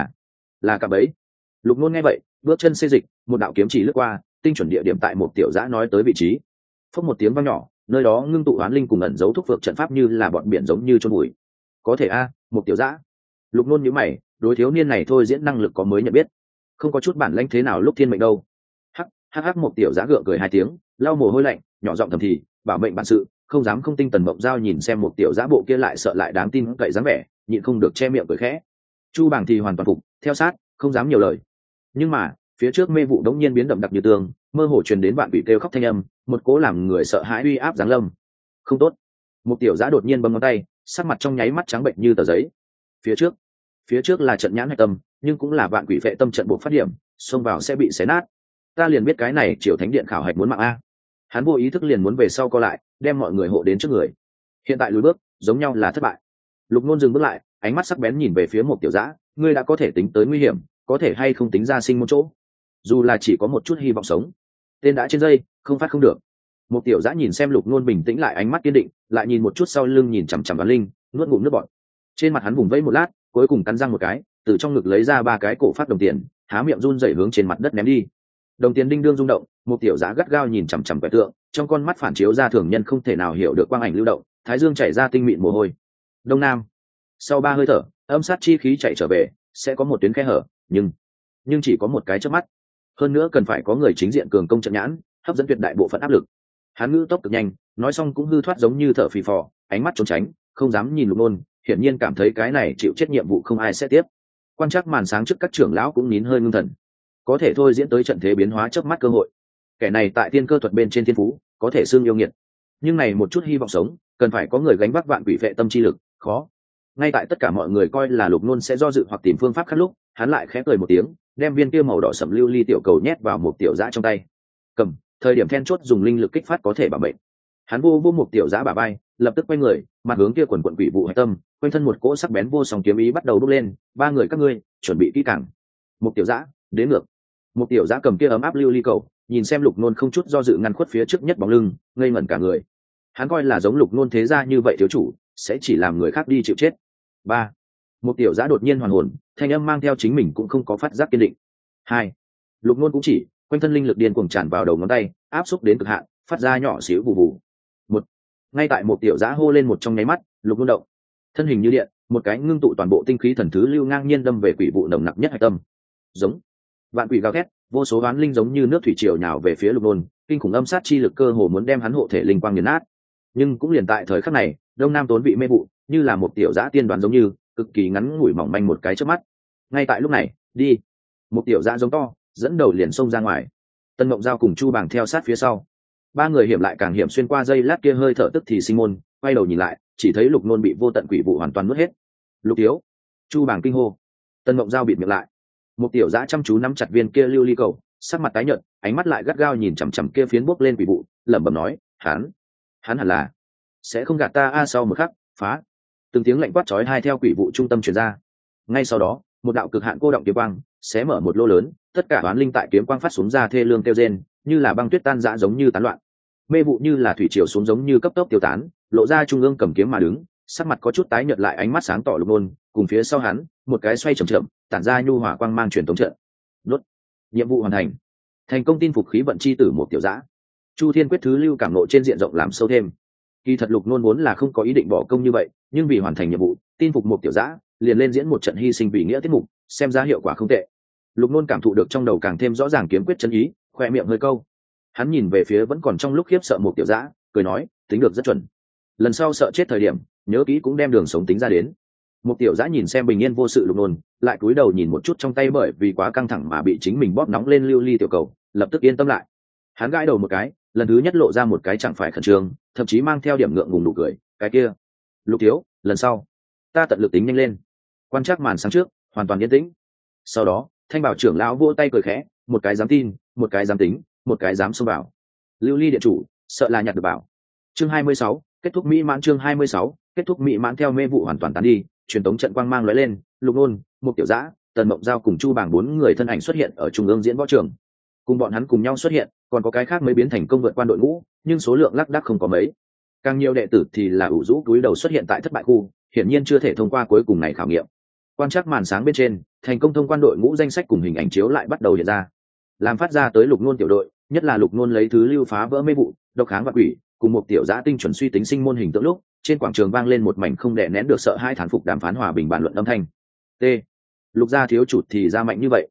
là cả bấy. Lục Nôn nghe vậy, bước chân xê dịch, một đạo kiếm chỉ lướt qua, tinh chuẩn địa điểm tại một tiểu dã nói tới vị trí. Phốc một tiếng vang nhỏ, nơi đó ngưng tụ oán linh cùng ẩn dấu thúc phược trận pháp như là bọn biển giống như chôn bụi. Có thể a, một tiểu dã. Lục Nôn nhíu mày, đối thiếu niên này thôi diễn năng lực có mới nhận biết. Không có chút bản lãnh thế nào lúc thiên mệnh đâu. Hắc, hắc hắc một tiểu giá gượng cười hai tiếng, lau mồ hôi lạnh, nhỏ giọng thầm thì bảo mệnh bản sự, không dám không tinh. Tần Mộng Giao nhìn xem một tiểu giá bộ kia lại sợ lại đáng tin cậy dáng vẻ, nhịn không được che miệng cười khẽ. Chu Bàng thì hoàn toàn phục, theo sát, không dám nhiều lời. Nhưng mà phía trước mê vụ đống nhiên biến đậm đặc như tường, mơ hồ truyền đến bạn bị kêu khóc thanh âm, một cố làm người sợ hãi uy áp giáng lâm. Không tốt! Một tiểu giá đột nhiên bấm ngón tay, sắc mặt trong nháy mắt trắng bệnh như tờ giấy. Phía trước là trận nhãn hạch tâm, nhưng cũng là vạn quỷ vệ tâm trận buộc phát điểm, xông vào sẽ bị xé nát. Ta liền biết cái này Triều Thánh Điện khảo hạch muốn mạng a. Hắn vô ý thức liền muốn về sau co lại, đem mọi người hộ đến trước người. Hiện tại lùi bước, giống nhau là thất bại. Lục Nôn dừng bước lại, ánh mắt sắc bén nhìn về phía một tiểu dã, ngươi đã có thể tính tới nguy hiểm, có thể hay không tính ra sinh môn chỗ, dù là chỉ có một chút hy vọng sống. Tên đã trên dây, không phát không được. Một tiểu dã nhìn xem Lục Nôn bình tĩnh lại, ánh mắt kiên định, lại nhìn một chút sau lưng nhìn chằm chằm Đoán Linh, nuốt ngụm nước bọt. Trên mặt hắn vùng vẫy một lát, cuối cùng cắn răng một cái, từ trong ngực lấy ra 3 cái cổ phát đồng tiền, há miệng run rẩy hướng trên mặt đất ném đi. Đồng tiền đinh đương rung động, một tiểu dã gắt gao nhìn chằm chằm quẻ tượng, trong con mắt phản chiếu ra thường nhân không thể nào hiểu được quang ảnh lưu động, thái dương chảy ra tinh mịn mồ hôi. Đông Nam. Sau 3 hơi thở, âm sát chi khí chạy trở về, sẽ có một tuyến khe hở, nhưng chỉ có một cái chớp mắt. Hơn nữa cần phải có người chính diện cường công trận nhãn, hấp dẫn tuyệt đại bộ phận áp lực. Hắn ngữ tốc cực nhanh, nói xong cũng hư thoát giống như thở phì phò, ánh mắt trốn tránh, không dám nhìn Lục Nôn, hiển nhiên cảm thấy cái này chịu chết nhiệm vụ không ai sẽ tiếp. Quan trắc màn sáng trước các trưởng lão cũng nín hơi ngưng thần, có thể thôi diễn tới trận thế biến hóa chớp mắt cơ hội. Kẻ này tại tiên cơ thuật bên trên thiên phú, có thể xương yêu nghiệt, nhưng này một chút hy vọng sống, cần phải có người gánh vác vạn quỷ vệ tâm chi lực, khó. Ngay tại tất cả mọi người coi là Lục Nôn sẽ do dự hoặc tìm phương pháp khác lúc, hắn lại khẽ cười một tiếng, đem viên kia màu đỏ sẫm lưu ly tiểu cầu nhét vào một tiểu dã trong tay. Cầm, thời điểm then chốt dùng linh lực kích phát có thể bảo mệnh. Hắn vô một tiểu dã bả vai, lập tức quay người, mặt hướng kia quần quần quỷ vụ hạch tâm, quanh thân một cỗ sắc bén vô song kiếm ý bắt đầu bốc lên. 3 người các ngươi chuẩn bị kỹ càng. Một tiểu dã, đến ngược. Một tiểu dã cầm kia ấm áp lưu ly cầu, nhìn xem Lục Nôn không chút do dự ngăn khuất phía trước nhất bóng lưng, ngây ngẩn cả người. Hắn coi là giống Lục Nôn thế gia như vậy thiếu chủ, sẽ chỉ làm người khác đi chịu chết. 3. Một tiểu dã đột nhiên hoàn hồn, thanh âm mang theo chính mình cũng không có phát giác kiên định. 2. Lục Nôn cũng chỉ, quanh thân linh lực điên cuồng tràn vào đầu ngón tay, áp xúc đến cực hạn, phát ra nhỏ xíu bù bù. 1. Ngay tại một tiểu dã hô lên một trong nháy mắt, Lục Nôn động, thân hình như điện, một cái ngưng tụ toàn bộ tinh khí thần thứ lưu ngang nhiên đâm về quỷ vụ nồng nặc nhất hạch tâm. Giống. Vạn quỷ gào thét, vô số oán linh giống như nước thủy triều nhào về phía Lục Nôn, kinh khủng âm sát chi lực cơ hồ muốn đem hắn hộ thể linh quang nghiền nát. Nhưng cũng liền tại thời khắc này, Đông Nam Tốn bị mê vụ, như là một tiểu dã tiên đoán giống như, cực kỳ ngắn ngủi mỏng manh một cái chớp mắt. Ngay tại lúc này, đi. Một tiểu dã giống to, dẫn đầu liền xông ra ngoài. Tân Mộng Giao cùng Chu Bàng theo sát phía sau. 3 người hiểm lại càng hiểm, xuyên qua dây lát kia hơi thở tức thì sinh môn, quay đầu nhìn lại, chỉ thấy Lục Nôn bị vô tận quỷ vụ hoàn toàn nuốt hết. Lục thiếu. Chu Bàng kinh hô. Tân Mộng Giao bịt miệng lại. Một tiểu dã chăm chú nắm chặt viên kia lưu ly cầu, sắc mặt tái nhợt, ánh mắt lại gắt gao nhìn chằm chằm kia phiến bốc lên quỷ vụ, lẩm bẩm nói, hắn hẳn là sẽ không gạt ta a. Sau một khắc, phá. Từng tiếng lạnh quát chói tai theo quỷ vụ trung tâm truyền ra. Ngay sau đó, một đạo cực hạn cô động kiếm quang xé mở một lỗ lớn, tất cả oán linh tại kiếm quang phát xuống ra thê lương kêu rên, như là băng tuyết tan rã giống như tán loạn. Mê vụ như là thủy triều xuống giống như cấp tốc tiêu tán, lộ ra trung ương cầm kiếm mà đứng, sắc mặt có chút tái nhợt lại ánh mắt sáng tỏ Lục Nôn, cùng phía sau hắn, một cái xoay chậm chậm, tản ra nhu hỏa quang mang truyền tống trận. Đốt. Nhiệm vụ hoàn thành. Thành công tin phục khí vận chi tử một tiểu dã. Chu Thiên quyết thứ lưu cảm ngộ trên diện rộng làm sâu thêm. Kỳ thật Lục Nôn vốn là không có ý định bỏ công như vậy, nhưng vì hoàn thành nhiệm vụ, tin phục một tiểu dã, liền lên diễn một trận hy sinh vì nghĩa tiết mục, xem ra hiệu quả không tệ. Lục Nôn cảm thụ được trong đầu càng thêm rõ ràng kiếm quyết chân ý, khoe miệng hơi câu. Hắn nhìn về phía vẫn còn trong lúc khiếp sợ một tiểu dã, cười nói, tính được rất chuẩn. Lần sau sợ chết thời điểm, nhớ kỹ cũng đem đường sống tính ra đến. Một tiểu dã nhìn xem bình yên vô sự Lục Nôn, lại cúi đầu nhìn một chút trong tay bởi vì quá căng thẳng mà bị chính mình bóp nóng lên lưu ly tiểu cầu, lập tức yên tâm lại. Hắn gãi đầu một cái, lần thứ nhất lộ ra một cái chẳng phải khẩn trương, thậm chí mang theo điểm ngượng ngùng nụ cười, cái kia, Lục thiếu, lần sau ta tận lực tính nhanh lên. Quan trắc màn sáng trước hoàn toàn yên tĩnh. Sau đó, Thanh Bảo trưởng lão vỗ tay cười khẽ, một cái dám tin, một cái dám tính, một cái dám xông vào. Lưu ly điện chủ, sợ là nhặt được bảo. Chương 26, kết thúc mỹ mãn. Chương 26, kết thúc mỹ mãn. Theo mê vụ hoàn toàn tán đi, truyền tống trận quang mang lóe lên, Lục Nôn, một tiểu dã, Tần Mộng Giao cùng Chu Bàng 4 người thân ảnh xuất hiện ở trung ương diễn võ trường. Cùng bọn hắn cùng nhau xuất hiện, còn có cái khác mới biến thành công vượt quan đội ngũ, nhưng số lượng lác đác không có mấy. Càng nhiều đệ tử thì là ủ rũ cúi đầu xuất hiện tại thất bại khu, hiển nhiên chưa thể thông qua cuối cùng này khảo nghiệm. Quan trắc màn sáng bên trên, thành công thông quan đội ngũ danh sách cùng hình ảnh chiếu lại bắt đầu hiện ra, làm phát ra tới Lục Nôn tiểu đội, nhất là Lục Nôn lấy thứ lưu phá vỡ mê vụ, độc kháng vạn quỷ, cùng một tiểu dã tinh chuẩn suy tính sinh môn hình tượng lúc, trên quảng trường vang lên một mảnh không đè nén được sợ hai thán phục đàm phán hòa bình bàn luận âm thanh. T. Lục gia thiếu chủ thì ra mạnh như vậy.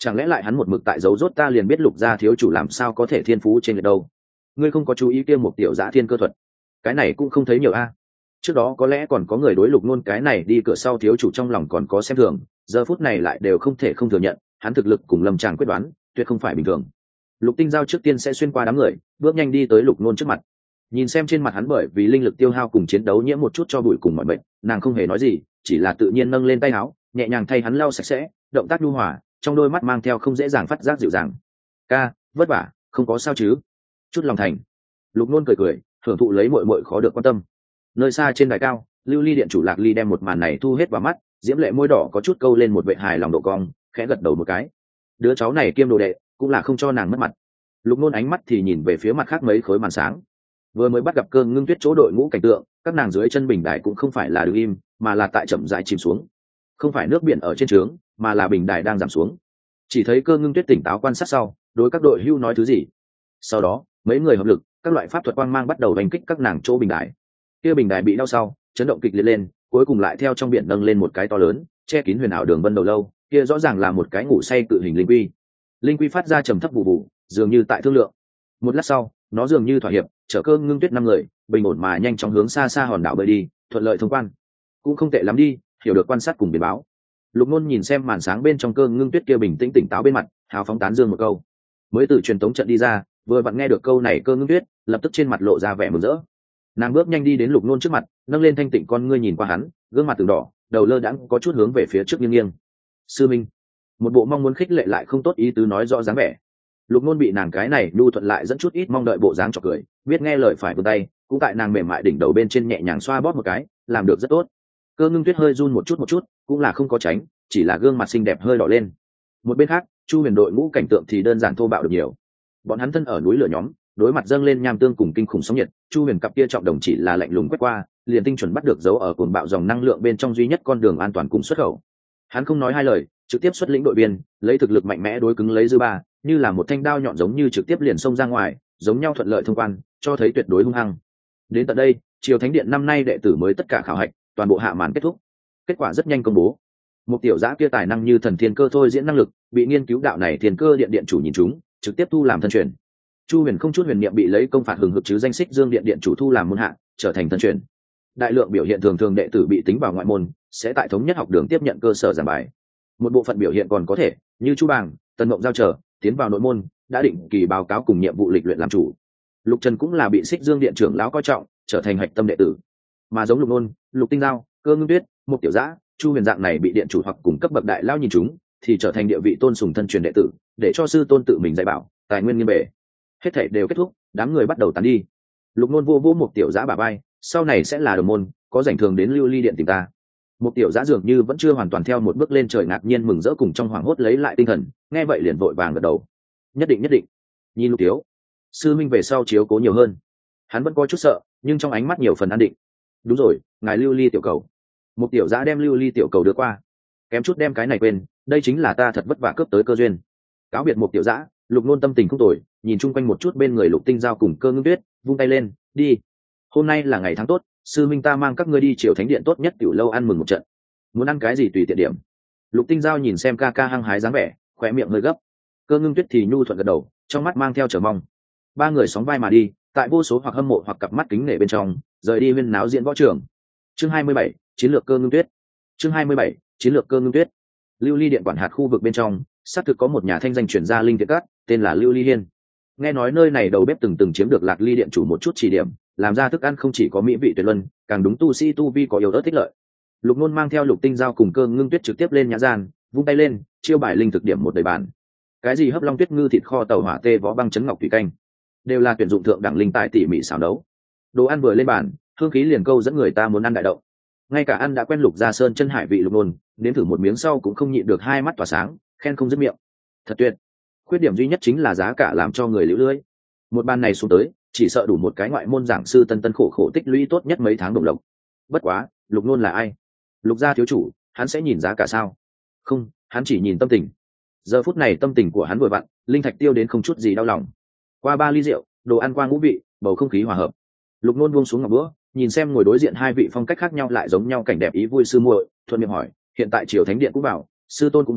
Chẳng lẽ lại hắn một mực tại dấu rốt ta liền biết Lục gia thiếu chủ làm sao có thể thiên phú trên lệch đâu? Ngươi không có chú ý kia một tiểu dã thiên cơ thuật, cái này cũng không thấy nhiều a. Trước đó có lẽ còn có người đối Lục Nôn cái này đi cửa sau thiếu chủ trong lòng còn có xem thường, giờ phút này lại đều không thể không thừa nhận, hắn thực lực cùng Lâm Tràng quyết đoán, tuyệt không phải bình thường. Lục Tinh Giao trước tiên sẽ xuyên qua đám người, bước nhanh đi tới Lục Nôn trước mặt. Nhìn xem trên mặt hắn bởi vì linh lực tiêu hao cùng chiến đấu nhiễm một chút cho bụi cùng mọi bệnh, nàng không hề nói gì, chỉ là tự nhiên nâng lên tay áo, nhẹ nhàng thay hắn lau sạch sẽ, động tác nhu hòa, trong đôi mắt mang theo không dễ dàng phát giác dịu dàng. "Ca, vất vả, không có sao chứ?" Chút lòng thành. Lục Nôn cười cười, hưởng thụ lấy muội muội khó được quan tâm. Nơi xa trên đài cao, Lưu Ly điện chủ Lạc Ly đem một màn này thu hết vào mắt, diễm lệ môi đỏ có chút câu lên một vệ hài lòng độ cong, khẽ gật đầu một cái. Đứa cháu này kiêm đồ đệ, cũng là không cho nàng mất mặt. Lục Nôn ánh mắt thì nhìn về phía mặt khác mấy khối màn sáng. Vừa mới bắt gặp Cơ Ngưng Tuyết chỗ đội ngũ cảnh tượng, các nàng dưới chân bình đài cũng không phải là đứng im, mà là tại chậm rãi chìm xuống. Không phải nước biển ở trên trướng, mà là bình đài đang giảm xuống. Chỉ thấy Cơ Ngưng Tuyết tỉnh táo quan sát sau, đối các đội hưu nói thứ gì. Sau đó, mấy người hợp lực, các loại pháp thuật quang mang bắt đầu đánh kích các nàng chỗ bình đài. Kia bình đài bị đau sau, chấn động kịch liệt lên, cuối cùng lại theo trong biển nâng lên một cái to lớn, che kín huyền ảo đường vân đầu lâu, kia rõ ràng là một cái ngủ say cự hình linh quy. Linh quy phát ra trầm thấp vụ vụ, dường như tại thương lượng. Một lát sau, nó dường như thỏa hiệp, chở Cơ Ngưng Tuyết 5 người, bình ổn mà nhanh chóng hướng xa xa hòn đảo bơi đi, thuận lợi thông quan. Cũng không tệ lắm đi, hiểu được quan sát cùng biến báo. Lục Nôn nhìn xem màn sáng bên trong Cơ Ngưng Tuyết kia bình tĩnh tỉnh táo bên mặt, hào phóng tán dương một câu. Mới từ truyền tống trận đi ra, vừa vặn nghe được câu này Cơ Ngưng Tuyết, lập tức trên mặt lộ ra vẻ mừng rỡ. Nàng bước nhanh đi đến Lục Nôn trước mặt, nâng lên thanh tịnh con ngươi nhìn qua hắn, gương mặt từng đỏ, đầu lơ đãng có chút hướng về phía trước nghiêng nghiêng. "Sư minh." Một bộ mong muốn khích lệ lại không tốt ý tứ nói rõ dáng vẻ. Lục Nôn bị nàng cái này nhu thuận lại dẫn chút ít mong đợi bộ dáng chọc cười, biết nghe lời phải vươn tay, cũng tại nàng mềm mại đỉnh đầu bên trên nhẹ nhàng xoa bóp một cái, làm được rất tốt. Cơ Ngưng Tuyết hơi run một chút, cũng là không có tránh, chỉ là gương mặt xinh đẹp hơi đỏ lên. Một bên khác, Chu Huyền đội ngũ cảnh tượng thì đơn giản thô bạo được nhiều. Bọn hắn thân ở núi lửa nhóm, đối mặt dâng lên nham tương cùng kinh khủng sóng nhiệt, Chu Huyền cặp kia trọng đồng chỉ là lạnh lùng quét qua, liền tinh chuẩn bắt được dấu ở cồn bạo dòng năng lượng bên trong duy nhất con đường an toàn cùng xuất khẩu. Hắn không nói hai lời, trực tiếp xuất lĩnh đội viên, lấy thực lực mạnh mẽ đối cứng lấy dư ba, như là một thanh đao nhọn giống như trực tiếp liền xông ra ngoài, giống nhau thuận lợi thông quan, cho thấy tuyệt đối hung hăng. Đến tận đây, Triều Thánh Điện năm nay đệ tử mới tất cả khảo hạch, toàn bộ hạ màn kết thúc. Kết quả rất nhanh công bố. Một tiểu dã kia tài năng như thần thiên cơ thôi diễn năng lực, bị nghiên cứu đạo này thiên cơ điện điện chủ nhìn chúng, trực tiếp thu làm thân truyền. Chu Huyền không chút huyền niệm bị lấy công phạt hừng hực chứ danh xích Dương điện điện chủ thu làm môn hạ, trở thành thân truyền. Đại lượng biểu hiện thường thường đệ tử bị tính vào ngoại môn, sẽ tại thống nhất học đường tiếp nhận cơ sở giảng bài. Một bộ phận biểu hiện còn có thể, như Chu Bàng, Tần Mộng giao trở, tiến vào nội môn, đã định kỳ báo cáo cùng nhiệm vụ lịch luyện làm chủ. Lục Trần cũng là bị xích Dương điện trưởng lão coi trọng, trở thành hạch tâm đệ tử. Mà giống Lục Nôn, Lục Tinh Giao, Cơ Ngưng Tuyết, một tiểu dã, Chu Huyền dạng này bị điện chủ hoặc cùng cấp bậc đại lao nhìn chúng, thì trở thành địa vị tôn sùng thân truyền đệ tử, để cho sư tôn tự mình dạy bảo, tài nguyên nghiêm bể. Hết thảy đều kết thúc, đám người bắt đầu tán đi. Lục Nôn vô vô một tiểu dã bả vai, sau này sẽ là đồng môn, có rảnh thường đến Lưu Ly điện tìm ta. Một tiểu dã dường như vẫn chưa hoàn toàn theo một bước lên trời ngạc nhiên mừng rỡ cùng trong hoảng hốt lấy lại tinh thần, nghe vậy liền vội vàng gật đầu. Nhất định nhất định. Nhìn Lục Tiếu, sư minh về sau chiếu cố nhiều hơn. Hắn vẫn có chút sợ, nhưng trong ánh mắt nhiều phần an định. Đúng rồi, ngài Lưu Ly tiểu cầu. Một tiểu dã đem Lưu Ly tiểu cầu đưa qua. Kém chút đem cái này quên, đây chính là ta thật vất vả cướp tới cơ duyên. Cáo biệt một tiểu dã, Lục Nôn tâm tình không tồi, nhìn chung quanh một chút bên người Lục Tinh Giao cùng Cơ Ngưng Tuyết, vung tay lên, đi. Hôm nay là ngày tháng tốt, sư minh ta mang các ngươi đi Triều Thánh Điện tốt nhất tiểu lâu ăn mừng một trận. Muốn ăn cái gì tùy tiện điểm. Lục Tinh Giao nhìn xem ca ca hăng hái dáng vẻ, khóe miệng hơi gấp. Cơ Ngưng Tuyết thì nhu thuận gật đầu, trong mắt mang theo chờ mong. Ba người sóng vai mà đi, tại vô số hoặc hâm mộ hoặc cặp mắt kính nể bên trong, rời đi huyên náo diễn võ trường. Chương 27, chiến lược Cơ Ngưng Tuyết. Chương 27, chiến lược Cơ Ngưng Tuyết. Lưu Ly điện quản hạt khu vực bên trong, xác thực có một nhà thanh danh truyền ra linh tiện cát, tên là Lưu Ly Hiên. Nghe nói nơi này đầu bếp từng chiếm được Lạc Ly điện chủ một chút chỉ điểm, làm ra thức ăn không chỉ có mỹ vị tuyệt luân, càng đúng tu sĩ tu vi có yếu ớt thích lợi. Lục Nôn mang theo Lục Tinh Giao cùng Cơ Ngưng Tuyết trực tiếp lên nhã gian, vung tay lên, chiêu bài linh thực điểm một đầy bàn. Cái gì hấp long tuyết ngư thịt kho tàu hỏa tê võ băng chấn ngọc thủy canh, đều là tuyển dụng thượng đẳng linh tài tỉ mỉ xào nấu. Đồ ăn vừa lên bàn, hương khí liền câu dẫn người ta muốn ăn đại động. Ngay cả ăn đã quen Lục Gia Sơn chân hải vị Lục Nôn, nếm thử một miếng sau cũng không nhịn được hai mắt tỏa sáng, khen không dứt miệng. Thật tuyệt. Khuyết điểm duy nhất chính là giá cả làm cho người liễu lưỡi. Một bàn này xuống tới, chỉ sợ đủ một cái ngoại môn giảng sư tân tân khổ khổ tích lũy tốt nhất mấy tháng đồng lộc. Bất quá, Lục Nôn là ai? Lục gia thiếu chủ, hắn sẽ nhìn giá cả sao? Không, hắn chỉ nhìn tâm tình. Giờ phút này tâm tình của hắn vừa vặn, linh thạch tiêu đến không chút gì đau lòng. Qua 3 ly rượu, đồ ăn qua ngũ vị, bầu không khí hòa hợp. Lục Nôn buông xuống ngọc bữa, nhìn xem ngồi đối diện hai vị phong cách khác nhau lại giống nhau cảnh đẹp ý vui sư muội, thuận miệng hỏi, hiện tại Triều Thánh Điện cũng bảo, sư tôn cũng bái,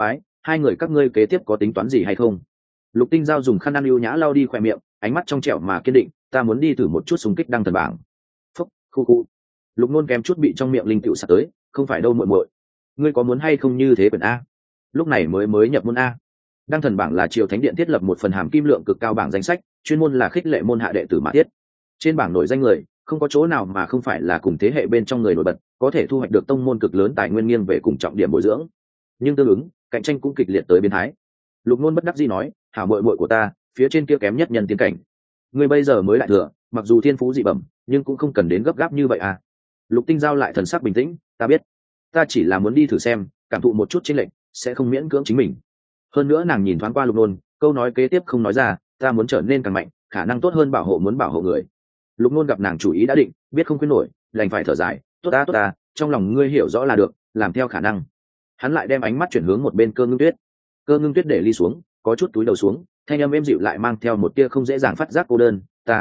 hai người các ngươi kế tiếp có tính toán gì hay không? Lục Tinh Giao dùng khăn ăn ưu nhã lau đi khóe miệng, ánh mắt trong trẻo mà kiên định, ta muốn đi thử một chút xung kích đăng thần bảng. Phúc, khu khu. Lục Nôn kém chút bị trong miệng linh tiểu sặc tới, không phải đâu muội muội. Ngươi có muốn hay không như thế quyển a? Lúc này mới nhập môn a. Đăng thần bảng là Triều Thánh Điện thiết lập một phần hàm kim lượng cực cao bảng danh sách, chuyên môn là khích lệ môn hạ đệ tử mà thiết. Trên bảng nổi danh người, không có chỗ nào mà không phải là cùng thế hệ bên trong người nổi bật, có thể thu hoạch được tông môn cực lớn tài nguyên nghiêng về cùng trọng điểm bồi dưỡng. Nhưng tương ứng, cạnh tranh cũng kịch liệt tới biến thái. Lục Nôn bất đắc dĩ nói, hảo muội muội của ta, phía trên kia kém nhất nhân tiến cảnh. Ngươi bây giờ mới lại thừa, mặc dù thiên phú dị bẩm, nhưng cũng không cần đến gấp gáp như vậy à. Lục Tinh Giao lại thần sắc bình tĩnh, ta biết, ta chỉ là muốn đi thử xem, cảm thụ một chút chênh lệch, sẽ không miễn cưỡng chính mình. Hơn nữa nàng nhìn thoáng qua Lục Nôn, câu nói kế tiếp không nói ra, ta muốn trở nên càng mạnh, khả năng tốt hơn bảo hộ muốn bảo hộ người. Lục Nôn gặp nàng chủ ý đã định, biết không khuyên nổi, đành phải thở dài, tốt ta, trong lòng ngươi hiểu rõ là được, làm theo khả năng. Hắn lại đem ánh mắt chuyển hướng một bên Cơ Ngưng Tuyết. Cơ Ngưng Tuyết để ly xuống, có chút túi đầu xuống, thanh âm êm dịu lại mang theo một tia không dễ dàng phát giác cô đơn,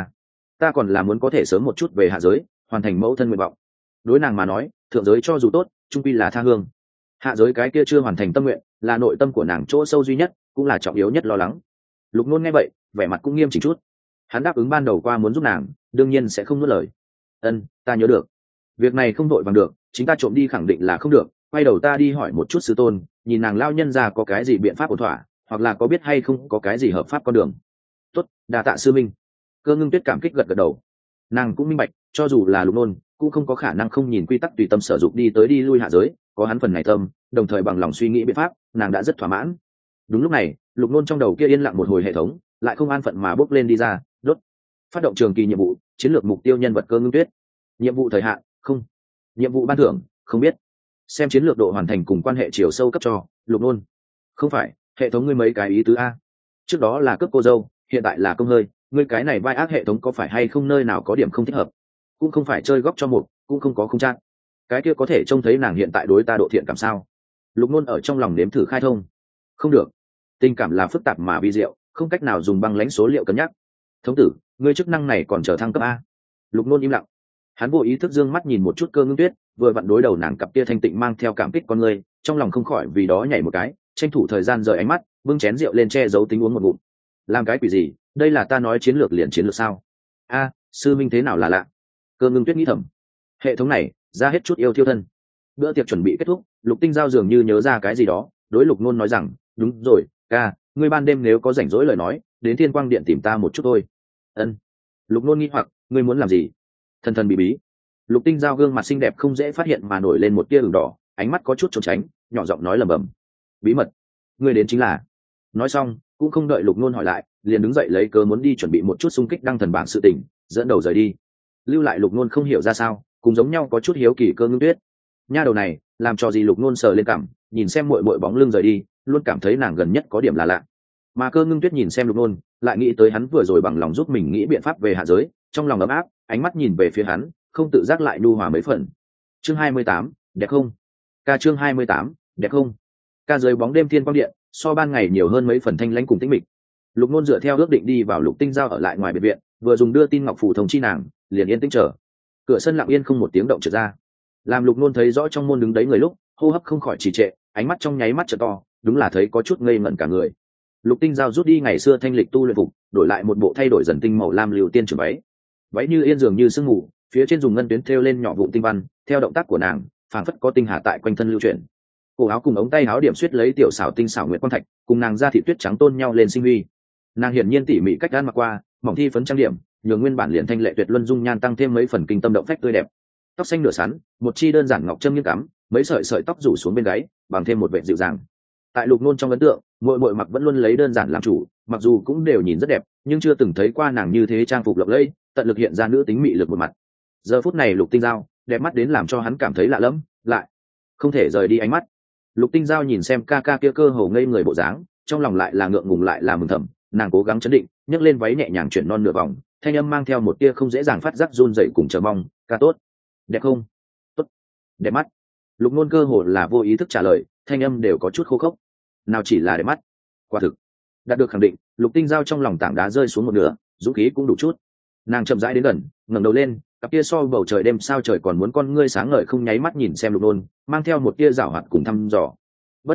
ta còn là muốn có thể sớm một chút về hạ giới, hoàn thành mẫu thân nguyện vọng. Đối nàng mà nói, thượng giới cho dù tốt, trung quy là tha hương. Hạ giới cái kia chưa hoàn thành tâm nguyện, là nội tâm của nàng chỗ sâu duy nhất, cũng là trọng yếu nhất lo lắng. Lục Nôn nghe vậy, vẻ mặt cũng nghiêm chỉnh chút. Hắn đáp ứng ban đầu qua muốn giúp nàng, đương nhiên sẽ không nuốt lời. Ân, ta nhớ được. Việc này không đội bằng được, chính ta trộm đi khẳng định là không được. Quay đầu ta đi hỏi một chút sư tôn, nhìn nàng lao nhân ra có cái gì biện pháp ổn thỏa, hoặc là có biết hay không có cái gì hợp pháp con đường. Tốt, đa tạ sư minh. Cơ Ngưng Tuyết cảm kích gật gật đầu. Nàng cũng minh bạch, cho dù là Lục Nôn, cũng không có khả năng không nhìn quy tắc tùy tâm sở dụng đi tới đi lui hạ giới, có hắn phần này tâm, đồng thời bằng lòng suy nghĩ biện pháp, nàng đã rất thỏa mãn. Đúng lúc này, Lục Nôn trong đầu kia yên lặng một hồi hệ thống, lại không an phận mà bước lên đi ra, đốt. Phát động trường kỳ nhiệm vụ, chiến lược mục tiêu nhân vật Cơ Ngưng Tuyết. Nhiệm vụ thời hạn, không. Nhiệm vụ ban thưởng, không biết. Xem chiến lược độ hoàn thành cùng quan hệ chiều sâu cấp cho, Lục Nôn. Không phải, hệ thống ngươi mấy cái ý tứ a? Trước đó là cướp cô dâu, hiện tại là công hơi, ngươi cái này vai ác hệ thống có phải hay không nơi nào có điểm không thích hợp? Cũng không phải chơi góc cho một, cũng không có không trang. Cái kia có thể trông thấy nàng hiện tại đối ta độ thiện cảm sao? Lục Nôn ở trong lòng nếm thử khai thông. Không được, tình cảm là phức tạp mà vi diệu, không cách nào dùng băng lãnh số liệu cân nhắc. Thống tử, ngươi chức năng này còn chờ thăng cấp a? Lục Nôn im lặng. Hắn vô ý thức dương mắt nhìn một chút Cơ Ngưng Tuyết, vừa vặn đối đầu nàng cặp kia thanh tịnh mang theo cảm kích con người, trong lòng không khỏi vì đó nhảy một cái, tranh thủ thời gian rời ánh mắt, bưng chén rượu lên che giấu tính uống một ngụm. Làm cái quỷ gì, đây là ta nói chiến lược liền chiến lược sao? A, sư minh thế nào là lạ? Cơ Ngưng Tuyết nghĩ thầm. Hệ thống này ra hết chút yêu thiêu thân. Bữa tiệc chuẩn bị kết thúc, Lục Tinh Giao dường như nhớ ra cái gì đó, đối Lục Nôn nói rằng, đúng rồi, ca, ngươi ban đêm nếu có rảnh rỗi lời nói, đến Thiên Quang Điện tìm ta một chút thôi. Ân. Lục Nôn nghi hoặc, ngươi muốn làm gì? Thần thần bí bí. Lục Tinh Giao gương mặt xinh đẹp không dễ phát hiện mà nổi lên một tia ửng đỏ, ánh mắt có chút trốn tránh, nhỏ giọng nói lẩm bẩm, bí mật. Ngươi đến chính là. Nói xong, cũng không đợi Lục Nôn hỏi lại, liền đứng dậy lấy cớ muốn đi chuẩn bị một chút xung kích đăng thần bảng sự tình, dẫn đầu rời đi. Lưu lại Lục Nôn không hiểu ra sao, cùng giống nhau có chút hiếu kỳ Cơ Ngưng Tuyết. Nha đầu này, làm cho gì Lục Nôn sờ lên cảm, nhìn xem muội muội bóng lưng rời đi, luôn cảm thấy nàng gần nhất có điểm là lạ. Mà Cơ Ngưng Tuyết nhìn xem Lục Nôn, lại nghĩ tới hắn vừa rồi bằng lòng giúp mình nghĩ biện pháp về hạ giới, trong lòng ấm áp, ánh mắt nhìn về phía hắn, không tự giác lại nhu hòa mấy phần. Chương 28, đẹp không? Ca chương 28, đẹp không? Ca dưới bóng đêm Thiên Quang Điện, so ban ngày nhiều hơn mấy phần thanh lãnh cùng tĩnh mịch. Lục Nôn dựa theo ước định đi vào Lục Tinh Giao ở lại ngoài biệt viện, vừa dùng đưa tin ngọc phù thông chi nàng, liền yên tĩnh chờ. Cửa sân lặng yên không một tiếng động trượt ra. Làm Lục Nôn thấy rõ trong môn đứng đấy người lúc, hô hấp không khỏi trì trệ, ánh mắt trong nháy mắt trợ to, đúng là thấy có chút ngây ngẩn cả người. Lục Tinh Giao rút đi ngày xưa thanh lịch tu luyện phục, đổi lại một bộ thay đổi dần tinh màu lam lưu tiên trường váy. Váy như yên dường như sương mù, phía trên dùng ngân tuyến thêu lên nhỏ vụn tinh văn, theo động tác của nàng, phảng phất có tinh hà tại quanh thân lưu chuyển. Cổ áo cùng ống tay áo điểm xuyết lấy tiểu xảo tinh xảo nguyệt quang thạch, cùng nàng da thị tuyết trắng tôn nhau lên sinh huy. Nàng hiển nhiên tỉ mỉ cách gan mặc qua, mỏng thi phấn trang điểm, nhường nguyên bản liền thanh lệ tuyệt luân dung nhan tăng thêm mấy phần kinh tâm động phách tươi đẹp. Tóc xanh nửa sắn, một chi đơn giản ngọc trâm nghiêng cắm, mấy sợi sợi tóc rủ xuống bên gáy, bằng thêm một vẻ dịu dàng. Tại Lục Nôn trong ấn tượng, muội muội mặc vẫn luôn lấy đơn giản làm chủ, mặc dù cũng đều nhìn rất đẹp, nhưng chưa từng thấy qua nàng như thế trang phục lộng lẫy, tận lực hiện ra nữ tính mị lực một mặt. Giờ phút này Lục Tinh Giao đẹp mắt đến làm cho hắn cảm thấy lạ lẫm, lại không thể rời đi ánh mắt. Lục Tinh Giao nhìn xem ca ca kia cơ hồ ngây người bộ dáng, trong lòng lại là ngượng ngùng lại là mừng thầm, nàng cố gắng chấn định, nhấc lên váy nhẹ nhàng chuyển non nửa vòng, thanh âm mang theo một tia không dễ dàng phát giác run rẩy cùng chờ mong, "Ca tốt, đẹp không?" "Tốt, đẹp mắt." Lục Nôn cơ hồ là vô ý thức trả lời, thanh âm đều có chút khô khốc. Nào chỉ là đẹp mắt, quả thực. Đạt được khẳng định, Lục Tinh Giao trong lòng tảng đá rơi xuống một nửa, dũng khí cũng đủ chút. Nàng chậm rãi đến gần, ngẩng đầu lên, cặp kia so bầu trời đêm sao trời còn muốn con ngươi sáng ngời không nháy mắt nhìn xem Lục Nôn, mang theo một tia giảo hoạt cùng thăm dò. Bất quá,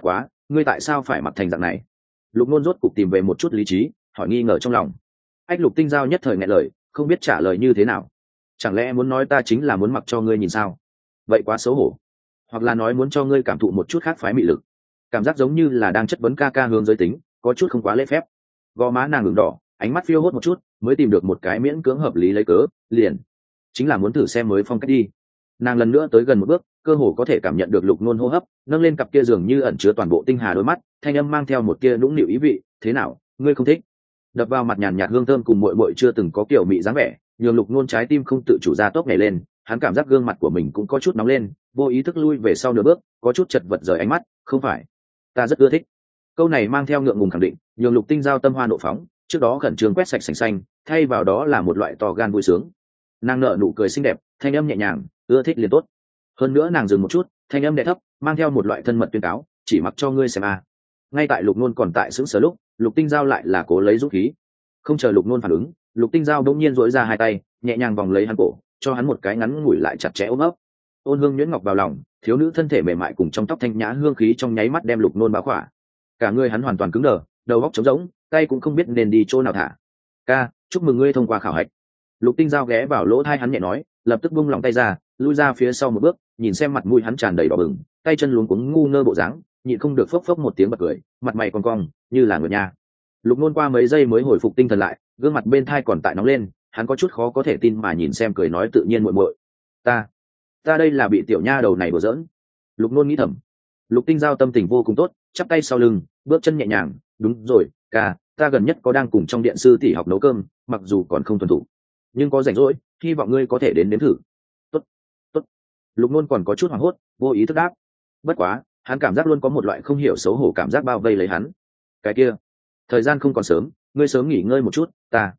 ngươi tại sao phải mặc thành dạng này? Lục Nôn rốt cục tìm về một chút lý trí, hỏi nghi ngờ trong lòng. Ách Lục Tinh Giao nhất thời nghẹn lời, không biết trả lời như thế nào. Chẳng lẽ muốn nói ta chính là muốn mặc cho ngươi nhìn sao? Vậy quá xấu hổ. Hoặc là nói muốn cho ngươi cảm thụ một chút khác phái mị lực. Cảm giác giống như là đang chất vấn ca ca hướng giới tính, có chút không quá lễ phép. Gò má nàng ửng đỏ, ánh mắt phiêu hốt một chút, mới tìm được một cái miễn cưỡng hợp lý lấy cớ, liền chính là muốn thử xem mới phong cách đi. Nàng lần nữa tới gần một bước, cơ hồ có thể cảm nhận được Lục Nôn hô hấp, nâng lên cặp kia dường như ẩn chứa toàn bộ tinh hà đôi mắt, thanh âm mang theo một tia nũng nịu ý vị, thế nào, ngươi không thích? Đập vào mặt nhàn nhạt hương thơm cùng muội muội chưa từng có kiểu mị dáng vẻ, nhường Lục Nôn trái tim không tự chủ ra tốc nhảy lên, hắn cảm giác gương mặt của mình cũng có chút nóng lên, vô ý thức lui về sau nửa bước, có chút chật vật rời ánh mắt, không phải, ta rất ưa thích. Câu này mang theo ngượng ngùng khẳng định, nhường Lục Tinh Giao tâm hoa nộ phóng, trước đó khẩn trương quét sạch sành xanh, thay vào đó là một loại to gan vui sướng. Nàng nở nụ cười xinh đẹp, thanh âm nhẹ nhàng, ưa thích liền tốt. Hơn nữa nàng dừng một chút, thanh âm đè thấp, mang theo một loại thân mật tuyên cáo, chỉ mặc cho ngươi xem à. Ngay tại Lục Nôn còn tại sững sờ lúc, Lục Tinh Giao lại là cố lấy dũng khí. Không chờ Lục Nôn phản ứng, Lục Tinh Giao đống nhiên duỗi ra hai tay, nhẹ nhàng vòng lấy hắn cổ, cho hắn một cái ngắn ngủi lại chặt chẽ ôm ấp. Ôn hương nhuyễn ngọc vào lòng, thiếu nữ thân thể mềm mại cùng trong tóc thanh nhã hương khí trong nháy mắt đem Lục Nôn bao khỏa. Cả người hắn hoàn toàn cứng đờ, đầu óc trống rỗng, tay cũng không biết nên đi chỗ nào thả. Ca, chúc mừng ngươi thông qua khảo hạch. Lục Tinh Giao ghé vào lỗ tai hắn nhẹ nói, lập tức buông lòng tay ra, lui ra phía sau một bước, nhìn xem mặt mũi hắn tràn đầy đỏ bừng, tay chân luống cuống ngu ngơ bộ dáng, nhịn không được phốc phốc một tiếng bật cười, mặt mày cong cong, như là người nhà. Lục Nôn qua mấy giây mới hồi phục tinh thần lại, gương mặt bên thai còn tại nóng lên, hắn có chút khó có thể tin mà nhìn xem cười nói tự nhiên muội muội. Ta đây là bị tiểu nha đầu này đùa giỡn. Lục Nôn nghĩ thầm. Lục Tinh Giao tâm tình vô cùng tốt, chắp tay sau lưng, bước chân nhẹ nhàng, đúng rồi, ca, ta gần nhất có đang cùng trong điện sư tỷ học nấu cơm, mặc dù còn không thuần thục, nhưng có rảnh rỗi, hy vọng ngươi có thể đến nếm thử. Tốt, tốt. Lục Nôn còn có chút hoảng hốt, vô ý thức đáp. Bất quá, hắn cảm giác luôn có một loại không hiểu xấu hổ cảm giác bao vây lấy hắn. Cái kia, thời gian không còn sớm, ngươi sớm nghỉ ngơi một chút,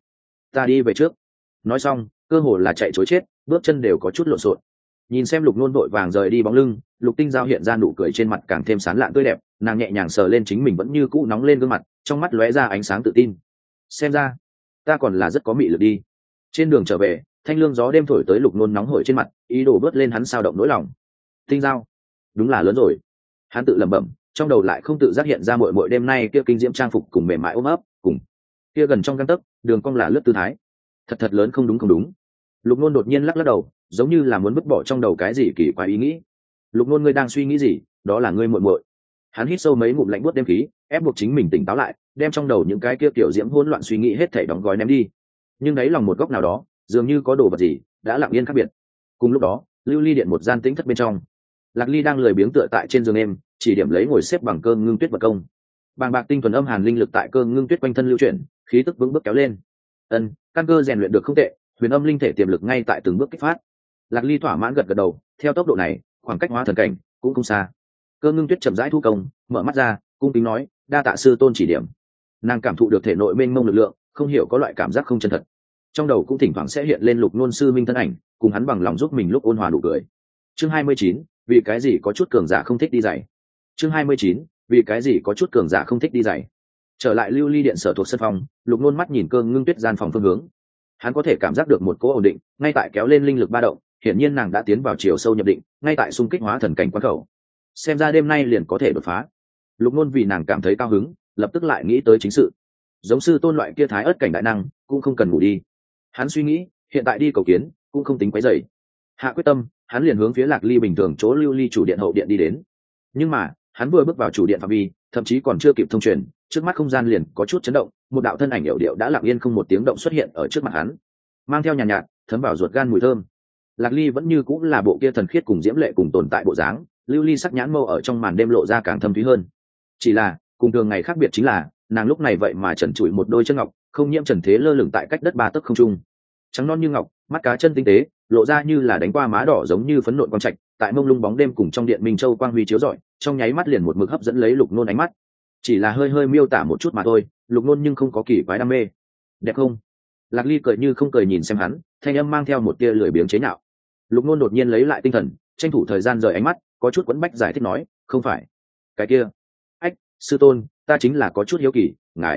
ta đi về trước. Nói xong, cơ hồ là chạy chối chết, bước chân đều có chút lộn xộn. Nhìn xem Lục Nôn vội vàng rời đi bóng lưng, Lục Tinh Giao hiện ra nụ cười trên mặt càng thêm sán lạn tươi đẹp, nàng nhẹ nhàng sờ lên chính mình vẫn như cũ nóng lên gương mặt, trong mắt lóe ra ánh sáng tự tin. Xem ra, ta còn là rất có mị lực đi. Trên đường trở về, thanh lương gió đêm thổi tới Lục Nôn nóng hổi trên mặt, ý đồ bớt lên hắn sao động nỗi lòng. Tinh Giao, đúng là lớn rồi. Hắn tự lẩm bẩm, trong đầu lại không tự giác hiện ra muội muội đêm nay kia kinh diễm trang phục cùng mềm mại ôm ấp, cùng kia gần trong gang tấc, đường cong là lướt tư thái. Thật lớn không đúng. Lục Nôn đột nhiên lắc lắc đầu, giống như là muốn vứt bỏ trong đầu cái gì kỳ quái ý nghĩ. Lục Nôn, ngươi đang suy nghĩ gì? Đó là ngươi muội muội. Hắn hít sâu mấy ngụm lạnh buốt đêm khí, ép buộc chính mình tỉnh táo lại, đem trong đầu những cái kia tiểu diễm hỗn loạn suy nghĩ hết thảy đóng gói ném đi. Nhưng đấy lòng một góc nào đó, dường như có đồ vật gì đã lặng yên khác biệt. Cùng lúc đó, lưu ly điện một gian tĩnh thất bên trong, Lạc Ly đang lười biếng tựa tại trên giường em, chỉ điểm lấy ngồi xếp bằng cơ ngưng tuyết vật công. Bàng bạc tinh thuần âm hàn linh lực tại cơ ngưng tuyết quanh thân lưu chuyển, khí tức vững bước kéo lên. Căn cơ rèn luyện được không tệ, huyền âm linh thể tiềm lực ngay tại từng bước kích phát. Lạc Ly thỏa mãn gật gật đầu, theo tốc độ này, khoảng cách hóa thần cảnh cũng không xa. Cơ ngưng tuyết chậm rãi thu công, mở mắt ra, cung kính nói, đa tạ sư tôn chỉ điểm. Nàng cảm thụ được thể nội mênh mông lực lượng, không hiểu có loại cảm giác không chân thật. Trong đầu cũng thỉnh thoảng sẽ hiện lên Lục Nôn sư minh thân ảnh, cùng hắn bằng lòng giúp mình lúc ôn hòa nụ cười. Chương 29, vì cái gì có chút cường giả không thích đi dày. Chương 29, vì cái gì có chút cường giả không thích đi dày. Trở lại lưu ly điện sở thuộc sân phòng, Lục Nôn mắt nhìn cơ ngưng tuyết gian phòng phương hướng. Hắn có thể cảm giác được một cỗ ổn định, ngay tại kéo lên linh lực ba động, hiển nhiên nàng đã tiến vào chiều sâu nhập định, ngay tại xung kích hóa thần cảnh quan khẩu. Xem ra đêm nay liền có thể đột phá. Lục Nôn vì nàng cảm thấy cao hứng, lập tức lại nghĩ tới chính sự. Giống sư tôn loại kia thái ớt cảnh đại năng, cũng không cần ngủ đi. Hắn suy nghĩ, hiện tại đi cầu kiến, cũng không tính quấy rầy. Hạ quyết tâm, hắn liền hướng phía Lạc Ly bình thường chỗ lưu ly chủ điện hậu điện đi đến. Nhưng mà, hắn vừa bước vào chủ điện phạm vi, thậm chí còn chưa kịp thông truyền, trước mắt không gian liền có chút chấn động, một đạo thân ảnh hiệu điệu đã lặng yên không một tiếng động xuất hiện ở trước mặt hắn, mang theo nhàn nhạt, thấm vào ruột gan mùi thơm. Lạc Ly vẫn như cũng là bộ kia thần khiết cùng diễm lệ cùng tồn tại bộ dáng, lưu ly sắc nhãn mâu ở trong màn đêm lộ ra càng thâm thúy hơn. Chỉ là, cùng thường ngày khác biệt chính là, nàng lúc này vậy mà trần trụi một đôi chân ngọc, không nhiễm trần thế lơ lửng tại cách đất 3 tấc không trung. Trắng non như ngọc, mắt cá chân tinh tế, lộ ra như là đánh qua má đỏ giống như phấn nộn quang trạch, tại mông lung bóng đêm cùng trong điện minh châu quang huy chiếu rọi, trong nháy mắt liền một mực hấp dẫn lấy Lục Nôn ánh mắt. Chỉ là hơi miêu tả một chút mà thôi, Lục Nôn nhưng không có kỳ quái đam mê. Đẹp không? Lạc Ly cười như không cười nhìn xem hắn, thanh âm mang theo một tia lười biếng chế nhạo. Lục Nôn đột nhiên lấy lại tinh thần, tranh thủ thời gian rời ánh mắt, có chút quẫn bách giải thích nói, không phải cái kia. Ách, sư tôn, ta chính là có chút hiếu kỳ,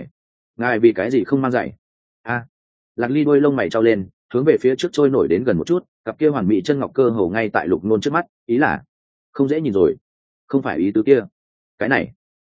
ngài vì cái gì không mang giày? Lạc Ly đôi lông mày trao lên, hướng về phía trước trôi nổi đến gần một chút, cặp kia hoàn mỹ chân ngọc cơ hồ ngay tại Lục Nôn trước mắt, ý là không dễ nhìn rồi. Không phải ý tứ kia. Cái này,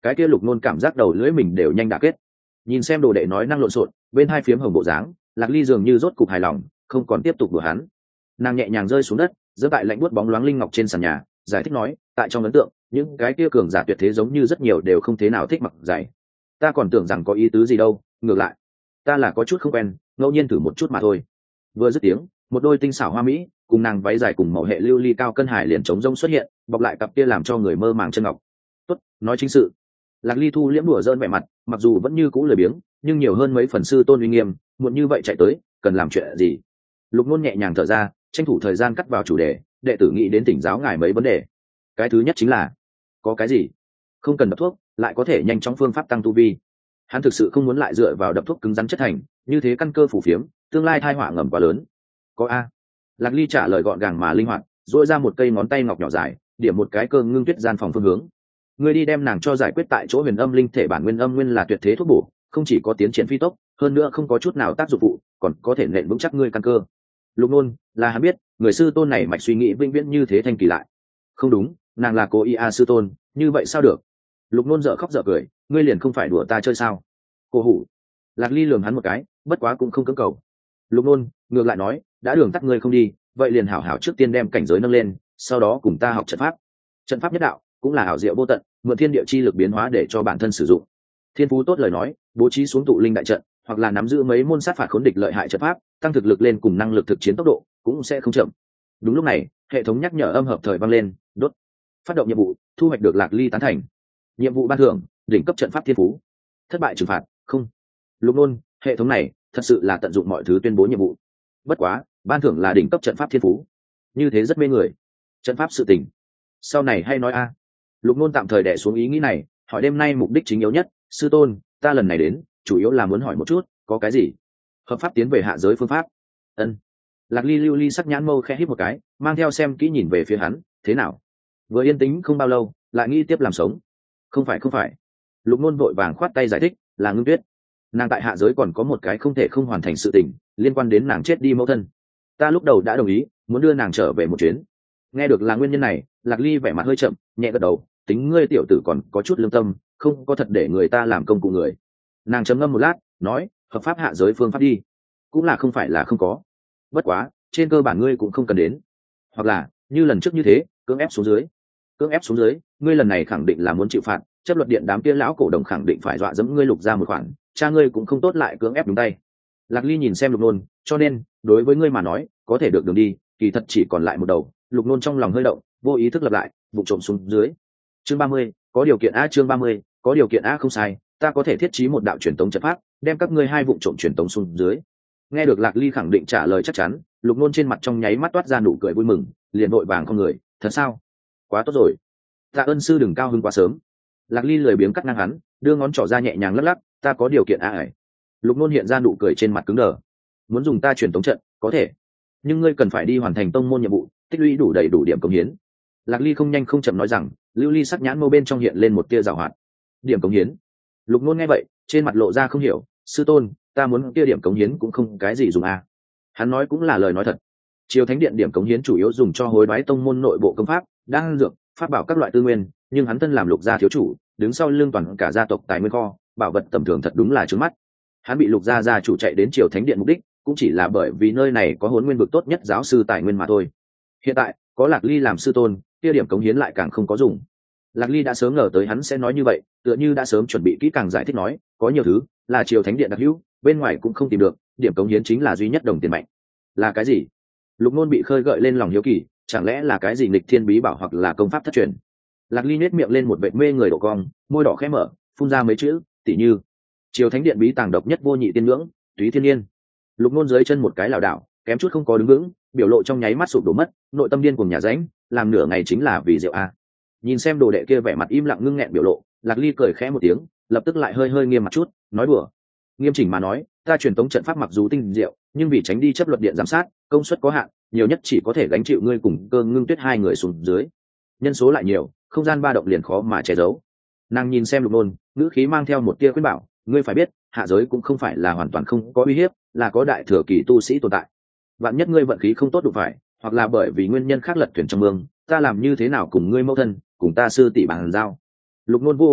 Cái kia Lục Nôn cảm giác đầu lưỡi mình đều nhanh đã kết. Nhìn xem đồ đệ nói năng lộn xộn, bên hai phiếm hồng bộ dáng, Lạc Ly dường như rốt cục hài lòng, không còn tiếp tục đùa hắn. Nàng nhẹ nhàng rơi xuống đất, giơ tại lạnh buốt bóng loáng linh ngọc trên sàn nhà, giải thích nói, tại trong ấn tượng, những cái kia cường giả tuyệt thế giống như rất nhiều đều không thế nào thích mặc giày. Ta còn tưởng rằng có ý tứ gì đâu, ngược lại, ta là có chút không quen, ngẫu nhiên thử một chút mà thôi. Vừa dứt tiếng, một đôi tinh xảo hoa mỹ, cùng nàng váy dài cùng màu hệ lưu ly cao cân hải liền trống rông xuất hiện, bọc lại cặp kia làm cho người mơ màng chân ngọc. Tốt, nói chính sự. Lạc Ly thu liễm đùa dơn vẻ mặt, mặc dù vẫn như cũ lười biếng, nhưng nhiều hơn mấy phần sư tôn uy nghiêm, muộn như vậy chạy tới, cần làm chuyện gì? Lục Nôn nhẹ nhàng thở ra, tranh thủ thời gian cắt vào chủ đề, đệ tử nghĩ đến tỉnh giáo ngài mấy vấn đề. Cái thứ nhất chính là, có cái gì? Không cần đập thuốc, lại có thể nhanh chóng phương pháp tăng tu vi. Hắn thực sự không muốn lại dựa vào đập thuốc cứng rắn chất thành, như thế căn cơ phủ phiếm, tương lai tai họa ngầm quá lớn. Có a. Lạc Ly trả lời gọn gàng mà linh hoạt, duỗi ra một cây ngón tay ngọc nhỏ dài, điểm một cái cơ ngưng tuyết gian phòng phương hướng. Ngươi đi đem nàng cho giải quyết tại chỗ huyền âm linh thể bản nguyên âm nguyên là tuyệt thế thuốc bổ, không chỉ có tiến triển phi tốc, hơn nữa không có chút nào tác dụng phụ, còn có thể nện vững chắc ngươi căn cơ. Lục Nôn, là hắn biết, người sư tôn này mạch suy nghĩ vĩnh viễn như thế thanh kỳ lại. Không đúng, nàng là cô ia sư tôn, như vậy sao được? Lục Nôn dở khóc dở cười, ngươi liền không phải đùa ta chơi sao? Cô hủ. Lạc Ly lườm hắn một cái, bất quá cũng không cưỡng cầu. Lục Nôn ngược lại nói, đã đường tắt ngươi không đi, vậy liền hảo hảo trước tiên đem cảnh giới nâng lên, sau đó cùng ta học trận pháp. Trận pháp nhất đạo cũng là ảo diệu vô tận, mượn thiên địa chi lực biến hóa để cho bản thân sử dụng. Thiên phú tốt lời nói, bố trí xuống tụ linh đại trận, hoặc là nắm giữ mấy môn sát phạt khốn địch lợi hại trận pháp, tăng thực lực lên cùng năng lực thực chiến tốc độ cũng sẽ không chậm. Đúng lúc này, hệ thống nhắc nhở âm hợp thời vang lên, đốt. Phát động nhiệm vụ, thu hoạch được Lạc Ly tán thành. Nhiệm vụ ban thưởng, đỉnh cấp trận pháp thiên phú. Thất bại trừng phạt, không. Lục Nôn, hệ thống này thật sự là tận dụng mọi thứ tuyên bố nhiệm vụ. Bất quá, ban thưởng là đỉnh cấp trận pháp thiên phú, như thế rất mê người. Trận pháp sự tình, sau này hay nói a. Lục Nôn tạm thời đè xuống ý nghĩ này, hỏi đêm nay mục đích chính yếu nhất, sư tôn, ta lần này đến, chủ yếu là muốn hỏi một chút, có cái gì hợp pháp tiến về hạ giới phương pháp? Ân. Lạc Ly lưu ly sắc nhãn mâu khẽ híp một cái, mang theo xem kỹ nhìn về phía hắn, thế nào? Vừa yên tĩnh không bao lâu, lại nghĩ tiếp làm sống. Không phải. Lục Nôn vội vàng khoát tay giải thích, là Ngưng Tuyết. Nàng tại hạ giới còn có một cái không thể không hoàn thành sự tình, liên quan đến nàng chết đi mẫu thân. Ta lúc đầu đã đồng ý, muốn đưa nàng trở về một chuyến. Nghe được là nguyên nhân này, Lạc Ly vẻ mặt hơi chậm, nhẹ gật đầu, tính ngươi tiểu tử còn có chút lương tâm, không có thật để người ta làm công cụ người. Nàng trầm ngâm một lát, nói, hợp pháp hạ giới phương pháp đi, cũng là không phải là không có. Bất quá, trên cơ bản ngươi cũng không cần đến, hoặc là như lần trước như thế, cưỡng ép xuống dưới. Cưỡng ép xuống dưới, ngươi lần này khẳng định là muốn chịu phạt, chấp luật điện đám kia lão cổ đồng khẳng định phải dọa dẫm ngươi Lục ra một khoản, cha ngươi cũng không tốt lại cưỡng ép đúng tay. Lạc Ly nhìn xem Lục Nôn, cho nên đối với ngươi mà nói, có thể được đường đi, kỳ thật chỉ còn lại một đầu. Lục Nôn trong lòng hơi động, vô ý thức lập lại, vụ trộm xuống dưới. Chương 30, có điều kiện a. Chương 30, có điều kiện a. Không sai, ta có thể thiết trí một đạo truyền tống trận pháp, đem các ngươi hai vụ trộm truyền tống xuống dưới. Nghe được Lạc Ly khẳng định trả lời chắc chắn, Lục Nôn trên mặt trong nháy mắt toát ra nụ cười vui mừng, liền vội vàng không người, thật sao? Quá tốt rồi. Tạ ơn sư đừng cao hứng quá sớm. Lạc Ly lười biếng cắt ngang hắn, đưa ngón trỏ ra nhẹ nhàng lắc lắc, ta có điều kiện a ải. Lục Nôn hiện ra nụ cười trên mặt cứng đờ. Muốn dùng ta truyền tống trận, có thể, nhưng ngươi cần phải đi hoàn thành tông môn nhiệm vụ, tích lũy đủ đầy đủ điểm cống hiến. Lạc Ly không nhanh không chậm nói rằng, lưu ly sắc nhãn mâu bên trong hiện lên một tia giảo hoạt. Điểm cống hiến? Lục Nôn nghe vậy, trên mặt lộ ra không hiểu, sư tôn, ta muốn kia điểm cống hiến cũng không cái gì dùng a. Hắn nói cũng là lời nói thật. Triều Thánh Điện điểm cống hiến chủ yếu dùng cho hối đoái tông môn nội bộ công pháp, đan dược, pháp bảo các loại tư nguyên, nhưng hắn thân làm Lục gia thiếu chủ, đứng sau lưng toàn cả gia tộc tài nguyên kho, bảo vật tầm thường thật đúng là trướng mắt. Hắn bị Lục gia gia chủ chạy đến Triều Thánh Điện mục đích, cũng chỉ là bởi vì nơi này có Hỗn Nguyên vực tốt nhất giáo sư tài nguyên mà thôi. Hiện tại, có Lạc Ly làm sư tôn, kia điểm cống hiến lại càng không có dùng. Lạc Ly đã sớm ngờ tới hắn sẽ nói như vậy, tựa như đã sớm chuẩn bị kỹ càng giải thích nói, có nhiều thứ là Triều Thánh Điện đặc hữu, bên ngoài cũng không tìm được, điểm cống hiến chính là duy nhất đồng tiền mạnh. Là cái gì? Lục Nôn bị khơi gợi lên lòng hiếu kỳ, chẳng lẽ là cái gì nghịch thiên bí bảo hoặc là công pháp thất truyền? Lạc Ly nhếch miệng lên một vệt mê người độ cong, môi đỏ khẽ mở, phun ra mấy chữ, tỉ như Triều Thánh Điện bí tàng độc nhất vô nhị tiên ngưỡng, Túy Thiên Nhiên. Lục Nôn dưới chân một cái lảo đảo, kém chút không có đứng vững, biểu lộ trong nháy mắt sụp đổ mất, nội tâm điên cuồng nhà ránh, làm nửa ngày chính là vì rượu a. Nhìn xem đồ đệ kia vẻ mặt im lặng ngưng nghẹn biểu lộ, Lạc Ly cười khẽ một tiếng, lập tức lại hơi hơi nghiêm mặt chút, nói đùa. Nghiêm chỉnh mà nói, ta truyền tống trận pháp mặc dù tinh diệu, nhưng vì tránh đi chấp luật điện giám sát, công suất có hạn, nhiều nhất chỉ có thể gánh chịu ngươi cùng Cơ Ngưng Tuyết hai người xuống dưới. Nhân số lại nhiều, không gian ba động liền khó mà che giấu. Nàng nhìn xem Lục Nôn, ngữ khí mang theo một tia khuyên bảo, ngươi phải biết, hạ giới cũng không phải là hoàn toàn không có uy hiếp, là có đại thừa kỳ tu sĩ tồn tại. Vạn nhất ngươi vận khí không tốt đụng phải, hoặc là bởi vì nguyên nhân khác lật thuyền trong mương, ta làm như thế nào cùng ngươi mâu thân, cùng ta sư tỷ bàn giao? Lục Nôn vô ngực,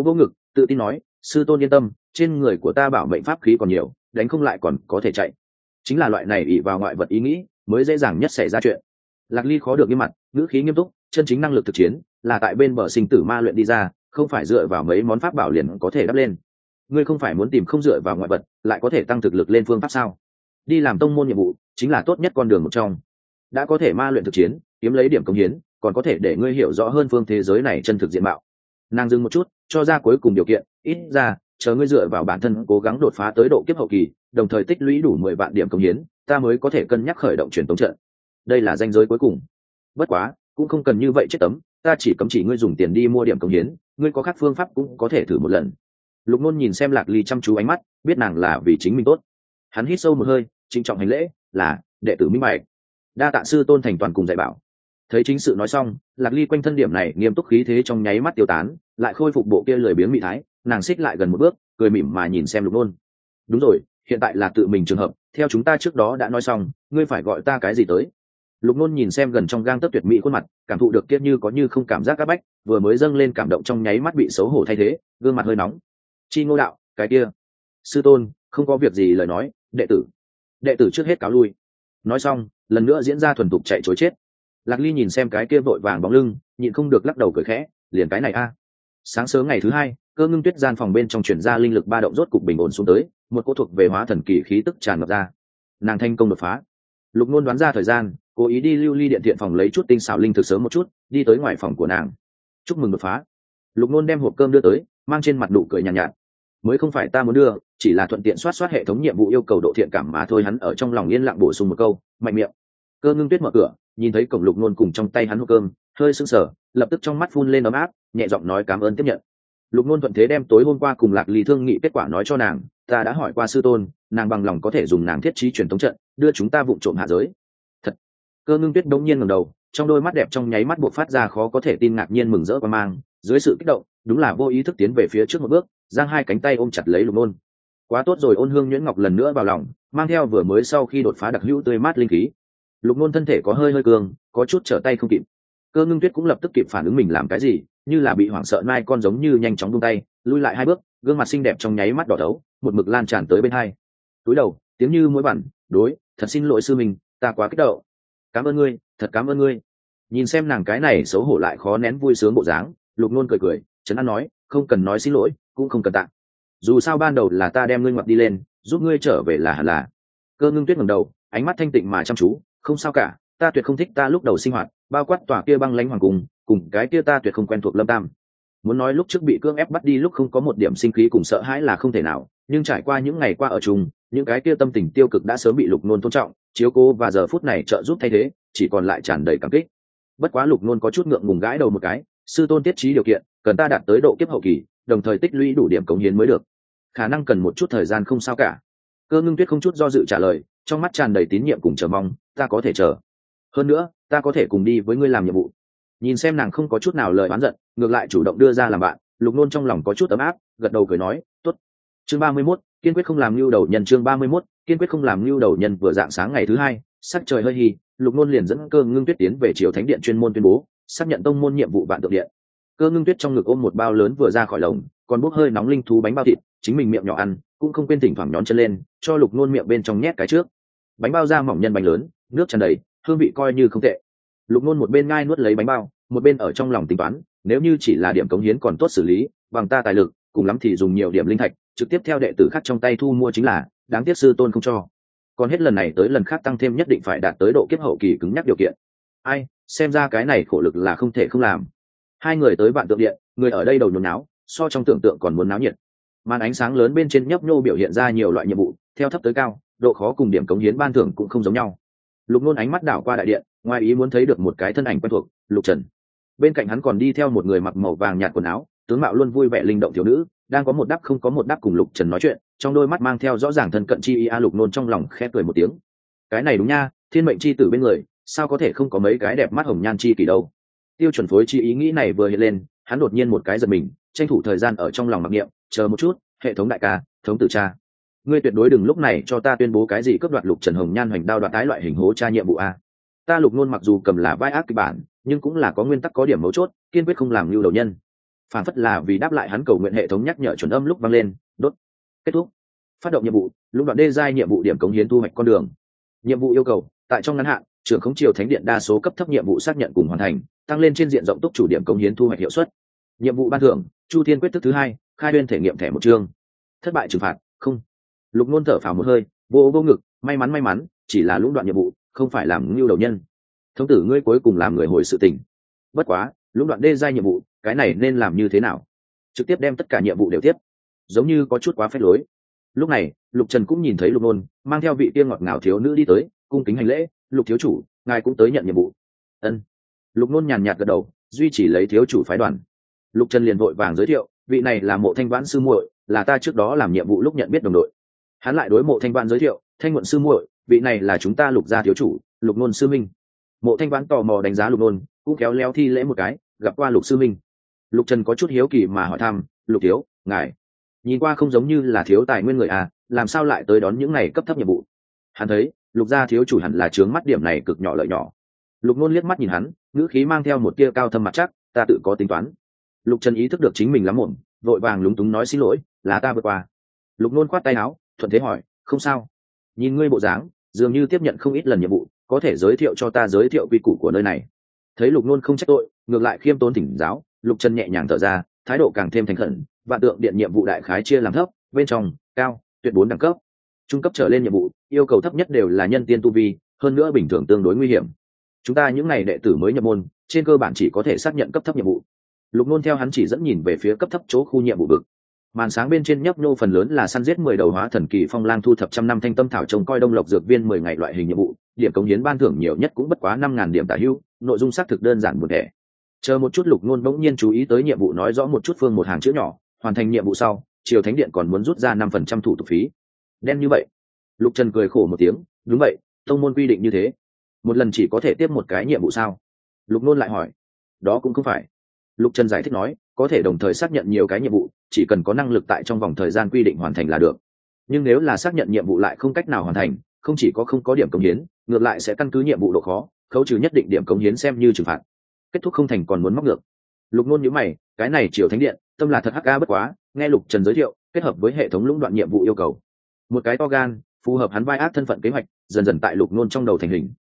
tự tin nói, sư tôn yên tâm, trên người của ta bảo mệnh pháp khí còn nhiều, đánh không lại còn có thể chạy. Chính là loại này ỷ vào ngoại vật ý nghĩ mới dễ dàng nhất xảy ra chuyện. Lạc Ly khó được nghiêm mặt, ngữ khí nghiêm túc, chân chính năng lực thực chiến là tại bên bờ sinh tử ma luyện đi ra, không phải dựa vào mấy món pháp bảo liền có thể đắp lên. Ngươi không phải muốn tìm không dựa vào ngoại vật lại có thể tăng thực lực lên phương pháp sao? Đi làm tông môn nhiệm vụ chính là tốt nhất con đường một trong. Đã có thể ma luyện thực chiến, kiếm lấy điểm công hiến, còn có thể để ngươi hiểu rõ hơn phương thế giới này chân thực diện mạo. Nàng dừng một chút, cho ra cuối cùng điều kiện, ít ra chờ ngươi dựa vào bản thân cố gắng đột phá tới độ kiếp hậu kỳ, đồng thời tích lũy đủ 10 vạn điểm công hiến, ta mới có thể cân nhắc khởi động truyền tống trận. Đây là ranh giới cuối cùng. Bất quá, cũng không cần như vậy chết tấm, ta chỉ cấm chỉ ngươi dùng tiền đi mua điểm công hiến, ngươi có khác phương pháp cũng có thể thử một lần. Lục Nôn nhìn xem Lạc Ly chăm chú ánh mắt, biết nàng là vì chính mình tốt. Hắn hít sâu một hơi, trịnh trọng hành lễ, là đệ tử minh bạch. Đa tạ sư tôn thành toàn cùng dạy bảo. Thấy chính sự nói xong, Lạc Ly quanh thân điểm này nghiêm túc khí thế trong nháy mắt tiêu tán, lại khôi phục bộ kia lười biếng mị thái, nàng xích lại gần một bước, cười mỉm mà nhìn xem Lục Nôn. Đúng rồi, hiện tại là tự mình trường hợp, theo chúng ta trước đó đã nói xong, ngươi phải gọi ta cái gì tới? Lục Nôn nhìn xem gần trong gang tấc tuyệt mỹ khuôn mặt, cảm thụ được kia như có như không cảm giác áp bách, vừa mới dâng lên cảm động trong nháy mắt bị xấu hổ thay thế, gương mặt hơi nóng. Chi Ngô đạo, cái kia, sư tôn, không có việc gì lời nói, đệ tử trước hết cáo lui. Nói xong, lần nữa diễn ra thuần tục chạy trối chết. Lạc Ly nhìn xem cái kia vội vàng bóng lưng, nhịn không được lắc đầu cười khẽ, liền cái này a. Sáng sớm ngày thứ hai, Cơ Ngưng Tuyết gian phòng bên trong chuyển ra linh lực ba động rốt cục bình ổn xuống tới, một cỗ thuộc về hóa thần kỳ khí tức tràn ngập ra. Nàng thành công đột phá. Lục Nôn đoán ra thời gian, cố ý đi lưu ly điện thiện phòng lấy chút tinh xảo linh thực sớm một chút, đi tới ngoài phòng của nàng. Chúc mừng đột phá. Lục Nôn đem hộp cơm đưa tới, mang trên mặt nụ cười nhàn nhạt. Mới không phải ta muốn đưa, chỉ là thuận tiện soát hệ thống nhiệm vụ yêu cầu độ thiện cảm mà thôi. Hắn ở trong lòng yên lặng bổ sung một câu, mạnh miệng. Cơ Ngưng Tuyết mở cửa, nhìn thấy cổng Lục Nôn cùng trong tay hắn hộp cơm, hơi sững sờ, lập tức trong mắt phun lên ấm áp, nhẹ giọng nói cảm ơn tiếp nhận. Lục Nôn thuận thế đem tối hôm qua cùng Lạc Ly thương nghị kết quả nói cho nàng, ta đã hỏi qua sư tôn, nàng bằng lòng có thể dùng nàng thiết trí truyền thống trận, đưa chúng ta vụng trộm hạ giới. Thật. Cơ Ngưng Tuyết đống nhiên ngẩng đầu, trong đôi mắt đẹp trong nháy mắt buộc phát ra khó có thể tin ngạc nhiên mừng rỡ quan mang, dưới sự kích động, đúng là vô ý thức tiến về phía trước một bước, giang hai cánh tay ôm chặt lấy Lục Nôn. Quá tốt rồi, Ôn Hương nhuyễn ngọc lần nữa vào lòng, mang theo vừa mới sau khi đột phá đặc hữu tươi mát linh khí. Lục Nôn thân thể có hơi cường, có chút trở tay không kịp. Cơ Ngưng Tuyết cũng lập tức kịp phản ứng mình làm cái gì, như là bị hoảng sợ nai con giống như nhanh chóng buông tay, lui lại hai bước, gương mặt xinh đẹp trong nháy mắt đỏ đấu, một mực lan tràn tới bên hai. Túi đầu, tiếng như mũi bằn, đối, thật xin lỗi sư mình, ta quá kích động. Cảm ơn ngươi, thật cảm ơn ngươi. Nhìn xem nàng cái này xấu hổ lại khó nén vui sướng bộ dáng, Lục Nôn cười, trấn an nói, không cần nói xin lỗi, cũng không cần tạ. Dù sao ban đầu là ta đem ngươi ngoặt đi lên, giúp ngươi trở về là hẳn là. Cơ Ngưng Tuyết ngẩng đầu, ánh mắt thanh tịnh mà chăm chú, không sao cả, ta tuyệt không thích ta lúc đầu sinh hoạt, bao quát tòa kia băng lãnh hoàng cung, cùng cái kia ta tuyệt không quen thuộc Lâm Tam. Muốn nói lúc trước bị cưỡng ép bắt đi lúc không có một điểm sinh khí cùng sợ hãi là không thể nào, nhưng trải qua những ngày qua ở chung, những cái kia tâm tình tiêu cực đã sớm bị Lục Nôn tôn trọng, chiếu cố và giờ phút này trợ giúp thay thế, chỉ còn lại tràn đầy cảm kích. Bất quá Lục Nôn có chút ngượng ngùng gãi đầu một cái, sư tôn tiết trí điều kiện, cần ta đạt tới độ kiếp hậu kỳ, đồng thời tích lũy đủ điểm cống hiến mới được. Khả năng cần một chút thời gian không sao cả. Cơ Ngưng Tuyết không chút do dự trả lời, trong mắt tràn đầy tín nhiệm cùng chờ mong, ta có thể chờ. Hơn nữa, ta có thể cùng đi với ngươi làm nhiệm vụ. Nhìn xem nàng không có chút nào lời oán giận, ngược lại chủ động đưa ra làm bạn, Lục Nôn trong lòng có chút ấm áp, gật đầu cười nói, tốt. Chương 31, kiên quyết không làm nhu đầu nhân. Chương 31, kiên quyết không làm nhu đầu nhân. Vừa dạng sáng ngày thứ hai, sắc trời hơi hì, Lục Nôn liền dẫn Cơ Ngưng Tuyết tiến về Triều Thánh Điện chuyên môn tuyên bố, xác nhận tông môn nhiệm vụ Vạn Tượng Điện. Cơ Ngưng Tuyết trong ngực ôm một bao lớn vừa ra khỏi lồng, còn bốc hơi nóng linh thú bánh bao thịt, chính mình miệng nhỏ ăn, cũng không quên thỉnh thoảng nhón chân lên, cho Lục Nôn miệng bên trong nhét cái trước. Bánh bao da mỏng nhân bánh lớn, nước tràn đầy, hương vị coi như không tệ. Lục Nôn một bên ngai nuốt lấy bánh bao, một bên ở trong lòng tính toán, nếu như chỉ là điểm cống hiến còn tốt xử lý, bằng ta tài lực, cùng lắm thì dùng nhiều điểm linh thạch, trực tiếp theo đệ tử khác trong tay thu mua chính là, đáng tiếc sư tôn không cho. Còn hết lần này tới lần khác tăng thêm nhất định phải đạt tới độ kiếp hậu kỳ cứng nhắc điều kiện. Ai, xem ra cái này khổ lực là không thể không làm. Hai người tới Vạn Tượng Điện, người ở đây đầu nhốn náo, so trong tưởng tượng còn muốn náo nhiệt. Màn ánh sáng lớn bên trên nhấp nhô biểu hiện ra nhiều loại nhiệm vụ, theo thấp tới cao, độ khó cùng điểm cống hiến ban thưởng cũng không giống nhau. Lục Nôn ánh mắt đảo qua đại điện, ngoài ý muốn thấy được một cái thân ảnh quen thuộc, Lục Trần. Bên cạnh hắn còn đi theo một người mặc màu vàng nhạt quần áo, tướng mạo luôn vui vẻ linh động thiếu nữ, đang có một đáp không có một đáp cùng Lục Trần nói chuyện, trong đôi mắt mang theo rõ ràng thân cận chi ý. Lục Nôn trong lòng khẽ cười một tiếng. Cái này đúng nha, thiên mệnh chi tử bên người, sao có thể không có mấy cái đẹp mắt hồng nhan chi kỷ đâu. Tiêu Chuẩn phối chi ý nghĩ này vừa hiện lên, hắn đột nhiên một cái giật mình, tranh thủ thời gian ở trong lòng mặc niệm, chờ một chút, hệ thống đại ca, thống tử cha, ngươi tuyệt đối đừng lúc này cho ta tuyên bố cái gì cướp đoạt Lục Trần hồng nhan hoành đao đoạt tái loại hình hố tra nhiệm vụ a. Ta Lục Nôn mặc dù cầm là vai ác kịch bản, nhưng cũng là có nguyên tắc có điểm mấu chốt, kiên quyết không làm lưu đầu nhân. phản phất là vì đáp lại hắn cầu nguyện, hệ thống nhắc nhở chuẩn âm lúc vang lên. Đốt. Kết thúc. Phát động nhiệm vụ. Lũng đoạn đê giai nhiệm vụ điểm cống hiến thu hoạch con đường. Nhiệm vụ yêu cầu tại trong ngắn hạn, trưởng khống triều thánh điện đa số cấp thấp nhiệm vụ xác nhận cùng hoàn thành, tăng lên trên diện rộng túc chủ điểm cống hiến thu hoạch hiệu suất. Nhiệm vụ ban thưởng chu thiên quyết thức thứ hai, khai nguyên thể nghiệm thẻ một chương. Thất bại trừng phạt không. Lục Nôn thở phào một hơi, vô vô ngực, may mắn chỉ là lũng đoạn nhiệm vụ, không phải làm ngưu đầu nhân. Thống tử ngươi cuối cùng làm người hồi sự tình. Bất quá lũng đoạn đê giai nhiệm vụ, cái này nên làm như thế nào? Trực tiếp đem tất cả nhiệm vụ đều tiếp, giống như có chút quá phép lối. Lúc này Lục Trần cũng nhìn thấy Lục Nôn mang theo vị tiên ngọt ngào thiếu nữ đi tới, cung kính hành lễ. Lục thiếu chủ, ngài cũng tới nhận nhiệm vụ. Ân. Lục Nôn nhàn nhạt gật đầu, duy chỉ lấy thiếu chủ phái đoàn. Lục Trần liền vội vàng giới thiệu, vị này là Mộ Thanh Vãn sư muội, là ta trước đó làm nhiệm vụ lúc nhận biết đồng đội. Hắn lại đối Mộ Thanh Vãn giới thiệu, Thanh Muộn sư muội, vị này là chúng ta Lục gia thiếu chủ, Lục Nôn sư minh. Mộ Thanh Vãn tò mò đánh giá Lục Nôn, cũng khéo léo thi lễ một cái, gặp qua Lục sư minh. Lục Trần có chút hiếu kỳ mà hỏi thăm, Lục thiếu, ngài nhìn qua không giống như là thiếu tài nguyên người à, làm sao lại tới đón những này cấp thấp nhiệm vụ? Hắn thấy Lục gia thiếu chủ hẳn là chướng mắt điểm này cực nhỏ lợi nhỏ. Lục Nôn liếc mắt nhìn hắn, ngữ khí mang theo một tia cao thâm mặt chắc, ta tự có tính toán. Lục Trần ý thức được chính mình lắm muộn, vội vàng lúng túng nói xin lỗi, là ta vượt qua. Lục Nôn khoát tay áo, thuận thế hỏi, không sao. Nhìn ngươi bộ dáng, dường như tiếp nhận không ít lần nhiệm vụ, có thể giới thiệu cho ta giới thiệu quy củ của nơi này. Thấy Lục Nôn không trách tội, ngược lại khiêm tốn thỉnh giáo, Lục Trần nhẹ nhàng thở ra, thái độ càng thêm thành khẩn. Vạn tượng điện nhiệm vụ đại khái chia làm thấp, bên trong, cao, tuyệt 4 đẳng cấp. Trung cấp trở lên nhiệm vụ, yêu cầu thấp nhất đều là nhân tiên tu vi, hơn nữa bình thường tương đối nguy hiểm. Chúng ta những này đệ tử mới nhập môn, trên cơ bản chỉ có thể xác nhận cấp thấp nhiệm vụ. Lục Nôn theo hắn chỉ dẫn nhìn về phía cấp thấp chỗ khu nhiệm vụ vực. Màn sáng bên trên nhấp nhô phần lớn là săn giết 10 đầu hóa thần kỳ phong lang, thu thập trăm năm thanh tâm thảo, trông coi đông lộc dược viên 10 ngày loại hình nhiệm vụ, điểm cống hiến ban thưởng nhiều nhất cũng bất quá 5000 điểm tả hữu, nội dung xác thực đơn giản một thể. Chờ một chút, Lục Nôn bỗng nhiên chú ý tới nhiệm vụ nói rõ một chút phương một hàng chữ nhỏ, hoàn thành nhiệm vụ sau, triều thánh điện còn muốn rút ra 5% thủ tục phí. Đen như vậy. Lục Trần cười khổ một tiếng, đúng vậy, tông môn quy định như thế. Một lần chỉ có thể tiếp một cái nhiệm vụ sao? Lục Nôn lại hỏi. Đó cũng không phải. Lục Trần giải thích nói, có thể đồng thời xác nhận nhiều cái nhiệm vụ, chỉ cần có năng lực tại trong vòng thời gian quy định hoàn thành là được. Nhưng nếu là xác nhận nhiệm vụ lại không cách nào hoàn thành, không chỉ có không có điểm cống hiến, ngược lại sẽ căn cứ nhiệm vụ độ khó, khấu trừ nhất định điểm cống hiến xem như trừng phạt. Kết thúc không thành còn muốn móc ngược. Lục Nôn nhíu mày, cái này triều thánh điện, tâm là thật hắc ca bất quá, nghe Lục Trần giới thiệu, kết hợp với hệ thống lũng đoạn nhiệm vụ yêu cầu, một cái to gan, phù hợp hắn vai ác thân phận kế hoạch, dần dần tại Lục Nôn trong đầu thành hình.